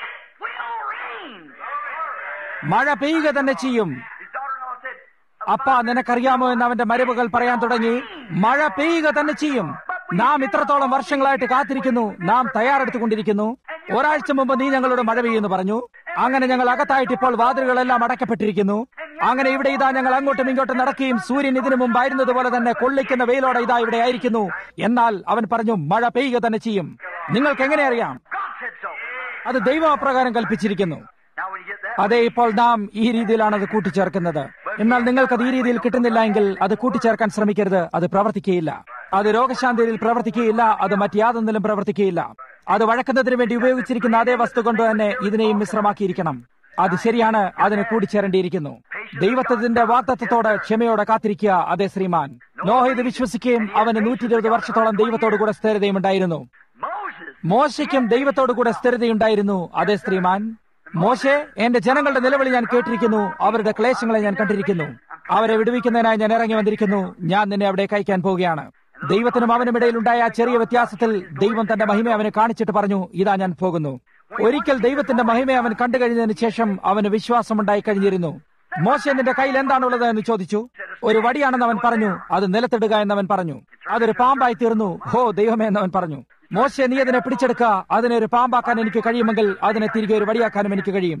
മഴ പെയ്യുക തന്നെ ചെയ്യും. അപ്പ നിനക്കറിയാമോ എന്ന് അവന്റെ മരുമകൾ പറയാൻ തുടങ്ങി. മഴ പെയ്യുക തന്നെ ചെയ്യും. നാം ഇത്രത്തോളം വർഷങ്ങളായിട്ട് കാത്തിരിക്കുന്നു. നാം തയ്യാറെടുത്തുകൊണ്ടിരിക്കുന്നു. ഒരാഴ്ച മുമ്പ് നീ ഞങ്ങളോട് മഴ പെയ്യുമെന്ന് പറഞ്ഞു. അങ്ങനെ ഞങ്ങൾ അകത്തായിട്ട് ഇപ്പോൾ വാതിലുകളെല്ലാം അടയ്ക്കപ്പെട്ടിരിക്കുന്നു. അങ്ങനെ ഇവിടെ ഇതാ ഞങ്ങൾ അങ്ങോട്ടും ഇങ്ങോട്ടും നടക്കുകയും സൂര്യൻ ഇതിനു മുമ്പായിരുന്നതുപോലെ തന്നെ കൊള്ളിക്കുന്ന വെയിലോടെ ഇതാ ഇവിടെ ആയിരിക്കുന്നു. എന്നാൽ അവൻ പറഞ്ഞു മഴ പെയ്യുക തന്നെ ചെയ്യും. നിങ്ങൾക്ക് എങ്ങനെ അറിയാം? അത് ദൈവം അപ്രകാരം കൽപ്പിച്ചിരിക്കുന്നു. അതെ, ഇപ്പോൾ നാം ഈ രീതിയിലാണ് അത് കൂട്ടിച്ചേർക്കുന്നത്. എന്നാൽ നിങ്ങൾക്കത് ഈ രീതിയിൽ കിട്ടുന്നില്ല എങ്കിൽ അത് കൂട്ടിച്ചേർക്കാൻ ശ്രമിക്കരുത്. അത് പ്രവർത്തിക്കുകയില്ല. അത് രോഗശാന്തിയിൽ പ്രവർത്തിക്കുകയില്ല. അത് മറ്റ് യാതൊന്നിലും പ്രവർത്തിക്കുകയില്ല. അത് വഴക്കുന്നതിന് വേണ്ടി ഉപയോഗിച്ചിരിക്കുന്ന അതേ വസ്തു കൊണ്ട് തന്നെ ഇതിനെയും മിശ്രമാക്കിയിരിക്കണം. അത് ശരിയാണ്. അതിന് കൂടിച്ചേരേണ്ടിയിരിക്കുന്നു. ദൈവത്തിന്റെ വാഗ്ദത്തത്തോട് ക്ഷമയോടെ കാത്തിരിക്കുക. അതേ ശ്രീമാൻ. നോഹ ഇത് വിശ്വസിക്കുകയും അവന് നൂറ്റി ഇരുപത് വർഷത്തോളം ദൈവത്തോടു കൂടെ സ്ഥിരതയും ഉണ്ടായിരുന്നു. മോശയ്ക്കും ദൈവത്തോടു കൂടെ സ്ഥിരതയുണ്ടായിരുന്നു. അതേ ശ്രീമാൻ. മോശെ, എന്റെ ജനങ്ങളുടെ നിലവിളി ഞാൻ കേട്ടിരിക്കുന്നു. അവരുടെ ക്ലേശങ്ങളെ ഞാൻ കണ്ടിരിക്കുന്നു. അവരെ വിടുവിക്കുന്നതിനായി ഞാൻ ഇറങ്ങി വന്നിരിക്കുന്നു. ഞാൻ നിന്നെ അവിടെ കയക്കാൻ പോവുകയാണ്. ദൈവത്തിനും അവനും ഇടയിലുണ്ടായ ആ ചെറിയ വ്യത്യാസത്തിൽ ദൈവം തന്റെ മഹിമ അവന് കാണിച്ചിട്ട് പറഞ്ഞു, ഇതാ ഞാൻ പോകുന്നു. ഒരിക്കൽ ദൈവത്തിന്റെ മഹിമ അവൻ കണ്ടു കഴിഞ്ഞതിന് ശേഷം അവന് വിശ്വാസമുണ്ടായി കഴിഞ്ഞിരുന്നു. മോശെ, നിന്റെ കയ്യിൽ എന്താണുള്ളത് എന്ന് ചോദിച്ചു. ഒരു വടിയാണെന്ന് അവൻ പറഞ്ഞു. അത് നിലത്തിടുക എന്നവൻ പറഞ്ഞു. അതൊരു പാമ്പായി തീർന്നു. ഹോ ദൈവമേ എന്നവൻ പറഞ്ഞു. മോശെ, നീ അതിനെ പിടിച്ചെടുക്കുക. അതിനെ ഒരു പാമ്പാക്കാൻ എനിക്ക് കഴിയുമെങ്കിൽ അതിനെ തിരികെ ഒരു വടിയാക്കാനും എനിക്ക് കഴിയും.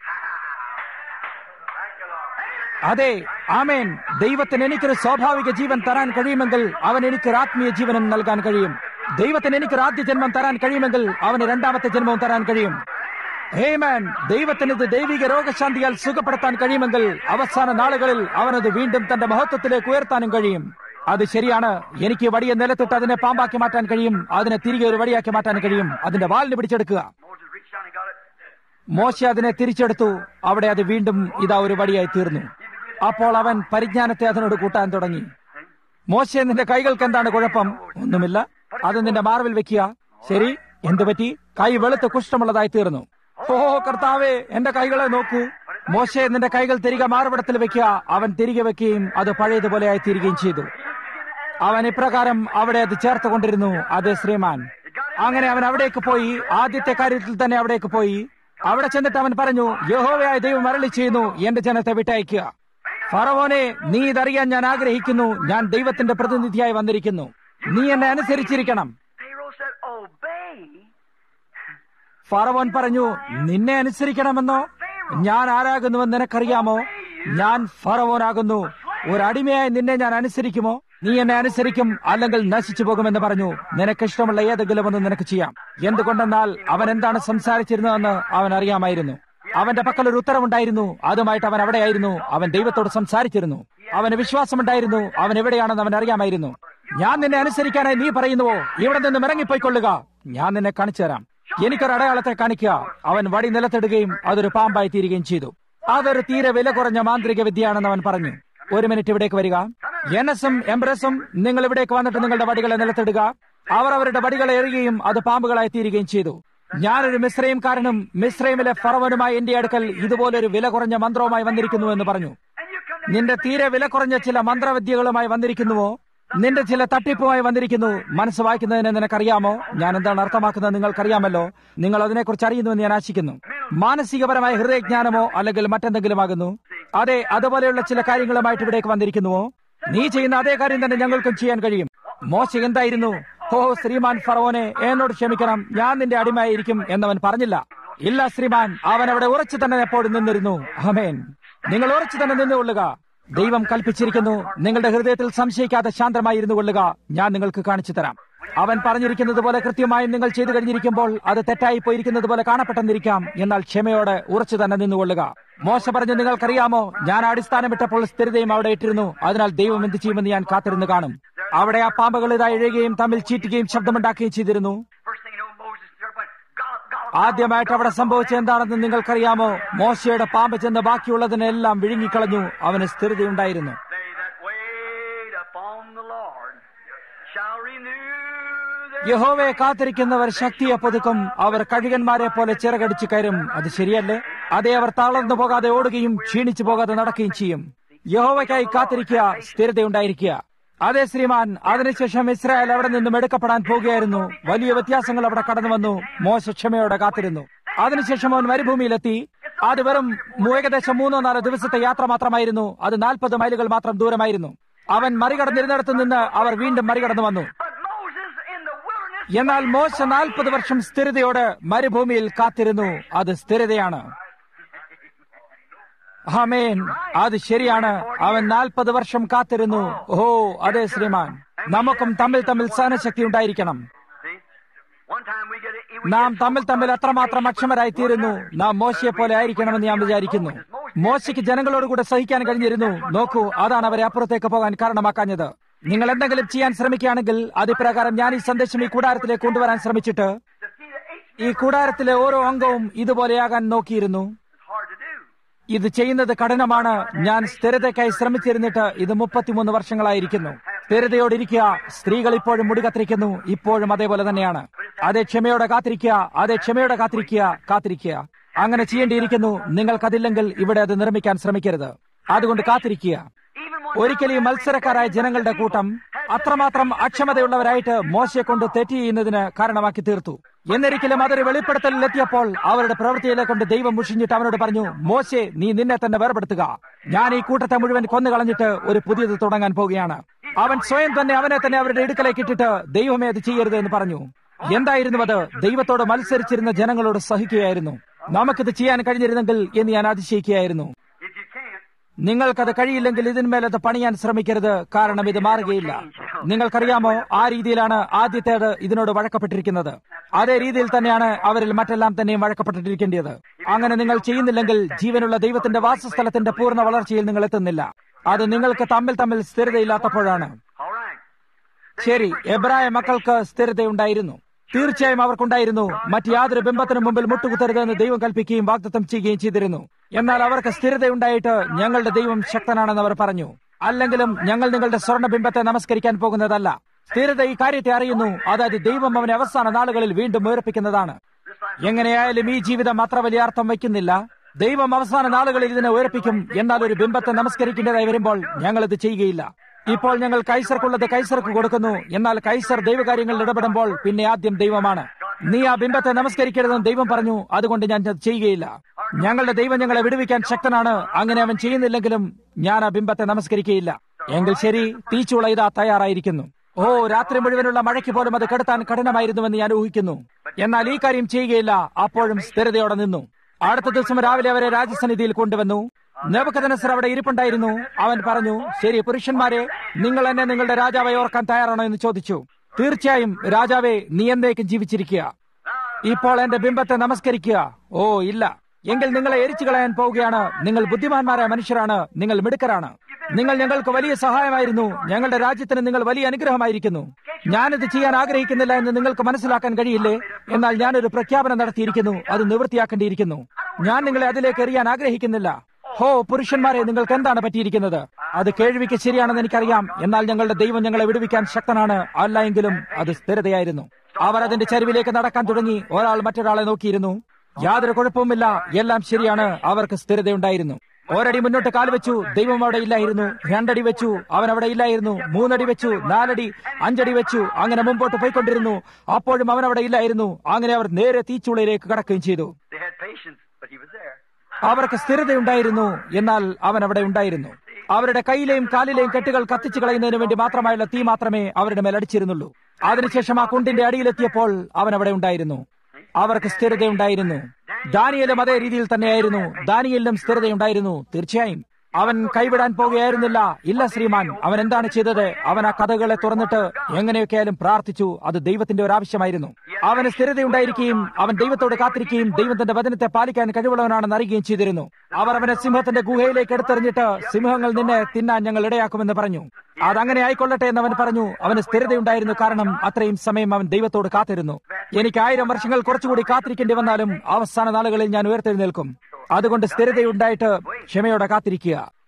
അതെ, ആമേൻ. ദൈവത്തിന് എനിക്കൊരു സ്വാഭാവിക ജീവൻ തരാൻ കഴിയുമെങ്കിൽ അവൻ എനിക്കൊരു ആത്മീയ ജീവനും നൽകാൻ കഴിയും. ദൈവത്തിന് എനിക്കൊരു ആദ്യ ജന്മം തരാൻ കഴിയുമെങ്കിൽ അവന് രണ്ടാമത്തെ ജന്മവും തരാൻ കഴിയും. ഹേമാൻ, ദൈവത്തിന് ഇത് ദൈവിക രോഗശാന്തിയാൽ സുഖപ്പെടുത്താൻ കഴിയുമെങ്കിൽ അവസാന നാളുകളിൽ അവനത് വീണ്ടും തന്റെ മഹത്വത്തിലേക്ക് ഉയർത്താനും കഴിയും. അത് ശരിയാണ്. എനിക്ക് വടിയെ നിലത്തിട്ട് അതിനെ പാമ്പാക്കി മാറ്റാൻ കഴിയും. അതിനെ തിരികെ ഒരു വടിയാക്കി മാറ്റാൻ കഴിയും. അതിന്റെ വാലിന് പിടിച്ചെടുക്കുക. മോശ അതിനെ തിരിച്ചെടുത്തു. അവിടെ അത് വീണ്ടും ഇതാ ഒരു വടിയായി തീർന്നു. അപ്പോൾ അവൻ പരിജ്ഞാനത്തെ അതിനോട് കൂട്ടാൻ തുടങ്ങി. മോശെ, നിന്റെ കൈകൾക്ക് എന്താണ് കുഴപ്പം? ഒന്നുമില്ല. അത് നിന്റെ മാർവിൽ വെക്കുക. ശരി, എന്തു പറ്റി? കൈ വെളുത്ത് കുഷ്ഠമുള്ളതായി തീർന്നു. ഓ കർത്താവേ, എന്റെ കൈകളെ നോക്കൂ. മോശെ, നിന്റെ കൈകൾ തിരികെ മാർവിടത്തിൽ വെക്കുക. അവൻ തിരികെ വെക്കുകയും അത് പഴയതുപോലെയായി തീരുകയും ചെയ്തു. അവൻ ഇപ്രകാരം അവിടെ അത് ചേർത്ത് കൊണ്ടിരുന്നു. അതേ ശ്രീമാൻ. അങ്ങനെ അവൻ അവിടേക്ക് പോയി. ആദ്യത്തെ കാര്യത്തിൽ തന്നെ അവിടേക്ക് പോയി. അവിടെ ചെന്നിട്ട് അവൻ പറഞ്ഞു, യഹോവയായ ദൈവം അരുളി ചെയ്യുന്നു, എന്റെ ജനത്തെ വിട്ടയക്കുക. ഫറവോനെ, നീ ഇതറിയാൻ ഞാൻ ആഗ്രഹിക്കുന്നു. ഞാൻ ദൈവത്തിന്റെ പ്രതിനിധിയായി വന്നിരിക്കുന്നു. നീ എന്നെ അനുസരിച്ചിരിക്കണം. ഫറവോൻ പറഞ്ഞു, നിന്നെ അനുസരിക്കണമെന്നോ? ഞാൻ ആരാകുന്നുവെന്ന് നിനക്കറിയാമോ? ഞാൻ ഫറവോനാകുന്നു. ഒരടിമയായി നിന്നെ ഞാൻ അനുസരിക്കുമോ? നീ എന്നെ അനുസരിക്കും, അല്ലെങ്കിൽ നശിച്ചു പോകുമെന്ന് പറഞ്ഞു. നിനക്കിഷ്ടമുള്ള ഏതെങ്കിലും ഒന്ന് നിനക്ക് ചെയ്യാം. എന്തുകൊണ്ടെന്നാൽ അവൻ എന്താണ് സംസാരിച്ചിരുന്നതെന്ന് അവൻ അറിയാമായിരുന്നു. അവന്റെ പക്കൽ ഒരു ഉത്തരവുണ്ടായിരുന്നു. അതുമായിട്ട് അവൻ അവിടെയായിരുന്നു. അവൻ ദൈവത്തോട് സംസാരിച്ചിരുന്നു. അവന് വിശ്വാസമുണ്ടായിരുന്നു. അവൻ എവിടെയാണെന്ന് അവൻ അറിയാമായിരുന്നു. ഞാൻ നിന്നെ അനുസരിക്കാനായി നീ പറയുന്നുവോ? ഇവിടെ നിന്ന് ഇറങ്ങിപ്പോയിക്കൊള്ളുക. ഞാൻ നിന്നെ കാണിച്ചു തരാം. എനിക്കൊരു അടയാളത്തെ കാണിക്കുക. അവൻ വടി നിലത്തിടുകയും അതൊരു പാമ്പായി തീരുകയും ചെയ്തു. അതൊരു തീരെ വില കുറഞ്ഞ മാന്ത്രിക വിദ്യയാണെന്ന് അവൻ പറഞ്ഞു. ഒരു മിനിറ്റ് ഇവിടേക്ക് വരിക. എനസും എംബ്രസും, നിങ്ങൾ ഇവിടേക്ക് വന്നിട്ട് നിങ്ങളുടെ വടികളെ നിലത്തിടുക. അവർ അവരുടെ വടികളെ എറിയുകയും അത് പാമ്പുകളായി തീരുകയും ചെയ്തു. ഞാനൊരു മിസ്രൈംകാരനും മിസ്രൈമിലെ ഫറവനുമായി എന്റെ അടുക്കൽ ഇതുപോലൊരു വില കുറഞ്ഞ മന്ത്രവുമായി വന്നിരിക്കുന്നു എന്ന് പറഞ്ഞു. നിന്റെ തീരെ വില കുറഞ്ഞ ചില മന്ത്രവിദ്യകളുമായി വന്നിരിക്കുന്നുവോ? നിന്റെ ചില തട്ടിപ്പുമായി വന്നിരിക്കുന്നു. മനസ്സ് വായിക്കുന്നതിന് നിനക്കറിയാമോ? ഞാൻ എന്താണ് അർത്ഥമാക്കുന്നത് നിങ്ങൾക്കറിയാമല്ലോ. നിങ്ങൾ അതിനെക്കുറിച്ച് അറിയുന്നുവെന്ന് ഞാൻ ആശിക്കുന്നു. മാനസികപരമായ ഹൃദയജ്ഞാനമോ അല്ലെങ്കിൽ മറ്റെന്തെങ്കിലും ആകുന്നു. അതെ, അതുപോലെയുള്ള ചില കാര്യങ്ങളുമായിട്ട് ഇവിടേക്ക് വന്നിരിക്കുന്നുവോ? നീ ചെയ്യുന്ന അതേ കാര്യം തന്നെ ഞങ്ങൾക്കും ചെയ്യാൻ കഴിയും. മോശ എന്തായിരുന്നു? ഓ ശ്രീമാൻ ഫറവോനെ, എന്നോട് ക്ഷമിക്കണം, ഞാൻ നിന്റെ അടിമയായിരിക്കും എന്നവൻ പറഞ്ഞില്ല. ഇല്ല ശ്രീമാൻ, അവൻ അവിടെ ഉറച്ചു തന്നെ എപ്പോഴും നിന്നിരുന്നു. ആമേൻ. നിങ്ങൾ ഉറച്ചു തന്നെ നിന്നുകൊള്ളുക. ദൈവം കൽപ്പിച്ചിരിക്കുന്നു, നിങ്ങളുടെ ഹൃദയത്തിൽ സംശയിക്കാതെ ശാന്തമായിരുന്നു കൊള്ളുക. ഞാൻ നിങ്ങൾക്ക് കാണിച്ചു തരാം. അവൻ പറഞ്ഞിരിക്കുന്നത് പോലെ കൃത്യമായും നിങ്ങൾ ചെയ്തു കഴിഞ്ഞിരിക്കുമ്പോൾ അത് തെറ്റായി പോയിരിക്കുന്നത് പോലെ കാണപ്പെട്ടെന്നിരിക്കാം. എന്നാൽ ക്ഷമയോടെ ഉറച്ചു തന്നെ നിന്നുകൊള്ളുക. മോശ പറഞ്ഞു, നിങ്ങൾക്കറിയാമോ, ഞാൻ അടിസ്ഥാനം ഇട്ടപ്പോൾ സ്ഥിരതയും അവിടെ ഇട്ടിരുന്നു. അതിനാൽ ദൈവം എന്ത് ചെയ്യുമെന്ന് ഞാൻ കാത്തിരുന്ന് കാണും. അവിടെ ആ പാമ്പുകൾ ഇതാ എഴുകയും തമ്മിൽ ചീറ്റുകയും ശബ്ദമുണ്ടാക്കുകയും ചെയ്തിരുന്നു. ആദ്യമായിട്ട് അവിടെ സംഭവിച്ചത് എന്താണെന്ന് നിങ്ങൾക്കറിയാമോ? മോശയുടെ പാമ്പ് ചെന്ന് ബാക്കിയുള്ളതിനെല്ലാം വിഴുങ്ങിക്കളഞ്ഞു. അവന് സ്ഥിരതയുണ്ടായിരുന്നു. the Lord shall renew their യഹോവയെ കാത്തിരിക്കുന്നവർ ശക്തിയെ പുതുക്കും, അവർ കഴുകന്മാരെ പോലെ ചിറകടിച്ചു കയറും. അത് ശരിയല്ലേ? അതേ, അവർ തളർന്നു പോകാതെ ഓടുകയും ക്ഷീണിച്ചു പോകാതെ നടക്കുകയും ചെയ്യും. യഹോവയ്ക്കായി കാത്തിരിക്കുക, സ്ഥിരതയുണ്ടായിരിക്കുക. അതെ ശ്രീമാൻ. അതിനുശേഷം ഇസ്രായേൽ അവിടെ നിന്നും എടുക്കപ്പെടാൻ പോകുകയായിരുന്നു. വലിയ വ്യത്യാസങ്ങൾ അവിടെ കടന്നു വന്നു. മോശ ക്ഷമയോടെ കാത്തിരുന്നു. അതിനുശേഷം അവൻ മരുഭൂമിയിലെത്തി. അത് വെറും ഏകദേശം മൂന്നോ നാലോ ദിവസത്തെ യാത്ര മാത്രമായിരുന്നു. അത് നാൽപ്പത് മൈലുകൾ മാത്രം ദൂരമായിരുന്നു. അവൻ മറികടന്നിരുന്നിടത്തു നിന്ന് അവർ വീണ്ടും മറികടന്നു വന്നു. എന്നാൽ മോശ നാൽപ്പത് വർഷം സ്ഥിരതയോടെ മരുഭൂമിയിൽ കാത്തിരുന്നു. അത് സ്ഥിരതയാണ്. ആമേൻ. അത് ശരിയാണ്. അവൻ നാൽപ്പത് വർഷം കാത്തിരുന്നു. ഓ അതെ ശ്രീമാൻ. നമുക്കും തമ്മിൽ തമ്മിൽ സഹനശക്തി ഉണ്ടായിരിക്കണം. നാം തമ്മിൽ തമ്മിൽ അത്രമാത്രം അക്ഷമരായി തീരുന്നു. നാം മോശയെ പോലെ ആയിരിക്കണമെന്ന് ഞാൻ വിചാരിക്കുന്നു. മോശയ്ക്ക് ജനങ്ങളോട് കൂടെ സഹിക്കാൻ കഴിഞ്ഞിരുന്നു. നോക്കൂ, അതാണ് അവരെ അപ്പുറത്തേക്ക് പോകാൻ കാരണമാക്കാഞ്ഞത്. നിങ്ങൾ എന്തെങ്കിലും ചെയ്യാൻ ശ്രമിക്കുകയാണെങ്കിൽ അതിപ്രകാരം ഞാൻ ഈ സന്ദേശം ഈ കൂടാരത്തിലേക്ക് കൊണ്ടുവരാൻ ശ്രമിച്ചിട്ട് ഈ കൂടാരത്തിലെ ഓരോ അംഗവും ഇതുപോലെയാകാൻ നോക്കിയിരുന്നു. ഇത് ചെയ്യുന്നത് കഠിനമാണ്. ഞാൻ സ്ഥിരതയ്ക്കായി ശ്രമിച്ചിരുന്നിട്ട് ഇത് മുപ്പത്തിമൂന്ന് വർഷങ്ങളായിരിക്കുന്നു. സ്ഥിരതയോടിരിക്കുക. സ്ത്രീകൾ ഇപ്പോഴും മുടി കത്തിരിക്കുന്നു. ഇപ്പോഴും അതേപോലെ തന്നെയാണ്. അതേ ക്ഷമയോടെ കാത്തിരിക്കുക. അതേ ക്ഷമയോടെ കാത്തിരിക്കുക. കാത്തിരിക്കുക. അങ്ങനെ ചെയ്യേണ്ടിയിരിക്കുന്നു. നിങ്ങൾക്കതില്ലെങ്കിൽ ഇവിടെ അത് നിർമ്മിക്കാൻ ശ്രമിക്കരുത്. അതുകൊണ്ട് കാത്തിരിക്കുക. ഒരിക്കലും മത്സരക്കാരായ ജനങ്ങളുടെ കൂട്ടം അത്രമാത്രം അക്ഷമതയുള്ളവരായിട്ട് മോശയെ കൊണ്ട് തെറ്റ് ചെയ്യുന്നതിന് കാരണമാക്കി തീർത്തു. എന്നൊരിക്കലും അതൊരു വെളിപ്പെടുത്തലിലെത്തിയപ്പോൾ അവരുടെ പ്രവൃത്തിയിലെ കൊണ്ട് ദൈവം മുഷിഞ്ഞിട്ട് അവനോട് പറഞ്ഞു, മോശെ, നീ നിന്നെ തന്നെ വേർപെടുത്തുക. ഞാൻ ഈ കൂട്ടത്തെ മുഴുവൻ കൊന്നുകളഞ്ഞിട്ട് ഒരു പുതിയത് തുടങ്ങാൻ പോവുകയാണ്. അവൻ സ്വയം തന്നെ അവനെ തന്നെ അവരുടെ ഇടുക്കലേക്ക് ഇട്ടിട്ട് ദൈവമേ അത് ചെയ്യരുത് എന്ന് പറഞ്ഞു. എന്തായിരുന്നു അത്? ദൈവത്തോട് മത്സരിച്ചിരുന്ന ജനങ്ങളോട് സഹിക്കുകയായിരുന്നു. നമുക്കിത് ചെയ്യാൻ കഴിഞ്ഞിരുന്നെങ്കിൽ എന്ന് ഞാൻ അതിശയിക്കുകയായിരുന്നു. നിങ്ങൾക്കത് കഴിയില്ലെങ്കിൽ ഇതിന്മേലത് പണിയാൻ ശ്രമിക്കരുത്. കാരണം ഇത് മാറുകയില്ല. നിങ്ങൾക്കറിയാമോ, ആ രീതിയിലാണ് ആദ്യത്തേത് ഇതിനോട് വഴക്കപ്പെട്ടിരിക്കുന്നത്. അതേ രീതിയിൽ തന്നെയാണ് അവരിൽ മറ്റെല്ലാം തന്നെയും വഴക്കപ്പെട്ടിരിക്കേണ്ടത്. അങ്ങനെ നിങ്ങൾ ചെയ്യുന്നില്ലെങ്കിൽ ജീവനുള്ള ദൈവത്തിന്റെ വാസസ്ഥലത്തിന്റെ പൂർണ്ണ വളർച്ചയിൽ നിങ്ങൾ എത്തുന്നില്ല. അത് നിങ്ങൾക്ക് തമ്മിൽ തമ്മിൽ സ്ഥിരതയില്ലാത്തപ്പോഴാണ്. ശരി, എബ്രായ മക്കൾക്ക് സ്ഥിരതയുണ്ടായിരുന്നു. തീർച്ചയായും അവർക്കുണ്ടായിരുന്നു. മറ്റ് യാതൊരു ബിംബത്തിനു മുമ്പിൽ മുട്ടുകുത്തരുതെന്ന് ദൈവം കൽപ്പിക്കുകയും വാഗ്ദത്തം ചെയ്യുകയും ചെയ്തിരുന്നു. എന്നാൽ അവർക്ക് സ്ഥിരതയുണ്ടായിട്ട് ഞങ്ങളുടെ ദൈവം ശക്തനാണെന്ന് അവർ പറഞ്ഞു. അല്ലെങ്കിലും ഞങ്ങൾ നിങ്ങളുടെ സ്വർണ്ണബിംബത്തെ നമസ്കരിക്കാൻ പോകുന്നതല്ല. സ്ഥിരത ഈ കാര്യത്തെ അറിയുന്നു. അതായത് ദൈവം അവനെ അവസാന നാളുകളിൽ വീണ്ടും ഉയർപ്പിക്കുന്നതാണ്. എങ്ങനെയായാലും ഈ ജീവിതം അത്ര വലിയ അർത്ഥം വയ്ക്കുന്നില്ല. ദൈവം അവസാന നാളുകളിൽ ഇതിനെ ഉയർപ്പിക്കും. എന്നാൽ ഒരു ബിംബത്തെ നമസ്കരിക്കേണ്ടതായി വരുമ്പോൾ ഞങ്ങൾ ഇത് ചെയ്യുകയില്ല. ഇപ്പോൾ ഞങ്ങൾ കൈസർക്കുള്ളത് കൈസർക്ക് കൊടുക്കുന്നു. എന്നാൽ കൈസർ ദൈവകാര്യങ്ങളിൽ ഇടപെടുമ്പോൾ പിന്നെ ആദ്യം ദൈവമാണ്. നീ ആ ബിംബത്തെ നമസ്കരിക്കരുതെന്ന് ദൈവം പറഞ്ഞു. അതുകൊണ്ട് ഞാൻ അത് ചെയ്യുകയില്ല. ഞങ്ങളുടെ ദൈവം ഞങ്ങളെ വിടുവിക്കാൻ ശക്തനാണ്. അങ്ങനെ അവൻ ചെയ്യുന്നില്ലെങ്കിലും ഞാൻ ആ ബിംബത്തെ നമസ്കരിക്കുകയില്ല. എങ്കിൽ ശരി, തീച്ചുള ഇതാ തയ്യാറായിരിക്കുന്നു. ഓ, രാത്രി മുഴുവനുള്ള മഴയ്ക്ക് പോലും അത് കെടുത്താൻ കഠിനമായിരുന്നുവെന്ന് ഞാൻ ഊഹിക്കുന്നു. എന്നാൽ ഈ കാര്യം ചെയ്യുകയില്ല. അപ്പോഴും സ്ഥിരതയോടെ നിന്നു. അടുത്ത ദിവസം രാവിലെ അവരെ രാജസന്നിധിയിൽ കൊണ്ടുവന്നു. നെബൂഖദ്നേസർ അവിടെ ഇരിപ്പുണ്ടായിരുന്നു. അവൻ പറഞ്ഞു, ശരി പുരുഷന്മാരെ, നിങ്ങൾ എന്നെ നിങ്ങളുടെ രാജാവായി ഓർക്കാൻ തയ്യാറാണോ എന്ന് ചോദിച്ചു. തീർച്ചയായും രാജാവേ, നീ എന്നേക്കും ജീവിച്ചിരിക്കുക. ഇപ്പോൾ എന്റെ ബിംബത്തെ നമസ്കരിക്കുക. ഓ ഇല്ല. എങ്കിൽ നിങ്ങളെ എരിച്ചു കളയാൻ പോവുകയാണ്. നിങ്ങൾ ബുദ്ധിമാന്മാരായ മനുഷ്യരാണ്. നിങ്ങൾ മിടുക്കരാണ്. നിങ്ങൾ ഞങ്ങൾക്ക് വലിയ സഹായമായിരുന്നു. ഞങ്ങളുടെ രാജ്യത്തിന് നിങ്ങൾ വലിയ അനുഗ്രഹമായിരിക്കുന്നു. ഞാനിത് ചെയ്യാൻ ആഗ്രഹിക്കുന്നില്ല എന്ന് നിങ്ങൾക്ക് മനസ്സിലാക്കാൻ കഴിയില്ലേ? എന്നാൽ ഞാനൊരു പ്രഖ്യാപനം നടത്തിയിരിക്കുന്നു. അത് നിവൃത്തിയാക്കേണ്ടിയിരിക്കുന്നു. ഞാൻ നിങ്ങളെ അതിലേക്ക് എറിയാൻ ആഗ്രഹിക്കുന്നില്ല. ഹോ പുരുഷന്മാരെ, നിങ്ങൾക്ക് എന്താണ് പറ്റിയിരിക്കുന്നത്? അത് കേൾവിക്ക് ശരിയാണെന്ന് എനിക്കറിയാം. എന്നാൽ ഞങ്ങളുടെ ദൈവം ഞങ്ങളെ വിടുവിക്കാൻ ശക്തനാണ്. അല്ല എങ്കിലും അത് സ്ഥിരതയായിരുന്നു. അവർ അതിന്റെ ചരിവിലേക്ക് നടക്കാൻ തുടങ്ങി. ഒരാൾ മറ്റൊരാളെ നോക്കിയിരുന്നു. യാതൊരു കുഴപ്പവുമില്ല. എല്ലാം ശരിയാണ്. അവർക്ക് സ്ഥിരതയുണ്ടായിരുന്നു. ഒരടി മുന്നോട്ട് കാൽ വെച്ചു. ദൈവം അവിടെ ഇല്ലായിരുന്നു. രണ്ടടി വെച്ചു. അവൻ അവിടെ ഇല്ലായിരുന്നു. മൂന്നടി വെച്ചു. നാലടി, അഞ്ചടി വെച്ചു. അങ്ങനെ മുമ്പോട്ട് പോയിക്കൊണ്ടിരുന്നു. അപ്പോഴും അവൻ അവിടെ ഇല്ലായിരുന്നു. അങ്ങനെ അവർ നേരെ തീച്ചുളയിലേക്ക് കടക്കുകയും ചെയ്തു. അവർക്ക് സ്ഥിരതയുണ്ടായിരുന്നു. എന്നാൽ അവൻ അവിടെ ഉണ്ടായിരുന്നു. അവരുടെ കൈയിലെയും കാലിലെയും കെട്ടുകൾ കത്തിച്ചു കളയുന്നതിന് വേണ്ടി മാത്രമായുള്ള തീ മാത്രമേ അവരുടെ മേൽ അടിച്ചിരുന്നുള്ളൂ. അതിനുശേഷം ആ കുണ്ടിന്റെ അടിയിലെത്തിയപ്പോൾ അവൻ അവിടെ ഉണ്ടായിരുന്നു. അവർക്ക് സ്ഥിരതയുണ്ടായിരുന്നു. ദാനിയേലും അതേ രീതിയിൽ തന്നെയായിരുന്നു. ദാനിയേലിനും സ്ഥിരതയുണ്ടായിരുന്നു. തീർച്ചയായും അവൻ കൈവിടാൻ പോകുകയായിരുന്നില്ല. ഇല്ല ശ്രീമാൻ, അവൻ എന്താണ് ചെയ്തത്? അവൻ ആ കഥകളെ തുറന്നിട്ട് എങ്ങനെയൊക്കെയാലും പ്രാർത്ഥിച്ചു. അത് ദൈവത്തിന്റെ ഒരു ആവശ്യമായിരുന്നു. അവന് സ്ഥിരതയുണ്ടായിരിക്കുകയും അവൻ ദൈവത്തോട് കാത്തിരിക്കുകയും ദൈവം തന്റെ വചനത്തെ പാലിക്കാൻ കഴിവുള്ളവനാണെന്ന് അറിയുകയും ചെയ്തിരുന്നു. അവർ അവനെ സിംഹത്തിന്റെ ഗുഹയിലേക്ക് എടുത്തെറിഞ്ഞിട്ട്, സിംഹങ്ങൾ നിന്നെ തിന്നാൻ ഞങ്ങൾ ഇടയാക്കുമെന്ന് പറഞ്ഞു. അതങ്ങനെ ആയിക്കൊള്ളട്ടെ എന്ന് അവൻ പറഞ്ഞു. അവന് സ്ഥിരതയുണ്ടായിരുന്നു. കാരണം അത്രയും സമയം അവൻ ദൈവത്തോട് കാത്തിരുന്നു. എനിക്ക് ആയിരം വർഷങ്ങൾ കുറച്ചുകൂടി കാത്തിരിക്കേണ്ടി വന്നാലും അവസാന നാളുകളിൽ ഞാൻ ഉയർത്തെഴുന്നേൽക്കും. അതുകൊണ്ട് സ്ഥിരതയുണ്ടായിട്ട് ക്ഷമയോടെ കാത്തിരിക്കുക.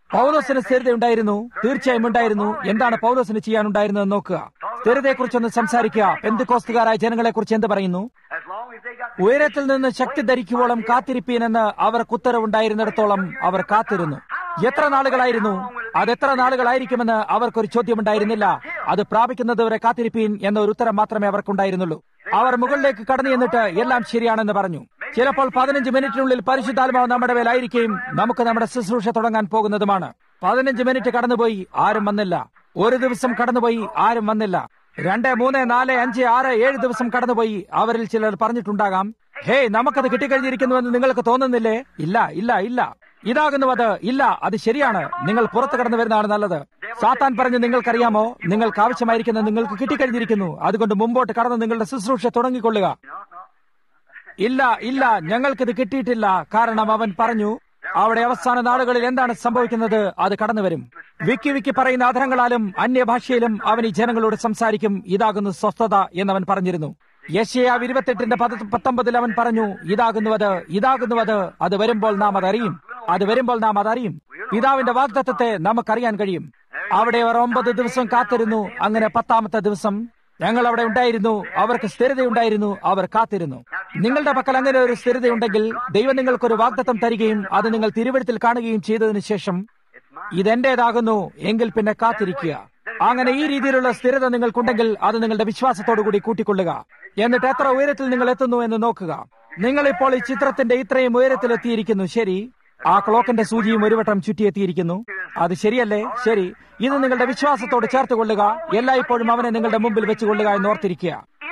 പൗലോസിന് സ്ഥിരതയുണ്ടായിരുന്നു, തീർച്ചയായും ഉണ്ടായിരുന്നു. എന്താണ് പൗലോസിന് ചെയ്യാനുണ്ടായിരുന്നത് നോക്കുക. സ്ഥിരതയെക്കുറിച്ചൊന്ന് സംസാരിക്കുക. പെന്തിക്കോസ്തുകാരായ ജനങ്ങളെക്കുറിച്ച് എന്ത് പറയുന്നു? ഉയരത്തിൽ നിന്ന് ശക്തി ധരിക്കുവോളം കാത്തിരിപ്പീനെന്ന് അവർക്ക് ഉത്തരവുണ്ടായിരുന്നിടത്തോളം അവർ കാത്തിരുന്നു. എത്ര നാളുകളായിരുന്നു? അതെത്ര നാളുകളായിരിക്കുമെന്ന് അവർക്കൊരു ചോദ്യമുണ്ടായിരുന്നില്ല. അത് പ്രാപിക്കുന്നതുവരെ കാത്തിരിപ്പീൻ എന്ന ഒരു ഉത്തരം മാത്രമേ അവർക്കുണ്ടായിരുന്നുള്ളൂ. അവർ മുകളിലേക്ക് കടന്നു ചെന്നിട്ട് എല്ലാം ശരിയാണെന്ന് പറഞ്ഞു. ചിലപ്പോൾ പതിനഞ്ച് മിനിറ്റിനുള്ളിൽ പരിശുദ്ധാത്മാവ് നമ്മുടെ മേലായിരിക്കുകയും നമുക്ക് നമ്മുടെ ശുശ്രൂഷ തുടങ്ങാൻ പോകുന്നതുമാണ്. പതിനഞ്ച് മിനിറ്റ് കടന്നുപോയി, ആരും വന്നില്ല. ഒരു ദിവസം കടന്നുപോയി, ആരും വന്നില്ല. രണ്ട് മൂന്ന് നാല് അഞ്ച് ആറ് ഏഴ് ദിവസം കടന്നുപോയി. അവരിൽ ചിലർ പറഞ്ഞിട്ടുണ്ടാകാം, ഹേ, നമുക്കത് കിട്ടിക്കഴിഞ്ഞിരിക്കുന്നുവെന്ന് നിങ്ങൾക്ക് തോന്നുന്നില്ലേ? ഇല്ല ഇല്ല ഇല്ല, ഇതാകുന്നു അത്. ഇല്ല, അത് ശരിയാണ്. നിങ്ങൾ പുറത്തു കടന്നു വരുന്നതാണ് നല്ലത്. സാത്താൻ പറഞ്ഞു, നിങ്ങൾക്കറിയാമോ, നിങ്ങൾക്ക് ആവശ്യമായിരിക്കുന്നത് നിങ്ങൾക്ക് കിട്ടിക്കഴിഞ്ഞിരിക്കുന്നു, അതുകൊണ്ട് മുമ്പോട്ട് കടന്ന് നിങ്ങളുടെ ശുശ്രൂഷ തുടങ്ങിക്കൊള്ളുക. ഇല്ല ഇല്ല, ഞങ്ങൾക്കിത് കിട്ടിയിട്ടില്ല. കാരണം അവൻ പറഞ്ഞു, അവിടെ അവസാന നാളുകളിൽ എന്താണ് സംഭവിക്കുന്നത്, അത് കടന്നു വരും. വിക്കി വിക്കി പറയുന്ന അധരങ്ങളാലും അന്യഭാഷയിലും അവൻ ഈ ജനങ്ങളോട് സംസാരിക്കും. ഇതാകുന്നു സ്വസ്ഥത എന്നവൻ പറഞ്ഞിരുന്നു. യെശയ്യാവ് ഇരുപത്തെട്ടിന്റെ പത്തൊമ്പതിൽ അവൻ പറഞ്ഞു, ഇതാകുന്നു അത്, ഇതാകുന്നു അത്. അത് വരുമ്പോൾ നാം അതറിയും, അത് വരുമ്പോൾ നാം അതറിയും. പിതാവിന്റെ വാഗ്ദത്തത്തെ നമുക്കറിയാൻ കഴിയും. അവിടെ അവർ ഒമ്പത് ദിവസം കാത്തിരുന്നു. അങ്ങനെ പത്താമത്തെ ദിവസം ഞങ്ങൾ അവിടെ ഉണ്ടായിരുന്നു. അവർക്ക് സ്ഥിരതയുണ്ടായിരുന്നു, അവർ കാത്തിരുന്നു. നിങ്ങളുടെ പക്കൽ അങ്ങനെ ഒരു സ്ഥിരതയുണ്ടെങ്കിൽ ദൈവം നിങ്ങൾക്കൊരു വാഗ്ദത്തം തരികയും അത് നിങ്ങൾ തിരുവെഴുത്തിൽ കാണുകയും ചെയ്തതിനു ശേഷം ഇതെന്റേതാകുന്നു എങ്കിൽ പിന്നെ കാത്തിരിക്കുക. അങ്ങനെ ഈ രീതിയിലുള്ള സ്ഥിരത നിങ്ങൾക്കുണ്ടെങ്കിൽ അത് നിങ്ങളുടെ വിശ്വാസത്തോടുകൂടി കൂട്ടിക്കൊള്ളുക. എന്നിട്ട് എത്ര ഉയരത്തിൽ നിങ്ങൾ എത്തുന്നു എന്ന് നോക്കുക. നിങ്ങളിപ്പോൾ ഈ ചിത്രത്തിന്റെ ഇത്രയും ഉയരത്തിലെത്തിയിരിക്കുന്നു. ശരി, ആ ക്ലോക്കിന്റെ സൂചിയും ഒരു വട്ടം ചുറ്റിയെത്തിയിരിക്കുന്നു. അത് ശരിയല്ലേ? ശരി, ഇത് നിങ്ങളുടെ വിശ്വാസത്തോട് ചേർത്തുകൊള്ളുക. എല്ലായ്പ്പോഴും അവനെ നിങ്ങളുടെ മുമ്പിൽ വെച്ചുകൊള്ളുക എന്ന് ഓർത്തിരിക്കുക.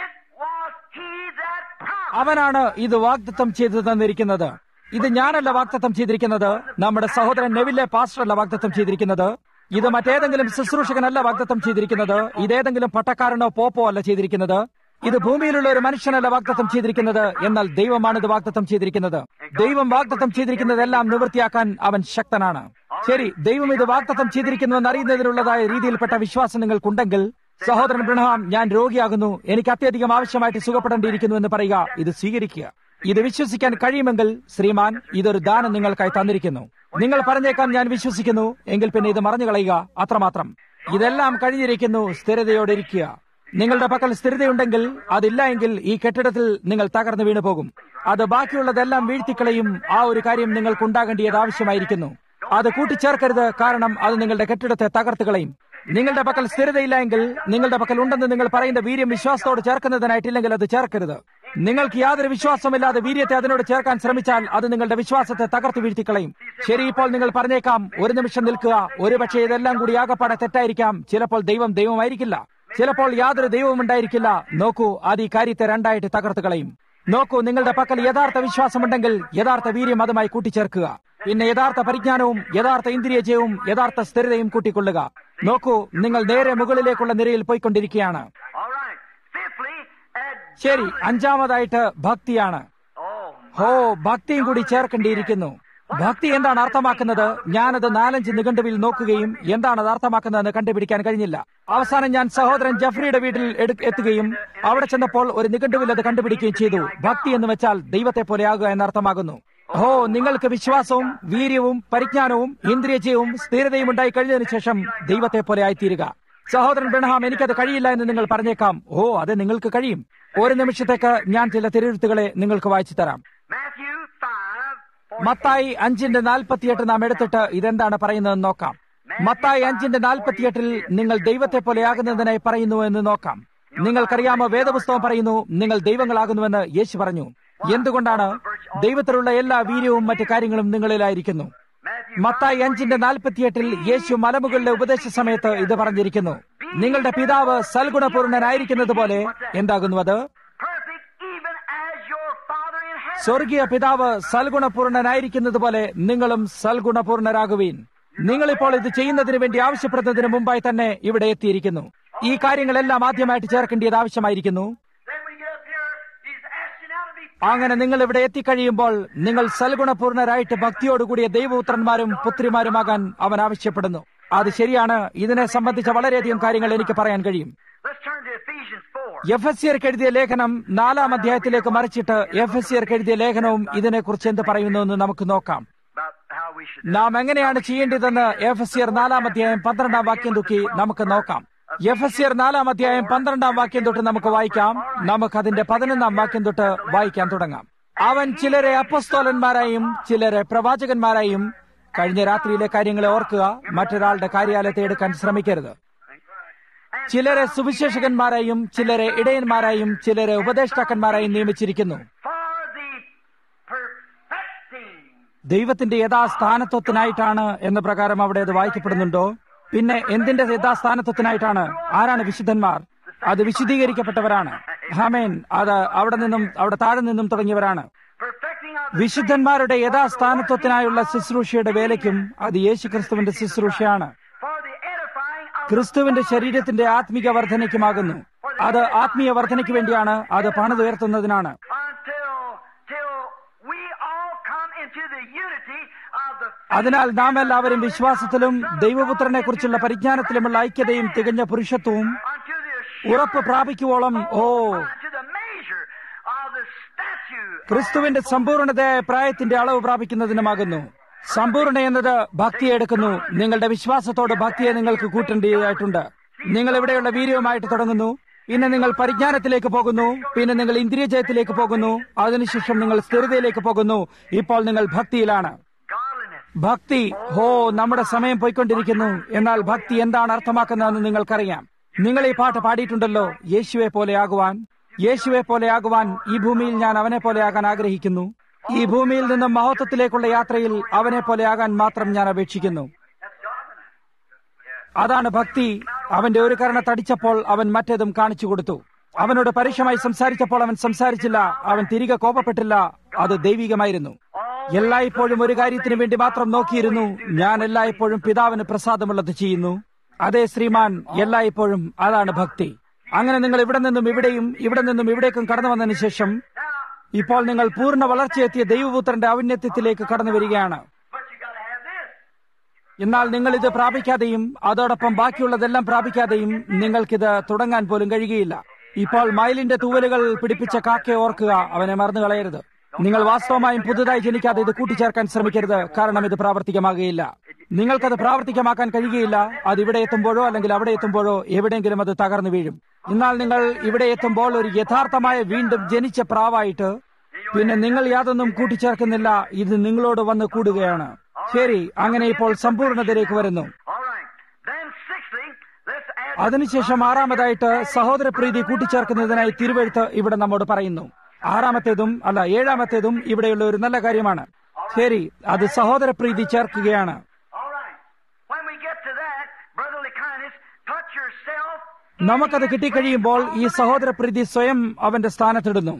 അവനാണ് ഇത് വാഗ്ദത്തം ചെയ്തു തന്നിരിക്കുന്നത്. ഇത് ഞാനല്ല വാഗ്ദത്തം ചെയ്തിരിക്കുന്നത്. നമ്മുടെ സഹോദരൻ നെവിലെ പാസ്റ്ററല്ല വാഗ്ദത്തം ചെയ്തിരിക്കുന്നത്. ഇത് മറ്റേതെങ്കിലും ശുശ്രൂഷകനല്ല വാഗ്ദത്തം ചെയ്തിരിക്കുന്നത്. ഇതേതെങ്കിലും പട്ടക്കാരനോ പോപ്പോ അല്ല ചെയ്തിരിക്കുന്നത്. ഇത് ഭൂമിയിലുള്ള ഒരു മനുഷ്യനല്ല വാഗ്ദത്തം ചെയ്തിരിക്കുന്നത്. എന്നാൽ ദൈവമാണ് ഇത് വാഗ്ദത്തം ചെയ്തിരിക്കുന്നത്. ദൈവം വാഗ്ദത്തം ചെയ്തിരിക്കുന്നതെല്ലാം നിവൃത്തിയാക്കാൻ അവൻ ശക്തനാണ്. ശരി, ദൈവം ഇത് വാഗ്ദത്തം ചെയ്തിരിക്കുന്നുവെന്ന് അറിയുന്നതിനുള്ളതായ രീതിയിൽപ്പെട്ട വിശ്വാസം നിങ്ങൾക്കുണ്ടെങ്കിൽ, സഹോദരൻ ബ്രഹ്മാം, ഞാൻ രോഗിയാകുന്നു, എനിക്ക് അത്യധികം ആവശ്യമായിട്ട് സുഖപ്പെടേണ്ടിയിരിക്കുന്നു എന്ന് പറയുക. ഇത് സ്വീകരിക്കുക. ഇത് വിശ്വസിക്കാൻ കഴിയുമെങ്കിൽ, ശ്രീമാൻ, ഇതൊരു ദാനം നിങ്ങൾക്കായി തന്നിരിക്കുന്നു. നിങ്ങൾ പറഞ്ഞേക്കാം, ഞാൻ വിശ്വസിക്കുന്നു, എങ്കിൽ പിന്നെ ഇത് മറഞ്ഞു കളയുക. അത്രമാത്രം. ഇതെല്ലാം കഴിഞ്ഞിരിക്കുന്നു. സ്ഥിരതയോടെ ഇരിക്കുക. നിങ്ങളുടെ പക്കൽ സ്ഥിരതയുണ്ടെങ്കിൽ, അതില്ല എങ്കിൽ ഈ കെട്ടിടത്തിൽ നിങ്ങൾ തകർന്നു വീണു പോകും. അത് ബാക്കിയുള്ളതെല്ലാം വീഴ്ത്തിക്കളയും. ആ ഒരു കാര്യം നിങ്ങൾക്കുണ്ടാകേണ്ടത് ആവശ്യമായിരിക്കുന്നു. അത് കൂട്ടിച്ചേർക്കരുത്, കാരണം അത് നിങ്ങളുടെ കെട്ടിടത്തെ തകർത്ത് കളയും. നിങ്ങളുടെ പക്കൽ സ്ഥിരതയില്ല എങ്കിൽ, നിങ്ങളുടെ പക്കൽ ഉണ്ടെന്ന് നിങ്ങൾ പറയുന്ന വീര്യം വിശ്വാസത്തോട് ചേർക്കുന്നതിനായിട്ടില്ലെങ്കിൽ അത് ചേർക്കരുത്. നിങ്ങൾക്ക് യാതൊരു വിശ്വാസമില്ലാതെ വീര്യത്തെ അതിനോട് ചേർക്കാൻ ശ്രമിച്ചാൽ അത് നിങ്ങളുടെ വിശ്വാസത്തെ തകർത്ത് വീഴ്ത്തിക്കളയും. ശരി, ഇപ്പോൾ നിങ്ങൾ പറഞ്ഞേക്കാം, ഒരു നിമിഷം നിൽക്കുക, ഒരുപക്ഷെ ഇതെല്ലാം കൂടി ആകപ്പാടെ തെറ്റായിരിക്കാം. ചിലപ്പോൾ ദൈവം ദൈവമായിരിക്കില്ല, ചിലപ്പോൾ യാതൊരു ദൈവവും ഉണ്ടായിരിക്കില്ല. നോക്കൂ, അത് ഈ കാര്യത്തെ രണ്ടായിട്ട് തകർത്ത് കളയും. നോക്കൂ, നിങ്ങളുടെ പക്കൽ യഥാർത്ഥ വിശ്വാസമുണ്ടെങ്കിൽ യഥാർത്ഥ വീര്യം അതുമായി കൂട്ടിച്ചേർക്കുക. പിന്നെ യഥാർത്ഥ പരിജ്ഞാനവും യഥാർത്ഥ ഇന്ദ്രിയജയവും യഥാർത്ഥ സ്ഥിരതയും കൂട്ടിക്കൊള്ളുക. നോക്കൂ, നിങ്ങൾ നേരെ മുകളിലേക്കുള്ള നിരയിൽ പോയിക്കൊണ്ടിരിക്കുകയാണ്. ശരി, അഞ്ചാമതായിട്ട് ഭക്തിയാണ്. ഹോ, ഭക്തിയും കൂടി ചേർക്കേണ്ടിയിരിക്കുന്നു. ഭക്തി എന്താണ് അർത്ഥമാക്കുന്നത്? ഞാനത് നാലഞ്ച് നിഘണ്ടുവിൽ നോക്കുകയും എന്താണ് അത് അർത്ഥമാക്കുന്നതെന്ന് കണ്ടുപിടിക്കാൻ കഴിഞ്ഞില്ല. അവസാനം ഞാൻ സഹോദരൻ ജഫ്രിയുടെ വീട്ടിൽ എത്തുകയും അവിടെ ചെന്നപ്പോൾ ഒരു നിഘണ്ടുവിൽ അത് കണ്ടുപിടിക്കുകയും ചെയ്തു. ഭക്തി എന്ന് വെച്ചാൽ ദൈവത്തെ പോലെയാകുക എന്നർത്ഥമാകുന്നു. ഹോ, നിങ്ങൾക്ക് വിശ്വാസവും വീര്യവും പരിജ്ഞാനവും ഇന്ദ്രിയജയവും സ്ഥിരതയും ഉണ്ടായി കഴിഞ്ഞതിനു ശേഷം ദൈവത്തെ പോലെ ആയിത്തീരുക. സഹോദരൻ ബ്രഹ്മാം, എനിക്കത് കഴിയില്ല എന്ന് നിങ്ങൾ പറഞ്ഞേക്കാം. ഓ, അത് നിങ്ങൾക്ക് കഴിയും. ഒരു നിമിഷത്തേക്ക് ഞാൻ ചില തിരുവെഴുത്തുകളെ നിങ്ങൾക്ക് വായിച്ചു തരാം. മത്തായി അഞ്ചിന്റെ നാൽപ്പത്തിയെട്ട് നാം എടുത്തിട്ട് ഇതെന്താണ് പറയുന്നതെന്ന് നോക്കാം. മത്തായി അഞ്ചിന്റെ നാൽപ്പത്തിയെട്ടിൽ നിങ്ങൾ ദൈവത്തെ പോലെയാകുന്നതിനായി പറയുന്നു എന്ന് നോക്കാം. നിങ്ങൾക്കറിയാമോ, വേദപുസ്തകം പറയുന്നു നിങ്ങൾ ദൈവങ്ങളാകുന്നുവെന്ന് യേശു പറഞ്ഞു. എന്തുകൊണ്ടാണ്? ദൈവത്തിലുള്ള എല്ലാ വീര്യവും മറ്റു കാര്യങ്ങളും നിങ്ങളിലായിരിക്കുന്നു. മത്തായി അഞ്ചിന്റെ നാൽപ്പത്തിയെട്ടിൽ യേശു മലമുകളിലെ ഉപദേശ സമയത്ത് ഇത് പറഞ്ഞിരിക്കുന്നു. നിങ്ങളുടെ പിതാവ് സൽഗുണപൂർണനായിരിക്കുന്നത് പോലെ എന്താകുന്നു അത്? സ്വർഗീയ പിതാവ് സൽഗുണപൂർണനായിരിക്കുന്നത് പോലെ നിങ്ങളും സൽഗുണപൂർണരാകുവീൻ. നിങ്ങളിപ്പോൾ ഇത് ചെയ്യുന്നതിന് വേണ്ടി ആവശ്യപ്പെടുന്നതിന് മുമ്പായി തന്നെ ഇവിടെ എത്തിയിരിക്കുന്നു. ഈ കാര്യങ്ങളെല്ലാം ആദ്യമായിട്ട് ചേർക്കേണ്ടത് ആവശ്യമായിരിക്കുന്നു. അങ്ങനെ നിങ്ങൾ ഇവിടെ എത്തിക്കഴിയുമ്പോൾ നിങ്ങൾ സൽഗുണപൂർണരായിട്ട് ഭക്തിയോടുകൂടിയ ദൈവപുത്രന്മാരും പുത്രിമാരുമാകാൻ അവൻ ആവശ്യപ്പെടുന്നു. അത് ശരിയാണ്. ഇതിനെ സംബന്ധിച്ച വളരെയധികം കാര്യങ്ങൾ എനിക്ക് പറയാൻ കഴിയും. എഫെസ്യർക്ക് എഴുതിയ ലേഖനം നാലാം അധ്യായത്തിലേക്ക് മറിച്ചിട്ട് എഫെസ്യർക്ക് എഴുതിയ ലേഖനവും ഇതിനെക്കുറിച്ച് എന്ത് പറയുന്നു എന്ന് നമുക്ക് നോക്കാം. we should do. നാം എങ്ങനെയാണ് ചെയ്യേണ്ടതെന്ന് എഫെസ്യർ നാലാം അധ്യായം പന്ത്രണ്ടാം വാക്യം തൊട്ട് നമുക്ക് നോക്കാം. എഫെസ്യർ നാലാം അധ്യായം പന്ത്രണ്ടാം വാക്യം തൊട്ട് നമുക്ക് വായിക്കാം. നമുക്ക് അതിന്റെ പതിനൊന്നാം വാക്യം തൊട്ട് വായിക്കാൻ തുടങ്ങാം. അവൻ ചിലരെ അപ്പോസ്തലന്മാരായും ചിലരെ പ്രവാചകന്മാരായും, കഴിഞ്ഞ രാത്രിയിലെ കാര്യങ്ങളെ ഓർക്കുക, മറ്റൊരാളുടെ കാര്യാലയത്തെ എടുക്കാൻ ശ്രമിക്കരുത്, ചിലരെ സുവിശേഷകന്മാരായും ചിലരെ ഇടയന്മാരായും ചിലരെ ഉപദേഷ്ടാക്കന്മാരായും നിയമിച്ചിരിക്കുന്നു. ദൈവത്തിന്റെ യഥാസ്ഥാനത്വത്തിനായിട്ടാണ് എന്ന പ്രകാരം അവിടെ അത് വായിക്കപ്പെടുന്നുണ്ടോ? പിന്നെ എന്തിന്റെ യഥാസ്ഥാനത്വത്തിനായിട്ടാണ്? ആരാണ് വിശുദ്ധന്മാർ? അത് വിശുദ്ധീകരിക്കപ്പെട്ടവരാണ്. ആമേൻ. അത് അവിടെ നിന്നും അവിടെ താഴെ നിന്നും തുടങ്ങിയവരാണ്. വിശുദ്ധന്മാരുടെ യഥാസ്ഥാനത്വത്തിനായുള്ള ശുശ്രൂഷയുടെ വേലയ്ക്കും അത് യേശുക്രിസ്തുവിന്റെ ശുശ്രൂഷയാണ്. ക്രിസ്തുവിന്റെ ശരീരത്തിന്റെ ആത്മീക വർധനയ്ക്കുമാകുന്നു. അത് ആത്മീയ വർധനയ്ക്ക് വേണ്ടിയാണ്. അത് പണിതുയർത്തുന്നതിനാണ്. അതിനാൽ നാം എല്ലാവരും വിശ്വാസത്തിലും ദൈവപുത്രനെ കുറിച്ചുള്ള പരിജ്ഞാനത്തിലുമുള്ള ഐക്യതയും തികഞ്ഞ പുരുഷത്വവും ഉറപ്പ് പ്രാപിക്കുവോളം, ഓ ക്രിസ്തുവിന്റെ സമ്പൂർണതയായ പ്രായത്തിന്റെ അളവ് പ്രാപിക്കുന്നതിനുമാകുന്നു. സമ്പൂർണ്ണ എന്നത് ഭക്തിയെ എടുക്കുന്നു. നിങ്ങളുടെ വിശ്വാസത്തോട് ഭക്തിയെ നിങ്ങൾക്ക് കൂട്ടേണ്ടതായിട്ടുണ്ട്. നിങ്ങൾ ഇവിടെയുള്ള വീര്യവുമായിട്ട് തുടങ്ങുന്നു, പിന്നെ നിങ്ങൾ പരിജ്ഞാനത്തിലേക്ക് പോകുന്നു, പിന്നെ നിങ്ങൾ ഇന്ദ്രിയജയത്തിലേക്ക് പോകുന്നു, അതിനുശേഷം നിങ്ങൾ സ്ഥിരതയിലേക്ക് പോകുന്നു. ഇപ്പോൾ നിങ്ങൾ ഭക്തിയിലാണ്. ഭക്തി, ഹോ നമ്മുടെ സമയം പോയിക്കൊണ്ടിരിക്കുന്നു. എന്നാൽ ഭക്തി എന്താണ് അർത്ഥമാക്കുന്നതെന്ന് നിങ്ങൾക്കറിയാം. നിങ്ങൾ ഈ പാട്ട് പാടിയിട്ടുണ്ടല്ലോ, യേശുവെ പോലെയാകുവാൻ, യേശുവെ പോലെയാകുവാൻ ഈ ഭൂമിയിൽ ഞാൻ അവനെ പോലെയാകാൻ ആഗ്രഹിക്കുന്നു. ഈ ഭൂമിയിൽ നിന്നും മഹത്വത്തിലേക്കുള്ള യാത്രയിൽ അവനെ പോലെയാകാൻ മാത്രം ഞാൻ അപേക്ഷിക്കുന്നു. അതാണ് ഭക്തി. അവന്റെ ഒരു കരണ തടിച്ചപ്പോൾ അവൻ മറ്റേതും കാണിച്ചു കൊടുത്തു. അവനോട് പരുഷമായി സംസാരിച്ചപ്പോൾ അവൻ സംസാരിച്ചില്ല. അവൻ തിരികെ കോപപ്പെട്ടില്ല. അത് ദൈവികമായിരുന്നു. എല്ലായ്പ്പോഴും ഒരു കാര്യത്തിന് വേണ്ടി മാത്രം നോക്കിയിരുന്നു. ഞാൻ എല്ലായ്പ്പോഴും പിതാവിന് പ്രസാദമുള്ളത് ചെയ്യുന്നു. അതേ ശ്രീമാൻ, എല്ലായ്പ്പോഴും അതാണ് ഭക്തി. അങ്ങനെ നിങ്ങൾ ഇവിടെ നിന്നും ഇവിടെയും ഇവിടെ നിന്നും ഇവിടേക്കും കടന്നു വന്നതിന് ശേഷം ഇപ്പോൾ നിങ്ങൾ പൂർണ്ണ വളർച്ചയെത്തിയ ദൈവപുത്രന്റെ ഔന്നത്യത്തിലേക്ക് കടന്നു വരികയാണ്. എന്നാൽ നിങ്ങൾ ഇത് പ്രാപിക്കാതെയും അതോടൊപ്പം ബാക്കിയുള്ളതെല്ലാം പ്രാപിക്കാതെയും നിങ്ങൾക്കിത് തുടങ്ങാൻ പോലും കഴിയുകയില്ല. ഇപ്പോൾ മയിലിന്റെ തൂവലുകൾ പിടിപ്പിച്ച കാക്കയെ ഓർക്കുക, അവനെ മറന്നു കളയരുത്. നിങ്ങൾ വാസ്തവമായും പുതുതായി ജനിക്കാതെ ഇത് കൂട്ടിച്ചേർക്കാൻ ശ്രമിക്കരുത്, കാരണം ഇത് പ്രാവർത്തികമാകുകയില്ല. നിങ്ങൾക്കത് പ്രാവർത്തികമാക്കാൻ കഴിയുകയില്ല. അത് ഇവിടെ എത്തുമ്പോഴോ അല്ലെങ്കിൽ അവിടെ എത്തുമ്പോഴോ എവിടെയെങ്കിലും അത് തകർന്നു വീഴും. എന്നാൽ നിങ്ങൾ ഇവിടെ എത്തുമ്പോൾ ഒരു യഥാർത്ഥമായ വീണ്ടും ജനിച്ച പ്രാവായിട്ട്, പിന്നെ നിങ്ങൾ യാതൊന്നും കൂട്ടിച്ചേർക്കുന്നില്ല. ഇത് നിങ്ങളോട് വന്ന് കൂടുകയാണ്. ശരി, അങ്ങനെ ഇപ്പോൾ സമ്പൂർണ്ണതയിലേക്ക് വരുന്നു. അതിനുശേഷം ആറാമതായിട്ട് സഹോദരപ്രീതി കൂട്ടിച്ചേർക്കുന്നതിനായി തിരുവെഴുത്ത് ഇവിടെ നമ്മോട് പറയുന്നു. ആറാമത്തേതും അല്ല ഏഴാമത്തേതും ഇവിടെയുള്ള ഒരു നല്ല കാര്യമാണ്. ശരി, അത് സഹോദരപ്രീതി ചേർക്കുകയാണ്. നമുക്കത് കിട്ടിക്കഴിയുമ്പോൾ ഈ സഹോദരപ്രീതി സ്വയം അവന്റെ സ്ഥാനത്തിടുന്നു.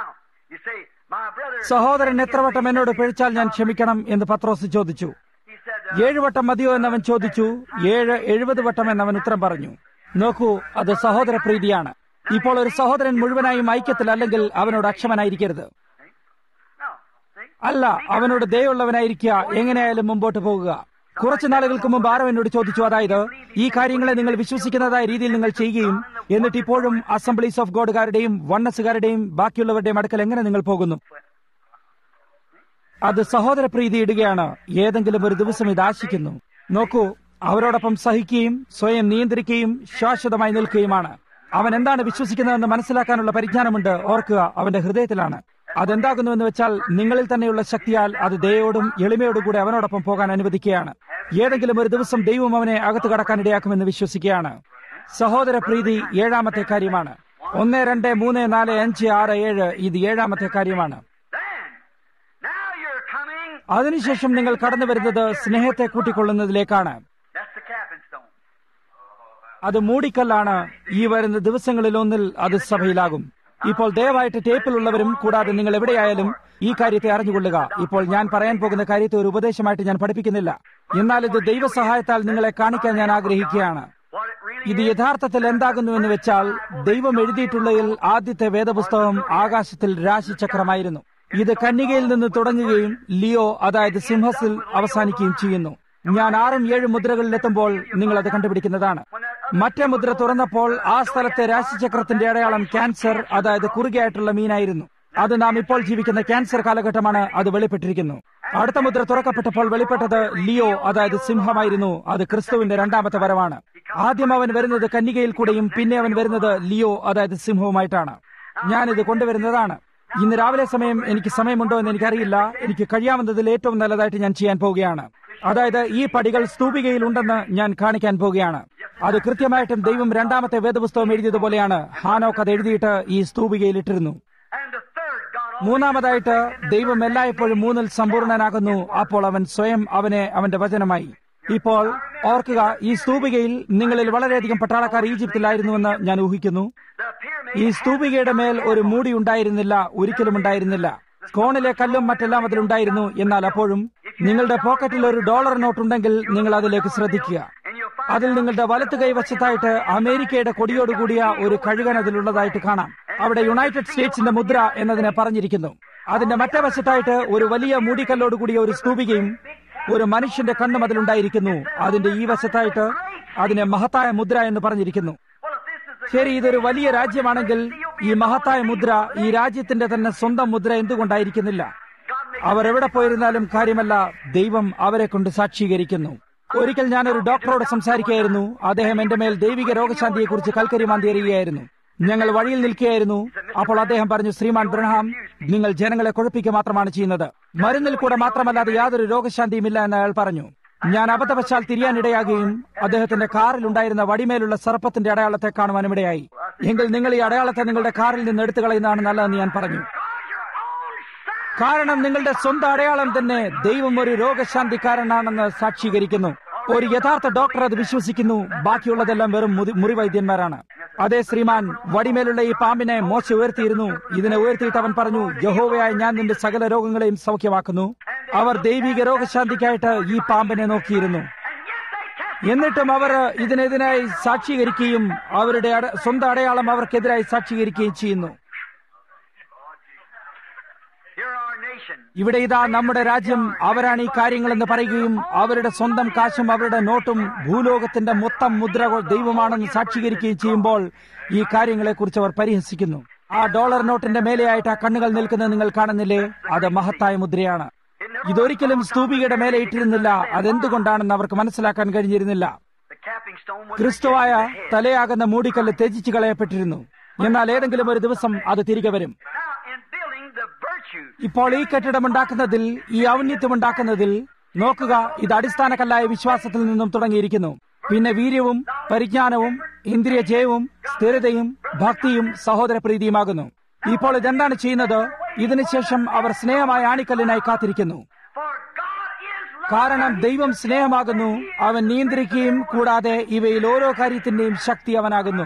സഹോദരൻ എത്ര വട്ടം എന്നോട് പിഴച്ചാൽ ഞാൻ ക്ഷമിക്കണം എന്ന് പത്രോസ് ചോദിച്ചു. ഏഴ് വട്ടം മതിയോ എന്നവൻ ചോദിച്ചു. ഏഴ് എഴുപത് വട്ടം എന്നവൻ ഉത്തരം പറഞ്ഞു. നോക്കൂ, അത് സഹോദരപ്രീതിയാണ്. ഇപ്പോൾ ഒരു സഹോദരൻ മുഴുവനായും ഐക്യത്തിലല്ലെങ്കിൽ അവനോട് അക്ഷമനായിരിക്കരുത്. അല്ല, അവനോട് ദയുള്ളവനായിരിക്കുക. എങ്ങനെയായാലും മുമ്പോട്ട് പോകുക. കുറച്ചു നാളുകൾക്ക് മുമ്പ് ആരോ എന്നോട് ചോദിച്ചു, അതായത് ഈ കാര്യങ്ങളെ നിങ്ങൾ വിശ്വസിക്കുന്നതായ രീതിയിൽ നിങ്ങൾ ചെയ്യുകയും എന്നിട്ട് ഇപ്പോഴും അസംബ്ലീസ് ഓഫ് ഗോഡുകാരുടെയും വണ്ണസുകാരുടെയും ബാക്കിയുള്ളവരുടെയും അടുക്കൽ എങ്ങനെ നിങ്ങൾ പോകുന്നു? അത് സഹോദരപ്രീതി ഇടുകയാണ്. ഏതെങ്കിലും ഒരു ദിവസം ഇത് ആശിക്കുന്നു. നോക്കൂ, അവരോടൊപ്പം സഹിക്കുകയും സ്വയം നിയന്ത്രിക്കുകയും ശാശ്വതമായി നിൽക്കുകയുമാണ്. അവൻ എന്താണ് വിശ്വസിക്കുന്നതെന്ന് മനസ്സിലാക്കാനുള്ള പരിജ്ഞാനമുണ്ട്. ഓർക്കുക, അവന്റെ ഹൃദയത്തിലാണ്. അതെന്താകുന്നുവെന്ന് വെച്ചാൽ നിങ്ങളിൽ തന്നെയുള്ള ശക്തിയാൽ അത് ദയോടും എളിമയോടും കൂടെ അവനോടൊപ്പം പോകാൻ അനുവദിക്കുകയാണ്. ഏതെങ്കിലും ഒരു ദിവസം ദൈവം അവനെ അകത്ത് കടക്കാനിടയാക്കുമെന്ന് വിശ്വസിക്കുകയാണ്. സഹോദരപ്രീതി ഏഴാമത്തെ കാര്യമാണ്. ഒന്ന് രണ്ട് മൂന്ന് നാല് അഞ്ച് ആറ് ഏഴ് ഇത് ഏഴാമത്തെ കാര്യമാണ്. അതിനുശേഷം നിങ്ങൾ കടന്നു വരുന്നത് സ്നേഹത്തെ കൂട്ടിക്കൊള്ളുന്നതിലേക്കാണ്. അത് മൂടിക്കല്ലാണ്. ഈ വരുന്ന ദിവസങ്ങളിലൊന്നിൽ അത് സഭയിലാകും. ഇപ്പോൾ ദയവായിട്ട് ടേപ്പിലുള്ളവരും കൂടാതെ നിങ്ങൾ എവിടെയായാലും ഈ കാര്യത്തെ അറിഞ്ഞുകൊള്ളുക. ഇപ്പോൾ ഞാൻ പറയാൻ പോകുന്ന കാര്യത്തെ ഒരു ഉപദേശമായിട്ട് ഞാൻ പഠിപ്പിക്കുന്നില്ല. എന്നാൽ ഇത് ദൈവസഹായത്താൽ നിങ്ങളെ കാണിക്കാൻ ഞാൻ ആഗ്രഹിക്കുകയാണ്. ഇത് യഥാർത്ഥത്തിൽ എന്താകുന്നുവെന്ന് വെച്ചാൽ, ദൈവം എഴുതിയിട്ടുള്ളതിൽ ആദ്യത്തെ വേദപുസ്തകം ആകാശത്തിൽ രാശിചക്രമായിരുന്നു. ഇത് കന്യകയിൽ നിന്ന് തുടങ്ങുകയും ലിയോ, അതായത് സിംഹസിൽ അവസാനിക്കുകയും ചെയ്യുന്നു. ഞാൻ ആറും ഏഴും മുദ്രകളിലെത്തുമ്പോൾ നിങ്ങൾ അത് കണ്ടുപിടിക്കുന്നതാണ്. മറ്റേ മുദ്ര തുറന്നപ്പോൾ ആ സ്ഥലത്തെ രാശിചക്രത്തിന്റെ അടയാളം ക്യാൻസർ, അതായത് കുറുകെയായിട്ടുള്ള മീനായിരുന്നു. അത് നാം ഇപ്പോൾ ജീവിക്കുന്ന ക്യാൻസർ കാലഘട്ടമാണ്. അത് വെളിപ്പെട്ടിരിക്കുന്നു. അടുത്ത മുദ്ര തുറക്കപ്പെട്ടപ്പോൾ വെളിപ്പെട്ടത് ലിയോ, അതായത് സിംഹമായിരുന്നു. അത് ക്രിസ്തുവിന്റെ രണ്ടാമത്തെ വരവാണ്. ആദ്യം അവൻ വരുന്നത് കന്യകയിൽ കൂടെയും പിന്നെ അവൻ വരുന്നത് ലിയോ, അതായത് സിംഹവുമായിട്ടാണ്. ഞാനിത് കൊണ്ടുവരുന്നതാണ്. ഇന്ന് രാവിലെ സമയം എനിക്ക് സമയമുണ്ടോ എന്ന് എനിക്കറിയില്ല. എനിക്ക് കഴിയാവുന്നതിൽ ഏറ്റവും നല്ലതായിട്ട് ഞാൻ ചെയ്യാൻ പോവുകയാണ്. അതായത് ഈ പടികൾ സ്തൂപികയിൽ ഉണ്ടെന്ന് ഞാൻ കാണിക്കാൻ പോവുകയാണ്. അത് കൃത്യമായിട്ടും ദൈവം രണ്ടാമത്തെ വേദപുസ്തകം എഴുതിയതുപോലെയാണ്. ഹാനോക്ക് അത് എഴുതിയിട്ട് ഈ സ്തൂപികയിൽ ഇട്ടിരുന്നു. മൂന്നാമതായിട്ട് ദൈവം എല്ലായ്പ്പോഴും മൂന്നിൽ സമ്പൂർണനാകുന്നു. അപ്പോൾ അവൻ സ്വയം അവനെ അവന്റെ വചനമായി. ഇപ്പോൾ ഓർക്കുക, ഈ സ്തൂപികയിൽ നിങ്ങളിൽ വളരെയധികം പട്ടാളക്കാർ ഈജിപ്തിലായിരുന്നുവെന്ന് ഞാൻ ഊഹിക്കുന്നു. ഈ സ്തൂപികയുടെ മേൽ ഒരു മൂടി ഉണ്ടായിരുന്നില്ല, ഒരിക്കലും ഉണ്ടായിരുന്നില്ല. കോണിലെ കല്ലും മറ്റെല്ലാം അതിലുണ്ടായിരുന്നു. എന്നാൽ അപ്പോഴും നിങ്ങളുടെ പോക്കറ്റിൽ ഒരു ഡോളർ നോട്ട് ഉണ്ടെങ്കിൽ നിങ്ങൾ അതിലേക്ക് ശ്രദ്ധിക്കുക. അതിൽ നിങ്ങളുടെ വലത്ത് കൈവശത്തായിട്ട് അമേരിക്കയുടെ കൊടിയോടുകൂടിയ ഒരു കഴുകൻ അതിലുള്ളതായിട്ട് കാണാം. അവിടെ യുണൈറ്റഡ് സ്റ്റേറ്റ്സിന്റെ മുദ്ര എന്നതിനെ പറഞ്ഞിരിക്കുന്നു. അതിന്റെ മറ്റേ വശത്തായിട്ട് ഒരു വലിയ മൂടിക്കല്ലോടുകൂടിയ ഒരു സ്തൂപികയും ഒരു മനുഷ്യന്റെ കണ്ണും അതിലുണ്ടായിരിക്കുന്നു. അതിന്റെ ഈ വശത്തായിട്ട് അതിനെ മഹത്തായ മുദ്ര എന്ന് പറഞ്ഞിരിക്കുന്നു. ശരി, ഇതൊരു വലിയ രാജ്യമാണെങ്കിൽ ഈ മഹത്തായ മുദ്ര ഈ രാജ്യത്തിന്റെ തന്നെ സ്വന്തം മുദ്ര എന്തുകൊണ്ടായിരിക്കുന്നില്ല? അവർ എവിടെ പോയിരുന്നാലും കാര്യമല്ല, ദൈവം അവരെ കൊണ്ട് സാക്ഷീകരിക്കുന്നു. ഒരിക്കൽ ഞാനൊരു ഡോക്ടറോട് സംസാരിക്കുകയായിരുന്നു. അദ്ദേഹം എന്റെ മേൽ ദൈവിക രോഗശാന്തിയെക്കുറിച്ച് കൽക്കരി മാന്തി എറിയുകയായിരുന്നു. ഞങ്ങൾ വഴിയിൽ നിൽക്കുകയായിരുന്നു. അപ്പോൾ അദ്ദേഹം പറഞ്ഞു, ശ്രീമാൻ ബ്രഹാം, നിങ്ങൾ ജനങ്ങളെ കുഴപ്പിക്കുക മാത്രമാണ് ചെയ്യുന്നത്. മരുന്നിൽ കൂടെ മാത്രമല്ലാതെ യാതൊരു രോഗശാന്തിയുമില്ല എന്ന് അയാൾ പറഞ്ഞു. ഞാൻ അബദ്ധവശാൽ തിരിയാനിടയാകുകയും അദ്ദേഹത്തിന്റെ കാറിൽ ഉണ്ടായിരുന്ന വടിമേലുള്ള സർപ്പത്തിന്റെ അടയാളത്തെ കാണുവാനിടയായി. എങ്കിൽ നിങ്ങൾ ഈ അടയാളത്തെ നിങ്ങളുടെ കാറിൽ നിന്ന് എടുത്തു കളയുന്നതാണ് നല്ലതെന്ന് ഞാൻ പറഞ്ഞു. കാരണം നിങ്ങളുടെ സ്വന്തം അടയാളം തന്നെ ദൈവം ഒരു രോഗശാന്തിക്കാരനാണെന്ന് സാക്ഷീകരിക്കുന്നു. ഒരു യഥാർത്ഥ ഡോക്ടർ അത് വിശ്വസിക്കുന്നു. ബാക്കിയുള്ളതെല്ലാം വെറും മുറിവൈദ്യന്മാരാണ്. അതേ ശ്രീമാൻ, വടിമേലുള്ള ഈ പാമ്പിനെ മോശ ഉയർത്തിയിരുന്നു. ഇതിനെ ഉയർത്തിയിട്ട് അവൻ പറഞ്ഞു, യഹോവയായ ഞാൻ നിന്റെ സകല രോഗങ്ങളെയും സൗഖ്യമാക്കുന്നു. അവർ ദൈവിക രോഗശാന്തിക്കായിട്ട് ഈ പാമ്പിനെ നോക്കിയിരുന്നു. എന്നിട്ടും അവർ ഇതിനെതിരായി സാക്ഷീകരിക്കുകയും അവരുടെ സ്വന്തം അടയാളം അവർക്കെതിരായി സാക്ഷീകരിക്കുകയും ചെയ്യുന്നു. ഇവിടെ ഇതാ നമ്മുടെ രാജ്യം, അവരാണ് ഈ കാര്യങ്ങളെന്ന് പറയുകയും അവരുടെ സ്വന്തം കാശും അവരുടെ നോട്ടും ഭൂലോകത്തിന്റെ മൊത്തം മുദ്ര ദൈവമാണെന്ന് സാക്ഷീകരിക്കുകയും ചെയ്യുമ്പോൾ ഈ കാര്യങ്ങളെക്കുറിച്ച് അവർ പരിഹസിക്കുന്നു. ആ ഡോളർ നോട്ടിന്റെ മേലെയായിട്ട് ആ കണ്ണുകൾ നിൽക്കുന്നത് നിങ്ങൾ കാണുന്നില്ലേ? അത് മഹത്തായ മുദ്രയാണ്. ഇതൊരിക്കലും സ്തൂപികയുടെ മേലെ ഇട്ടിരുന്നില്ല. അതെന്തുകൊണ്ടാണെന്ന് അവർക്ക് മനസ്സിലാക്കാൻ കഴിഞ്ഞിരുന്നില്ല. ക്രിസ്തുവായ തലയാകുന്ന മൂടിക്കല്ല് ത്യജിച്ചു കളയപ്പെട്ടിരുന്നു. എന്നാൽ ഏതെങ്കിലും ഒരു ദിവസം അത് തിരികെ വരും. ഇപ്പോൾ ഈ കെട്ടിടമുണ്ടാക്കുന്നതിൽ, ഈ ഔന്നത്യമുണ്ടാക്കുന്നതിൽ നോക്കുക, ഇത് അടിസ്ഥാന കല്ലായ വിശ്വാസത്തിൽ നിന്നും തുടങ്ങിയിരിക്കുന്നു. പിന്നെ വീര്യവും പരിജ്ഞാനവും ഇന്ദ്രിയ ജയവും സ്ഥിരതയും ഭക്തിയും സഹോദരപ്രീതിയുമാകുന്നു. ഇപ്പോൾ ഇതെന്താണ് ചെയ്യുന്നത്? ഇതിനുശേഷം അവർ സ്നേഹമായ ആണിക്കല്ലിനായി കാത്തിരിക്കുന്നു. കാരണം ദൈവം സ്നേഹമാകുന്നു. അവൻ നിയന്ത്രിക്കുകയും കൂടാതെ ഇവയിൽ ഓരോ കാര്യത്തിന്റെയും ശക്തി അവനാകുന്നു.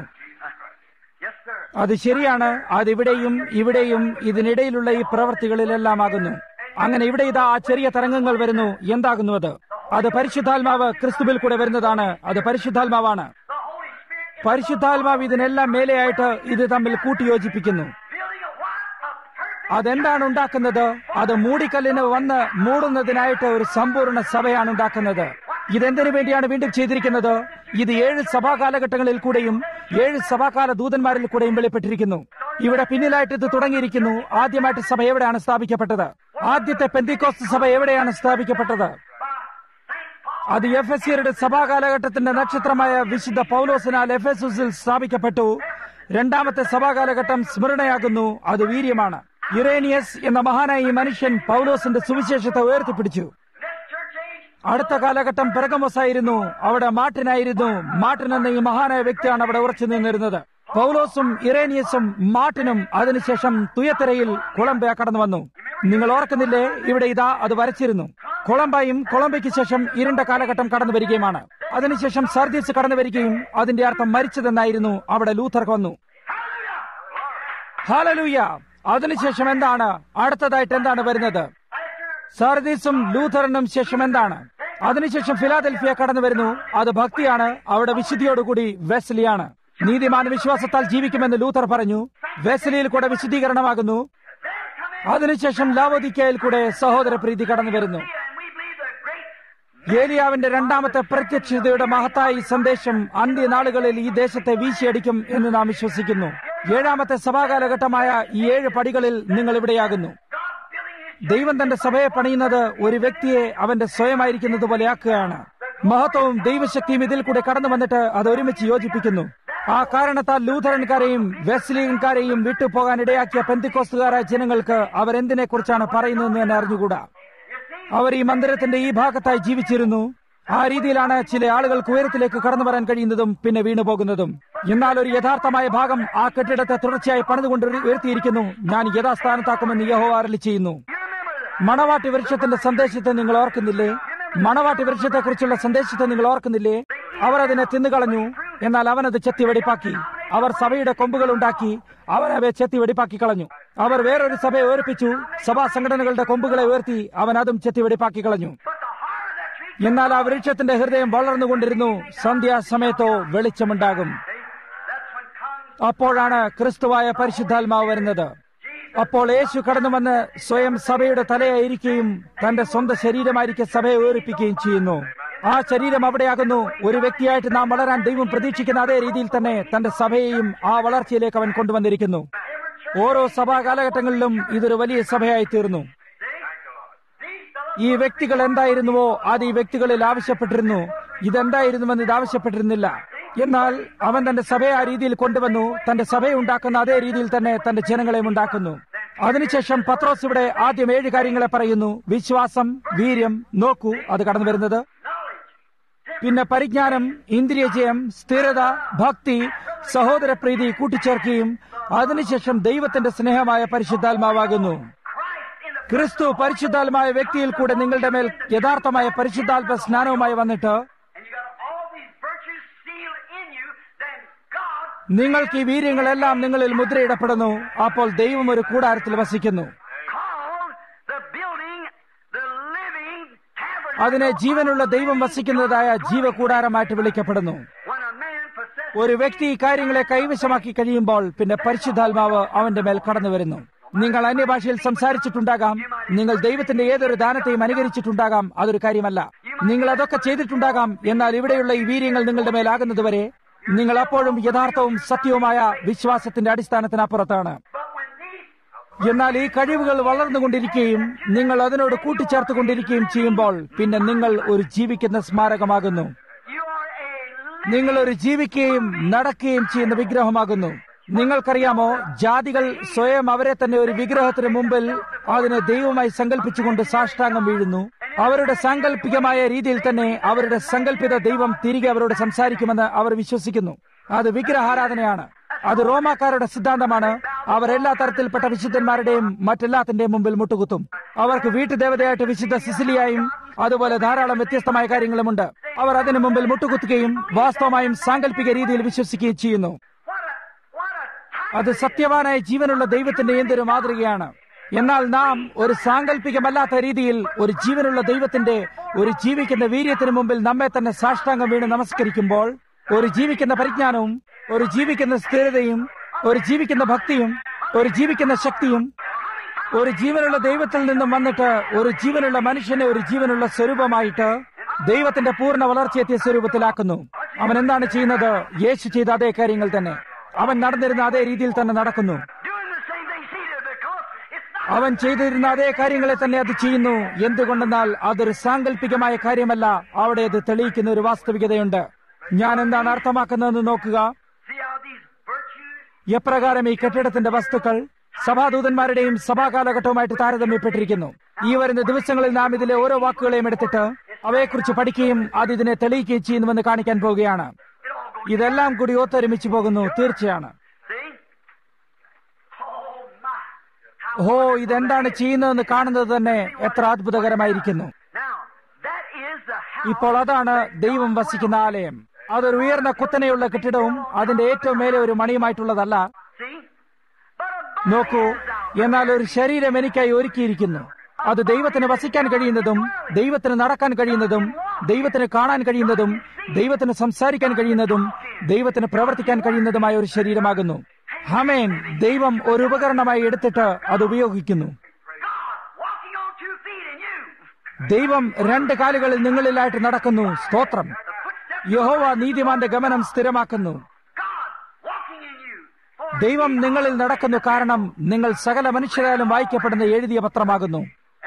അത് ശരിയാണ്. അതിവിടെയും ഇവിടെയും ഇതിനിടയിലുള്ള ഈ പ്രവൃത്തികളിലെല്ലാം ആകുന്നു. അങ്ങനെ ഇവിടെ ഇതാ ആ ചെറിയ തരംഗങ്ങൾ വരുന്നു. എന്താകുന്നു അത്? അത് പരിശുദ്ധാത്മാവ് ക്രിസ്തുവിൽ കൂടെ വരുന്നതാണ്. അത് പരിശുദ്ധാത്മാവാണ്. പരിശുദ്ധാത്മാവ് ഇതിനെല്ലാം മേലെയായിട്ട് ഇത് തമ്മിൽ കൂട്ടിയോജിപ്പിക്കുന്നു. അതെന്താണ് ഉണ്ടാക്കുന്നത്? അത് മൂടിക്കല്ലിന് വന്ന് മൂടുന്നതിനായിട്ട് ഒരു സമ്പൂർണ്ണ സഭയാണ് ഉണ്ടാക്കുന്നത്. ഇതെന്തിനു വേണ്ടിയാണ് വീണ്ടും ചെയ്തിരിക്കുന്നത്? ഇത് ഏഴ് സഭാ കാലഘട്ടങ്ങളിൽ കൂടെയും ഏഴ് സഭാകാല ദൂതന്മാരിൽ കൂടെയും വെളിപ്പെട്ടിരിക്കുന്നു. ഇവിടെ പിന്നിലായിട്ട് ഇത് തുടങ്ങിയിരിക്കുന്നു. ആദ്യമായിട്ട് സഭ എവിടെയാണ് സ്ഥാപിക്കപ്പെട്ടത്? ആദ്യത്തെ പെന്തിക്കോസ്ത് സഭ എവിടെയാണ് സ്ഥാപിക്കപ്പെട്ടത്? അത് എഫെസ്യരുടെ സഭാ കാലഘട്ടത്തിന്റെ നക്ഷത്രമായ വിശുദ്ധ പൗലോസിനാൽ എഫെസുസിൽ സ്ഥാപിക്കപ്പെട്ടു. രണ്ടാമത്തെ സഭാകാലഘട്ടം സ്മരണയാകുന്നു. അത് വീര്യമാണ്. ഇറേനിയസ് എന്ന മഹാനായ ഈ മനുഷ്യൻ പൗലോസിന്റെ സുവിശേഷത്തെ ഉയർത്തിപ്പിടിച്ചു. അടുത്ത കാലഘട്ടം പെർഗമോസ് ആയിരുന്നു. അവിടെ മാർട്ടിനായിരുന്നു. മാർട്ടിൻ എന്ന ഈ മഹാനായ വ്യക്തിയാണ് അവിടെ ഉറച്ചു നിന്നിരുന്നത്. പൗലോസും ഇറേനിയസും മാർട്ടിനും അതിനുശേഷം തുയത്തരയിൽ കൊളംബിയ കടന്നു വന്നു. നിങ്ങൾ ഓർക്കുന്നില്ലേ? ഇവിടെ ഇതാ അത് വരച്ചിരുന്നു. കൊളംബയും കൊളംബയ്ക്ക് ശേഷം ഇരുണ്ട കാലഘട്ടം കടന്നു വരികയുമാണ്. അതിനുശേഷം സർദീസ് കടന്നു വരികയും അതിന്റെ അർത്ഥം മരിച്ചതെന്നായിരുന്നു. അവിടെ ലൂഥർ വന്നു. ഹല്ലേലൂയ. അതിനുശേഷം എന്താണ് അടുത്തതായിട്ട് എന്താണ് വരുന്നത്? സർദീസും ലൂഥറിനും ശേഷം എന്താണ്? അതിനുശേഷം ഫിലാദൽഫിയ കടന്നു വരുന്നു. അത് ഭക്തിയാണ്. അവിടെ വിശുദ്ധിയോടുകൂടി വെസ്ലിയാണ്. നീതിമാൻ വിശ്വാസത്താൽ ജീവിക്കുമെന്ന് ലൂഥർ പറഞ്ഞു. വെസ്ലിയിൽ കൂടെ വിശുദ്ധീകരണമാകുന്നു. അതിനുശേഷം ലാവോദിക്കയിൽ കൂടെ സഹോദരപ്രീതി കടന്നു വരുന്നു. ഏലിയാവിന്റെ രണ്ടാമത്തെ പ്രത്യക്ഷതയുടെ മഹത്തായ സന്ദേശം അന്ത്യനാളുകളിൽ ഈ ദേശത്തെ വീശിയടിക്കും എന്ന് നാം വിശ്വസിക്കുന്നു. ഏഴാമത്തെ സഭാകാലഘട്ടമായ ഈ ഏഴ് പടികളിൽ നിങ്ങൾ ഇവിടെയാകുന്നു. ദൈവം തന്റെ സഭയെ പണിയുന്നത് ഒരു വ്യക്തിയെ അവന്റെ സ്വയമായിരിക്കുന്നത് പോലെയാക്കുകയാണ്. മഹത്വവും ദൈവശക്തിയും ഇതിൽ കൂടെ കടന്നു വന്നിട്ട് അത് ഒരുമിച്ച് യോജിപ്പിക്കുന്നു. ആ കാരണത്താൽ ലൂഥറൻകാരെയും വെസ്ലിയൻകാരെയും വിട്ടുപോകാൻ ഇടയാക്കിയ പെന്തിക്കോസ്തുകാരായ ജനങ്ങൾക്ക് അവരെന്തിനെ കുറിച്ചാണ് പറയുന്നതെന്ന് തന്നെ അറിഞ്ഞുകൂടാ. അവർ ഈ മന്ദിരത്തിന്റെ ഈ ഭാഗത്തായി ജീവിച്ചിരുന്നു. ആ രീതിയിലാണ് ചില ആളുകൾക്ക് ഉയരത്തിലേക്ക് കടന്നു വരാൻ കഴിയുന്നതും പിന്നെ വീണുപോകുന്നതും. എന്നാൽ ഒരു യഥാർത്ഥമായ ഭാഗം ആ കെട്ടിടത്തെ തുടർച്ചയായി പണിതുകൊണ്ട് ഉയർത്തിയിരിക്കുന്നു. ഞാൻ യഥാസ്ഥാനത്താക്കുമെന്ന് യഹോവ അരുളി ചെയ്യുന്നു. മണവാട്ടി വൃക്ഷത്തിന്റെ സന്ദേശത്തെ നിങ്ങൾ ഓർക്കുന്നില്ലേ? മണവാട്ടി വൃക്ഷത്തെക്കുറിച്ചുള്ള സന്ദേശത്തെ നിങ്ങൾ ഓർക്കുന്നില്ലേ? അവർ അതിനെ തിന്നുകളഞ്ഞു, എന്നാൽ അവനത് ചെത്തി വെടിപ്പാക്കി. അവർ സഭയുടെ കൊമ്പുകൾ ഉണ്ടാക്കി, അവർ അവയെ ചെത്തി വെടിപ്പാക്കി കളഞ്ഞു. അവർ വേറൊരു സഭയെ ഉയർപ്പിച്ചു, സഭാ സംഘടനകളുടെ കൊമ്പുകളെ ഉയർത്തി, അവൻ അതും ചെത്തി വെടിപ്പാക്കി കളഞ്ഞു. എന്നാൽ ആ വൃക്ഷത്തിന്റെ ഹൃദയം വളർന്നുകൊണ്ടിരുന്നു. സന്ധ്യാസമയത്തോ വെളിച്ചമുണ്ടാകും. അപ്പോഴാണ് ക്രിസ്തുവായ പരിശുദ്ധാത്മാവ് വരുന്നത്. അപ്പോൾ യേശു കടന്നു വന്ന് സ്വയം സഭയുടെ തലയായിരിക്കുകയും തന്റെ സ്വന്തം ശരീരമായിരിക്കെ സഭയെ ഉയർപ്പിക്കുകയും ചെയ്യുന്നു. ആ ശരീരം അവിടെയാകുന്നു. ഒരു വ്യക്തിയായിട്ട് നാം വളരാൻ ദൈവം പ്രതീക്ഷിക്കുന്ന അതേ രീതിയിൽ തന്നെ തന്റെ സഭയെയും ആ വളർച്ചയിലേക്ക് അവൻ കൊണ്ടുവന്നിരിക്കുന്നു. ഓരോ സഭാ കാലഘട്ടങ്ങളിലും ഇതൊരു വലിയ സഭയായി തീർന്നു. ഈ വ്യക്തികൾ എന്തായിരുന്നുവോ അത് ഈ വ്യക്തികളിൽ ആവശ്യപ്പെട്ടിരുന്നു. ഇതെന്തായിരുന്നുവെന്ന് ഇത് ആവശ്യപ്പെട്ടിരുന്നില്ല. എന്നാൽ അവൻ തന്റെ സഭയെ ആ രീതിയിൽ കൊണ്ടുവന്നു. തന്റെ സഭയെ ഉണ്ടാക്കുന്ന അതേ രീതിയിൽ തന്നെ തന്റെ ജനങ്ങളെയും ഉണ്ടാക്കുന്നു. അതിനുശേഷം പത്രോസ് ഇവിടെ ആദ്യം ഏഴ് കാര്യങ്ങളെ പറയുന്നു. വിശ്വാസം, വീര്യം, നോക്കൂ അത് കടന്നു വരുന്നത്. പിന്നെ പരിജ്ഞാനം, ഇന്ദ്രിയജയം, സ്ഥിരത, ഭക്തി, സഹോദരപ്രീതി കൂട്ടിച്ചേർക്കുകയും അതിനുശേഷം ദൈവത്തിന്റെ സ്നേഹമായ പരിശുദ്ധാത്മാവാകുന്നു. ക്രിസ്തു പരിശുദ്ധാത്മായ വ്യക്തിയിൽ കൂടെ നിങ്ങളുടെ മേൽ യഥാർത്ഥമായ പരിശുദ്ധാത്മ സ്നാനവുമായി വന്നിട്ട് നിങ്ങൾക്ക് ഈ വീര്യങ്ങളെല്ലാം നിങ്ങളിൽ മുദ്രയിടപ്പെടുന്നു. അപ്പോൾ ദൈവം ഒരു കൂടാരത്തിൽ വസിക്കുന്നു. അതിനെ ജീവനുള്ള ദൈവം വസിക്കുന്നതായ ജീവകൂടാരമായിട്ട് വിളിക്കപ്പെടുന്നു. ഒരു വ്യക്തി ഈ കാര്യങ്ങളെ കൈവശമാക്കി കഴിയുമ്പോൾ പിന്നെ പരിശുദ്ധാത്മാവ് അവന്റെ മേൽ കടന്നു വരുന്നു. നിങ്ങൾ അന്യഭാഷയിൽ സംസാരിച്ചിട്ടുണ്ടാകാം. നിങ്ങൾ ദൈവത്തിന്റെ ഏതൊരു ദാനത്തെയും അനുകരിച്ചിട്ടുണ്ടാകാം. അതൊരു കാര്യമല്ല. നിങ്ങൾ അതൊക്കെ ചെയ്തിട്ടുണ്ടാകാം. എന്നാൽ ഇവിടെയുള്ള ഈ വീര്യങ്ങൾ നിങ്ങളുടെ മേലാകുന്നതുവരെ നിങ്ങൾ അപ്പോഴും യഥാർത്ഥവും സത്യവുമായ വിശ്വാസത്തിന്റെ അടിസ്ഥാനത്തിനപ്പുറത്താണ്. എന്നാൽ ഈ കഴിവുകൾ വളർന്നുകൊണ്ടിരിക്കുകയും നിങ്ങൾ അതിനോട് കൂട്ടിച്ചേർത്തുകൊണ്ടിരിക്കുകയും ചെയ്യുമ്പോൾ പിന്നെ നിങ്ങൾ ഒരു ജീവിക്കുന്ന സ്മാരകമാകുന്നു. നിങ്ങൾ ഒരു ജീവിക്കുകയും നടക്കുകയും ചെയ്യുന്ന വിഗ്രഹമാകുന്നു. നിങ്ങൾക്കറിയാമോ, ജാതികൾ സ്വയം അവരെ തന്നെ ഒരു വിഗ്രഹത്തിന് മുമ്പിൽ അതിനെ ദൈവമായി സങ്കല്പിച്ചുകൊണ്ട് സാഷ്ടാംഗം വീഴുന്നു. അവരുടെ സാങ്കല്പികമായ രീതിയിൽ തന്നെ അവരുടെ സങ്കല്പിത ദൈവം തിരികെ അവരോട് സംസാരിക്കുമെന്ന് അവർ വിശ്വസിക്കുന്നു. അത് വിഗ്രഹാരാധനയാണ്. അത് റോമാക്കാരുടെ സിദ്ധാന്തമാണ്. അവർ എല്ലാ തരത്തിൽപ്പെട്ട വിശുദ്ധന്മാരുടെയും മറ്റെല്ലാത്തിന്റെയും മുമ്പിൽ മുട്ടുകുത്തും. അവർക്ക് വീട്ടുദേവതയായിട്ട് വിശുദ്ധ സിസിലിയായും അതുപോലെ ധാരാളം വ്യത്യസ്തമായ കാര്യങ്ങളുമുണ്ട്. അവർ അതിനു മുമ്പിൽ മുട്ടുകുത്തുകയും വാസ്തവമായും സാങ്കല്പിക രീതിയിൽ വിശ്വസിക്കുകയും ചെയ്യുന്നു. അത് സത്യവാനായ ജീവനുള്ള ദൈവത്തിന്റെ എന്തൊരു മാതൃകയാണ്. എന്നാൽ നാം ഒരു സാങ്കല്പികമല്ലാത്ത രീതിയിൽ ഒരു ജീവനുള്ള ദൈവത്തിന്റെ ഒരു ജീവിക്കുന്ന വീര്യത്തിന് മുമ്പിൽ നമ്മെ തന്നെ സാഷ്ടാംഗം വീണ് നമസ്കരിക്കുമ്പോൾ ഒരു ജീവിക്കുന്ന പരിജ്ഞാനവും ഒരു ജീവിക്കുന്ന സ്ഥിരതയും ഒരു ജീവിക്കുന്ന ഭക്തിയും ഒരു ജീവിക്കുന്ന ശക്തിയും ഒരു ജീവനുള്ള ദൈവത്തിൽ നിന്നും വന്നിട്ട് ഒരു ജീവനുള്ള മനുഷ്യനെ ഒരു ജീവനുള്ള സ്വരൂപമായിട്ട് ദൈവത്തിന്റെ പൂർണ്ണ വളർച്ചയെത്തിയ സ്വരൂപത്തിലാക്കുന്നു. അവൻ എന്താണ് ചെയ്യുന്നത്? യേശു ചെയ്ത അതേ കാര്യങ്ങൾ തന്നെ. അവൻ നടന്നിരുന്ന അതേ രീതിയിൽ തന്നെ നടക്കുന്നു. അവൻ ചെയ്തിരുന്ന അതേ കാര്യങ്ങളെ തന്നെ അത് ചെയ്യുന്നു. എന്തുകൊണ്ടെന്നാൽ അതൊരു സാങ്കല്പികമായ കാര്യമല്ല. അവിടെ അത് തെളിയിക്കുന്ന ഒരു വാസ്തവികതയുണ്ട്. ഞാൻ എന്താണ് അർത്ഥമാക്കുന്നതെന്ന് നോക്കുക. എപ്രകാരം ഈ കെട്ടിടത്തിന്റെ വസ്തുക്കൾ സഭാദൂതന്മാരുടെയും സഭാകാലഘട്ടവുമായിട്ട് താരതമ്യപ്പെട്ടിരിക്കുന്നു. ഈ വരുന്ന ദിവസങ്ങളിൽ നാം ഇതിലെ ഓരോ വാക്കുകളെയും എടുത്തിട്ട് അവയെക്കുറിച്ച് പഠിക്കുകയും അത് ഇതിനെ തെളിയിക്കുകയും ചെയ്യുന്നുവെന്ന് കാണിക്കാൻ പോവുകയാണ്. ഇതെല്ലാം കൂടി ഒത്തൊരുമിച്ച് പോകുന്നു. തീർച്ചയാണ്. ഓ, ഇതെന്താണ് ചെയ്യുന്നതെന്ന് കാണുന്നത് തന്നെ എത്ര അത്ഭുതകരമായിരിക്കുന്നു. ഇപ്പോൾ അതാണ് ദൈവം വസിക്കുന്ന ആലയം. അതൊരു ഉയർന്ന കുത്തനെയുള്ള കെട്ടിടവും അതിന്റെ ഏറ്റവും മേലെ ഒരു മണിയുമായിട്ടുള്ളതല്ല. നോക്കൂ, എന്നാൽ ഒരു ശരീരം എനിക്കായി ഒരുക്കിയിരിക്കുന്നു. അത് ദൈവത്തിന് വസിക്കാൻ കഴിയുന്നതും ദൈവത്തിന് നടക്കാൻ കഴിയുന്നതും ദൈവത്തിന് കാണാൻ കഴിയുന്നതും ദൈവത്തിന് സംസാരിക്കാൻ കഴിയുന്നതും ദൈവത്തിന് പ്രവർത്തിക്കാൻ കഴിയുന്നതുമായ ഒരു ശരീരമാകുന്നു. ആമേൻ. ദൈവം ഒരു ഉപകരണമായി എടുത്തിട്ട് അത് ഉപയോഗിക്കുന്നു. ദൈവം രണ്ട് കാലുകളിൽ നിങ്ങളിലായിട്ട് നടക്കുന്നു. സ്തോത്രം. യഹോവ നീതിമാന്റെ ഗമനം സ്ഥിരമാക്കുന്നു. ദൈവം നിങ്ങളിൽ നടക്കുന്നു. കാരണം നിങ്ങൾ സകല മനുഷ്യരാലും വായിക്കപ്പെടുന്ന എഴുതിയ പത്രമാകുന്നു.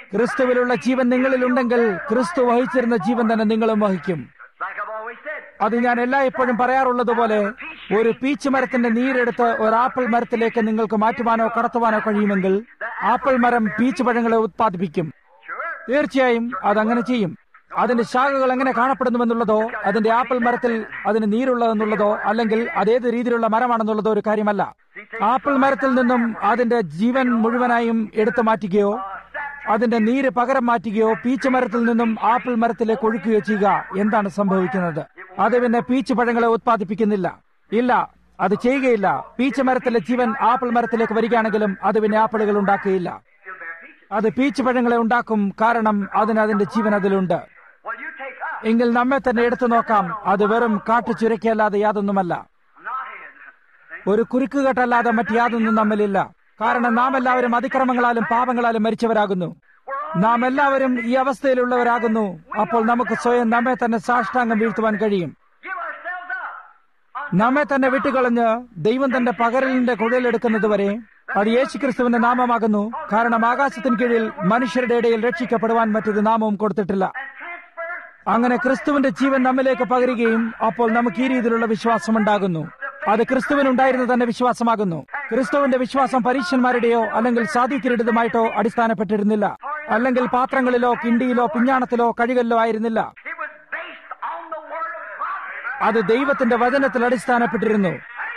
ക്രിസ്തുവിലുള്ള ജീവൻ നിങ്ങളിലുണ്ടെങ്കിൽ ക്രിസ്തു വഹിച്ചിരുന്ന ജീവൻ തന്നെ നിങ്ങളും വഹിക്കും. Like I've always said, അത് ഞാൻ എല്ലായ്പ്പോഴും പറയാറുള്ളതുപോലെ ഒരു പീച്ച് മരത്തിന്റെ നീരെടുത്ത് ഒരു ആപ്പിൾ മരത്തിലേക്ക് നിങ്ങൾക്ക് മാറ്റുവാനോ കടത്തുവാനോ കഴിയുമെങ്കിൽ ആപ്പിൾ മരം പീച്ച് പഴങ്ങളെ ഉത്പാദിപ്പിക്കും. sure. തീർച്ചയായും അതങ്ങനെ ചെയ്യും. അതിന്റെ ശാഖകൾ എങ്ങനെ കാണപ്പെടുന്നുവെന്നുള്ളതോ അതിന്റെ ആപ്പിൾ മരത്തിൽ അതിന് നീരുള്ളതെന്നുള്ളതോ അല്ലെങ്കിൽ അതേത് രീതിയിലുള്ള മരമാണെന്നുള്ളതോ ഒരു കാര്യമല്ല. ആപ്പിൾ മരത്തിൽ നിന്നും അതിന്റെ ജീവൻ മുഴുവനായും എടുത്തു മാറ്റുകയോ അതിന്റെ നീര് പകരം മാറ്റുകയോ പീച്ച് മരത്തിൽ നിന്നും ആപ്പിൾ മരത്തിലേക്ക് ഒഴുക്കുകയോ ചെയ്യുക, എന്താണ് സംഭവിക്കുന്നത്? അത് പിന്നെ പീച്ച് പഴങ്ങളെ ഉത്പാദിപ്പിക്കുന്നില്ല. ഇല്ല, അത് ചെയ്യുകയില്ല. പീച്ച് മരത്തിലെ ജീവൻ ആപ്പിൾ മരത്തിലേക്ക് വരികയാണെങ്കിലും അത് പിന്നെ ആപ്പിളുകൾ ഉണ്ടാക്കുകയില്ല. അത് പീച്ച് പഴങ്ങളെ ഉണ്ടാക്കും, കാരണം അതിന് അതിന്റെ ജീവൻ അതിലുണ്ട്. Well, you take up. എങ്കിൽ നമ്മെ തന്നെ എടുത്തു നോക്കാം. അത് വെറും കാട്ടുചുരക്കല്ലാതെ യാതൊന്നുമല്ല, I'm not in. ഒരു കുരുക്കുകെട്ടല്ലാതെ മറ്റ് യാതൊന്നും നമ്മളില്ല. കാരണം നാം എല്ലാവരും അതിക്രമങ്ങളാലും പാപങ്ങളാലും മരിച്ചവരാകുന്നു. നാം എല്ലാവരും ഈ അവസ്ഥയിലുള്ളവരാകുന്നു. അപ്പോൾ നമുക്ക് സ്വയം നമ്മെ തന്നെ സാഷ്ടാംഗം വീഴ്ത്തുവാൻ കഴിയും. Give ourselves up. നമ്മെ തന്നെ വിട്ടുകളഞ്ഞ് ദൈവം തന്റെ പകരലിന്റെ കുഴലെടുക്കുന്നതുവരെ അത് യേശുക്രിസ്തുവിന്റെ നാമമാകുന്നു. കാരണം ആകാശത്തിന് കീഴിൽ മനുഷ്യരുടെ ഇടയിൽ രക്ഷിക്കപ്പെടുവാൻ മറ്റൊരു നാമവും കൊടുത്തിട്ടില്ല. അങ്ങനെ ക്രിസ്തുവിന്റെ ജീവൻ നമ്മിലേക്ക് പകരുകയും അപ്പോൾ നമുക്ക് ഈ രീതിയിലുള്ള വിശ്വാസമുണ്ടാകുന്നു. അത് ക്രിസ്തുവിനുണ്ടായിരുന്ന തന്നെ വിശ്വാസമാകുന്നു. ക്രിസ്തുവിന്റെ വിശ്വാസം പരീക്ഷന്മാരുടെയോ അല്ലെങ്കിൽ സാധുക്യരുടേതുമായിട്ടോ അടിസ്ഥാനപ്പെട്ടിരുന്നില്ല, അല്ലെങ്കിൽ പാത്രങ്ങളിലോ കിണ്ടിയിലോ പിഞ്ഞാണത്തിലോ കഴുകലിലോ ആയിരുന്നില്ല. It was based on the word of God. അത് ദൈവത്തിന്റെ വചനത്തിൽ അടിസ്ഥാനപ്പെട്ടിരുന്നു.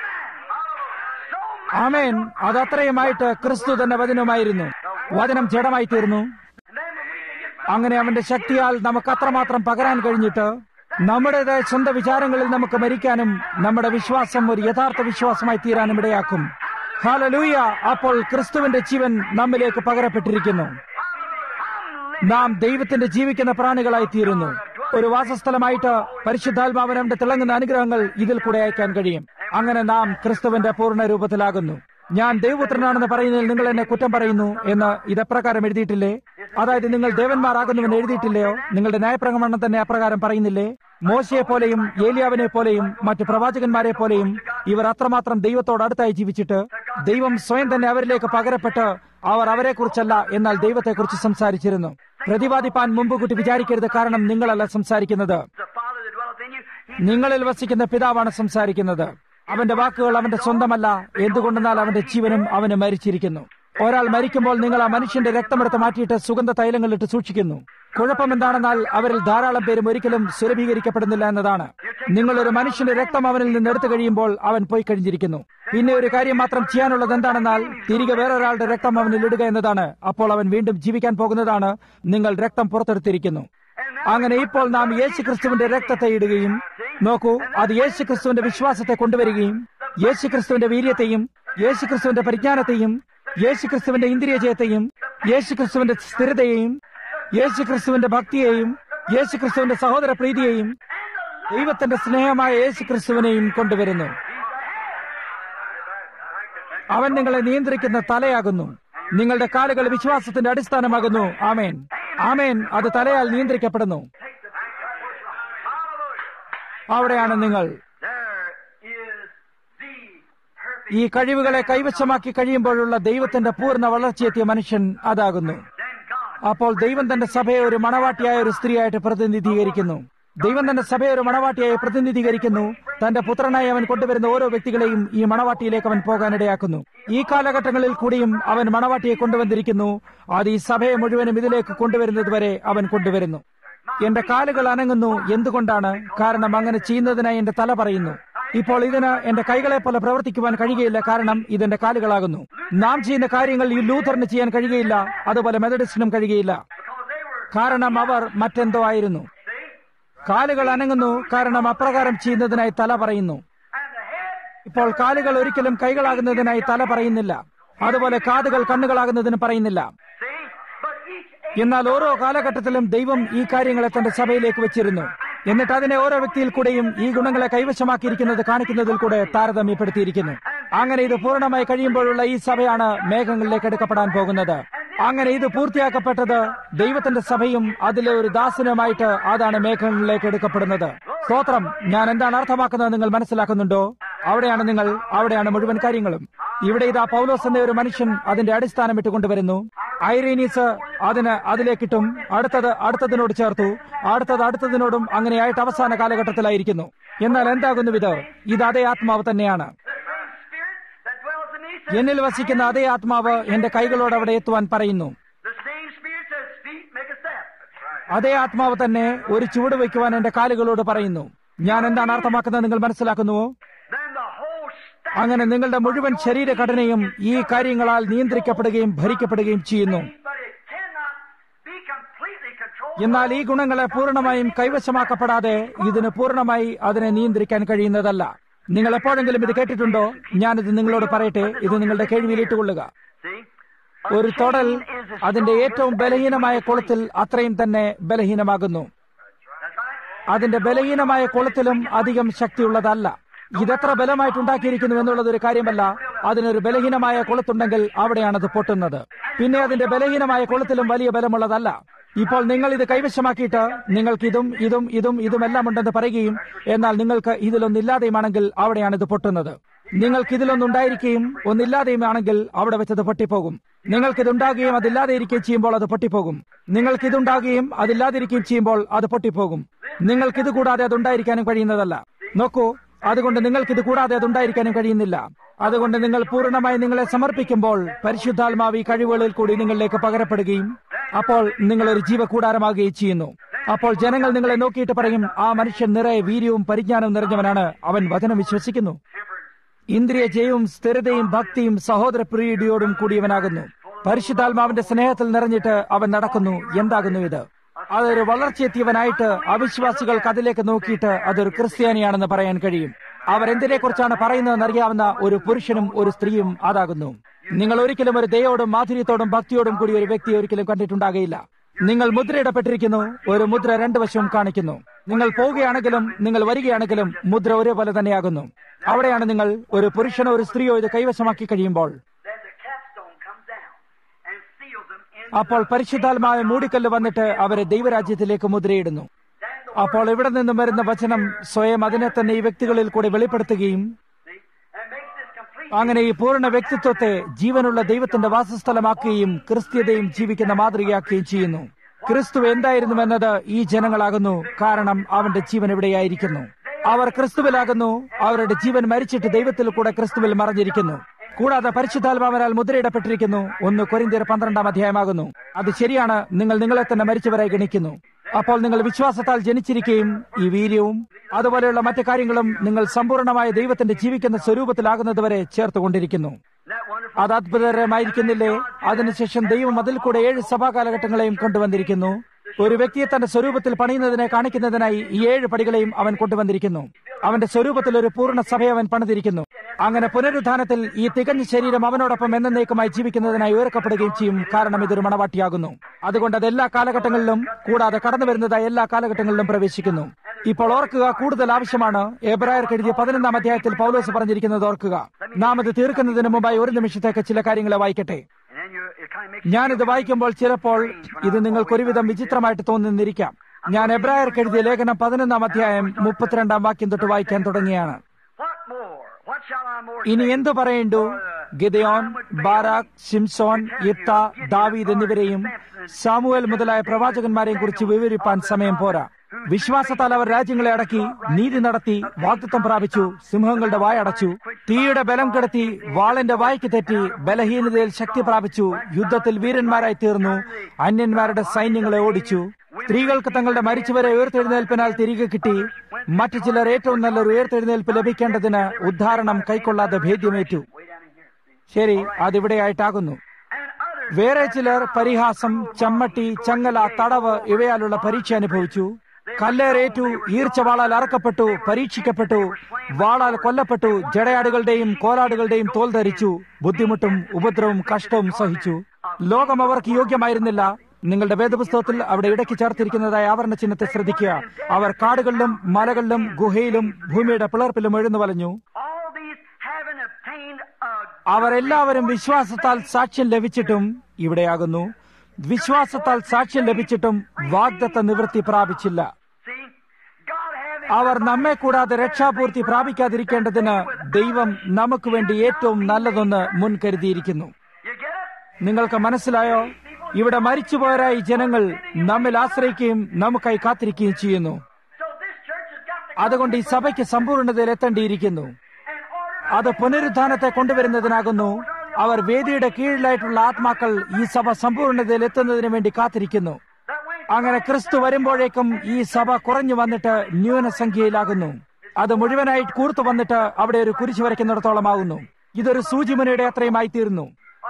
ആമേൻ. അത് അത്രയുമായിട്ട് ക്രിസ്തു തന്നെ വചനമായിരുന്നു. വചനം ജഡമായി തീർന്നു. അങ്ങനെ അവന്റെ ശക്തിയാൽ നമുക്ക് അത്രമാത്രം പകരാൻ കഴിഞ്ഞിട്ട് നമ്മുടേതായ സ്വന്തം വിചാരങ്ങളിൽ നമുക്ക് മരിക്കാനും നമ്മുടെ വിശ്വാസം ഒരു യഥാർത്ഥ വിശ്വാസമായി തീരാനും ഇടയാക്കും. ഹല്ലേലൂയ. അപ്പോൾ ക്രിസ്തുവിന്റെ ജീവൻ നമ്മിലേക്ക് പകരപ്പെട്ടിരിക്കുന്നു. നാം ദൈവത്തിന്റെ ജീവിക്കുന്ന പ്രാണികളായി തീരുന്നു. ഒരു വാസസ്ഥലമായിട്ട് പരിശുദ്ധാത്മാവിന്റെ തിളങ്ങുന്ന അനുഗ്രഹങ്ങൾ ഇതിൽ കൂടെ അയക്കാൻ കഴിയും. അങ്ങനെ നാം ക്രിസ്തുവിന്റെ പൂർണ്ണ രൂപത്തിലാകുന്നു. ഞാൻ ദൈവപുത്രനാണെന്ന് പറയുന്നതിൽ നിങ്ങൾ എന്നെ കുറ്റം പറയുന്നു എന്ന് ഇതപ്രകാരം എഴുതിയിട്ടില്ലേ? അതായത് നിങ്ങൾ ദേവന്മാരാകുന്നുവെന്ന് എഴുതിയിട്ടില്ലയോ? നിങ്ങളുടെ ന്യായപ്രമാണം തന്നെ അപ്രകാരം പറയുന്നില്ലേ? മോശയെ പോലെയും ഏലിയാവിനെ പോലെയും മറ്റു പ്രവാചകന്മാരെ പോലെയും ഇവർ അത്രമാത്രം ദൈവത്തോട് അടുത്തായി ജീവിച്ചിട്ട് ദൈവം സ്വയം തന്നെ അവരിലേക്ക് പകരപ്പെട്ട് അവർ അവരെക്കുറിച്ചല്ല എന്നാൽ ദൈവത്തെക്കുറിച്ച് സംസാരിച്ചിരുന്നു. പ്രതിവാദിപ്പാൻ മുമ്പ് കൂട്ടി വിചാരിക്കരുത്, കാരണം നിങ്ങളല്ല സംസാരിക്കുന്നത്, The Father that dwelleth in you. He നിങ്ങളിൽ വസിക്കുന്ന പിതാവാണ് സംസാരിക്കുന്നത്. അവന്റെ വാക്കുകൾ അവന്റെ സ്വന്തമല്ല. എന്തുകൊണ്ടെന്നാൽ അവന്റെ ജീവനും അവന് മരിച്ചിരിക്കുന്നു. ഒരാൾ മരിക്കുമ്പോൾ നിങ്ങൾ ആ മനുഷ്യന്റെ രക്തമെടുത്ത് മാറ്റിയിട്ട് സുഗന്ധ തൈലങ്ങളിട്ട് സൂക്ഷിക്കുന്നു. കുഴപ്പം എന്താണെന്നാൽ അവരിൽ ധാരാളം പേരും ഒരിക്കലും സുലഭീകരിക്കപ്പെടുന്നില്ല എന്നതാണ്. നിങ്ങളൊരു മനുഷ്യന്റെ രക്തം അവനിൽ നിന്ന് എടുത്തു കഴിയുമ്പോൾ അവൻ പോയി കഴിഞ്ഞിരിക്കുന്നു. പിന്നെ ഒരു കാര്യം മാത്രം ചെയ്യാനുള്ളത് എന്താണെന്നാൽ തിരികെ വേറൊരാളുടെ രക്തം അവനിൽ ഇടുക എന്നതാണ്. അപ്പോൾ അവൻ വീണ്ടും ജീവിക്കാൻ പോകുന്നതാണ്. നിങ്ങൾ രക്തം പുറത്തെടുത്തിരിക്കുന്നു. അങ്ങനെ ഇപ്പോൾ നാം യേശുക്രിസ്തുവിന്റെ രക്തത്തെ ഇടുകയും, നോക്കൂ, അത് യേശുക്രിസ്തുവിന്റെ വിശ്വാസത്തെ കൊണ്ടുവരികയും യേശുക്രിസ്തുവിന്റെ വീര്യത്തെയും യേശുക്രിസ്തുവിന്റെ പരിജ്ഞാനത്തെയും യേശുക്രിസ്തുവിന്റെ ഇന്ദ്രിയജയത്തെയും യേശുക്രിസ്തുവിന്റെ സ്ഥിരതയെയും യേശുക്രിസ്തുവിന്റെ ഭക്തിയെയും യേശുക്രിസ്തുവിന്റെ സഹോദര പ്രീതിയെയും ദൈവത്തിന്റെ സ്നേഹമായ യേശുക്രിസ്തുവിനെയും കൊണ്ടുവരുന്നു. അവൻ നിങ്ങളെ നിയന്ത്രിക്കുന്ന തലയാകുന്നു. നിങ്ങളുടെ കാലുകൾ വിശ്വാസത്തിന്റെ അടിസ്ഥാനമാകുന്നു. ആമേൻ, ആമേൻ. അത് തലയാൽ നിയന്ത്രിക്കപ്പെടുന്നു. അവിടെയാണ് നിങ്ങൾ. ഈ കഴിവുകളെ കൈവശമാക്കി കഴിയുമ്പോഴുള്ള ദൈവത്തിന്റെ പൂർണ്ണ വളർച്ചയെത്തിയ മനുഷ്യൻ അതാകുന്നു. അപ്പോൾ ദൈവം തന്റെ സഭയെ ഒരു മണവാട്ടിയായ ഒരു സ്ത്രീയായിട്ട് പ്രതിനിധീകരിക്കുന്നു. ദൈവം തന്റെ സഭയെ ഒരു മണവാട്ടിയായി പ്രതിനിധീകരിക്കുന്നു. തന്റെ പുത്രനായി അവൻ കൊണ്ടുവരുന്ന ഓരോ വ്യക്തികളെയും ഈ മണവാട്ടിയിലേക്ക് അവൻ പോകാനിടയാക്കുന്നു. ഈ കാലഘട്ടങ്ങളിൽ കൂടിയും അവൻ മണവാട്ടിയെ കൊണ്ടുവന്നിരിക്കുന്നു. അത് ഈ സഭയെ മുഴുവനും ഇതിലേക്ക് കൊണ്ടുവരുന്നതുവരെ അവൻ കൊണ്ടുവരുന്നു. എന്റെ കാലുകൾ അനങ്ങുന്നു. എന്തുകൊണ്ടാണ്? കാരണം അങ്ങനെ ചെയ്യുന്നതിനായി എന്റെ തല പറയുന്നു. ഇപ്പോൾ ഇതിന് എന്റെ കൈകളെ പോലെ പ്രവർത്തിക്കുവാൻ കഴിയുകയില്ല, കാരണം ഇതെന്റെ കാലുകളാകുന്നു. നാം ചെയ്യുന്ന കാര്യങ്ങൾ ഈ ലൂഥറിന് ചെയ്യാൻ കഴിയുകയില്ല, അതുപോലെ മെത്തഡിസ്റ്റിനും കഴിയുകയില്ല, കാരണം അവർ മറ്റെന്തോ ആയിരുന്നു. കാലുകൾ അനങ്ങുന്നു, കാരണം അപ്രകാരം ചെയ്യുന്നതിനായി തല പറയുന്നു. ഇപ്പോൾ കാലുകൾ ഒരിക്കലും കൈകളാകുന്നതിനായി തല പറയുന്നില്ല, അതുപോലെ കാതുകൾ കണ്ണുകളാകുന്നതിന് പറയുന്നില്ല. എന്നാൽ ഓരോ കാലഘട്ടത്തിലും ദൈവം ഈ കാര്യങ്ങളെ തന്റെ സഭയിലേക്ക് വെച്ചിരുന്നു. എന്നിട്ട് അതിനെ ഓരോ വ്യക്തിയിൽ കൂടെയും ഈ ഗുണങ്ങളെ കൈവശമാക്കിയിരിക്കുന്നത് കാണിക്കുന്നതിൽ കൂടെ താരതമ്യപ്പെടുത്തിയിരിക്കുന്നു. അങ്ങനെ ഇത് പൂർണ്ണമായി കഴിയുമ്പോഴുള്ള ഈ സഭയാണ് മേഘങ്ങളിലേക്ക് എടുക്കപ്പെടാൻ പോകുന്നത്. അങ്ങനെ ഇത് പൂർത്തിയാക്കപ്പെട്ടത് ദൈവത്തിന്റെ സഭയും അതിലെ ഒരു ദാസനുമായിട്ട് അതാണ് മേഘങ്ങളിലേക്ക് എടുക്കപ്പെടുന്നത്. സ്തോത്രം. ഞാൻ എന്താണ് അർത്ഥമാക്കുന്നത് നിങ്ങൾ മനസ്സിലാക്കുന്നുണ്ടോ? അവിടെയാണ് നിങ്ങൾ, അവിടെയാണ് മുഴുവൻ കാര്യങ്ങളും. ഇവിടെ ഇതാ പൗലോസ് എന്ന ഒരു മനുഷ്യൻ അതിന്റെ അടിസ്ഥാനം ഇട്ടുകൊണ്ടുവരുന്നു. ഐറീനീസ് അതിന് അതിലേക്കിട്ടും അടുത്തത് അടുത്തതിനോട് ചേർത്തു, അടുത്തത് അടുത്തതിനോടും അങ്ങനെയായിട്ട് അവസാന കാലഘട്ടത്തിലായിരിക്കുന്നു. എന്നാൽ എന്താകുന്നു ഇത്? ഇത് അതേ ആത്മാവ് തന്നെയാണ്. എന്നിൽ വസിക്കുന്ന അതേ ആത്മാവ് എന്റെ കൈകളോട് അവിടെ എത്തുവാൻ പറയുന്നു. അതേ ആത്മാവ് തന്നെ ഒരു ചുവട് വയ്ക്കുവാൻ എന്റെ കാലുകളോട് പറയുന്നു. ഞാൻ എന്താണ് അർത്ഥമാക്കുന്നത് നിങ്ങൾ മനസ്സിലാക്കുന്നുവോ? അങ്ങനെ നിങ്ങളുടെ മുഴുവൻ ശരീരഘടനയും ഈ കാര്യങ്ങളാൽ നിയന്ത്രിക്കപ്പെടുകയും ഭരിക്കപ്പെടുകയും ചെയ്യുന്നു. എന്നാൽ ഈ ഗുണങ്ങളെ പൂർണ്ണമായും കൈവശമാക്കപ്പെടാതെ ഇതിന് പൂർണ്ണമായി അതിനെ നിയന്ത്രിക്കാൻ കഴിയുന്നതല്ല. നിങ്ങൾ എപ്പോഴെങ്കിലും ഇത് കേട്ടിട്ടുണ്ടോ? ഞാനിത് നിങ്ങളോട് പറയട്ടെ, ഇത് നിങ്ങളുടെ കേൾവിയിലിട്ടുകൊള്ളുക. ഒരു തൊടൽ അതിന്റെ ഏറ്റവും ബലഹീനമായ കൊളുത്തിൽ അത്രയും തന്നെ ബലഹീനമാകുന്നു. അതിന്റെ ബലഹീനമായ കൊളുത്തിലും അധികം ശക്തിയുള്ളതല്ല. ഇതെത്ര ബലമായിട്ടുണ്ടാക്കിയിരിക്കുന്നു എന്നുള്ളത് ഒരു കാര്യമല്ല. അതിനൊരു ബലഹീനമായ കൊളുത്തുണ്ടെങ്കിൽ അവിടെയാണത് പൊട്ടുന്നത്. പിന്നെ അതിന്റെ ബലഹീനമായ കൊളുത്തിലും വലിയ ബലമുള്ളതല്ല. ഇപ്പോൾ നിങ്ങൾ ഇത് കൈവശമാക്കിയിട്ട് നിങ്ങൾക്ക് ഇതും ഇതും ഇതും ഇതുമെല്ലാം ഉണ്ടെന്ന് പറയുകയും എന്നാൽ നിങ്ങൾക്ക് ഇതിലൊന്നില്ലാതെയുമാണെങ്കിൽ അവിടെയാണ് ഇത് പൊട്ടുന്നത്. നിങ്ങൾക്ക് ഇതിലൊന്നുണ്ടായിരിക്കുകയും ഒന്നില്ലാതെയും ആണെങ്കിൽ അവിടെ വെച്ചത് പൊട്ടിപ്പോകും. നിങ്ങൾക്കിതുണ്ടാകുകയും അതില്ലാതെ ഇരിക്കുകയും ചെയ്യുമ്പോൾ അത് പൊട്ടിപ്പോകും. നിങ്ങൾക്കിതുണ്ടാകുകയും അതില്ലാതിരിക്കുകയും ചെയ്യുമ്പോൾ അത് പൊട്ടിപ്പോകും. നിങ്ങൾക്കിത് കൂടാതെ അതുണ്ടായിരിക്കാനും കഴിയുന്നതല്ല. നോക്കൂ, അതുകൊണ്ട് നിങ്ങൾക്കിത് കൂടാതെ അതുണ്ടായിരിക്കാനും കഴിയുന്നില്ല. അതുകൊണ്ട് നിങ്ങൾ പൂർണ്ണമായി നിങ്ങളെ സമർപ്പിക്കുമ്പോൾ പരിശുദ്ധാത്മാവ് ഈ കഴിവുകളിൽ കൂടി നിങ്ങളിലേക്ക് പകരപ്പെടുകയും അപ്പോൾ നിങ്ങളൊരു ജീവകൂടാരമാകുകയും ചെയ്യുന്നു. അപ്പോൾ ജനങ്ങൾ നിങ്ങളെ നോക്കിയിട്ട് പറയും, ആ മനുഷ്യൻ നിറയെ വീര്യവും പരിജ്ഞാനവും നിറഞ്ഞവനാണ്, അവൻ വചനം വിശ്വസിക്കുന്നു. ഇന്ദ്രിയ ജയവും സ്ഥിരതയും ഭക്തിയും സഹോദരപ്രീതിയോടും കൂടിയവനാകുന്നു. പരിശുദ്ധാത്മാവിന്റെ സ്നേഹത്തിൽ നിറഞ്ഞിട്ട് അവൻ നടക്കുന്നു. എന്താകുന്നു ഇത്? അതൊരു വളർച്ചയെത്തിയവനായിട്ട് അവിശ്വാസികൾക്ക് അതിലേക്ക് നോക്കിയിട്ട് അതൊരു ക്രിസ്ത്യാനിയാണെന്ന് പറയാൻ കഴിയും. അവരെന്തിനെ കുറിച്ചാണ് പറയുന്നതെന്ന് അറിയാവുന്ന ഒരു പുരുഷനും ഒരു സ്ത്രീയും അതാകുന്നു. നിങ്ങൾ ഒരിക്കലും ഒരു ദയോടും മാധുര്യത്തോടും ഭക്തിയോടും കൂടി ഒരു വ്യക്തി ഒരിക്കലും കണ്ടിട്ടുണ്ടാകുകയില്ല. നിങ്ങൾ മുദ്രയിടപ്പെട്ടിരിക്കുന്നു. ഒരു മുദ്ര രണ്ടു വശവും കാണിക്കുന്നു. നിങ്ങൾ പോവുകയാണെങ്കിലും നിങ്ങൾ വരികയാണെങ്കിലും മുദ്ര ഒരേപോലെ തന്നെയാകുന്നു. അവിടെയാണ് നിങ്ങൾ ഒരു പുരുഷനോ ഒരു സ്ത്രീയോ ഇത് കൈവശമാക്കി കഴിയുമ്പോൾ അപ്പോൾ പരിശുദ്ധാത്മാവ് മൂടിക്കല്ല് വന്നിട്ട് അവരെ ദൈവരാജ്യത്തിലേക്ക് മുദ്രയിടുന്നു. അപ്പോൾ ഇവിടെ നിന്നും വരുന്ന വചനം സ്വയം അതിനെ തന്നെ ഈ വ്യക്തികളിൽ കൂടി വെളിപ്പെടുത്തുകയും അങ്ങനെ ഈ പൂർണ്ണ വ്യക്തിത്വത്തെ ജീവനുള്ള ദൈവത്തിന്റെ വാസസ്ഥലമാക്കുകയും ക്രിസ്ത്യതയും ജീവിക്കുന്ന മാതൃകയാക്കുകയും ചെയ്യുന്നു. ക്രിസ്തു എന്തായിരുന്നുവെന്നത് ഈ ജനങ്ങളാകുന്നു. കാരണം അവന്റെ ജീവൻ ഇവിടെയായിരിക്കുന്നു. അവർ ക്രിസ്തുവിലാകുന്നു. അവരുടെ ജീവൻ മരിച്ചിട്ട് ദൈവത്തിൽ കൂടെ ക്രിസ്തുവിൽ മറഞ്ഞിരിക്കുന്നു. കൂടാതെ പരിശുദ്ധാത്മാവിനാൽ മുദ്രയിടപ്പെട്ടിരിക്കുന്നു. ഒന്ന് കൊരിന്ത്യർ പന്ത്രണ്ടാം അധ്യായമാകുന്നു. അത് ശരിയാണ്. നിങ്ങൾ നിങ്ങളെ തന്നെ മരിച്ചവരായി ഗണിക്കുന്നു. അപ്പോൾ നിങ്ങൾ വിശ്വാസത്താൽ ജനിച്ചിരിക്കുകയും ഈ വീര്യവും അതുപോലെയുള്ള മറ്റു കാര്യങ്ങളും നിങ്ങൾ സമ്പൂർണമായ ദൈവത്തിന്റെ ജീവിക്കുന്ന സ്വരൂപത്തിലാകുന്നതുവരെ ചേർത്തുകൊണ്ടിരിക്കുന്നു. അത് അത്ഭുതകരമായിരിക്കുന്നില്ലേ? അതിനുശേഷം ദൈവം അതിൽ കൂടെ ഏഴ് സഭാ കാലഘട്ടങ്ങളെയും കൊണ്ടുവന്നിരിക്കുന്നു. ഒരു വ്യക്തിയെ തന്റെ സ്വരൂപത്തിൽ പണിയുന്നതിനെ കാണിക്കുന്നതിനായി ഈ ഏഴ് പടികളെയും അവൻ കൊണ്ടുവന്നിരിക്കുന്നു. അവന്റെ സ്വരൂപത്തിൽ ഒരു പൂർണ്ണ സഭയെ അവൻ പണിതിരിക്കുന്നു. അങ്ങനെ പുനരുദ്ധാനത്തിൽ ഈ തികഞ്ഞ ശരീരം അവനോടൊപ്പം എന്നേക്കുമായി ജീവിക്കുന്നതിനായി ഉയർക്കപ്പെടുകയും ചെയ്യും. കാരണം ഇതൊരു മണവാട്ടിയാകുന്നു. അതുകൊണ്ട് അത് എല്ലാ കാലഘട്ടങ്ങളിലും കൂടാതെ കടന്നു വരുന്നതായ എല്ലാ കാലഘട്ടങ്ങളിലും പ്രവേശിക്കുന്നു. ഇപ്പോൾ ഓർക്കുക, കൂടുതൽ ആവശ്യമാണ്. എബ്രായർക്ക് എഴുതിയ പതിനൊന്നാം അധ്യായത്തിൽ പൗലോസ് പറഞ്ഞിരിക്കുന്നത് ഓർക്കുക. നാം ഇത് തീർക്കുന്നതിന് മുമ്പായി ഒരു നിമിഷത്തേക്ക് ചില കാര്യങ്ങളെ വായിക്കട്ടെ. ഞാനിത് വായിക്കുമ്പോൾ ചിലപ്പോൾ ഇത് നിങ്ങൾക്ക് ഒരുവിധം വിചിത്രമായിട്ട് തോന്നുന്നിരിക്കാം. ഞാൻ എബ്രായർക്ക് എഴുതിയ ലേഖനം പതിനൊന്നാം അധ്യായം മുപ്പത്തിരണ്ടാം വാക്യം തൊട്ട് വായിക്കാൻ തുടങ്ങിയാണ്. ഇനി എന്തു പറയേണ്ടു? ഗിദെയോൻ, ബാരാക്ക്, ശിംസോൻ, യിഫ്ത, ദാവീദ് എന്നിവരെയും സാമുവേൽ മുതലായ പ്രവാചകന്മാരെയും കുറിച്ച് വിവരിപ്പാൻ സമയം പോരാ. വിശ്വാസത്താൽ അവർ രാജ്യങ്ങളെ അടക്കി, നീതി നടത്തി, വാഗ്ദത്തം പ്രാപിച്ചു, സിംഹങ്ങളുടെ വായടച്ചു, തീയുടെ ബലം കെടുത്തി, വാളിന്റെ വായ്ക്ക് തെറ്റി, ബലഹീനതയിൽ ശക്തി പ്രാപിച്ചു, യുദ്ധത്തിൽ വീരന്മാരായി തീർന്നു, അന്യന്മാരുടെ സൈന്യങ്ങളെ ഓടിച്ചു. സ്ത്രീകൾക്ക് തങ്ങളുടെ മരിച്ചവരെ ഉയർത്തെഴുന്നേൽപ്പിനാൽ തിരികെ കിട്ടി. മറ്റു ചിലർ ഏറ്റവും നല്ലൊരു ഉയർത്തെഴുന്നേൽപ്പ് ലഭിക്കേണ്ടതിന് ഉദ്ധാരണം കൈക്കൊള്ളാതെ ഭേദ്യമേറ്റു. ശരി, അതിവിടെയായിട്ടാകുന്നു. വേറെ ചിലർ പരിഹാസം, ചമ്മട്ടി, ചങ്ങല, തടവ് ഇവയാലുള്ള പരീക്ഷ അനുഭവിച്ചു. കല്ലേറേറ്റു, ഈർച്ചവാളാൽ അറക്കപ്പെട്ടു, പരീക്ഷിക്കപ്പെട്ടു, വാളാൽ കൊല്ലപ്പെട്ടു, ജടയാടുകളുടെയും കോലാടുകളുടെയും തോൽ ധരിച്ചു, ബുദ്ധിമുട്ടും ഉപദ്രവവും കഷ്ടവും സഹിച്ചു. ലോകം അവർക്ക് യോഗ്യമായിരുന്നില്ല. നിങ്ങളുടെ വേദപുസ്തകത്തിൽ അവിടെ ഇടയ്ക്ക് ചേർത്തിരിക്കുന്നതായ ആവരണ ചിഹ്നത്തെ ശ്രദ്ധിക്കുക. അവർ കാടുകളിലും മലകളിലും ഗുഹയിലും ഭൂമിയുടെ പിളർപ്പിലും എഴുന്നു വലഞ്ഞു. അവരെല്ലാവരും വിശ്വാസത്താൽ സാക്ഷ്യം ലഭിച്ചിട്ടും, ഇവിടെയാകുന്നു, വിശ്വാസത്താൽ സാക്ഷ്യം ലഭിച്ചിട്ടും വാഗ്ദത്ത നിവൃത്തി പ്രാപിച്ചില്ല. അവർ നമ്മെ കൂടാതെ രക്ഷാപൂർത്തി പ്രാപിക്കാതിരിക്കേണ്ടതിന് ദൈവം നമുക്ക് വേണ്ടി ഏറ്റവും നല്ലതൊന്ന് മുൻകരുതിയിരിക്കുന്നു. നിങ്ങൾക്ക് മനസ്സിലായോ? ഇവിടെ മരിച്ചുപോയരായി ജനങ്ങൾ നമ്മിൽ ആശ്രയിക്കുകയും നമുക്കായി കാത്തിരിക്കുകയും ചെയ്യുന്നു. അതുകൊണ്ട് ഈ സഭയ്ക്ക് സമ്പൂർണ്ണതയിൽ എത്തേണ്ടിയിരിക്കുന്നു. അത് പുനരുദ്ധാനത്തെ കൊണ്ടുവരുന്നതിനാകുന്നു. അവർ വേദിയുടെ കീഴിലായിട്ടുള്ള ആത്മാക്കൾ ഈ സഭ സമ്പൂർണ്ണതയിൽ എത്തുന്നതിന് വേണ്ടി കാത്തിരിക്കുന്നു. അങ്ങനെ ക്രിസ്തു വരുമ്പോഴേക്കും ഈ സഭ കുറഞ്ഞു വന്നിട്ട് ന്യൂനസംഖ്യയിലാകുന്നു. അത് മുഴുവനായി കൂർത്തു വന്നിട്ട് അവിടെ ഒരു കുരിശ് വരയ്ക്കുന്നിടത്തോളമാകുന്നു. ഇതൊരു സൂചിമുനയുടെ അത്രയുമായി തീർന്നു.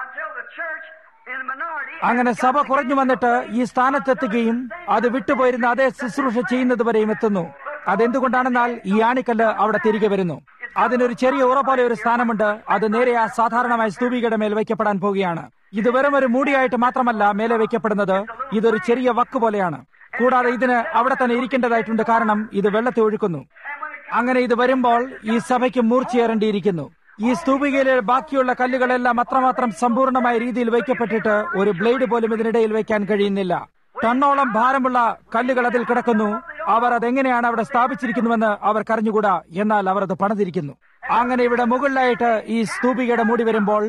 അങ്ങനെ സഭ കുറഞ്ഞു വന്നിട്ട് ഈ സ്ഥാനത്തെത്തുകയും അത് വിട്ടുപോയിരുന്ന അതേ ശുശ്രൂഷ ചെയ്യുന്നത് വരെയും എത്തുന്നു. അതെന്തുകൊണ്ടാണെന്നാൽ ഈ ആണിക്കല്ല് അവിടെ തിരികെ വരുന്നു. അതിനൊരു ചെറിയ ഉറ പോലെ ഒരു സ്ഥാനമുണ്ട്. അത് നേരെ ആ സാധാരണമായ സ്തൂപികയുടെ മേൽ വയ്ക്കപ്പെടാൻ പോവുകയാണ്. ഇത് വെറും ഒരു മൂടിയായിട്ട് മാത്രമല്ല മേലെ വയ്ക്കപ്പെടുന്നത്, ഇതൊരു ചെറിയ വക്ക് പോലെയാണ്. കൂടാതെ ഇതിന് അവിടെ തന്നെ ഇരിക്കേണ്ടതായിട്ടുണ്ട്, കാരണം ഇത് വെള്ളത്തെ ഒഴുക്കുന്നു. അങ്ങനെ ഇത് വരുമ്പോൾ ഈ സഭയ്ക്ക് മൂർച്ചയേറേണ്ടിയിരിക്കുന്നു. ഈ സ്തൂപികയിലെ ബാക്കിയുള്ള കല്ലുകളെല്ലാം അത്രമാത്രം സമ്പൂർണമായ രീതിയിൽ വയ്ക്കപ്പെട്ടിട്ട് ഒരു ബ്ലേഡ് പോലും ഇതിനിടയിൽ വയ്ക്കാൻ കഴിയുന്നില്ല. ടണ്ണോളം ഭാരമുള്ള കല്ലുകൾ അതിൽ കിടക്കുന്നു. അവർ അതെങ്ങനെയാണ് അവിടെ സ്ഥാപിച്ചിരിക്കുന്നുവെന്ന് അവർ കറിഞ്ഞുകൂടാ. എന്നാൽ അവർ അത് പണിതിരിക്കുന്നു. അങ്ങനെ ഇവിടെ മുകളിലായിട്ട് ഈ സ്തൂപികയുടെ മൂടി വരുമ്പോൾ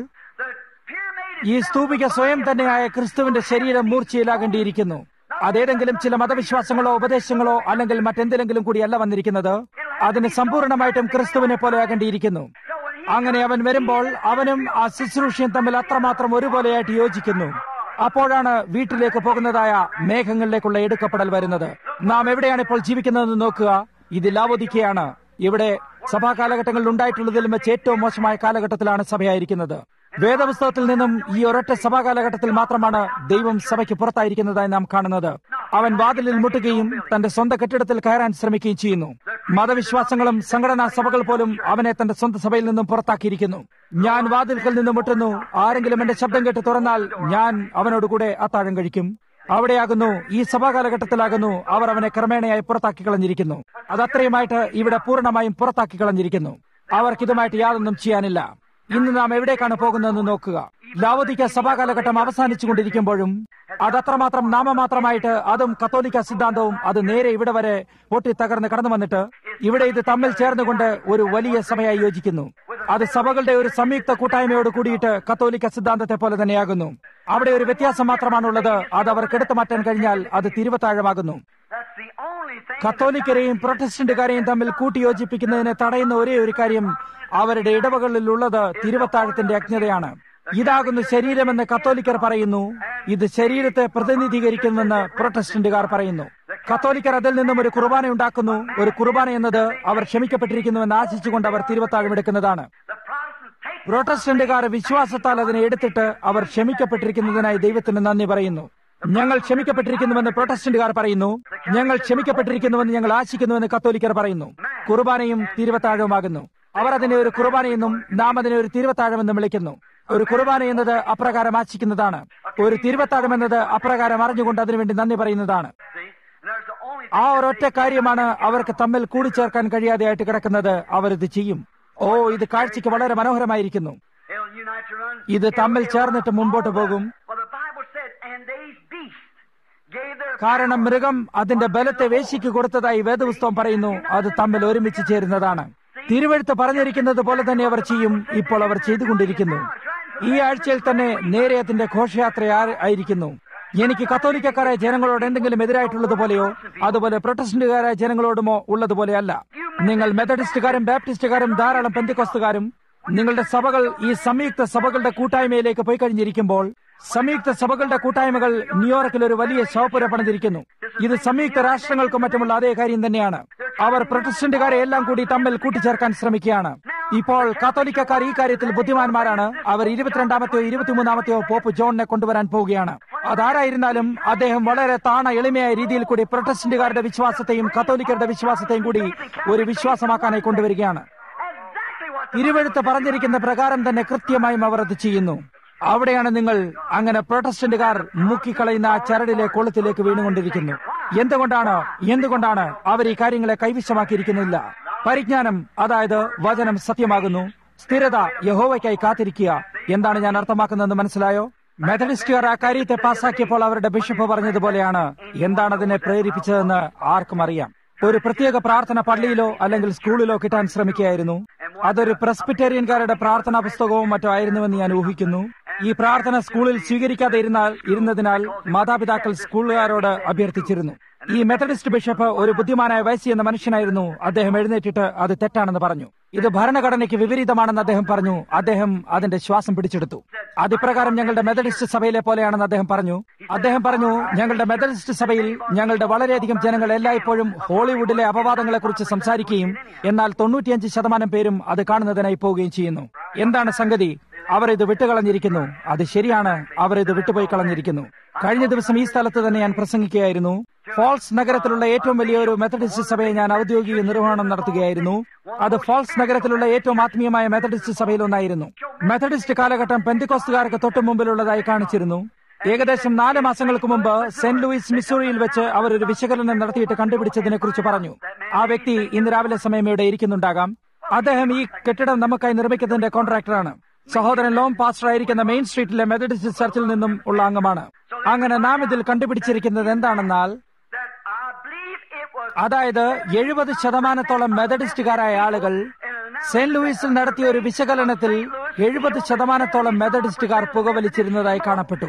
ഈ സ്തൂപിക സ്വയം തന്നെയായ ക്രിസ്തുവിന്റെ ശരീരം മൂർച്ചയിലാകേണ്ടിയിരിക്കുന്നു. അതേതെങ്കിലും ചില മതവിശ്വാസങ്ങളോ ഉപദേശങ്ങളോ അല്ലെങ്കിൽ മറ്റെന്തെങ്കിലും കൂടിയല്ല വന്നിരിക്കുന്നത്. അതിന് സമ്പൂർണമായിട്ടും ക്രിസ്തുവിനെ പോലെ ആകേണ്ടിയിരിക്കുന്നു. അങ്ങനെ അവൻ വരുമ്പോൾ അവനും ആ ശുശ്രൂഷയും തമ്മിൽ അത്രമാത്രം ഒരുപോലെയായിട്ട് യോജിക്കുന്നു. അപ്പോഴാണ് വീട്ടിലേക്ക് പോകുന്നതായ മേഘങ്ങളിലേക്കുള്ള എടുക്കപ്പെടൽ വരുന്നത്. നാം എവിടെയാണ് ഇപ്പോൾ ജീവിക്കുന്നതെന്ന് നോക്കുക. ഇത് ലാവോദിക്കയാണ്. ഇവിടെ സഭാ കാലഘട്ടങ്ങളിൽ ഉണ്ടായിട്ടുള്ളതിലും വെച്ച് ഏറ്റവും മോശമായ കാലഘട്ടത്തിലാണ് സഭയായിരിക്കുന്നത്. വേദപുസ്തകത്തിൽ നിന്നും ഈ ഒരൊറ്റ സഭാ കാലഘട്ടത്തിൽ മാത്രമാണ് ദൈവം സഭയ്ക്ക് പുറത്തായിരിക്കുന്നതായി നാം കാണുന്നത്. അവൻ വാതിലിൽ മുട്ടുകയും തന്റെ സ്വന്തം കെട്ടിടത്തിൽ കയറാൻ ശ്രമിക്കുകയും ചെയ്യുന്നു. മതവിശ്വാസങ്ങളും സംഘടനാ സഭകൾ പോലും അവനെ തന്റെ സ്വന്തം സഭയിൽ നിന്നും പുറത്താക്കിയിരിക്കുന്നു. ഞാൻ വാതിൽക്കൽ നിന്നും മുട്ടുന്നു, ആരെങ്കിലും എന്റെ ശബ്ദം കേട്ട് തുറന്നാൽ ഞാൻ അവനോടുകൂടെ അത്താഴം കഴിക്കും. അവിടെയാകുന്നു, ഈ സഭാ കാലഘട്ടത്തിലാകുന്നു അവർ അവനെ ക്രമേണയായി പുറത്താക്കി കളഞ്ഞിരിക്കുന്നു. അതത്രയുമായിട്ട് ഇവിടെ പൂർണ്ണമായും പുറത്താക്കി കളഞ്ഞിരിക്കുന്നു. അവർക്കിതുമായിട്ട് യാതൊന്നും ചെയ്യാനില്ല. ഇന്ന് നാം എവിടേക്കാണ് പോകുന്നതെന്ന് നോക്കുക. ലാവോദിക്ക സഭാ കാലഘട്ടം അവസാനിച്ചുകൊണ്ടിരിക്കുമ്പോഴും അതത്രമാത്രം നാമമാത്രമായിട്ട് അതും കത്തോലിക്ക സിദ്ധാന്തവും അത് നേരെ ഇവിടെ വരെ പൊട്ടി തകർന്ന് കടന്നു വന്നിട്ട് ഇവിടെ ഇത് തമ്മിൽ ചേർന്നുകൊണ്ട് ഒരു വലിയ സഭയായി യോജിക്കുന്നു. അത് സഭകളുടെ ഒരു സംയുക്ത കൂട്ടായ്മയോട് കൂടിയിട്ട് കത്തോലിക്ക സിദ്ധാന്തത്തെ പോലെ തന്നെയാകുന്നു. അവിടെ ഒരു വ്യത്യാസം മാത്രമാണുള്ളത്. അത് അവർക്ക് എടുത്തു മാറ്റാൻ കഴിഞ്ഞാൽ അത് തിരുവത്താഴമാകുന്നു. കത്തോലിക്കരെയും പ്രൊട്ടസ്റ്റന്റുകാരെയും തമ്മിൽ കൂട്ടിയോജിപ്പിക്കുന്നതിനെ തടയുന്ന ഒരേ ഒരു കാര്യം അവരുടെ ഇടവകളിലുള്ളത് തിരുവത്താഴത്തിന്റെ അജ്ഞതയാണ്. ഇതാകുന്നു ശരീരമെന്ന് കത്തോലിക്കർ പറയുന്നു. ഇത് ശരീരത്തെ പ്രതിനിധീകരിക്കുന്നുവെന്ന് പ്രൊട്ടസ്റ്റന്റുകാർ പറയുന്നു. കത്തോലിക്കർ അതിൽ നിന്നും ഒരു കുർബാന ഉണ്ടാക്കുന്നു. ഒരു കുർബാന എന്നത് അവർ ക്ഷമിക്കപ്പെട്ടിരിക്കുന്നുവെന്ന് ആശിച്ചുകൊണ്ട് അവർ തിരുവത്താഴം എടുക്കുന്നതാണ്. പ്രൊട്ടസ്റ്റന്റുകാർ വിശ്വാസത്താൽ അതിനെ എടുത്തിട്ട് അവർ ക്ഷമിക്കപ്പെട്ടിരിക്കുന്നതിനായി ദൈവത്തിന് നന്ദി പറയുന്നു. ഞങ്ങൾ ക്ഷമിക്കപ്പെട്ടിരിക്കുന്നുവെന്ന് പ്രൊട്ടസ്റ്റന്റുകാർ പറയുന്നു. ഞങ്ങൾ ക്ഷമിക്കപ്പെട്ടിരിക്കുന്നുവെന്ന് ഞങ്ങൾ ആശിക്കുന്നുവെന്ന് കത്തോലിക്കർ പറയുന്നു. കുർബാനയും തിരുവത്താഴവുമാകുന്നു. അവർ അതിനെ ഒരു കുർബാനയെന്നും നാം അതിനെ ഒരു തിരുവത്താഴമെന്നും വിളിക്കുന്നു. ഒരു കുർബാന എന്നത് അപ്രകാരം ആശിക്കുന്നതാണ്. ഒരു തിരുവത്താഴം എന്നത് അപ്രകാരം അറിഞ്ഞുകൊണ്ട് അതിനുവേണ്ടി നന്ദി പറയുന്നതാണ്. ആ ഒരൊറ്റ കാര്യമാണ് അവർക്ക് തമ്മിൽ കൂടിച്ചേർക്കാൻ കഴിയാതെയായിട്ട് കിടക്കുന്നത്. അവരിത് ചെയ്യും. ഓ, ഇത് കാഴ്ചയ്ക്ക് വളരെ മനോഹരമായിരിക്കുന്നു. ഇത് തമ്മിൽ ചേർന്നിട്ട് മുമ്പോട്ട് പോകും. കാരണം മൃഗം അതിന്റെ ബലത്തെ വേശ്യയ്ക്ക് കൊടുത്തതായി വേദപുസ്തകം പറയുന്നു. അത് തമ്മിൽ ഒരുമിച്ച് ചേരുന്നതാണ്. തിരുവെഴുത്ത് പറഞ്ഞിരിക്കുന്നത് പോലെ തന്നെ അവർ ചെയ്യും. ഇപ്പോൾ അവർ ചെയ്തുകൊണ്ടിരിക്കുന്നു. ഈ ആഴ്ചയിൽ തന്നെ നേരെ അതിന്റെ ഘോഷയാത്ര ആയിരിക്കുന്നു. എനിക്ക് കത്തോലിക്കക്കാരായ ജനങ്ങളോട് എന്തെങ്കിലും എതിരായിട്ടുള്ളതുപോലെയോ അതുപോലെ പ്രൊട്ടസ്റ്റന്റുകാരായ ജനങ്ങളോടുമോ ഉള്ളതുപോലെയല്ല. നിങ്ങൾ മെത്തഡിസ്റ്റുകാരും ബാപ്റ്റിസ്റ്റുകാരും ധാരാളം പെന്തക്കോസ്തുകാരും നിങ്ങളുടെ സഭകൾ ഈ സംയുക്ത സഭകളുടെ കൂട്ടായ്മയിലേക്ക് പോയി കഴിഞ്ഞിരിക്കുമ്പോൾ സംയുക്ത സഭകളുടെ കൂട്ടായ്മകൾ ന്യൂയോർക്കിൽ ഒരു വലിയ ശവപ്പുര പണിതിരിക്കുന്നു. ഇത് സംയുക്ത രാഷ്ട്രങ്ങൾക്കും മറ്റുമുള്ള അതേ കാര്യം തന്നെയാണ്. അവർ പ്രൊട്ടസ്റ്റന്റുകാരെ എല്ലാം കൂടി തമ്മിൽ കൂട്ടിച്ചേർക്കാൻ ശ്രമിക്കുകയാണ്. ഇപ്പോൾ കാത്തോലിക്കക്കാർ ഈ കാര്യത്തിൽ ബുദ്ധിമാന്മാരാണ്. അവർ ഇരുപത്തിരണ്ടാമത്തെയോ ഇരുപത്തിമൂന്നാമത്തെയോ പോപ്പ് ജോണിനെ കൊണ്ടുവരാൻ പോവുകയാണ്. അതാരായിരുന്നാലും അദ്ദേഹം വളരെ താണ എളിമയായ രീതിയിൽ കൂടി പ്രൊട്ടസ്റ്റന്റുകാരുടെ വിശ്വാസത്തെയും കത്തോലിക്കരുടെ വിശ്വാസത്തെയും കൂടി ഒരു വിശ്വാസമാക്കാനായി കൊണ്ടുവരികയാണ്. തിരുവെഴുത്ത് പറഞ്ഞിരിക്കുന്ന പ്രകാരം തന്നെ കൃത്യമായും അവർ അത് ചെയ്യുന്നു. അവിടെയാണ് നിങ്ങൾ അങ്ങനെ പ്രൊട്ടസ്റ്റന്റുകാർ മുക്കിക്കളയുന്ന ആ ചരടിലെ കൊളുത്തിലേക്ക് വീണുകൊണ്ടിരിക്കുന്നു. എന്തുകൊണ്ടാണ് എന്തുകൊണ്ടാണ് അവർ ഈ കാര്യങ്ങളെ കൈവശമാക്കിയിരിക്കുന്നില്ല? പരിജ്ഞാനം, അതായത് വചനം സത്യമാകുന്നു. സ്ഥിരത, യഹോവയ്ക്കായി കാത്തിരിക്കുക. എന്താണ് ഞാൻ അർത്ഥമാക്കുന്നതെന്ന് മനസ്സിലായോ? മെത്തഡിസ്റ്റുകാർ ആ കാര്യത്തെ പാസാക്കിയപ്പോൾ അവരുടെ ബിഷപ്പ് പറഞ്ഞതുപോലെയാണ്. എന്താണ് അതിനെ പ്രേരിപ്പിച്ചതെന്ന് ആർക്കും അറിയാം. ഒരു പ്രത്യേക പ്രാർത്ഥന പള്ളിയിലോ അല്ലെങ്കിൽ സ്കൂളിലോ കിട്ടാൻ ശ്രമിക്കുകയായിരുന്നു. അതൊരു പ്രസ്ബിറ്റേറിയൻകാരുടെ പ്രാർത്ഥനാ പുസ്തകവും മറ്റോ ആയിരുന്നുവെന്ന് ഞാൻ ഊഹിക്കുന്നു. ഈ പ്രാർത്ഥന സ്കൂളിൽ സ്വീകരിക്കാതെ ഇരുന്നാൽ ഇരുന്നതിനാൽ മാതാപിതാക്കൾ സ്കൂളുകാരോട് അഭ്യർത്ഥിച്ചിരുന്നു. ഈ മെത്തഡിസ്റ്റ് ബിഷപ്പ് ഒരു ബുദ്ധിമാനായ വയസ്സി എന്ന മനുഷ്യനായിരുന്നു. അദ്ദേഹം എഴുന്നേറ്റിട്ട് അത് തെറ്റാണെന്ന് പറഞ്ഞു. ഇത് ഭരണഘടനയ്ക്ക് വിപരീതമാണെന്ന് അദ്ദേഹം പറഞ്ഞു. അദ്ദേഹം അതിന്റെ ശ്വാസം പിടിച്ചെടുത്തു. അതിപ്രകാരം ഞങ്ങളുടെ മെത്തഡിസ്റ്റ് സഭയിലെ പോലെയാണെന്ന് അദ്ദേഹം പറഞ്ഞു. അദ്ദേഹം പറഞ്ഞു, ഞങ്ങളുടെ മെത്തഡിസ്റ്റ് സഭയിൽ ഞങ്ങളുടെ വളരെയധികം ജനങ്ങൾ എല്ലായ്പ്പോഴും ഹോളിവുഡിലെ അപവാദങ്ങളെക്കുറിച്ച് സംസാരിക്കുകയും എന്നാൽ തൊണ്ണൂറ്റിയഞ്ച് ശതമാനം പേരും അത് കാണുന്നതിനായി പോവുകയും ചെയ്യുന്നു. എന്താണ് സംഗതി? അവർ ഇത് വിട്ടുകളഞ്ഞിരിക്കുന്നു. അത് ശരിയാണ്, അവർ ഇത് വിട്ടുപോയി കളഞ്ഞിരിക്കുന്നു. കഴിഞ്ഞ ദിവസം ഈ സ്ഥലത്ത് തന്നെ ഞാൻ പ്രസംഗിക്കുകയായിരുന്നു. ഫോൾസ് നഗരത്തിലുള്ള ഏറ്റവും വലിയൊരു മെത്തഡിസ്റ്റ് സഭയെ ഞാൻ ഔദ്യോഗിക നിർവഹണം നടത്തുകയായിരുന്നു. അത് ഫോൾസ് നഗരത്തിലുള്ള ഏറ്റവും ആത്മീയമായ മെത്തഡിസ്റ്റ് സഭയിലൊന്നായിരുന്നു. മെത്തഡിസ്റ്റ് കാലഘട്ടം പെന്തിക്കോസ്തുകാർക്ക് തൊട്ടു മുമ്പിലുള്ളതായി കാണിച്ചിരുന്നു. ഏകദേശം നാല് മാസങ്ങൾക്ക് മുമ്പ് സെന്റ് ലൂയിസ് മിസൂറിയിൽ വെച്ച് അവർ ഒരു വിശകലനം നടത്തിയിട്ട് കണ്ടുപിടിച്ചതിനെ കുറിച്ച് പറഞ്ഞു. ആ വ്യക്തി ഇന്ന് രാവിലെ സമയം ഇവിടെ ഇരിക്കുന്നുണ്ടാകാം. അദ്ദേഹം ഈ കെട്ടിടം നമുക്കായി നിർമ്മിക്കുന്നതിന്റെ കോൺട്രാക്ടറാണ്. സഹോദരൻ ലോം പാസ്റ്റർ ആയിരിക്കുന്ന മെയിൻ സ്ട്രീറ്റിലെ മെത്തഡിസ്റ്റ് ചർച്ചിൽ നിന്നും ഉള്ള അംഗമാണ്. അങ്ങനെ നാം ഇതിൽ കണ്ടുപിടിച്ചിരിക്കുന്നത് എന്താണെന്നാൽ, അതായത് എഴുപത് ശതമാനത്തോളം മെത്തഡിസ്റ്റുകാരായ ആളുകൾ സെന്റ് ലൂയിസിൽ നടത്തിയ ഒരു വിശകലനത്തിൽ എഴുപത് ശതമാനത്തോളം മെത്തഡിസ്റ്റുകാർ പുകവലിച്ചിരുന്നതായി കാണപ്പെട്ടു.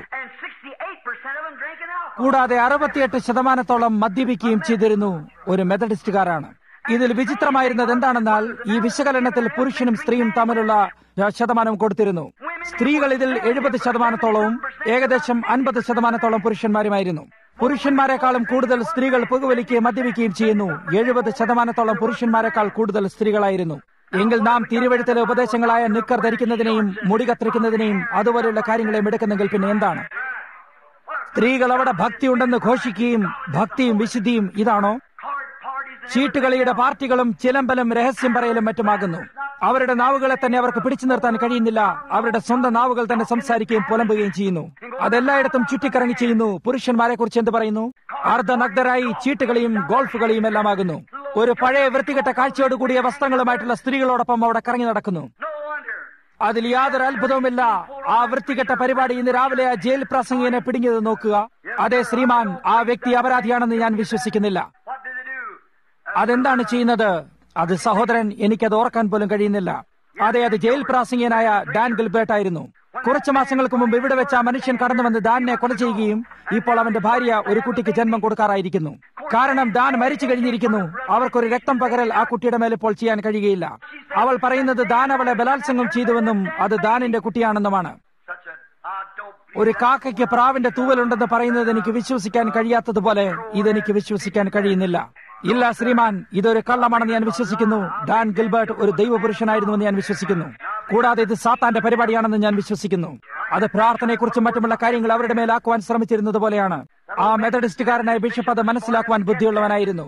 കൂടാതെ അറുപത്തിയെട്ട് ശതമാനത്തോളം മദ്യപിക്കുകയും ചെയ്തിരുന്നു. ഒരു മെത്തഡിസ്റ്റുകാരാണ്. ഇതിൽ വിചിത്രമായിരുന്നത് എന്താണെന്നാൽ, ഈ വിശകലനത്തിൽ പുരുഷനും സ്ത്രീയും തമ്മിലുള്ള ശതമാനം കൊടുത്തിരുന്നു. സ്ത്രീകൾ ഇതിൽ എഴുപത് ശതമാനത്തോളവും ഏകദേശം അൻപത് ശതമാനത്തോളം പുരുഷന്മാരുമായിരുന്നു. പുരുഷന്മാരെക്കാളും കൂടുതൽ സ്ത്രീകൾ പുകവലിക്കുകയും മദ്യപിക്കുകയും ചെയ്യുന്നു. എഴുപത് ശതമാനത്തോളം പുരുഷന്മാരെക്കാൾ കൂടുതൽ സ്ത്രീകളായിരുന്നു. എങ്കിൽ നാം തിരുവഴുത്തിലെ ഉപദേശങ്ങളായ നിക്കർ ധരിക്കുന്നതിനെയും മുടി കത്തിരിക്കുന്നതിനെയും അതുപോലെയുള്ള കാര്യങ്ങളെയും എടുക്കുന്നെങ്കിൽ പിന്നെ എന്താണ്? സ്ത്രീകൾ അവിടെ ഭക്തിയുണ്ടെന്ന് ഘോഷിക്കുകയും ഭക്തിയും വിശുദ്ധിയും ഇതാണോ? ചീട്ടുകളിയുടെ പാർട്ടികളും ചിലമ്പലും രഹസ്യം പറയലും മറ്റുമാകുന്നു. അവരുടെ നാവുകളെ തന്നെ അവർക്ക് പിടിച്ചു നിർത്താൻ കഴിയുന്നില്ല. അവരുടെ സ്വന്തം നാവുകൾ തന്നെ സംസാരിക്കുകയും പുലമ്പുകയും ചെയ്യുന്നു. അതെല്ലായിടത്തും ചുറ്റിക്കറങ്ങി ചെയ്യുന്നു. പുരുഷന്മാരെ കുറിച്ച് എന്ത് പറയുന്നു? അർദ്ധനഗ്നരായി ചീട്ടുകളിയും ഗോൾഫ് കളിയും എല്ലാമാകുന്നു. ഒരു പഴയ വൃത്തികെട്ട കാഴ്ചയോടുകൂടിയ വസ്ത്രങ്ങളുമായിട്ടുള്ള സ്ത്രീകളോടൊപ്പം അവിടെ കറങ്ങി നടക്കുന്നു. അതിൽ യാതൊരു അത്ഭുതവുമില്ല. ആ വൃത്തികെട്ട പരിപാടി ഇന്ന് രാവിലെ ആ ജയിൽ പ്രസംഗിയെ പിടിഞ്ഞത് നോക്കുക. അതേ ശ്രീമാൻ, ആ വ്യക്തി അപരാധിയാണെന്ന് ഞാൻ വിശ്വസിക്കുന്നില്ല. അതെന്താണ് ചെയ്യുന്നത്? അത് സഹോദരൻ, എനിക്കത് ഓർക്കാൻ പോലും കഴിയുന്നില്ല. അതെ, അത് ജയിൽ പ്രാസംഗികനായ ഡാൻ ഗിൽബർട്ട് ആയിരുന്നു. കുറച്ചു മാസങ്ങൾക്ക് മുമ്പ് ഇവിടെ വെച്ച് ആ മനുഷ്യൻ കടന്നു വന്ന് ദാനിനെ കൊല ചെയ്യുകയും ഇപ്പോൾ അവന്റെ ഭാര്യ ഒരു കുട്ടിക്ക് ജന്മം കൊടുക്കാറായിരിക്കുന്നു. കാരണം ദാൻ മരിച്ചു കഴിഞ്ഞിരിക്കുന്നു. അവർക്കൊരു രക്തം പകരൽ ആ കുട്ടിയുടെ മേൽ ഇപ്പോൾ ചെയ്യാൻ കഴിയുകയില്ല. അവൾ പറയുന്നത് ദാൻ അവളെ ബലാത്സംഗം ചെയ്തുവെന്നും അത് ദാനിന്റെ കുട്ടിയാണെന്നുമാണ്. ഒരു കാക്കയ്ക്ക് പ്രാവിന്റെ തൂവലുണ്ടെന്ന് പറയുന്നത് എനിക്ക് വിശ്വസിക്കാൻ കഴിയാത്തതുപോലെ ഇതെനിക്ക് വിശ്വസിക്കാൻ കഴിയുന്നില്ല. ഇല്ല ശ്രീമാൻ, ഇതൊരു കള്ളമാണെന്ന് ഞാൻ വിശ്വസിക്കുന്നു. ഡാൻ ഗിൽബർട്ട് ഒരു ദൈവപുരുഷനായിരുന്നുവെന്ന് ഞാൻ വിശ്വസിക്കുന്നു. കൂടാതെ ഇത് സാത്താന്റെ പരിപാടിയാണെന്ന് ഞാൻ വിശ്വസിക്കുന്നു. അത് പ്രാർത്ഥനയെക്കുറിച്ചും മറ്റുമുള്ള കാര്യങ്ങൾ അവരുടെ മേലാക്കുവാൻ ശ്രമിച്ചിരുന്നത് പോലെയാണ്. ആ മെത്തഡിസ്റ്റുകാരനായ ബിഷപ്പ് അത് മനസ്സിലാക്കുവാൻ ബുദ്ധിയുള്ളവനായിരുന്നു.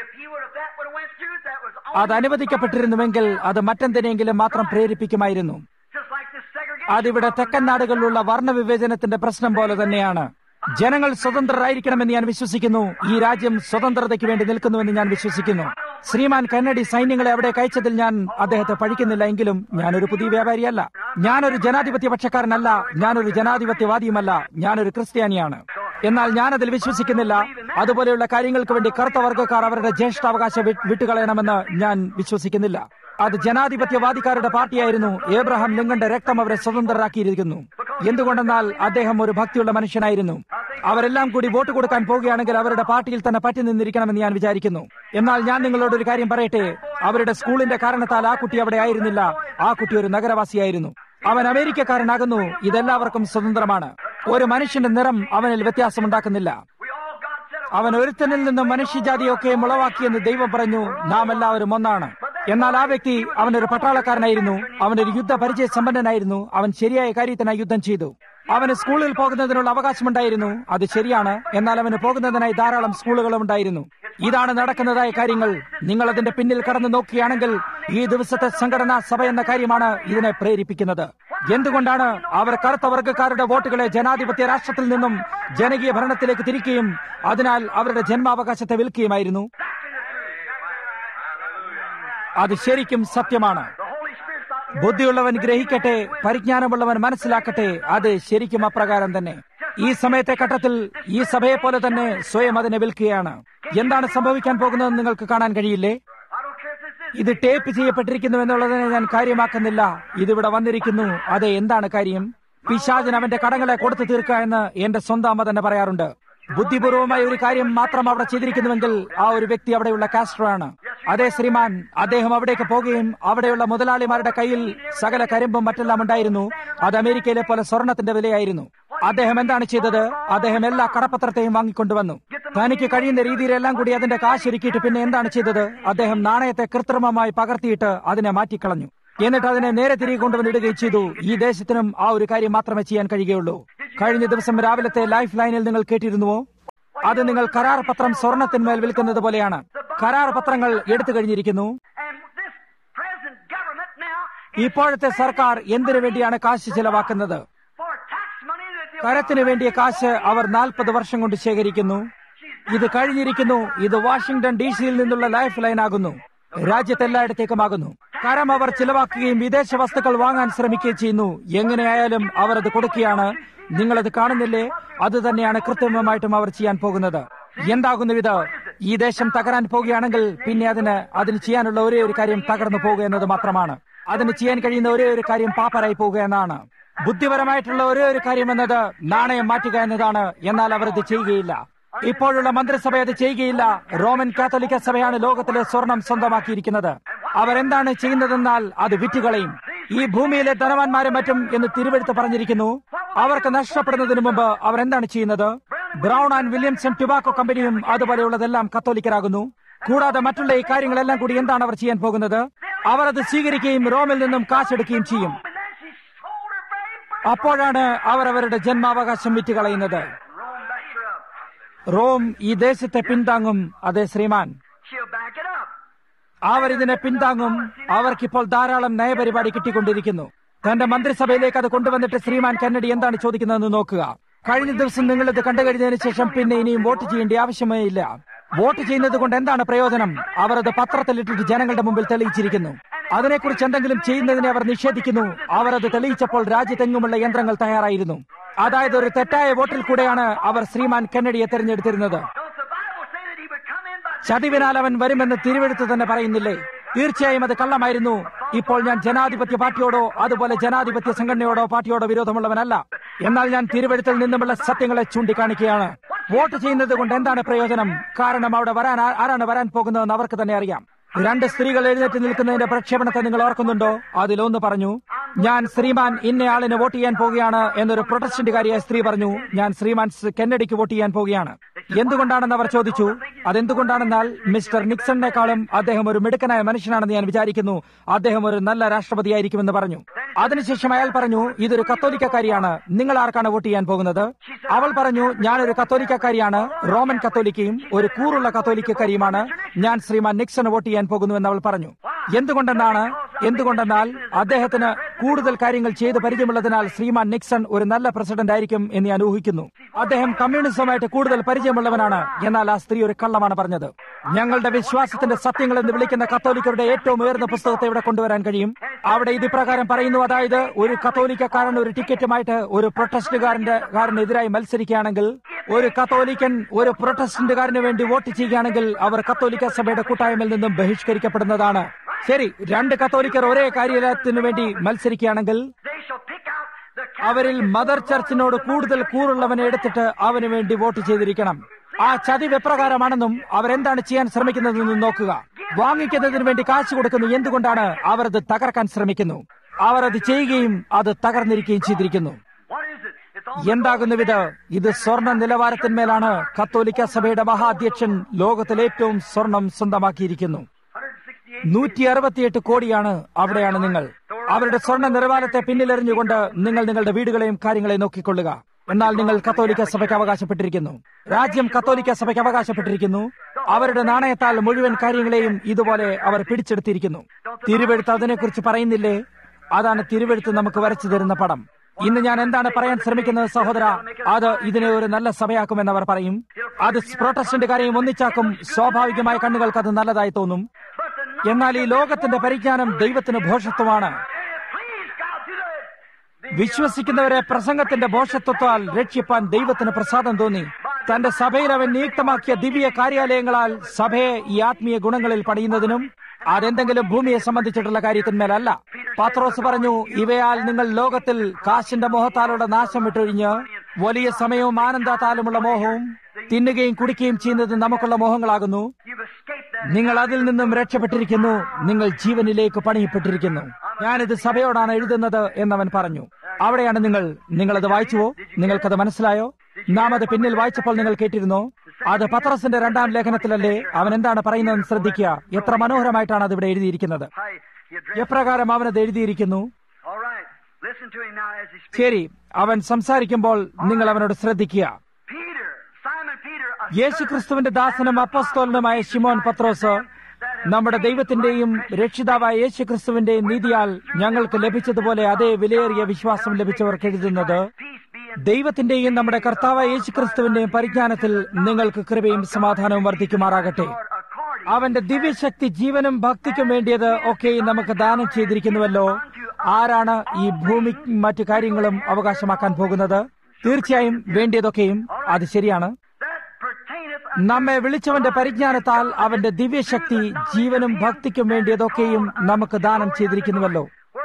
അത് അനുവദിക്കപ്പെട്ടിരുന്നുവെങ്കിൽ അത് മറ്റെന്തിനെങ്കിലും മാത്രം പ്രേരിപ്പിക്കുമായിരുന്നു. അതിവിടെ തെക്കൻ നാടുകളിലുള്ള വർണ്ണവിവേചനത്തിന്റെ പ്രശ്നം പോലെ തന്നെയാണ്. ജനങ്ങൾ സ്വതന്ത്രരായിരിക്കണമെന്ന് ഞാൻ വിശ്വസിക്കുന്നു. ഈ രാജ്യം സ്വതന്ത്രതയ്ക്ക് വേണ്ടി നിൽക്കുന്നുവെന്ന് ഞാൻ വിശ്വസിക്കുന്നു. ശ്രീമാൻ കന്നഡി സൈന്യങ്ങളെ അവിടെ അയച്ചതിൽ ഞാൻ അദ്ദേഹത്തെ പഴിക്കുന്നില്ല. എങ്കിലും ഞാനൊരു പുതിയ വ്യാപാരിയല്ല. ഞാനൊരു ജനാധിപത്യ പക്ഷക്കാരനല്ല. ഞാനൊരു ജനാധിപത്യവാദിയുമല്ല. ഞാനൊരു ക്രിസ്ത്യാനിയാണ്. എന്നാൽ ഞാനതിൽ വിശ്വസിക്കുന്നില്ല. അതുപോലെയുള്ള കാര്യങ്ങൾക്ക് വേണ്ടി കറുത്ത വർഗ്ഗക്കാർ അവരുടെ ജ്യേഷ്ഠാവകാശം വിട്ടുകളയണമെന്ന് ഞാൻ വിശ്വസിക്കുന്നില്ല. അത് ജനാധിപത്യവാദിക്കാരുടെ പാർട്ടിയായിരുന്നു. ഏബ്രഹാം ലിങ്കന്റെ രക്തം അവരെ സ്വതന്ത്രരാക്കിയിരിക്കുന്നു. എന്തുകൊണ്ടെന്നാൽ അദ്ദേഹം ഒരു ഭക്തിയുള്ള മനുഷ്യനായിരുന്നു. അവരെല്ലാം കൂടി വോട്ട് കൊടുക്കാൻ പോവുകയാണെങ്കിൽ അവരുടെ പാർട്ടിയിൽ തന്നെ പറ്റി നിന്നിരിക്കണമെന്ന് ഞാൻ വിചാരിക്കുന്നു. എന്നാൽ ഞാൻ നിങ്ങളോട് ഒരു കാര്യം പറയട്ടെ. അവരുടെ സ്കൂളിന്റെ കാരണത്താൽ ആ കുട്ടി അവിടെ ആയിരുന്നില്ല. ആ കുട്ടി ഒരു നഗരവാസിയായിരുന്നു. അവൻ അമേരിക്കക്കാരനാകുന്നു. ഇതെല്ലാവർക്കും സ്വതന്ത്രമാണ്. ഒരു മനുഷ്യന്റെ നിറം അവനിൽ വ്യത്യാസമുണ്ടാക്കുന്നില്ല. അവൻ ഒരുത്തനിൽ നിന്നും മനുഷ്യജാതിയൊക്കെ ഉളവാക്കിയെന്ന് ദൈവം പറഞ്ഞു. നാം എല്ലാവരും ഒന്നാണ്. എന്നാൽ ആ വ്യക്തി അവനൊരു പട്ടാളക്കാരനായിരുന്നു. അവനൊരു യുദ്ധ പരിചയ സമ്പന്നനായിരുന്നു. അവൻ ശരിയായ കാര്യത്തിനായി യുദ്ധം ചെയ്തു. അവന് സ്കൂളിൽ പോകുന്നതിനുള്ള അവകാശമുണ്ടായിരുന്നു. അത് ശരിയാണ്. എന്നാൽ അവന് പോകുന്നതിനായി ധാരാളം സ്കൂളുകളും ഉണ്ടായിരുന്നു. ഇതാണ് നടക്കുന്നതായ കാര്യങ്ങൾ. നിങ്ങൾ അതിന്റെ പിന്നിൽ കടന്നു നോക്കുകയാണെങ്കിൽ ഈ ദിവസത്തെ സംഘടനാ സഭ എന്ന കാര്യമാണ് ഇതിനെ പ്രേരിപ്പിക്കുന്നത്. എന്തുകൊണ്ടാണ് അവർ കറുത്ത വർഗ്ഗക്കാരുടെ വോട്ടുകളെ ജനാധിപത്യ രാഷ്ട്രത്തിൽ നിന്നും ജനകീയ ഭരണത്തിലേക്ക് തിരിക്കുകയും അതിനാൽ അവരുടെ ജന്മാവകാശത്തെ വിൽക്കുകയുമായിരുന്നു? അത് ശരിക്കും സത്യമാണ്. ബുദ്ധിയുള്ളവൻ ഗ്രഹിക്കട്ടെ, പരിജ്ഞാനമുള്ളവൻ മനസ്സിലാക്കട്ടെ. അത് ശരിക്കും അപ്രകാരം തന്നെ. ഈ സമയത്തെ ഘട്ടത്തിൽ ഈ സഭയെ പോലെ തന്നെ സ്വയം അതിനെ വിൽക്കുകയാണ്. എന്താണ് സംഭവിക്കാൻ പോകുന്നതെന്ന് നിങ്ങൾക്ക് കാണാൻ കഴിയില്ലേ? ഇത് ടേപ്പ് ചെയ്യപ്പെട്ടിരിക്കുന്നു എന്നുള്ളതിനെ ഞാൻ കാര്യമാക്കുന്നില്ല. ഇതിവിടെ വന്നിരിക്കുന്നു. അതെ, എന്താണ് കാര്യം? പിശാചിന് അവന്റെ കടങ്ങളെ കൊടുത്തു തീർക്കുക എന്ന് എന്റെ സ്വന്തം അമ്മ തന്നെ പറയാറുണ്ട്. ബുദ്ധിപൂർവമായ ഒരു കാര്യം മാത്രം അവിടെ ചെയ്തിരിക്കുന്നുവെങ്കിൽ ആ ഒരു വ്യക്തി അവിടെയുള്ള കാസ്ട്രോ ആണ്. അതേ ശ്രീമാൻ, അദ്ദേഹം അവിടേക്ക് പോകുകയും അവിടെയുള്ള മുതലാളിമാരുടെ കയ്യിൽ സകല കരിമ്പും മറ്റെല്ലാം ഉണ്ടായിരുന്നു. അത് അമേരിക്കയിലെ പോലെ സ്വർണത്തിന്റെ വിലയായിരുന്നു. അദ്ദേഹം എന്താണ് ചെയ്തത്? അദ്ദേഹം എല്ലാ കടപ്പത്രത്തെയും വാങ്ങിക്കൊണ്ടുവന്നു. തനിക്ക് കഴിയുന്ന രീതിയിലെല്ലാം കൂടി അതിന്റെ കാശൊരുക്കിയിട്ട് പിന്നെ എന്താണ് ചെയ്തത്? അദ്ദേഹം നാണയത്തെ കൃത്രിമമായി പകർത്തിയിട്ട് അതിനെ മാറ്റിക്കളഞ്ഞു. എന്നിട്ട് അതിനെ നേരെ തിരികെ കൊണ്ടുവന്നിടുകയും ചെയ്തു. ഈ ദേശത്തിനും ആ ഒരു കാര്യം മാത്രമേ ചെയ്യാൻ കഴിയുകയുള്ളൂ. കഴിഞ്ഞ ദിവസം രാവിലത്തെ ലൈഫ് ലൈനിൽ നിങ്ങൾ കേട്ടിരുന്നുവോ? അത് നിങ്ങൾ കരാർ പത്രം സ്വർണത്തിന്മേൽ വിൽക്കുന്നത് പോലെയാണ്. കരാർ പത്രങ്ങൾ എടുത്തു കഴിഞ്ഞിരിക്കുന്നു. ഇപ്പോഴത്തെ സർക്കാർ എന്തിനു വേണ്ടിയാണ് കാശ് ചെലവാക്കുന്നത്? കരത്തിനു വേണ്ടിയ കാശ് അവർ നാൽപ്പത് വർഷം കൊണ്ട് ശേഖരിക്കുന്നു. ഇത് കഴിഞ്ഞിരിക്കുന്നു. ഇത് വാഷിംഗ്ടൺ ഡി സിയിൽ നിന്നുള്ള ലൈഫ് ലൈൻ ആകുന്നു. രാജ്യത്തെല്ലായിടത്തേക്കുമാകുന്നു. കരം അവർ ചിലവാക്കുകയും വിദേശ വസ്തുക്കൾ വാങ്ങാൻ ശ്രമിക്കുകയും ചെയ്യുന്നു. എങ്ങനെയായാലും അവർ അത് കൊടുക്കുകയാണ്. നിങ്ങളത് കാണുന്നില്ലേ? അത് തന്നെയാണ് കൃത്രിമമായിട്ടും അവർ ചെയ്യാൻ പോകുന്നത്. എന്താകുന്നു ഇത്? ഈ ദേശം തകരാൻ പോകുകയാണെങ്കിൽ പിന്നെ അതിന് അതിന് ചെയ്യാനുള്ള ഒരേ ഒരു കാര്യം തകർന്നു പോകുക എന്നത് മാത്രമാണ്. അതിന് ചെയ്യാൻ കഴിയുന്ന ഒരേ ഒരു കാര്യം പാപ്പരായി പോകുക എന്നാണ്. ബുദ്ധിപരമായിട്ടുള്ള ഒരേ ഒരു കാര്യം എന്നത് നാണയം മാറ്റുക എന്നതാണ്. എന്നാൽ അവർ ഇത് ചെയ്യുകയില്ല. ഇപ്പോഴുള്ള മന്ത്രിസഭ അത് ചെയ്യുകയില്ല. റോമൻ കാത്തോലിക്ക സഭയാണ് ലോകത്തിലെ സ്വർണം സ്വന്തമാക്കിയിരിക്കുന്നത്. അവരെന്താണ് ചെയ്യുന്നതെന്നാൽ അത് വിറ്റുകളയും. ഈ ഭൂമിയിലെ ധനവാന്മാരെ മറ്റും എന്ന് തിരുവെടുത്ത് പറഞ്ഞിരിക്കുന്നു. അവർക്ക് നഷ്ടപ്പെടുന്നതിന് മുമ്പ് അവർ എന്താണ് ചെയ്യുന്നത്? ബ്രൗൺ ആൻഡ് വില്യംസൺ ടുബാക്കോ കമ്പനിയും അതുപോലെയുള്ളതെല്ലാം കത്തോലിക്കരാകുന്നു. കൂടാതെ മറ്റുള്ള ഈ കാര്യങ്ങളെല്ലാം കൂടി എന്താണ് അവർ ചെയ്യാൻ പോകുന്നത്? അവർ അത് സ്വീകരിക്കുകയും റോമിൽ നിന്നും കാശെടുക്കുകയും ചെയ്യും. അപ്പോഴാണ് അവർ അവരുടെ ജന്മാവകാശം വിറ്റുകളയുന്നത്. റോം ഈ ദേശത്തെ പിന്താങ്ങും. അതെ ശ്രീമാൻ, അവർ ഇതിനെ പിന്താങ്ങും. അവർക്കിപ്പോൾ ധാരാളം നയപരിപാടി കിട്ടിക്കൊണ്ടിരിക്കുന്നു. തന്റെ മന്ത്രിസഭയിലേക്ക് അത് കൊണ്ടുവന്നിട്ട് ശ്രീമാൻ കെന്നഡി എന്താണ് ചോദിക്കുന്നതെന്ന് നോക്കുക. കഴിഞ്ഞ ദിവസം നിങ്ങളിത് കണ്ടു കഴിഞ്ഞതിന് ശേഷം പിന്നെ ഇനിയും വോട്ട് ചെയ്യേണ്ട ആവശ്യമേ ഇല്ല. വോട്ട് ചെയ്യുന്നത് കൊണ്ട് എന്താണ് പ്രയോജനം? അവർ അത് പത്രത്തിലിട്ടിട്ട് ജനങ്ങളുടെ മുമ്പിൽ തെളിയിച്ചിരിക്കുന്നു. അതിനെക്കുറിച്ച് എന്തെങ്കിലും ചെയ്യുന്നതിനെ അവർ നിഷേധിക്കുന്നു. അവർ അത് തെളിയിച്ചപ്പോൾ രാജ്യത്തെങ്ങുമുള്ള യന്ത്രങ്ങൾ തയ്യാറായിരുന്നു. അതായത് ഒരു തെറ്റായ വോട്ടിൽ കൂടെയാണ് അവർ ശ്രീമാൻ കെന്നഡിയെ തെരഞ്ഞെടുത്തിരുന്നത്. ചതിവിനാൽ അവൻ വരുമെന്ന് തിരുവെടുത്ത് തന്നെ പറയുന്നില്ലേ? തീർച്ചയായും അത് കള്ളമായിരുന്നു. ഇപ്പോൾ ഞാൻ ജനാധിപത്യ പാർട്ടിയോടോ അതുപോലെ ജനാധിപത്യ സംഘടനയോടോ പാർട്ടിയോടോ വിരോധമുള്ളവനല്ല. എന്നാൽ ഞാൻ തിരുവെടുത്തിൽ നിന്നുമുള്ള സത്യങ്ങളെ ചൂണ്ടിക്കാണിക്കുകയാണ്. വോട്ട് ചെയ്യുന്നത് കൊണ്ട് എന്താണ് പ്രയോജനം? കാരണം അവിടെ വരാൻ ആരാണ് വരാൻ പോകുന്നതെന്ന് അവർക്ക് തന്നെ അറിയാം. രണ്ട് സ്ത്രീകൾ എഴുന്നേറ്റ് നിൽക്കുന്നതിന്റെ പ്രക്ഷേപണത്തെ നിങ്ങൾ ഓർക്കുന്നുണ്ടോ? അതിലൊന്ന് പറഞ്ഞു, ഞാൻ ശ്രീമാൻ ഇന്നയാളിന് വോട്ട് ചെയ്യാൻ പോകുകയാണ് എന്നൊരു പ്രൊട്ടസ്റ്റന്റുകാരിയായ സ്ത്രീ പറഞ്ഞു, ഞാൻ ശ്രീമാൻ കെന്നഡിക്ക് വോട്ട് ചെയ്യാൻ പോകുകയാണ്. എന്തുകൊണ്ടാണെന്ന് അവർ ചോദിച്ചു. അതെന്തുകൊണ്ടാണെന്നാൽ മിസ്റ്റർ നിക്സണിനേക്കാളും അദ്ദേഹം ഒരു മിടുക്കനായ മനുഷ്യനാണെന്ന് ഞാൻ വിചാരിക്കുന്നു. അദ്ദേഹം ഒരു നല്ല രാഷ്ട്രപതിയായിരിക്കുമെന്ന് പറഞ്ഞു. അതിനുശേഷം അയാൾ പറഞ്ഞു, ഇതൊരു കത്തോലിക്കക്കാരിയാണ്, നിങ്ങൾ ആർക്കാണ് വോട്ട് ചെയ്യാൻ പോകുന്നത്? അവൾ പറഞ്ഞു, ഞാനൊരു കത്തോലിക്കക്കാരിയാണ്, റോമൻ കത്തോലിക്കയും ഒരു കൂറുള്ള കത്തോലിക്കക്കാരിയുമാണ്. ഞാൻ ശ്രീമാൻ നിക്സണ് വോട്ട് ചെയ്യാൻ പോകുന്നു എന്ന് അവൾ പറഞ്ഞു. എന്തുകൊണ്ടെന്നാണ്? എന്തുകൊണ്ടെന്നാൽ അദ്ദേഹത്തിന് കൂടുതൽ കാര്യങ്ങൾ ചെയ്ത് പരിചയമുള്ളതിനാൽ ശ്രീമാൻ നിക്സൺ ഒരു നല്ല പ്രസിഡന്റ് ആയിരിക്കും എന്ന് ഞാൻ ഊഹിക്കുന്നു. അദ്ദേഹം കമ്മ്യൂണിസവുമായിട്ട് കൂടുതൽ പരിചയമുള്ളവനാണ്. എന്നാൽ ആ സ്ത്രീ ഒരു കള്ളമാണ് പറഞ്ഞത്. ഞങ്ങളുടെ വിശ്വാസത്തിന്റെ സത്യങ്ങൾ എന്ന് വിളിക്കുന്ന കത്തോലിക്കരുടെ ഏറ്റവും ഉയർന്ന പുസ്തകത്തെ ഇവിടെ കൊണ്ടുവരാൻ കഴിയും. അവിടെ ഇത് പ്രകാരം പറയുന്നു, അതായത് ഒരു കത്തോലിക്കക്കാരൻ ഒരു ടിക്കറ്റുമായിട്ട് ഒരു പ്രൊട്ടസ്റ്റുകാരന്റെ കാരനെതിരായി മത്സരിക്കുകയാണെങ്കിൽ, ഒരു കത്തോലിക്കൻ ഒരു പ്രൊട്ടസ്റ്റന്റുകാരന് വേണ്ടി വോട്ട് ചെയ്യുകയാണെങ്കിൽ അവർ കത്തോലിക്ക സഭയുടെ കൂട്ടായ്മയിൽ നിന്നും ബഹിഷ്കരിക്കപ്പെടുന്നതാണ്. ശരി, രണ്ട് കത്തോലിക്കർ ഒരേ കാര്യത്തിനു വേണ്ടി മത്സരിക്കുകയാണെങ്കിൽ അവരിൽ മദർ ചർച്ചിനോട് കൂടുതൽ കൂറുള്ളവനെ എടുത്തിട്ട് അവന് വേണ്ടി വോട്ട് ചെയ്തിരിക്കണം. ആ ചതിവ് എപ്രകാരമാണെന്നും അവരെന്താണ് ചെയ്യാൻ ശ്രമിക്കുന്നതെന്നും നോക്കുക. വാങ്ങിക്കുന്നതിന് വേണ്ടി കാശ് കൊടുക്കുന്നു. എന്തുകൊണ്ടാണ്? അവർ അത് തകർക്കാൻ ശ്രമിക്കുന്നു. അവർ അത് ചെയ്യുകയും അത് തകർന്നിരിക്കുകയും ചെയ്തിരിക്കുന്നു. എന്താകുന്നു ഇത്? ഇത് സ്വർണ്ണ നിലവാരത്തിന്മേലാണ്. കത്തോലിക്ക സഭയുടെ മഹാധ്യക്ഷൻ ലോകത്തിലെ ഏറ്റവും സ്വർണം സ്വന്തമാക്കിയിരിക്കുന്നു. നൂറ്റി അറുപത്തിയെട്ട് കോടിയാണ്. അവിടെയാണ് നിങ്ങൾ. അവരുടെ സ്വർണ്ണ നിലവാരത്തെ പിന്നിലെറിഞ്ഞുകൊണ്ട് നിങ്ങൾ നിങ്ങളുടെ വീടുകളെയും കാര്യങ്ങളെയും നോക്കിക്കൊള്ളുക. എന്നാൽ നിങ്ങൾ കത്തോലിക്ക സഭയ്ക്ക് അവകാശപ്പെട്ടിരിക്കുന്നു. രാജ്യം കത്തോലിക്ക സഭയ്ക്ക് അവകാശപ്പെട്ടിരിക്കുന്നു. അവരുടെ നാണയത്താൽ മുഴുവൻ കാര്യങ്ങളെയും ഇതുപോലെ അവർ പിടിച്ചെടുത്തിരിക്കുന്നു. തിരുവെഴുത്ത് അതിനെക്കുറിച്ച് പറയുന്നില്ലേ? അതാണ് തിരുവെഴുത്ത് നമുക്ക് വരച്ചു തരുന്ന പടം. ഇന്ന് ഞാൻ എന്താണ് പറയാൻ ശ്രമിക്കുന്നത് സഹോദര? അത് ഇതിനെ ഒരു നല്ല സഭയാക്കുമെന്ന് അവർ പറയും. അത് പ്രൊട്ടസ്റ്റന്റുകാരെയും ഒന്നിച്ചാക്കും. സ്വാഭാവികമായ കണ്ണുകൾക്ക് അത് നല്ലതായി തോന്നും. എന്നാൽ ഈ ലോകത്തിന്റെ പരിജ്ഞാനം ദൈവത്തിന് ഭോഷത്വമാണ്. വിശ്വസിക്കുന്നവരെ പ്രസംഗത്തിന്റെ ഭോഷത്വത്താൽ രക്ഷിപ്പാൻ ദൈവത്തിന് പ്രസാദം തോന്നി. തന്റെ സഭയിൽ അവൻ നിയുക്തമാക്കിയ ദിവ്യ കാര്യാലയങ്ങളാൽ സഭയെ ഈ ആത്മീയ ഗുണങ്ങളിൽ പണിയുന്നതിനും അതെന്തെങ്കിലും ഭൂമിയെ സംബന്ധിച്ചിട്ടുള്ള കാര്യത്തിന്മേലല്ല. പത്രോസ് പറഞ്ഞു, ഇവയാൽ നിങ്ങൾ ലോകത്തിൽ കാശിന്റെ മോഹത്താലുള്ള നാശം വിട്ടൊഴിഞ്ഞ് വലിയ സമയവും ആനന്ദത്താലുമുള്ള മോഹവും തിന്നുകയും കുടിക്കുകയും ചെയ്യുന്നത് നമുക്കുള്ള മോഹങ്ങളാകുന്നു. നിങ്ങൾ അതിൽ നിന്നും രക്ഷപ്പെട്ടിരിക്കുന്നു. നിങ്ങൾ ജീവനിലേക്ക് പണിയപ്പെട്ടിരിക്കുന്നു. ഞാനിത് സഭയോടാണ് എഴുതുന്നത് എന്നവൻ പറഞ്ഞു. അവിടെയാണ് നിങ്ങൾ നിങ്ങളത് വായിച്ചുവോ? നിങ്ങൾക്കത് മനസ്സിലായോ? നാം അത് പിന്നിൽ വായിച്ചപ്പോൾ നിങ്ങൾ കേട്ടിരുന്നോ? അത് പത്രോസിന്റെ രണ്ടാം ലേഖനത്തിലല്ലേ? അവൻ എന്താണ് പറയുന്നതെന്ന് ശ്രദ്ധിക്കുക. എത്ര മനോഹരമായിട്ടാണ് അത് ഇവിടെ എഴുതിയിരിക്കുന്നത്. എപ്രകാരം അവനത് എഴുതിയിരിക്കുന്നു. ശരി, അവൻ സംസാരിക്കുമ്പോൾ നിങ്ങൾ അവനോട് ശ്രദ്ധിക്കുക. യേശുക്രിസ്തുവിന്റെ ദാസനും അപ്പോസ്തലനുമായ ശിമോൻ പത്രോസ്, നമ്മുടെ ദൈവത്തിന്റെയും രക്ഷിതാവായ യേശുക്രിസ്തുവിന്റെയും നീതിയാൽ ഞങ്ങൾക്ക് ലഭിച്ചതുപോലെ അതേ വിലയേറിയ വിശ്വാസം ലഭിച്ചവർക്ക് എഴുതുന്നത്, ദൈവത്തിന്റെയും നമ്മുടെ കർത്താവായ യേശുക്രിസ്തുവിന്റെയും പരിജ്ഞാനത്തിൽ നിങ്ങൾക്ക് കൃപയും സമാധാനവും വർദ്ധിക്കുമാറാകട്ടെ. അവന്റെ ദിവ്യശക്തി ജീവനും ഭക്തിക്കും വേണ്ടിയത് ഒക്കെയും നമുക്ക് ദാനം ചെയ്തിരിക്കുന്നുവല്ലോ. ആരാണ് ഈ ഭൂമി മറ്റു കാര്യങ്ങളും അവകാശമാക്കാൻ പോകുന്നത്? തീർച്ചയായും വേണ്ടിയതൊക്കെയും. അത് ശരിയാണ്. നമ്മെ വിളിച്ചവന്റെ പരിജ്ഞാനത്താൽ അവന്റെ ദിവ്യശക്തി ജീവനും ഭക്തിക്കും വേണ്ടിയതൊക്കെയും നമുക്ക് ദാനം ചെയ്തിരിക്കുന്നുവല്ലോ.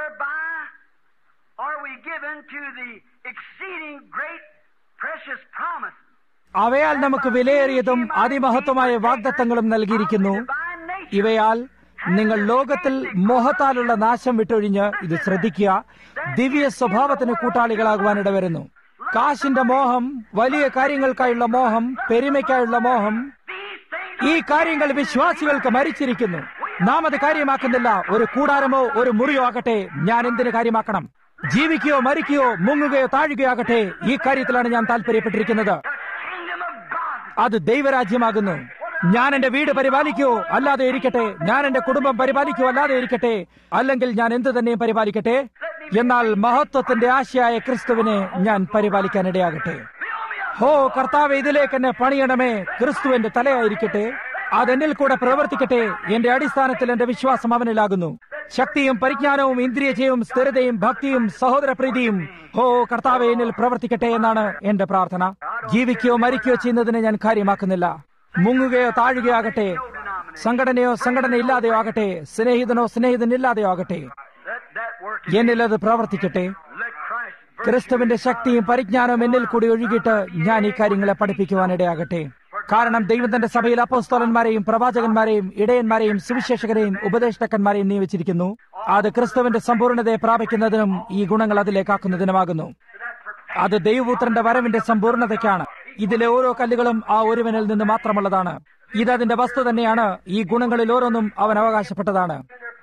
അവയാൽ നമുക്ക് വിലയേറിയതും അതിമഹത്വമായ വാഗ്ദത്തങ്ങളും നൽകിയിരിക്കുന്നു. ഇവയാൽ നിങ്ങൾ ലോകത്തിൽ മോഹത്താലുള്ള നാശം വിട്ടൊഴിഞ്ഞ്, ഇത് ശ്രദ്ധിക്കുക, ദിവ്യ സ്വഭാവത്തിന് കൂട്ടാളികളാകുവാൻ ഇടവരുന്നു. കാശിന്റെ മോഹം, വലിയ കാര്യങ്ങൾക്കായുള്ള മോഹം, പെരുമയ്ക്കായുള്ള മോഹം, ഈ കാര്യങ്ങൾ വിശ്വാസികൾക്ക് മരിച്ചിരിക്കുന്നു. നാം അത് കാര്യമാക്കുന്നില്ല. ഒരു കൂടാരമോ ഒരു മുറിയോ ആകട്ടെ, ഞാൻ എന്തിനു കാര്യമാക്കണം? ജീവിക്കുകയോ മരിക്കുകയോ മുങ്ങുകയോ താഴുകയോ ആകട്ടെ, ഈ കാര്യത്തിലാണ് ഞാൻ താല്പര്യപ്പെട്ടിരിക്കുന്നത്. അത് ദൈവരാജ്യമാകുന്നു. ഞാൻ എന്റെ വീട് പരിപാലിക്കുകയോ അല്ലാതെ ഇരിക്കട്ടെ, ഞാൻ എന്റെ കുടുംബം പരിപാലിക്കുകയോ അല്ലാതെ ഇരിക്കട്ടെ, അല്ലെങ്കിൽ ഞാൻ എന്തു തന്നെയും പരിപാലിക്കട്ടെ, എന്നാൽ മഹത്വത്തിന്റെ ആശയായ ക്രിസ്തുവിനെ ഞാൻ പരിപാലിക്കാനിടയാകട്ടെ. ഹോ കർത്താവേ, ഇതിലേക്ക് എന്നെ പണിയണമേ. ക്രിസ്തു എന്റെ തലയായിരിക്കട്ടെ. അതെന്നിൽ കൂടെ പ്രവർത്തിക്കട്ടെ. എന്റെ അടിസ്ഥാനത്തിൽ എന്റെ വിശ്വാസം അവനിലാകുന്നു. ശക്തിയും പരിജ്ഞാനവും ഇന്ദ്രിയജയവും സ്ഥിരതയും ഭക്തിയും സഹോദരപ്രീതിയും ഹോ കർത്താവേ എന്നിൽ പ്രവർത്തിക്കട്ടെ എന്നാണ് എന്റെ പ്രാർത്ഥന. ജീവിക്കുകയോ മരിക്കുകയോ ചെയ്യുന്നതിനെ ഞാൻ കാര്യമാക്കുന്നില്ല. മുങ്ങുകയോ താഴുകയോ ആകട്ടെ, സംഘടനയോ സംഘടന ഇല്ലാതെയോ ആകട്ടെ, സ്നേഹിതനോ സ്നേഹിതനില്ലാതെയോ ആകട്ടെ, എന്നിൽ അത് പ്രവർത്തിക്കട്ടെ. ക്രിസ്തുവിന്റെ ശക്തിയും പരിജ്ഞാനവും എന്നിൽ കൂടി ഒഴുകിയിട്ട് ഞാൻ ഈ കാര്യങ്ങളെ പഠിപ്പിക്കുവാനിടയാകട്ടെ. കാരണം ദൈവം തന്റെ സഭയിൽ അപ്പോസ്തലന്മാരെയും പ്രവാചകന്മാരെയും ഇടയന്മാരെയും സുവിശേഷകരെയും ഉപദേഷ്ടാക്കന്മാരെയും നിയമിച്ചിരിക്കുന്നു. അത് ക്രിസ്തുവിന്റെ സമ്പൂർണ്ണതയെ പ്രാപിക്കുന്നതിനും ഈ ഗുണങ്ങൾ അതിലേക്കാക്കുന്നതിനുമാകുന്നു. അത് ദൈവപുത്രന്റെ വരവിന്റെ സമ്പൂർണ്ണതയ്ക്കാണ്. ഇതിലെ ഓരോ കല്ലുകളും ആ ഒരുവനിൽ നിന്ന് മാത്രമുള്ളതാണ്. ഇതതിന്റെ വസ്തു തന്നെയാണ്. ഈ ഗുണങ്ങളിൽ ഓരോന്നും അവൻ അവകാശപ്പെട്ടതാണ്.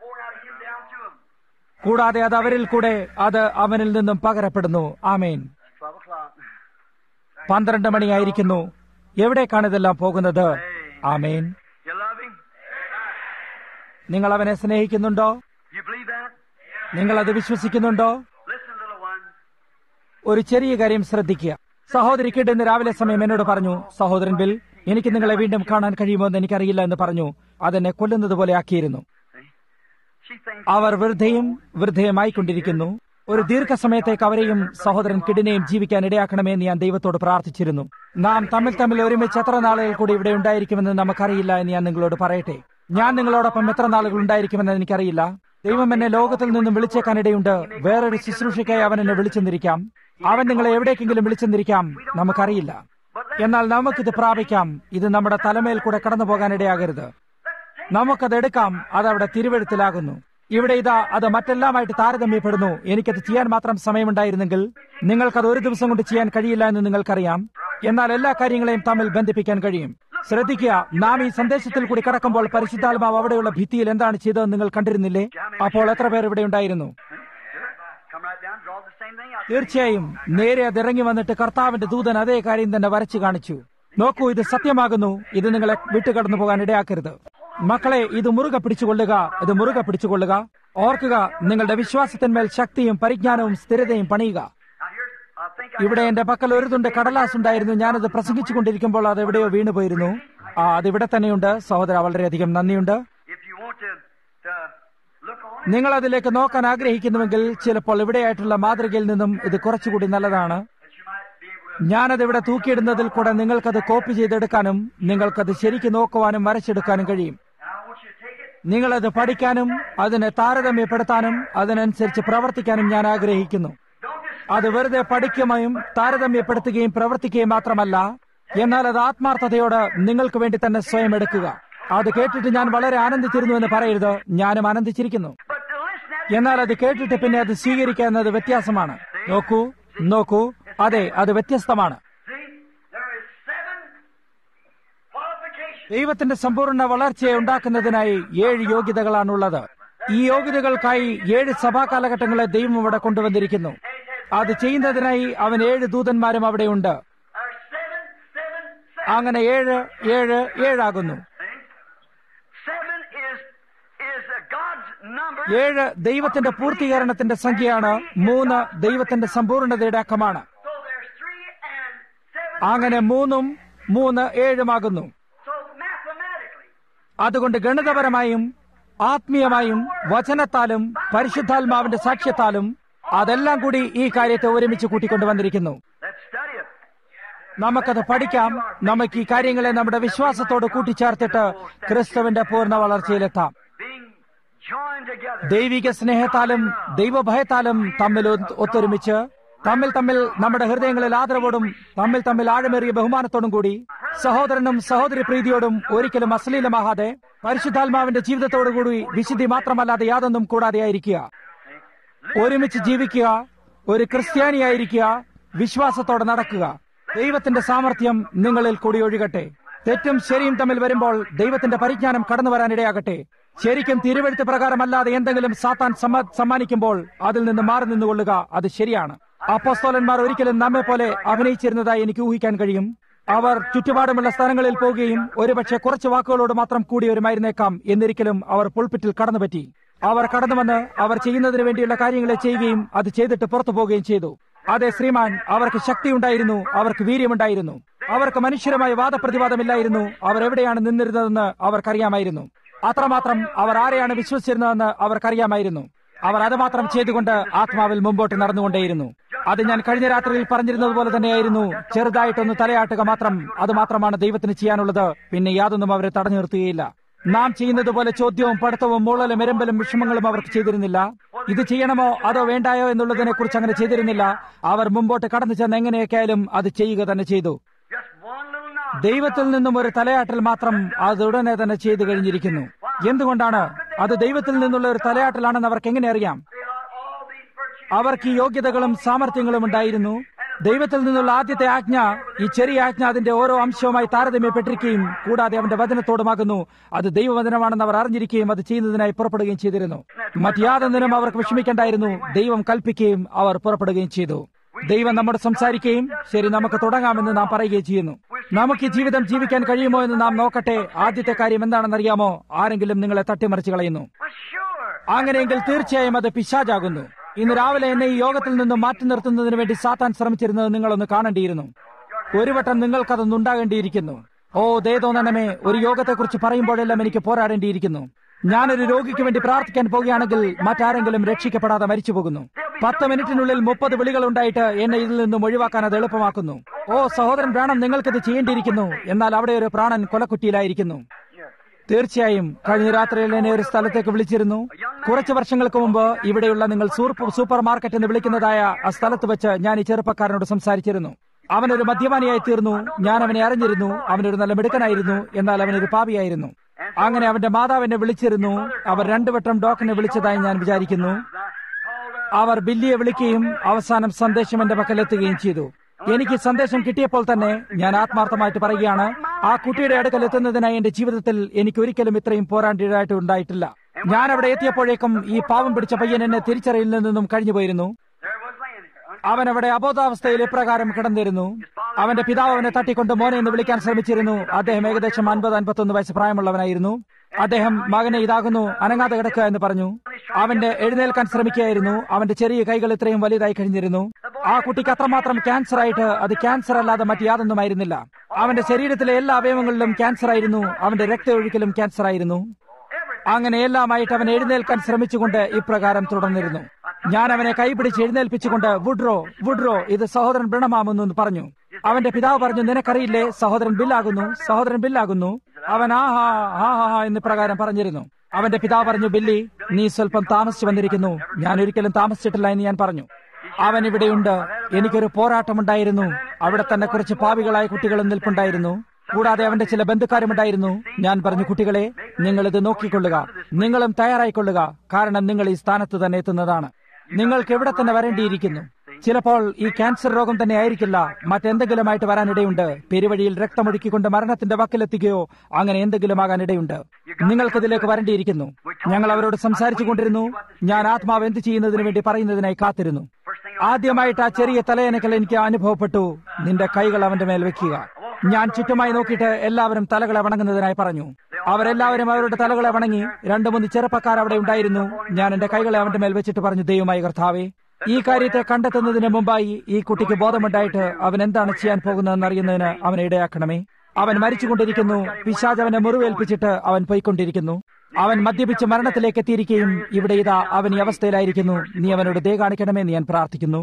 കൂടാതെ അത് അവരിൽ കൂടെ അത് അവനിൽ നിന്നും പകരപ്പെടുന്നു. ആമേൻ. പന്ത്രണ്ട് മണിയായിരിക്കുന്നു. എവിടേക്കാണ് ഇതെല്ലാം പോകുന്നത്? ആമേൻ. നിങ്ങൾ അവനെ സ്നേഹിക്കുന്നുണ്ടോ? നിങ്ങൾ അത് വിശ്വസിക്കുന്നുണ്ടോ? ഒരു ചെറിയ കാര്യം ശ്രദ്ധിക്കുക. സഹോദരി കിഡ് ഇന്ന് രാവിലെ സമയം എന്നോട് പറഞ്ഞു, സഹോദരൻ ബിൽ, എനിക്ക് നിങ്ങളെ വീണ്ടും കാണാൻ കഴിയുമോ എന്ന് എനിക്കറിയില്ല എന്ന് പറഞ്ഞു. അതെന്നെ കൊല്ലുന്നത് പോലെ ആക്കിയിരുന്നു. അവർ വൃദ്ധയും വൃദ്ധയുമായിക്കൊണ്ടിരിക്കുന്നു. ഒരു ദീർഘസമയത്തേക്ക് അവരെയും സഹോദരൻ കിഡിനെയും ജീവിക്കാൻ ഇടയാക്കണമേ എന്ന് ഞാൻ ദൈവത്തോട് പ്രാർത്ഥിച്ചിരുന്നു. നാം തമ്മിൽ തമ്മിൽ ഒരുമിച്ച് എത്ര നാളുകൾ കൂടി ഇവിടെ ഉണ്ടായിരിക്കുമെന്ന് നമുക്കറിയില്ല എന്ന് ഞാൻ നിങ്ങളോട് പറയട്ടെ. ഞാൻ നിങ്ങളോടൊപ്പം എത്ര നാളുകൾ ഉണ്ടായിരിക്കുമെന്ന് എനിക്കറിയില്ല. ദൈവം എന്നെ ലോകത്തിൽ നിന്നും വിളിച്ചേക്കാനിടയുണ്ട്. വേറൊരു ശുശ്രൂഷയ്ക്കായി അവൻ എന്നെ വിളിച്ചെന്നിരിക്കാം. അവൻ നിങ്ങളെ എവിടേക്കെങ്കിലും വിളിച്ചെന്നിരിക്കാം. നമുക്കറിയില്ല. എന്നാൽ നമുക്കിത് പ്രാപിക്കാം. ഇത് നമ്മുടെ തലമേൽ കൂടെ കടന്നു പോകാനിടയാകരുത്. നമുക്കതെടുക്കാം. അതവിടെ തിരുവെഴുത്തിലാകുന്നു. ഇവിടെ ഇതാ അത് മറ്റെല്ലാമായിട്ട് താരതമ്യപ്പെടുന്നു. എനിക്കത് ചെയ്യാൻ മാത്രം സമയമുണ്ടായിരുന്നെങ്കിൽ നിങ്ങൾക്കത് ഒരു ദിവസം കൊണ്ട് ചെയ്യാൻ കഴിയില്ല എന്ന് നിങ്ങൾക്കറിയാം. എന്നാൽ എല്ലാ കാര്യങ്ങളെയും തമ്മിൽ ബന്ധിപ്പിക്കാൻ കഴിയും. ശ്രദ്ധിക്കുക, നാം ഈ സന്ദേശത്തിൽ കൂടി കടക്കുമ്പോൾ പരിശുദ്ധാത്മാവ് അവിടെയുള്ള ഭിത്തിയിൽ എന്താണ് ചെയ്തതെന്ന് നിങ്ങൾ കണ്ടിരുന്നില്ലേ? അപ്പോൾ എത്ര പേർ ഇവിടെ ഉണ്ടായിരുന്നു? തീർച്ചയായും നേരെ അത് ഇറങ്ങി വന്നിട്ട് കർത്താവിന്റെ ദൂതൻ അതേ കാര്യം തന്നെ വരച്ചു കാണിച്ചു. നോക്കൂ, ഇത് സത്യമാകുന്നു. ഇത് നിങ്ങളെ വിട്ടുകടന്നു പോകാൻ ഇടയാക്കരുത്. മക്കളെ, ഇത് മുറുകെ പിടിച്ചുകൊള്ളുക. ഇത് മുറുകെ പിടിച്ചുകൊള്ളുക. ഓർക്കുക, നിങ്ങളുടെ വിശ്വാസത്തിന്മേൽ ശക്തിയും പരിജ്ഞാനവും സ്ഥിരതയും പണിയുക. ഇവിടെ എന്റെ പക്കൽ ഒരു തുണ്ട് കടലാസ് ഉണ്ടായിരുന്നു. ഞാനത് പ്രസംഗിച്ചു കൊണ്ടിരിക്കുമ്പോൾ അത് എവിടെയോ വീണുപോയിരുന്നു. ആ അതിവിടെ തന്നെയുണ്ട്. സഹോദര, വളരെയധികം നന്ദിയുണ്ട്. നിങ്ങൾ അതിലേക്ക് നോക്കാൻ ആഗ്രഹിക്കുന്നുവെങ്കിൽ ചിലപ്പോൾ ഇവിടെയായിട്ടുള്ള മാതൃകയിൽ നിന്നും ഇത് കുറച്ചുകൂടി നല്ലതാണ്. ഞാനതിവിടെ തൂക്കിയിടുന്നതിൽ കൂടെ നിങ്ങൾക്കത് കോപ്പി ചെയ്തെടുക്കാനും നിങ്ങൾക്കത് ശരിക്കും നോക്കുവാനും വരച്ചെടുക്കാനും കഴിയും. നിങ്ങളത് പഠിക്കാനും അതിനെ താരതമ്യപ്പെടുത്താനും അതിനനുസരിച്ച് പ്രവർത്തിക്കാനും ഞാൻ ആഗ്രഹിക്കുന്നു. അത് വെറുതെ പഠിക്കുകയും താരതമ്യപ്പെടുത്തുകയും പ്രവർത്തിക്കുകയും മാത്രമല്ല, എന്നാൽ അത് ആത്മാർത്ഥതയോട് നിങ്ങൾക്ക് വേണ്ടി തന്നെ സ്വയം എടുക്കുക. അത് കേട്ടിട്ട് ഞാൻ വളരെ ആനന്ദിച്ചിരുന്നു എന്ന് പറയരുത്, ഞാനും ആനന്ദിച്ചിരിക്കുന്നു. എന്നാൽ അത് കേട്ടിട്ട് പിന്നെ അത് സ്വീകരിക്കുക എന്നത് വ്യത്യാസമാണ്. നോക്കൂ നോക്കൂ അതെ, അത് വ്യത്യസ്തമാണ്. ദൈവത്തിന്റെ സമ്പൂർണ്ണ വളർച്ചയെ ഉണ്ടാക്കുന്നതിനായി ഏഴ് യോഗ്യതകളാണുള്ളത്. ഈ യോഗ്യതകൾക്കായി ഏഴ് സഭാ കാലഘട്ടങ്ങളെ ദൈവം ഇവിടെ കൊണ്ടുവന്നിരിക്കുന്നു. അത് ചെയ്യുന്നതിനായി അവൻ ഏഴ് ദൂതന്മാരും അവിടെയുണ്ട്. അങ്ങനെ ഏഴ് ഏഴ് ഏഴാകുന്നു. ഏഴ് ദൈവത്തിന്റെ പൂർത്തീകരണത്തിന്റെ സംഖ്യയാണ്. മൂന്ന് ദൈവത്തിന്റെ സമ്പൂർണതയുടെ അക്കമാണ്. അങ്ങനെ മൂന്നും മൂന്ന് ഏഴുമാകുന്നു. അതുകൊണ്ട് ഗണിതപരമായും ആത്മീയമായും വചനത്താലും പരിശുദ്ധാത്മാവിന്റെ സാക്ഷ്യത്താലും അതെല്ലാം കൂടി ഈ കാര്യത്തെ ഒരുമിച്ച് കൂട്ടിക്കൊണ്ടുവന്നിരിക്കുന്നു. നമുക്കത് പഠിക്കാം. നമുക്ക് ഈ കാര്യങ്ങളെ നമ്മുടെ വിശ്വാസത്തോട് കൂട്ടിച്ചേർത്തിട്ട് ക്രിസ്തുവിന്റെ പൂർണ്ണ വളർച്ചയിലെത്താം. ദൈവിക സ്നേഹത്താലും ദൈവഭയത്താലും തമ്മിൽ ഒത്തൊരുമിച്ച് തമ്മിൽ തമ്മിൽ നമ്മുടെ ഹൃദയങ്ങളിൽ ആദരവോടും തമ്മിൽ തമ്മിൽ ആഴമേറിയ ബഹുമാനത്തോടും കൂടി സഹോദരനും സഹോദരി പ്രീതിയോടും ഒരിക്കലും അശ്ലീലമാകാതെ പരിശുദ്ധാത്മാവിന്റെ ജീവിതത്തോടുകൂടി വിശുദ്ധി മാത്രമല്ലാതെ യാതൊന്നും കൂടാതെയായിരിക്കുക. ഒരുമിച്ച് ജീവിക്കുക, ഒരു ക്രിസ്ത്യാനിയായിരിക്കുക, വിശ്വാസത്തോടെ നടക്കുക. ദൈവത്തിന്റെ സാമർത്ഥ്യം നിങ്ങളിൽ കൂടി ഒഴുകട്ടെ. തെറ്റും ശരിയും തമ്മിൽ വരുമ്പോൾ ദൈവത്തിന്റെ പരിജ്ഞാനം കടന്നു വരാനിടയാകട്ടെ. ശരിക്കും തിരുവെഴുത്ത് പ്രകാരമല്ലാതെ എന്തെങ്കിലും സാത്താൻ സമ്മാനിക്കുമ്പോൾ അതിൽ നിന്ന് മാറി നിന്നുകൊള്ളുക. അത് ശരിയാണ്. അപ്പോസ്തലന്മാർ ഒരിക്കലും നമ്മെ പോലെ അഭിനയിച്ചിരുന്നതായി എനിക്ക് ഊഹിക്കാൻ കഴിയും. അവർ ചുറ്റുപാടുമുള്ള സ്ഥലങ്ങളിൽ പോവുകയും ഒരുപക്ഷെ കുറച്ച് വാക്കുകളോട് മാത്രം കൂടി വരുമായിരുന്നേക്കാം. എന്നിരിക്കലും അവർ പുൾപിറ്റിൽ കടന്നുപറ്റി. അവർ കടന്നുവന്ന് അവർ ചെയ്യുന്നതിന് വേണ്ടിയുള്ള കാര്യങ്ങളെ ചെയ്യുകയും അത് ചെയ്തിട്ട് പുറത്തു പോവുകയും ചെയ്തു. അതെ ശ്രീമാൻ, അവർക്ക് ശക്തിയുണ്ടായിരുന്നു, അവർക്ക് വീര്യമുണ്ടായിരുന്നു, അവർക്ക് മനുഷ്യരുമായ വാദപ്രതിവാദമില്ലായിരുന്നു. അവർ എവിടെയാണ് നിന്നിരുന്നതെന്ന് അവർക്കറിയാമായിരുന്നു. അത്രമാത്രം അവർ ആരെയാണ് വിശ്വസിച്ചിരുന്നതെന്ന് അവർക്കറിയാമായിരുന്നു. അവർ അത് മാത്രം ചെയ്തുകൊണ്ട് ആത്മാവിൽ മുമ്പോട്ട് നടന്നുകൊണ്ടേയിരുന്നു. അത് ഞാൻ കഴിഞ്ഞ രാത്രിയിൽ പറഞ്ഞിരുന്നത് പോലെ തന്നെയായിരുന്നു. ചെറുതായിട്ടൊന്ന് തലയാട്ടുക മാത്രം, അത് മാത്രമാണ് ദൈവത്തിന് ചെയ്യാനുള്ളത്. പിന്നെ യാതൊന്നും അവരെ തടഞ്ഞു നിർത്തുകയില്ല. നാം ചെയ്യുന്നത് പോലെ ചോദ്യവും പഠിത്തവും മൂളലും എരമ്പലും വിഷമങ്ങളും അവർക്ക് ചെയ്തിരുന്നില്ല. ഇത് ചെയ്യണമോ അതോ വേണ്ടായോ എന്നുള്ളതിനെ കുറിച്ച് അങ്ങനെ ചെയ്തിരുന്നില്ല. അവർ മുമ്പോട്ട് കടന്നു ചെന്ന് എങ്ങനെയൊക്കെയായാലും അത് ചെയ്യുക തന്നെ ചെയ്തു. ദൈവത്തിൽ നിന്നും ഒരു തലയാട്ടൽ മാത്രം അത് ഉടനെ തന്നെ ചെയ്തു കഴിഞ്ഞിരിക്കുന്നു. എന്തുകൊണ്ടാണ്? അത് ദൈവത്തിൽ നിന്നുള്ള ഒരു തലയാട്ടലാണെന്ന് അവർക്ക് എങ്ങനെ അറിയാം? അവർക്ക് ഈ യോഗ്യതകളും സാമർത്ഥ്യങ്ങളും ഉണ്ടായിരുന്നു. ദൈവത്തിൽ നിന്നുള്ള ആദ്യത്തെ ആജ്ഞ, ഈ ചെറിയ ആജ്ഞ അതിന്റെ ഓരോ അംശവുമായി താരതമ്യപ്പെട്ടിരിക്കുകയും കൂടാതെ അവന്റെ വചനത്തോടുമാകുന്നു. അത് ദൈവവചനമാണെന്ന് അവർ അറിഞ്ഞിരിക്കുകയും അത് ചെയ്യുന്നതിനായി പുറപ്പെടുകയും ചെയ്തിരുന്നു. മറ്റ് യാതൊന്നിനും അവർക്ക് വിഷമിക്കേണ്ടായിരുന്നു. ദൈവം കൽപ്പിക്കുകയും അവർ പുറപ്പെടുകയും ചെയ്തു. ദൈവം നമ്മോട് സംസാരിക്കുകയും ശരി നമുക്ക് തുടങ്ങാമെന്ന് നാം പറയുകയും ചെയ്യുന്നു. നമുക്ക് ഈ ജീവിതം ജീവിക്കാൻ കഴിയുമോ എന്ന് നാം നോക്കട്ടെ. ആദ്യത്തെ കാര്യം എന്താണെന്നറിയാമോ? ആരെങ്കിലും നിങ്ങളെ തട്ടിമറിച്ച് കളയുന്നു. അങ്ങനെയെങ്കിൽ തീർച്ചയായും അത് പിശാചാകുന്നു. ഇന്ന് രാവിലെ എന്നെ ഈ യോഗത്തിൽ നിന്ന് മാറ്റി നിർത്തുന്നതിന് വേണ്ടി സാത്താൻ ശ്രമിച്ചിരുന്നത് നിങ്ങളൊന്ന് കാണേണ്ടിയിരുന്നു. ഒരു വട്ടം നിങ്ങൾക്കതൊന്നും ഉണ്ടാകേണ്ടിയിരിക്കുന്നു. ഓ ദയതോന്നണമേ, ഒരു യോഗത്തെക്കുറിച്ച് പറയുമ്പോഴെല്ലാം എനിക്ക് പോരാടേണ്ടിയിരിക്കുന്നു. ഞാനൊരു രോഗിക്ക് വേണ്ടി പ്രാർത്ഥിക്കാൻ പോകുകയാണെങ്കിൽ മറ്റാരെങ്കിലും രക്ഷിക്കപ്പെടാതെ മരിച്ചു പോകുന്നു. പത്ത് മിനിറ്റിനുള്ളിൽ മുപ്പത് വിളികൾ ഉണ്ടായിട്ട് എന്നെ ഇതിൽ നിന്നും ഒഴിവാക്കാൻ അത് എളുപ്പമാക്കുന്നു. ഓ സഹോദരൻ ബ്രാണം, നിങ്ങൾക്കിത് ചെയ്യേണ്ടിയിരിക്കുന്നു. എന്നാൽ അവിടെ ഒരു പ്രാണൻ കൊലക്കുറ്റിയിലായിരിക്കുന്നു. തീർച്ചയായും കഴിഞ്ഞ രാത്രിയിൽ എന്നെ ഒരു സ്ഥലത്തേക്ക് വിളിച്ചിരുന്നു. കുറച്ചു വർഷങ്ങൾക്ക് മുമ്പ് ഇവിടെയുള്ള നിങ്ങൾ സൂപ്പർ മാർക്കറ്റ് എന്ന് വിളിക്കുന്നതായ ആ സ്ഥലത്ത് വെച്ച് ഞാൻ ഈ ചെറുപ്പക്കാരനോട് സംസാരിച്ചിരുന്നു. അവനൊരു മദ്യപാനിയായി തീർന്നു. ഞാൻ അവനെ അറിഞ്ഞിരുന്നു. അവനൊരു നല്ല മിടുക്കനായിരുന്നു. എന്നാൽ അവനൊരു പാപിയായിരുന്നു. അങ്ങനെ അവന്റെ മാതാവിനെ വിളിച്ചിരുന്നു. അവർ രണ്ടുവട്ടം ഡോക്ടറിനെ വിളിച്ചതായി ഞാൻ വിചാരിക്കുന്നു. അവർ ബില്ലിയെ വിളിക്കുകയും അവസാനം സന്ദേശം എന്റെ പക്കലെത്തുകയും ചെയ്തു. എനിക്ക് സന്ദേശം കിട്ടിയപ്പോൾ തന്നെ ഞാൻ ആത്മാർത്ഥമായിട്ട് പറയുകയാണ്, ആ കുട്ടിയുടെ അടുക്കൽ എത്തുന്നതിനായി എന്റെ ജീവിതത്തിൽ എനിക്ക് ഒരിക്കലും ഇത്രയും പോരാണ്ടിയതായിട്ട് ഉണ്ടായിട്ടില്ല. ഞാൻ അവിടെ എത്തിയപ്പോഴേക്കും ഈ പാവം പിടിച്ച പയ്യൻ എന്നെ തിരിച്ചറിയിൽ നിന്നും കഴിഞ്ഞുപോയിരുന്നു. അവൻ അവിടെ അബോധാവസ്ഥയിൽ ഇപ്രകാരം കിടന്നിരുന്നു. അവന്റെ പിതാവ് അവനെ തട്ടിക്കൊണ്ട് മോനെ എന്ന് വിളിക്കാൻ ശ്രമിച്ചിരുന്നു. അദ്ദേഹം ഏകദേശം അൻപത് അൻപത്തൊന്ന് വയസ്സ് പ്രായമുള്ളവനായിരുന്നു. അദ്ദേഹം മകനെ ഇതാകുന്നു, അനങ്ങാതെ കിടക്കുക എന്ന് പറഞ്ഞു. അവന്റെ എഴുന്നേൽക്കാൻ ശ്രമിക്കുകയായിരുന്നു. അവന്റെ ചെറിയ കൈകൾ ഇത്രയും വലുതായി കഴിഞ്ഞിരുന്നു. ആ കുട്ടിക്ക് അത്രമാത്രം ക്യാൻസർ ആയിട്ട് അത് ക്യാൻസർ അല്ലാതെ മറ്റ് യാതൊന്നുമായിരുന്നില്ല. അവന്റെ ശരീരത്തിലെ എല്ലാ അവയവങ്ങളിലും ക്യാൻസർ ആയിരുന്നു. അവന്റെ രക്തയൊഴുക്കിലും ക്യാൻസർ ആയിരുന്നു. അങ്ങനെ എല്ലാമായിട്ട് അവൻ എഴുന്നേൽക്കാൻ ശ്രമിച്ചുകൊണ്ട് ഇപ്രകാരം തുടർന്നിരുന്നു. ഞാൻ അവനെ കൈപിടിച്ച് എഴുന്നേൽപ്പിച്ചുകൊണ്ട് വുഡ്രോ വുഡ്രോ ഇത് സഹോദരൻ ബ്രണമാമെന്ന് പറഞ്ഞു. അവന്റെ പിതാവ് പറഞ്ഞു, നിനക്കറിയില്ലേ, സഹോദരൻ ബില്ലാകുന്നു, സഹോദരൻ ബില്ലാകുന്നു. അവൻ ആ ഹാ ഹാ ഹാ എന്ന് പ്രകാരം പറഞ്ഞിരുന്നു. അവന്റെ പിതാവ് പറഞ്ഞു, ബില്ലി, നീ സ്വല്പം താമസിച്ചു വന്നിരിക്കുന്നു. ഞാൻ ഒരിക്കലും താമസിച്ചിട്ടില്ല എന്ന് ഞാൻ പറഞ്ഞു. അവൻ ഇവിടെയുണ്ട്. എനിക്കൊരു പോരാട്ടമുണ്ടായിരുന്നു. അവിടെ തന്നെ കുറച്ച് പാവികളായ കുട്ടികളും നിൽപ്പുണ്ടായിരുന്നു. കൂടാതെ അവന്റെ ചില ബന്ധുക്കാരുമുണ്ടായിരുന്നു. ഞാൻ പറഞ്ഞു, കുട്ടികളെ, നിങ്ങൾ ഇത് നോക്കിക്കൊള്ളുക, നിങ്ങളും തയ്യാറായിക്കൊള്ളുക, കാരണം നിങ്ങൾ ഈ സ്ഥാനത്ത് തന്നെ എത്തുന്നതാണ്. നിങ്ങൾക്ക് ഇവിടെ തന്നെ വരേണ്ടിയിരിക്കുന്നു. ചിലപ്പോൾ ഈ ക്യാൻസർ രോഗം തന്നെ ആയിരിക്കില്ല, മറ്റെന്തെങ്കിലുമായിട്ട് വരാനിടയുണ്ട്. പെരുവഴിയിൽ രക്തമൊഴുക്കിക്കൊണ്ട് മരണത്തിന്റെ വക്കിലെത്തുകയോ അങ്ങനെ എന്തെങ്കിലും ആകാനിടയുണ്ട്. നിങ്ങൾക്കിതിലേക്ക് വരേണ്ടിയിരിക്കുന്നു. ഞങ്ങൾ അവരോട് സംസാരിച്ചു കൊണ്ടിരുന്നു. ഞാൻ ആത്മാവ് എന്ത് ചെയ്യുന്നതിന് വേണ്ടി പറയുന്നതിനായി കാത്തിരുന്നു. ആദ്യമായിട്ട് ആ ചെറിയ തലയനക്കൽ എനിക്ക് അനുഭവപ്പെട്ടു. നിന്റെ കൈകൾ അവന്റെ മേൽ വെക്കുക. ഞാൻ ചുറ്റുമായി നോക്കിയിട്ട് എല്ലാവരും തലകളെ വണങ്ങുന്നതിനായി പറഞ്ഞു. അവരെല്ലാവരും അവരുടെ തലകളെ വണങ്ങി. രണ്ടു മൂന്ന് ചെറുപ്പക്കാർ അവിടെ ഉണ്ടായിരുന്നു. ഞാൻ എന്റെ കൈകളെ അവന്റെ മേൽ വെച്ചിട്ട് പറഞ്ഞു, ദൈവമായ കർത്താവേ, ഈ കാര്യത്തെ കണ്ടെത്തുന്നതിന് മുമ്പായി ഈ കുട്ടിക്ക് ബോധമുണ്ടായിട്ട് അവൻ എന്താണ് ചെയ്യാൻ പോകുന്നതെന്ന് അറിയുന്നതിന് അവനെ ഇടയാക്കണമേ. അവൻ മരിച്ചുകൊണ്ടിരിക്കുന്നു. പിശാച് അവനെ മുറിവേൽപ്പിച്ചിട്ട് അവൻ പോയിക്കൊണ്ടിരിക്കുന്നു. അവൻ മദ്യപിച്ച് മരണത്തിലേക്ക് എത്തിയിരിക്കുകയും ഇവിടെ ഇതാ അവൻ ഈ അവസ്ഥയിലായിരിക്കുന്നു. നീ അവനോട് ദയ കാണിക്കണമേ എന്ന് ഞാൻ പ്രാർത്ഥിക്കുന്നു.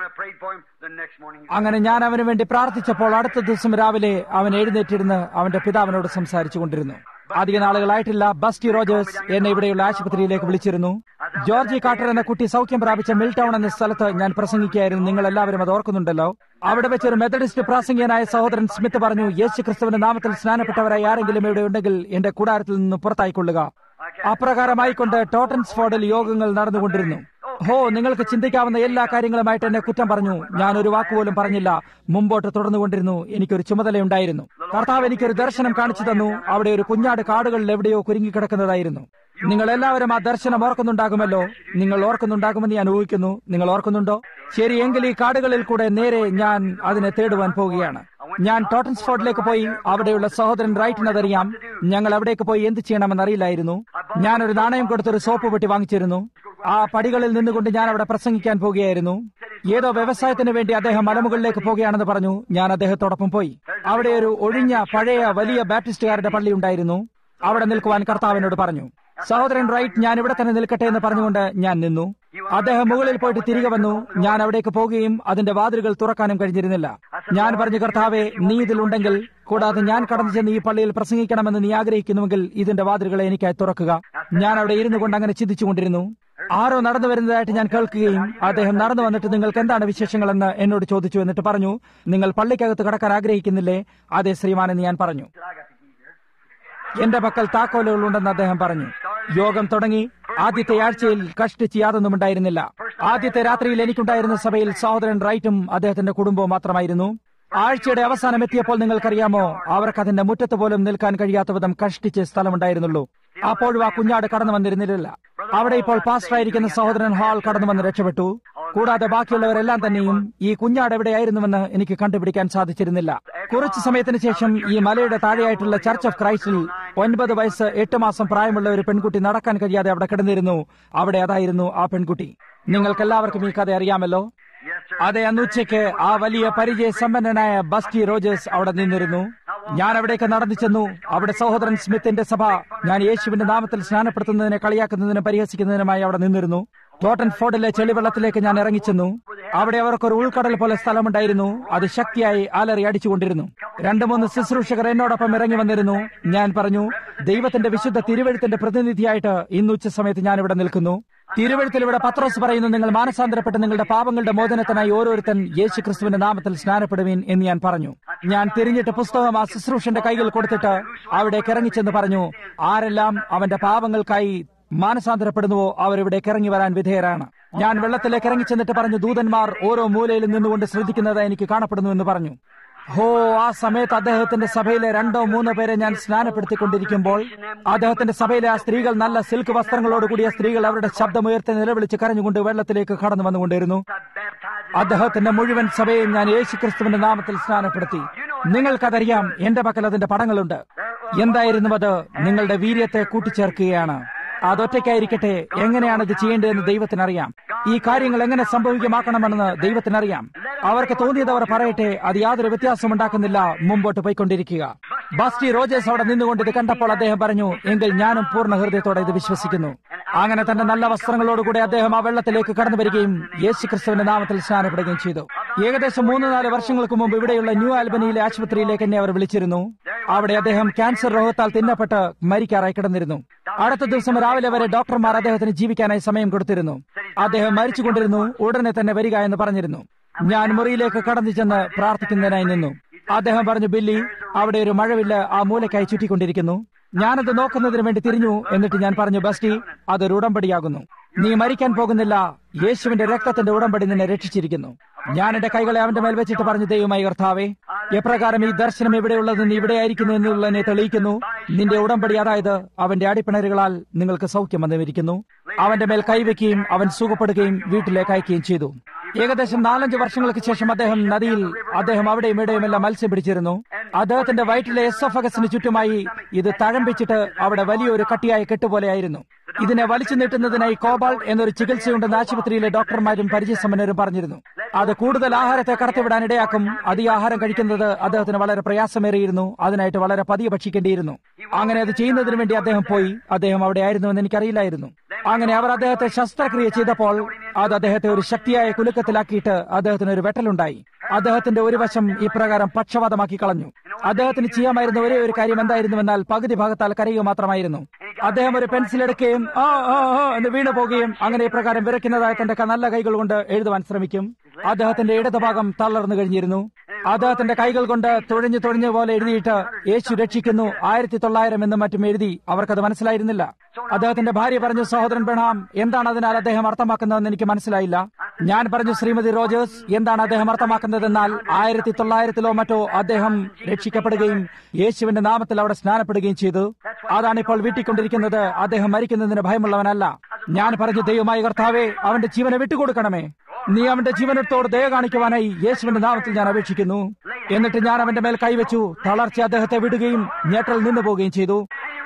അങ്ങനെ ഞാൻ അവന് വേണ്ടി പ്രാർത്ഥിച്ചപ്പോൾ അടുത്ത ദിവസം രാവിലെ അവൻ എഴുന്നേറ്റിരുന്ന് അവന്റെ പിതാവിനോട് സംസാരിച്ചു കൊണ്ടിരുന്നു. അധിക നാളുകളായിട്ടില്ല, ബസ്റ്റി റോജേഴ്സ് എന്നെ ഇവിടെയുള്ള ആശുപത്രിയിലേക്ക് വിളിച്ചിരുന്നു. ജോർജി കാട്ടർ എന്ന കുട്ടി സൗഖ്യം പ്രാപിച്ച മിൽടൗൺ എന്ന സ്ഥലത്ത് ഞാൻ പ്രസംഗിക്കുകയായിരുന്നു. നിങ്ങൾ എല്ലാവരും അത് ഓർക്കുന്നുണ്ടല്ലോ. അവിടെ വെച്ചൊരു മെത്തഡിസ്റ്റ് പ്രാസംഗികനായ സഹോദരൻ സ്മിത്ത് പറഞ്ഞു, യേശു ക്രിസ്തുവിന്റെ നാമത്തിൽ സ്നാനപ്പെട്ടവരായി ആരെങ്കിലും ഇവിടെ ഉണ്ടെങ്കിൽ എന്റെ കൂടാരത്തിൽ നിന്ന് പുറത്തായിക്കൊള്ളുക. അപ്രകാരമായിക്കൊണ്ട് ടോട്ടൻസ്ഫോർഡിൽ യോഗങ്ങൾ നടന്നുകൊണ്ടിരുന്നു. ഹോ, നിങ്ങൾക്ക് ചിന്തിക്കാവുന്ന എല്ലാ കാര്യങ്ങളുമായിട്ട് എന്നെ കുറ്റം പറഞ്ഞു. ഞാൻ ഒരു വാക്കുപോലും പറഞ്ഞില്ല. മുമ്പോട്ട് തുടർന്നുകൊണ്ടിരുന്നു. എനിക്കൊരു ചുമതലയുണ്ടായിരുന്നു. കർത്താവ് എനിക്കൊരു ദർശനം കാണിച്ചു തന്നു. അവിടെ ഒരു കുഞ്ഞാട് കാടുകളിൽ എവിടെയോ കുരുങ്ങിക്കിടക്കുന്നതായിരുന്നു. നിങ്ങൾ എല്ലാവരും ആ ദർശനം ഓർക്കുന്നുണ്ടാകുമല്ലോ. നിങ്ങൾ ഓർക്കുന്നുണ്ടാകുമെന്ന് ഞാൻ ഊഹിക്കുന്നു. നിങ്ങൾ ഓർക്കുന്നുണ്ടോ? ശരി, എങ്കിൽ ഈ കാടുകളിൽ കൂടെ നേരെ ഞാൻ അതിനെ തേടുവാൻ പോവുകയാണ്. ഞാൻ ടോട്ടൻസ്ഫോർഡിലേക്ക് പോയി. അവിടെയുള്ള സഹോദരൻ റൈറ്റിനതറിയാം. ഞങ്ങൾ അവിടേക്ക് പോയി എന്ത് ചെയ്യണമെന്നറിയില്ലായിരുന്നു. ഞാനൊരു നാണയം കൊടുത്തൊരു സോപ്പ് പെട്ടി വാങ്ങിച്ചിരുന്നു. ആ പടികളിൽ നിന്നുകൊണ്ട് ഞാൻ അവിടെ പ്രസംഗിക്കാൻ പോകുകയായിരുന്നു. ഏതോ വ്യവസായത്തിന് വേണ്ടി അദ്ദേഹം മലമുകളിലേക്ക് പോകുകയാണെന്ന് പറഞ്ഞു. ഞാൻ അദ്ദേഹത്തോടൊപ്പം പോയി. അവിടെ ഒരു ഒഴിഞ്ഞ പഴയ വലിയ ബാപ്റ്റിസ്റ്റുകാരുടെ പള്ളി ഉണ്ടായിരുന്നു. അവിടെ നിൽക്കുവാൻ കർത്താവിനോട് പറഞ്ഞു. സഹോദരൻ റൈറ്റ് ഞാൻ ഇവിടെ തന്നെ നിൽക്കട്ടെ എന്ന് പറഞ്ഞുകൊണ്ട് ഞാൻ നിന്നു. അദ്ദേഹം മുകളിൽ പോയിട്ട് തിരികെ വന്നു. ഞാൻ അവിടേക്ക് പോകുകയും അതിന്റെ വാതിലുകൾ തുറക്കാനും കഴിഞ്ഞിരുന്നില്ല. ഞാൻ പറഞ്ഞു, കർത്താവെ, നീ ഇതിലുണ്ടെങ്കിൽ, കൂടാതെ ഞാൻ കടന്നു ചെന്ന് ഈ പള്ളിയിൽ പ്രസംഗിക്കണമെന്ന് നീ ആഗ്രഹിക്കുന്നുവെങ്കിൽ ഇതിന്റെ വാതിലുകളെ എനിക്കായി തുറക്കുക. ഞാൻ അവിടെ ഇരുന്നു കൊണ്ട് അങ്ങനെ ചിന്തിച്ചുകൊണ്ടിരുന്നു. ആരോ നടന്നു വരുന്നതായിട്ട് ഞാൻ കേൾക്കുകയും അദ്ദേഹം നടന്നു വന്നിട്ട് നിങ്ങൾക്ക് എന്താണ് വിശേഷങ്ങളെന്ന് എന്നോട് ചോദിച്ചു. എന്നിട്ട് പറഞ്ഞു, നിങ്ങൾ പള്ളിക്കകത്ത് കടക്കാൻ ആഗ്രഹിക്കുന്നില്ലേ? അതെ ശ്രീമാൻ എന്ന് ഞാൻ പറഞ്ഞു. എന്റെ പക്കൽ താക്കോലുകളുണ്ടെന്ന് അദ്ദേഹം പറഞ്ഞു. യോഗം തുടങ്ങി. ആദ്യത്തെ ആഴ്ചയിൽ കഷ്ടിച്ച് യാതൊന്നും ഉണ്ടായിരുന്നില്ല. ആദ്യത്തെ രാത്രിയിൽ എനിക്കുണ്ടായിരുന്ന സഭയിൽ സഹോദരൻ റൈറ്റും അദ്ദേഹത്തിന്റെ കുടുംബവും മാത്രമായിരുന്നു. ആഴ്ചയുടെ അവസാനം എത്തിയപ്പോൾ നിങ്ങൾക്കറിയാമോ, അവർക്ക് അതിന്റെ മുറ്റത്ത് പോലും നിൽക്കാൻ കഴിയാത്ത വിധം കഷ്ടിച്ച് സ്ഥലമുണ്ടായിരുന്നുള്ളൂ. അപ്പോഴും ആ കുഞ്ഞാട് കടന്നു വന്നിരുന്നില്ല. അവിടെ ഇപ്പോൾ പാസ്റ്ററായിരിക്കുന്ന സഹോദരൻ ഹാൾ കടന്നു വന്ന് രക്ഷപ്പെട്ടു. കൂടാതെ ബാക്കിയുള്ളവരെല്ലാം തന്നെയും ഈ കുഞ്ഞാട് എവിടെയായിരുന്നുവെന്ന് എനിക്ക് കണ്ടുപിടിക്കാൻ സാധിച്ചിരുന്നില്ല. കുറച്ചു സമയത്തിന് ശേഷം ഈ മലയുടെ താഴെയായിട്ടുള്ള ചർച്ച് ഓഫ് ക്രൈസ്റ്റിൽ ഒൻപത് വയസ്സ് എട്ട് മാസം പ്രായമുള്ള ഒരു പെൺകുട്ടി നടക്കാൻ കഴിയാതെ അവിടെ കിടന്നിരുന്നു. അവിടെ അതായിരുന്നു ആ പെൺകുട്ടി. നിങ്ങൾക്കെല്ലാവർക്കും ഈ കഥ അറിയാമല്ലോ. അതെ, അന്ന് ഉച്ചയ്ക്ക് ആ വലിയ പരിചയ സമ്പന്നനായ ബസ്റ്റി റോജേഴ്സ് അവിടെ നിന്നിരുന്നു. ഞാൻ അവിടേക്ക് നടന്നു ചെന്നു. അവിടെ സഹോദരൻ സ്മിത്തിന്റെ സഭ ഞാൻ യേശുവിന്റെ നാമത്തിൽ സ്നാനപ്പെടുത്തുന്നതിനെ കളിയാക്കുന്നതിനും പരിഹസിക്കുന്നതിനുമായി അവിടെ നിന്നിരുന്നു. ടോട്ടൻഫോർഡിലെ ചെളിവെള്ളത്തിലേക്ക് ഞാൻ ഇറങ്ങിച്ചെന്നു. അവിടെ അവർക്കൊരു ഉൾക്കടൽ പോലെ സ്ഥലമുണ്ടായിരുന്നു. അത് ശക്തിയായി അലറി അടിച്ചുകൊണ്ടിരുന്നു. രണ്ടു മൂന്ന് ശുശ്രൂഷകർ എന്നോടൊപ്പം ഇറങ്ങി വന്നിരുന്നു. ഞാൻ പറഞ്ഞു, ദൈവത്തിന്റെ വിശുദ്ധ തിരുവെഴുത്തിന്റെ പ്രതിനിധിയായിട്ട് ഇന്ന് ഉച്ച സമയത്ത് ഞാൻ ഇവിടെ നിൽക്കുന്നു. തിരുവെഴുത്തിൽ ഇവിടെ പത്രോസ് പറയുന്നു, നിങ്ങൾ മാനസാന്തരപ്പെട്ട് നിങ്ങളുടെ പാപങ്ങളുടെ മോചനത്തിനായി ഓരോരുത്തൻ യേശു ക്രിസ്തുവിന്റെ നാമത്തിൽ സ്നാനപ്പെടുവീൻ എന്ന് ഞാൻ പറഞ്ഞു. ഞാൻ തിരിഞ്ഞിട്ട് പുസ്തകം ആ ശുശ്രൂഷന്റെ കൈകൾ കൊടുത്തിട്ട് അവിടേക്ക് ഇറങ്ങിച്ചെന്ന് പറഞ്ഞു, ആരെല്ലാം അവന്റെ പാപങ്ങൾക്കായി മാനസാന്തരപ്പെടുന്നുവോ അവരിവിടേക്ക് ഇറങ്ങി വരാൻ വിധേയരാണ്. ഞാൻ വെള്ളത്തിലേക്ക് ഇറങ്ങിച്ചെന്നിട്ട് പറഞ്ഞു, ദൂതന്മാർ ഓരോ മൂലയിലും നിന്നുകൊണ്ട് ശ്രദ്ധിക്കുന്നത് എനിക്ക് കാണപ്പെടുന്നു എന്ന് പറഞ്ഞു. ഹോ, ആ സമയത്ത് അദ്ദേഹത്തിന്റെ സഭയിലെ രണ്ടോ മൂന്നോ പേരെ ഞാൻ സ്നാനപ്പെടുത്തിക്കൊണ്ടിരിക്കുമ്പോൾ അദ്ദേഹത്തിന്റെ സഭയിലെ ആ സ്ത്രീകൾ, നല്ല സിൽക്ക് വസ്ത്രങ്ങളോടുകൂടിയ സ്ത്രീകൾ, അവരുടെ ശബ്ദമുയർത്തി നിലവിളിച്ച് കരഞ്ഞുകൊണ്ട് വെള്ളത്തിലേക്ക് കടന്നു വന്നുകൊണ്ടിരുന്നു. അദ്ദേഹത്തിന്റെ മുഴുവൻ സഭയും ഞാൻ യേശുക്രിസ്തുവിന്റെ നാമത്തിൽ സ്നാനപ്പെടുത്തി. നിങ്ങൾക്കതറിയാം, എന്റെ പക്കൽ അതിന്റെ പടങ്ങളുണ്ട്. എന്തായിരുന്നു അത്? നിങ്ങളുടെ വീര്യത്തെ കൂട്ടിച്ചേർക്കുകയാണ്. അതൊറ്റയ്ക്കായിരിക്കട്ടെ, എങ്ങനെയാണ് ഇത് ചെയ്യേണ്ടതെന്ന് ദൈവത്തിനറിയാം. ഈ കാര്യങ്ങൾ എങ്ങനെ സംഭവിക്കമാക്കണമെന്ന് ദൈവത്തിനറിയാം. അവർക്ക് തോന്നിയത് അവർ പറയട്ടെ, അത് യാതൊരു വ്യത്യാസം ഉണ്ടാക്കുന്നില്ല. മുമ്പോട്ട് പോയിക്കൊണ്ടിരിക്കുക. ബസ്റ്റി റോജേഴ്സ് അവിടെ നിന്നുകൊണ്ട് ഇത് കണ്ടപ്പോൾ അദ്ദേഹം പറഞ്ഞു, എങ്കിൽ ഞാനും പൂർണ്ണ ഹൃദയത്തോടെ ഇത് വിശ്വസിക്കുന്നു. അങ്ങനെ തന്നെ നല്ല വസ്ത്രങ്ങളോടുകൂടി അദ്ദേഹം ആ വെള്ളത്തിലേക്ക് കടന്നു വരികയും യേശുക്രിസ്തുവിന്റെ നാമത്തിൽ സ്നാനപ്പെടുകയും ചെയ്തു. ഏകദേശം മൂന്ന് നാല് വർഷങ്ങൾക്ക് മുമ്പ് ഇവിടെയുള്ള ന്യൂ ആൽബനിയിലെ ആശുപത്രിയിലേക്ക് എന്നെ അവർ വിളിച്ചിരുന്നു. അവിടെ അദ്ദേഹം ക്യാൻസർ രോഗത്താൽ തിന്നപ്പെട്ട് മരിക്കാറായി കിടന്നിരുന്നു. അടുത്ത ദിവസം രാവിലെ വരെ ഡോക്ടർമാർ അദ്ദേഹത്തിന് ജീവിക്കാനായി സമയം കൊടുത്തിരുന്നു. അദ്ദേഹം മരിച്ചുകൊണ്ടിരുന്നു. ഉടനെ തന്നെ വരിക എന്ന് പറഞ്ഞിരുന്നു. ഞാൻ മുറിയിലേക്ക് കടന്നു ചെന്ന് പ്രാർത്ഥിക്കുന്നതിനായി നിന്നു. അദ്ദേഹം പറഞ്ഞു, ബില്ലി, അവിടെ ഒരു മഴവില്ല് ആ മൂലയ്ക്കായി ചുറ്റിക്കൊണ്ടിരിക്കുന്നു. ഞാനത് നോക്കുന്നതിന് വേണ്ടി തിരിഞ്ഞു. എന്നിട്ട് ഞാൻ പറഞ്ഞു, ബസ്റ്റി, അതൊരു ഉടമ്പടിയാകുന്നു. നീ മരിക്കാൻ പോകുന്നില്ല. യേശുവിന്റെ രക്തത്തിന്റെ ഉടമ്പടി നിന്നെ രക്ഷിച്ചിരിക്കുന്നു. ഞാൻ എന്റെ കൈകളെ അവന്റെ മേൽ വെച്ചിട്ട് പറഞ്ഞു, ദൈവമായി കർത്താവേ, എപ്രകാരം ഈ ദർശനം എവിടെയുള്ളത് നീ ഇവിടെയായിരിക്കുന്നു എന്നുള്ളതിനെ തെളിയിക്കുന്നു. നിന്റെ ഉടമ്പടി, അതായത് അവന്റെ അടിപ്പിണരുകളാൽ നിങ്ങൾക്ക് സൗഖ്യം വന്നിരിക്കുന്നു. അവന്റെ മേൽ കൈവയ്ക്കുകയും അവൻ സുഖപ്പെടുകയും വീട്ടിലേക്ക് അയക്കുകയും ചെയ്തു. ഏകദേശം നാലഞ്ച് വർഷങ്ങൾക്ക് ശേഷം അദ്ദേഹം നദിയിൽ അദ്ദേഹം അവിടെയും ഇവിടെയുമെല്ലാം മത്സ്യം പിടിച്ചിരുന്നു. അദ്ദേഹത്തിന്റെ വയറ്റിലെ എസോഫഗസിന് ചുറ്റുമായി ഇത് തഴമ്പിച്ചിട്ട് അവിടെ വലിയൊരു കട്ടിയായ കെട്ടുപോലെയായിരുന്നു. ഇതിനെ വലിച്ചു നീട്ടുന്നതിനായി കോബാൾട്ട് എന്നൊരു ചികിത്സയുണ്ടെന്ന് ആശുപത്രിയിലെ ഡോക്ടർമാരും പരിചയസമ്പന്നരും പറഞ്ഞിരുന്നു. അത് കൂടുതൽ ആഹാരത്തെ കടത്തിവിടാൻ ഇടയാക്കും. അധിക ആഹാരം കഴിക്കുന്നത് അദ്ദേഹത്തിന് വളരെ പ്രയാസമേറിയിരുന്നു. അതിനായിട്ട് വളരെ പതിയെ ഭക്ഷിക്കേണ്ടിയിരുന്നു. അങ്ങനെ അത് ചെയ്യുന്നതിന് വേണ്ടി അദ്ദേഹം പോയി. അദ്ദേഹം അവിടെ ആയിരുന്നുവെന്ന് എനിക്കറിയില്ലായിരുന്നു. അങ്ങനെ അവർ അദ്ദേഹത്തെ ശസ്ത്രക്രിയ ചെയ്തപ്പോൾ അത് അദ്ദേഹത്തെ ഒരു ശക്തിയായ കുലുക്കത്തിലാക്കിയിട്ട് അദ്ദേഹത്തിന് ഒരു വെട്ടലുണ്ടായി. അദ്ദേഹത്തിന്റെ ഒരു വശം ഇപ്രകാരം പക്ഷപാതമാക്കി കളഞ്ഞു. അദ്ദേഹത്തിന് ചെയ്യാമായിരുന്ന ഒരേ ഒരു കാര്യം എന്തായിരുന്നുവെന്നാൽ പകുതി ഭാഗത്താൽ കരയുക മാത്രമായിരുന്നു. അദ്ദേഹം ഒരു പെൻസിൽ എടുക്കുകയും ആ ആ ആ എന്ന് വീണു പോകുകയും അങ്ങനെ ഇപ്രകാരം വിറയ്ക്കുന്നതായ തന്റെ നല്ല കൈകൾ കൊണ്ട് എഴുതുവാൻ ശ്രമിക്കും. അദ്ദേഹത്തിന്റെ ഇടതുഭാഗം തളർന്നു കഴിഞ്ഞിരുന്നു. അദ്ദേഹത്തിന്റെ കൈകൾ കൊണ്ട് തുഴഞ്ഞു തുഴഞ്ഞ പോലെ എഴുതിയിട്ട് യേശു രക്ഷിക്കുന്നു ആയിരത്തി തൊള്ളായിരം എന്നും മറ്റും എഴുതി. അവർക്കത് മനസ്സിലായിരുന്നില്ല. അദ്ദേഹത്തിന്റെ ഭാര്യ പറഞ്ഞു, സഹോദരൻ ബ്രഹാം, എന്താണ് അതിനാൽ അദ്ദേഹം അർത്ഥമാക്കുന്നതെന്ന് എനിക്ക് മനസ്സിലായില്ല. ഞാൻ പറഞ്ഞു, ശ്രീമതി റോജേഴ്സ്, എന്താണ് അദ്ദേഹം അർത്ഥമാക്കുന്നതെന്നാൽ ആയിരത്തി തൊള്ളായിരത്തിലോ മറ്റോ അദ്ദേഹം രക്ഷിക്കപ്പെടുകയും യേശുവിന്റെ നാമത്തിൽ അവിടെ സ്നാനപ്പെടുകയും ചെയ്തു. അതാണ് ഇപ്പോൾ വീട്ടിക്കൊണ്ടിരിക്കുന്നത്. അദ്ദേഹം മരിക്കുന്നതിന് ഭയമുള്ളവനല്ല. ഞാൻ പറഞ്ഞു, ദൈവമായ കർത്താവേ, അവന്റെ ജീവനെ വിട്ടുകൊടുക്കണമേ. നീ അവന്റെ ജീവനത്തോട് ദയ കാണിക്കുവാനായി യേശുവിന്റെ നാമത്തിൽ ഞാൻ അപേക്ഷിക്കുന്നു. എന്നിട്ട് ഞാൻ അവന്റെ മേൽ കൈവച്ചു. തളർച്ച അദ്ദേഹത്തെ വിടുകയും ഞെട്ടൽ നിന്നു പോവുകയും ചെയ്തു.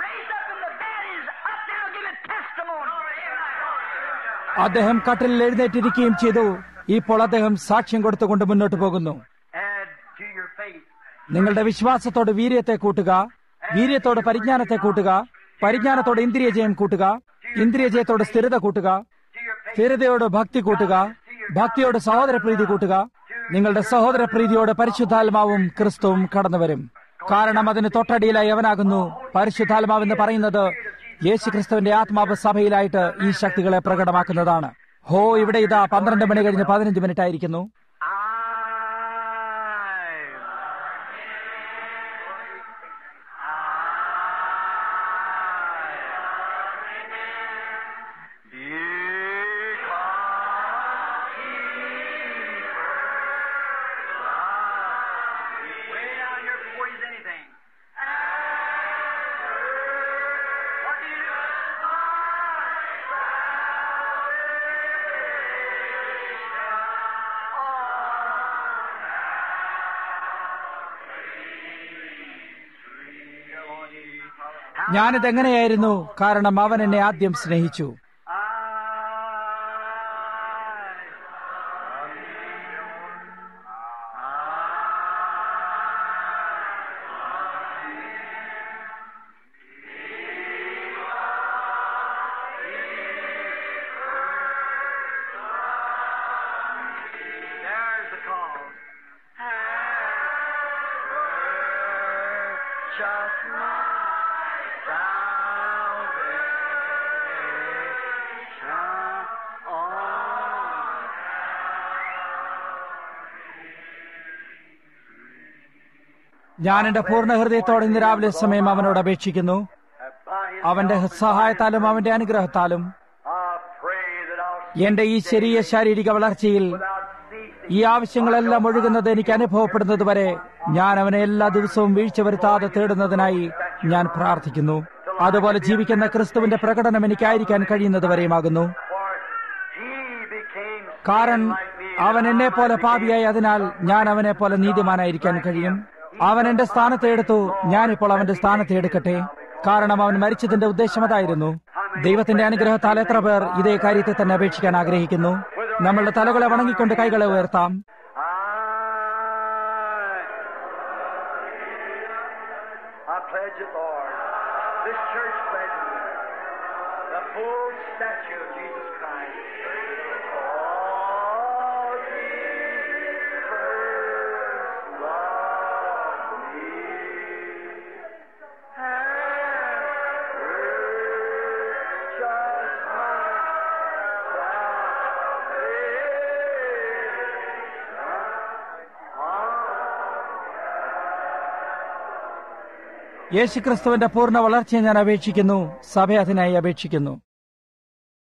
അദ്ദേഹം കട്ടിലിൽ എഴുന്നേറ്റിരിക്കുകയും ചെയ്തു. ഇപ്പോൾ അദ്ദേഹം സാക്ഷ്യം കൊടുത്തുകൊണ്ട് മുന്നോട്ട് പോകുന്നു. നിങ്ങളുടെ വിശ്വാസത്തോട് വീര്യത്തെ കൂട്ടുക, വീര്യത്തോട് പരിജ്ഞാനത്തെ കൂട്ടുക, പരിജ്ഞാനത്തോട് ഇന്ദ്രിയജയം കൂട്ടുക, ഇന്ദ്രിയജയത്തോട് സ്ഥിരത കൂട്ടുക, സ്ഥിരതയോട് ഭക്തി കൂട്ടുക, ഭക്തിയോട് സഹോദരപ്രീതി കൂട്ടുക. നിങ്ങളുടെ സഹോദരപ്രീതിയോട് പരിശുദ്ധാത്മാവും ക്രിസ്തുവും കടന്നുവരും. കാരണം അതിന് തൊട്ടടിയിലായി അവനാകുന്നു. പരിശുദ്ധാത്മാവെന്ന് പറയുന്നത് യേശു ക്രിസ്തുവിന്റെ ആത്മാവ് സഭയിലായിട്ട് ഈ ശക്തികളെ പ്രകടമാക്കുന്നതാണ്. ഹോ, ഇവിടെ ഇതാ പന്ത്രണ്ട് മണി കഴിഞ്ഞ് പതിനഞ്ച് മിനിറ്റ് ആയിരിക്കുന്നു. ഞാനിതെങ്ങനെയായിരുന്നു? കാരണം അവൻ എന്നെ ആദ്യം സ്നേഹിച്ചു. ഞാൻ എന്റെ പൂർണ്ണ ഹൃദയത്തോടെ ഇന്ന് രാവിലെ സമയം അവനോട് അപേക്ഷിക്കുന്നു. അവന്റെ സഹായത്താലും അവന്റെ അനുഗ്രഹത്താലും എന്റെ ഈ ശരീര ശാരീരിക വളർച്ചയിൽ ഈ ആവശ്യങ്ങളെല്ലാം ഒഴുകുന്നത് എനിക്ക് അനുഭവപ്പെടുന്നത് വരെ ഞാൻ അവനെ എല്ലാ ദിവസവും വീഴ്ച വരുത്താതെ തേടുന്നതിനായി ഞാൻ പ്രാർത്ഥിക്കുന്നു. അതുപോലെ ജീവിക്കുന്ന ക്രിസ്തുവിന്റെ പ്രകടനം എനിക്കായിരിക്കാൻ കഴിയുന്നത് വരെയുമാകുന്നു. കാരണം അവൻ എന്നെ പോലെ പാപിയായി, അതിനാൽ ഞാൻ അവനെ പോലെ നീതിമാനായിരിക്കാൻ കഴിയും. അവൻ എന്റെ സ്ഥാനത്തെ എടുത്തു, ഞാനിപ്പോൾ അവന്റെ സ്ഥാനത്തെ എടുക്കട്ടെ. കാരണം അവൻ മരിച്ചതിന്റെ ഉദ്ദേശം അതായിരുന്നു. ദൈവത്തിന്റെ അനുഗ്രഹത്താൽ എത്ര പേർ ഇതേ കാര്യത്തെ തന്നെ അപേക്ഷിക്കാൻ ആഗ്രഹിക്കുന്നു? നമ്മളുടെ തലകളെ വണങ്ങിക്കൊണ്ട് കൈകളെ ഉയർത്താം. യേശുക്രിസ്തുവിന്റെ പൂർണ്ണ വളർച്ചയെ ഞാൻ അപേക്ഷിക്കുന്നു. സഭ അതിനായി അപേക്ഷിക്കുന്നു.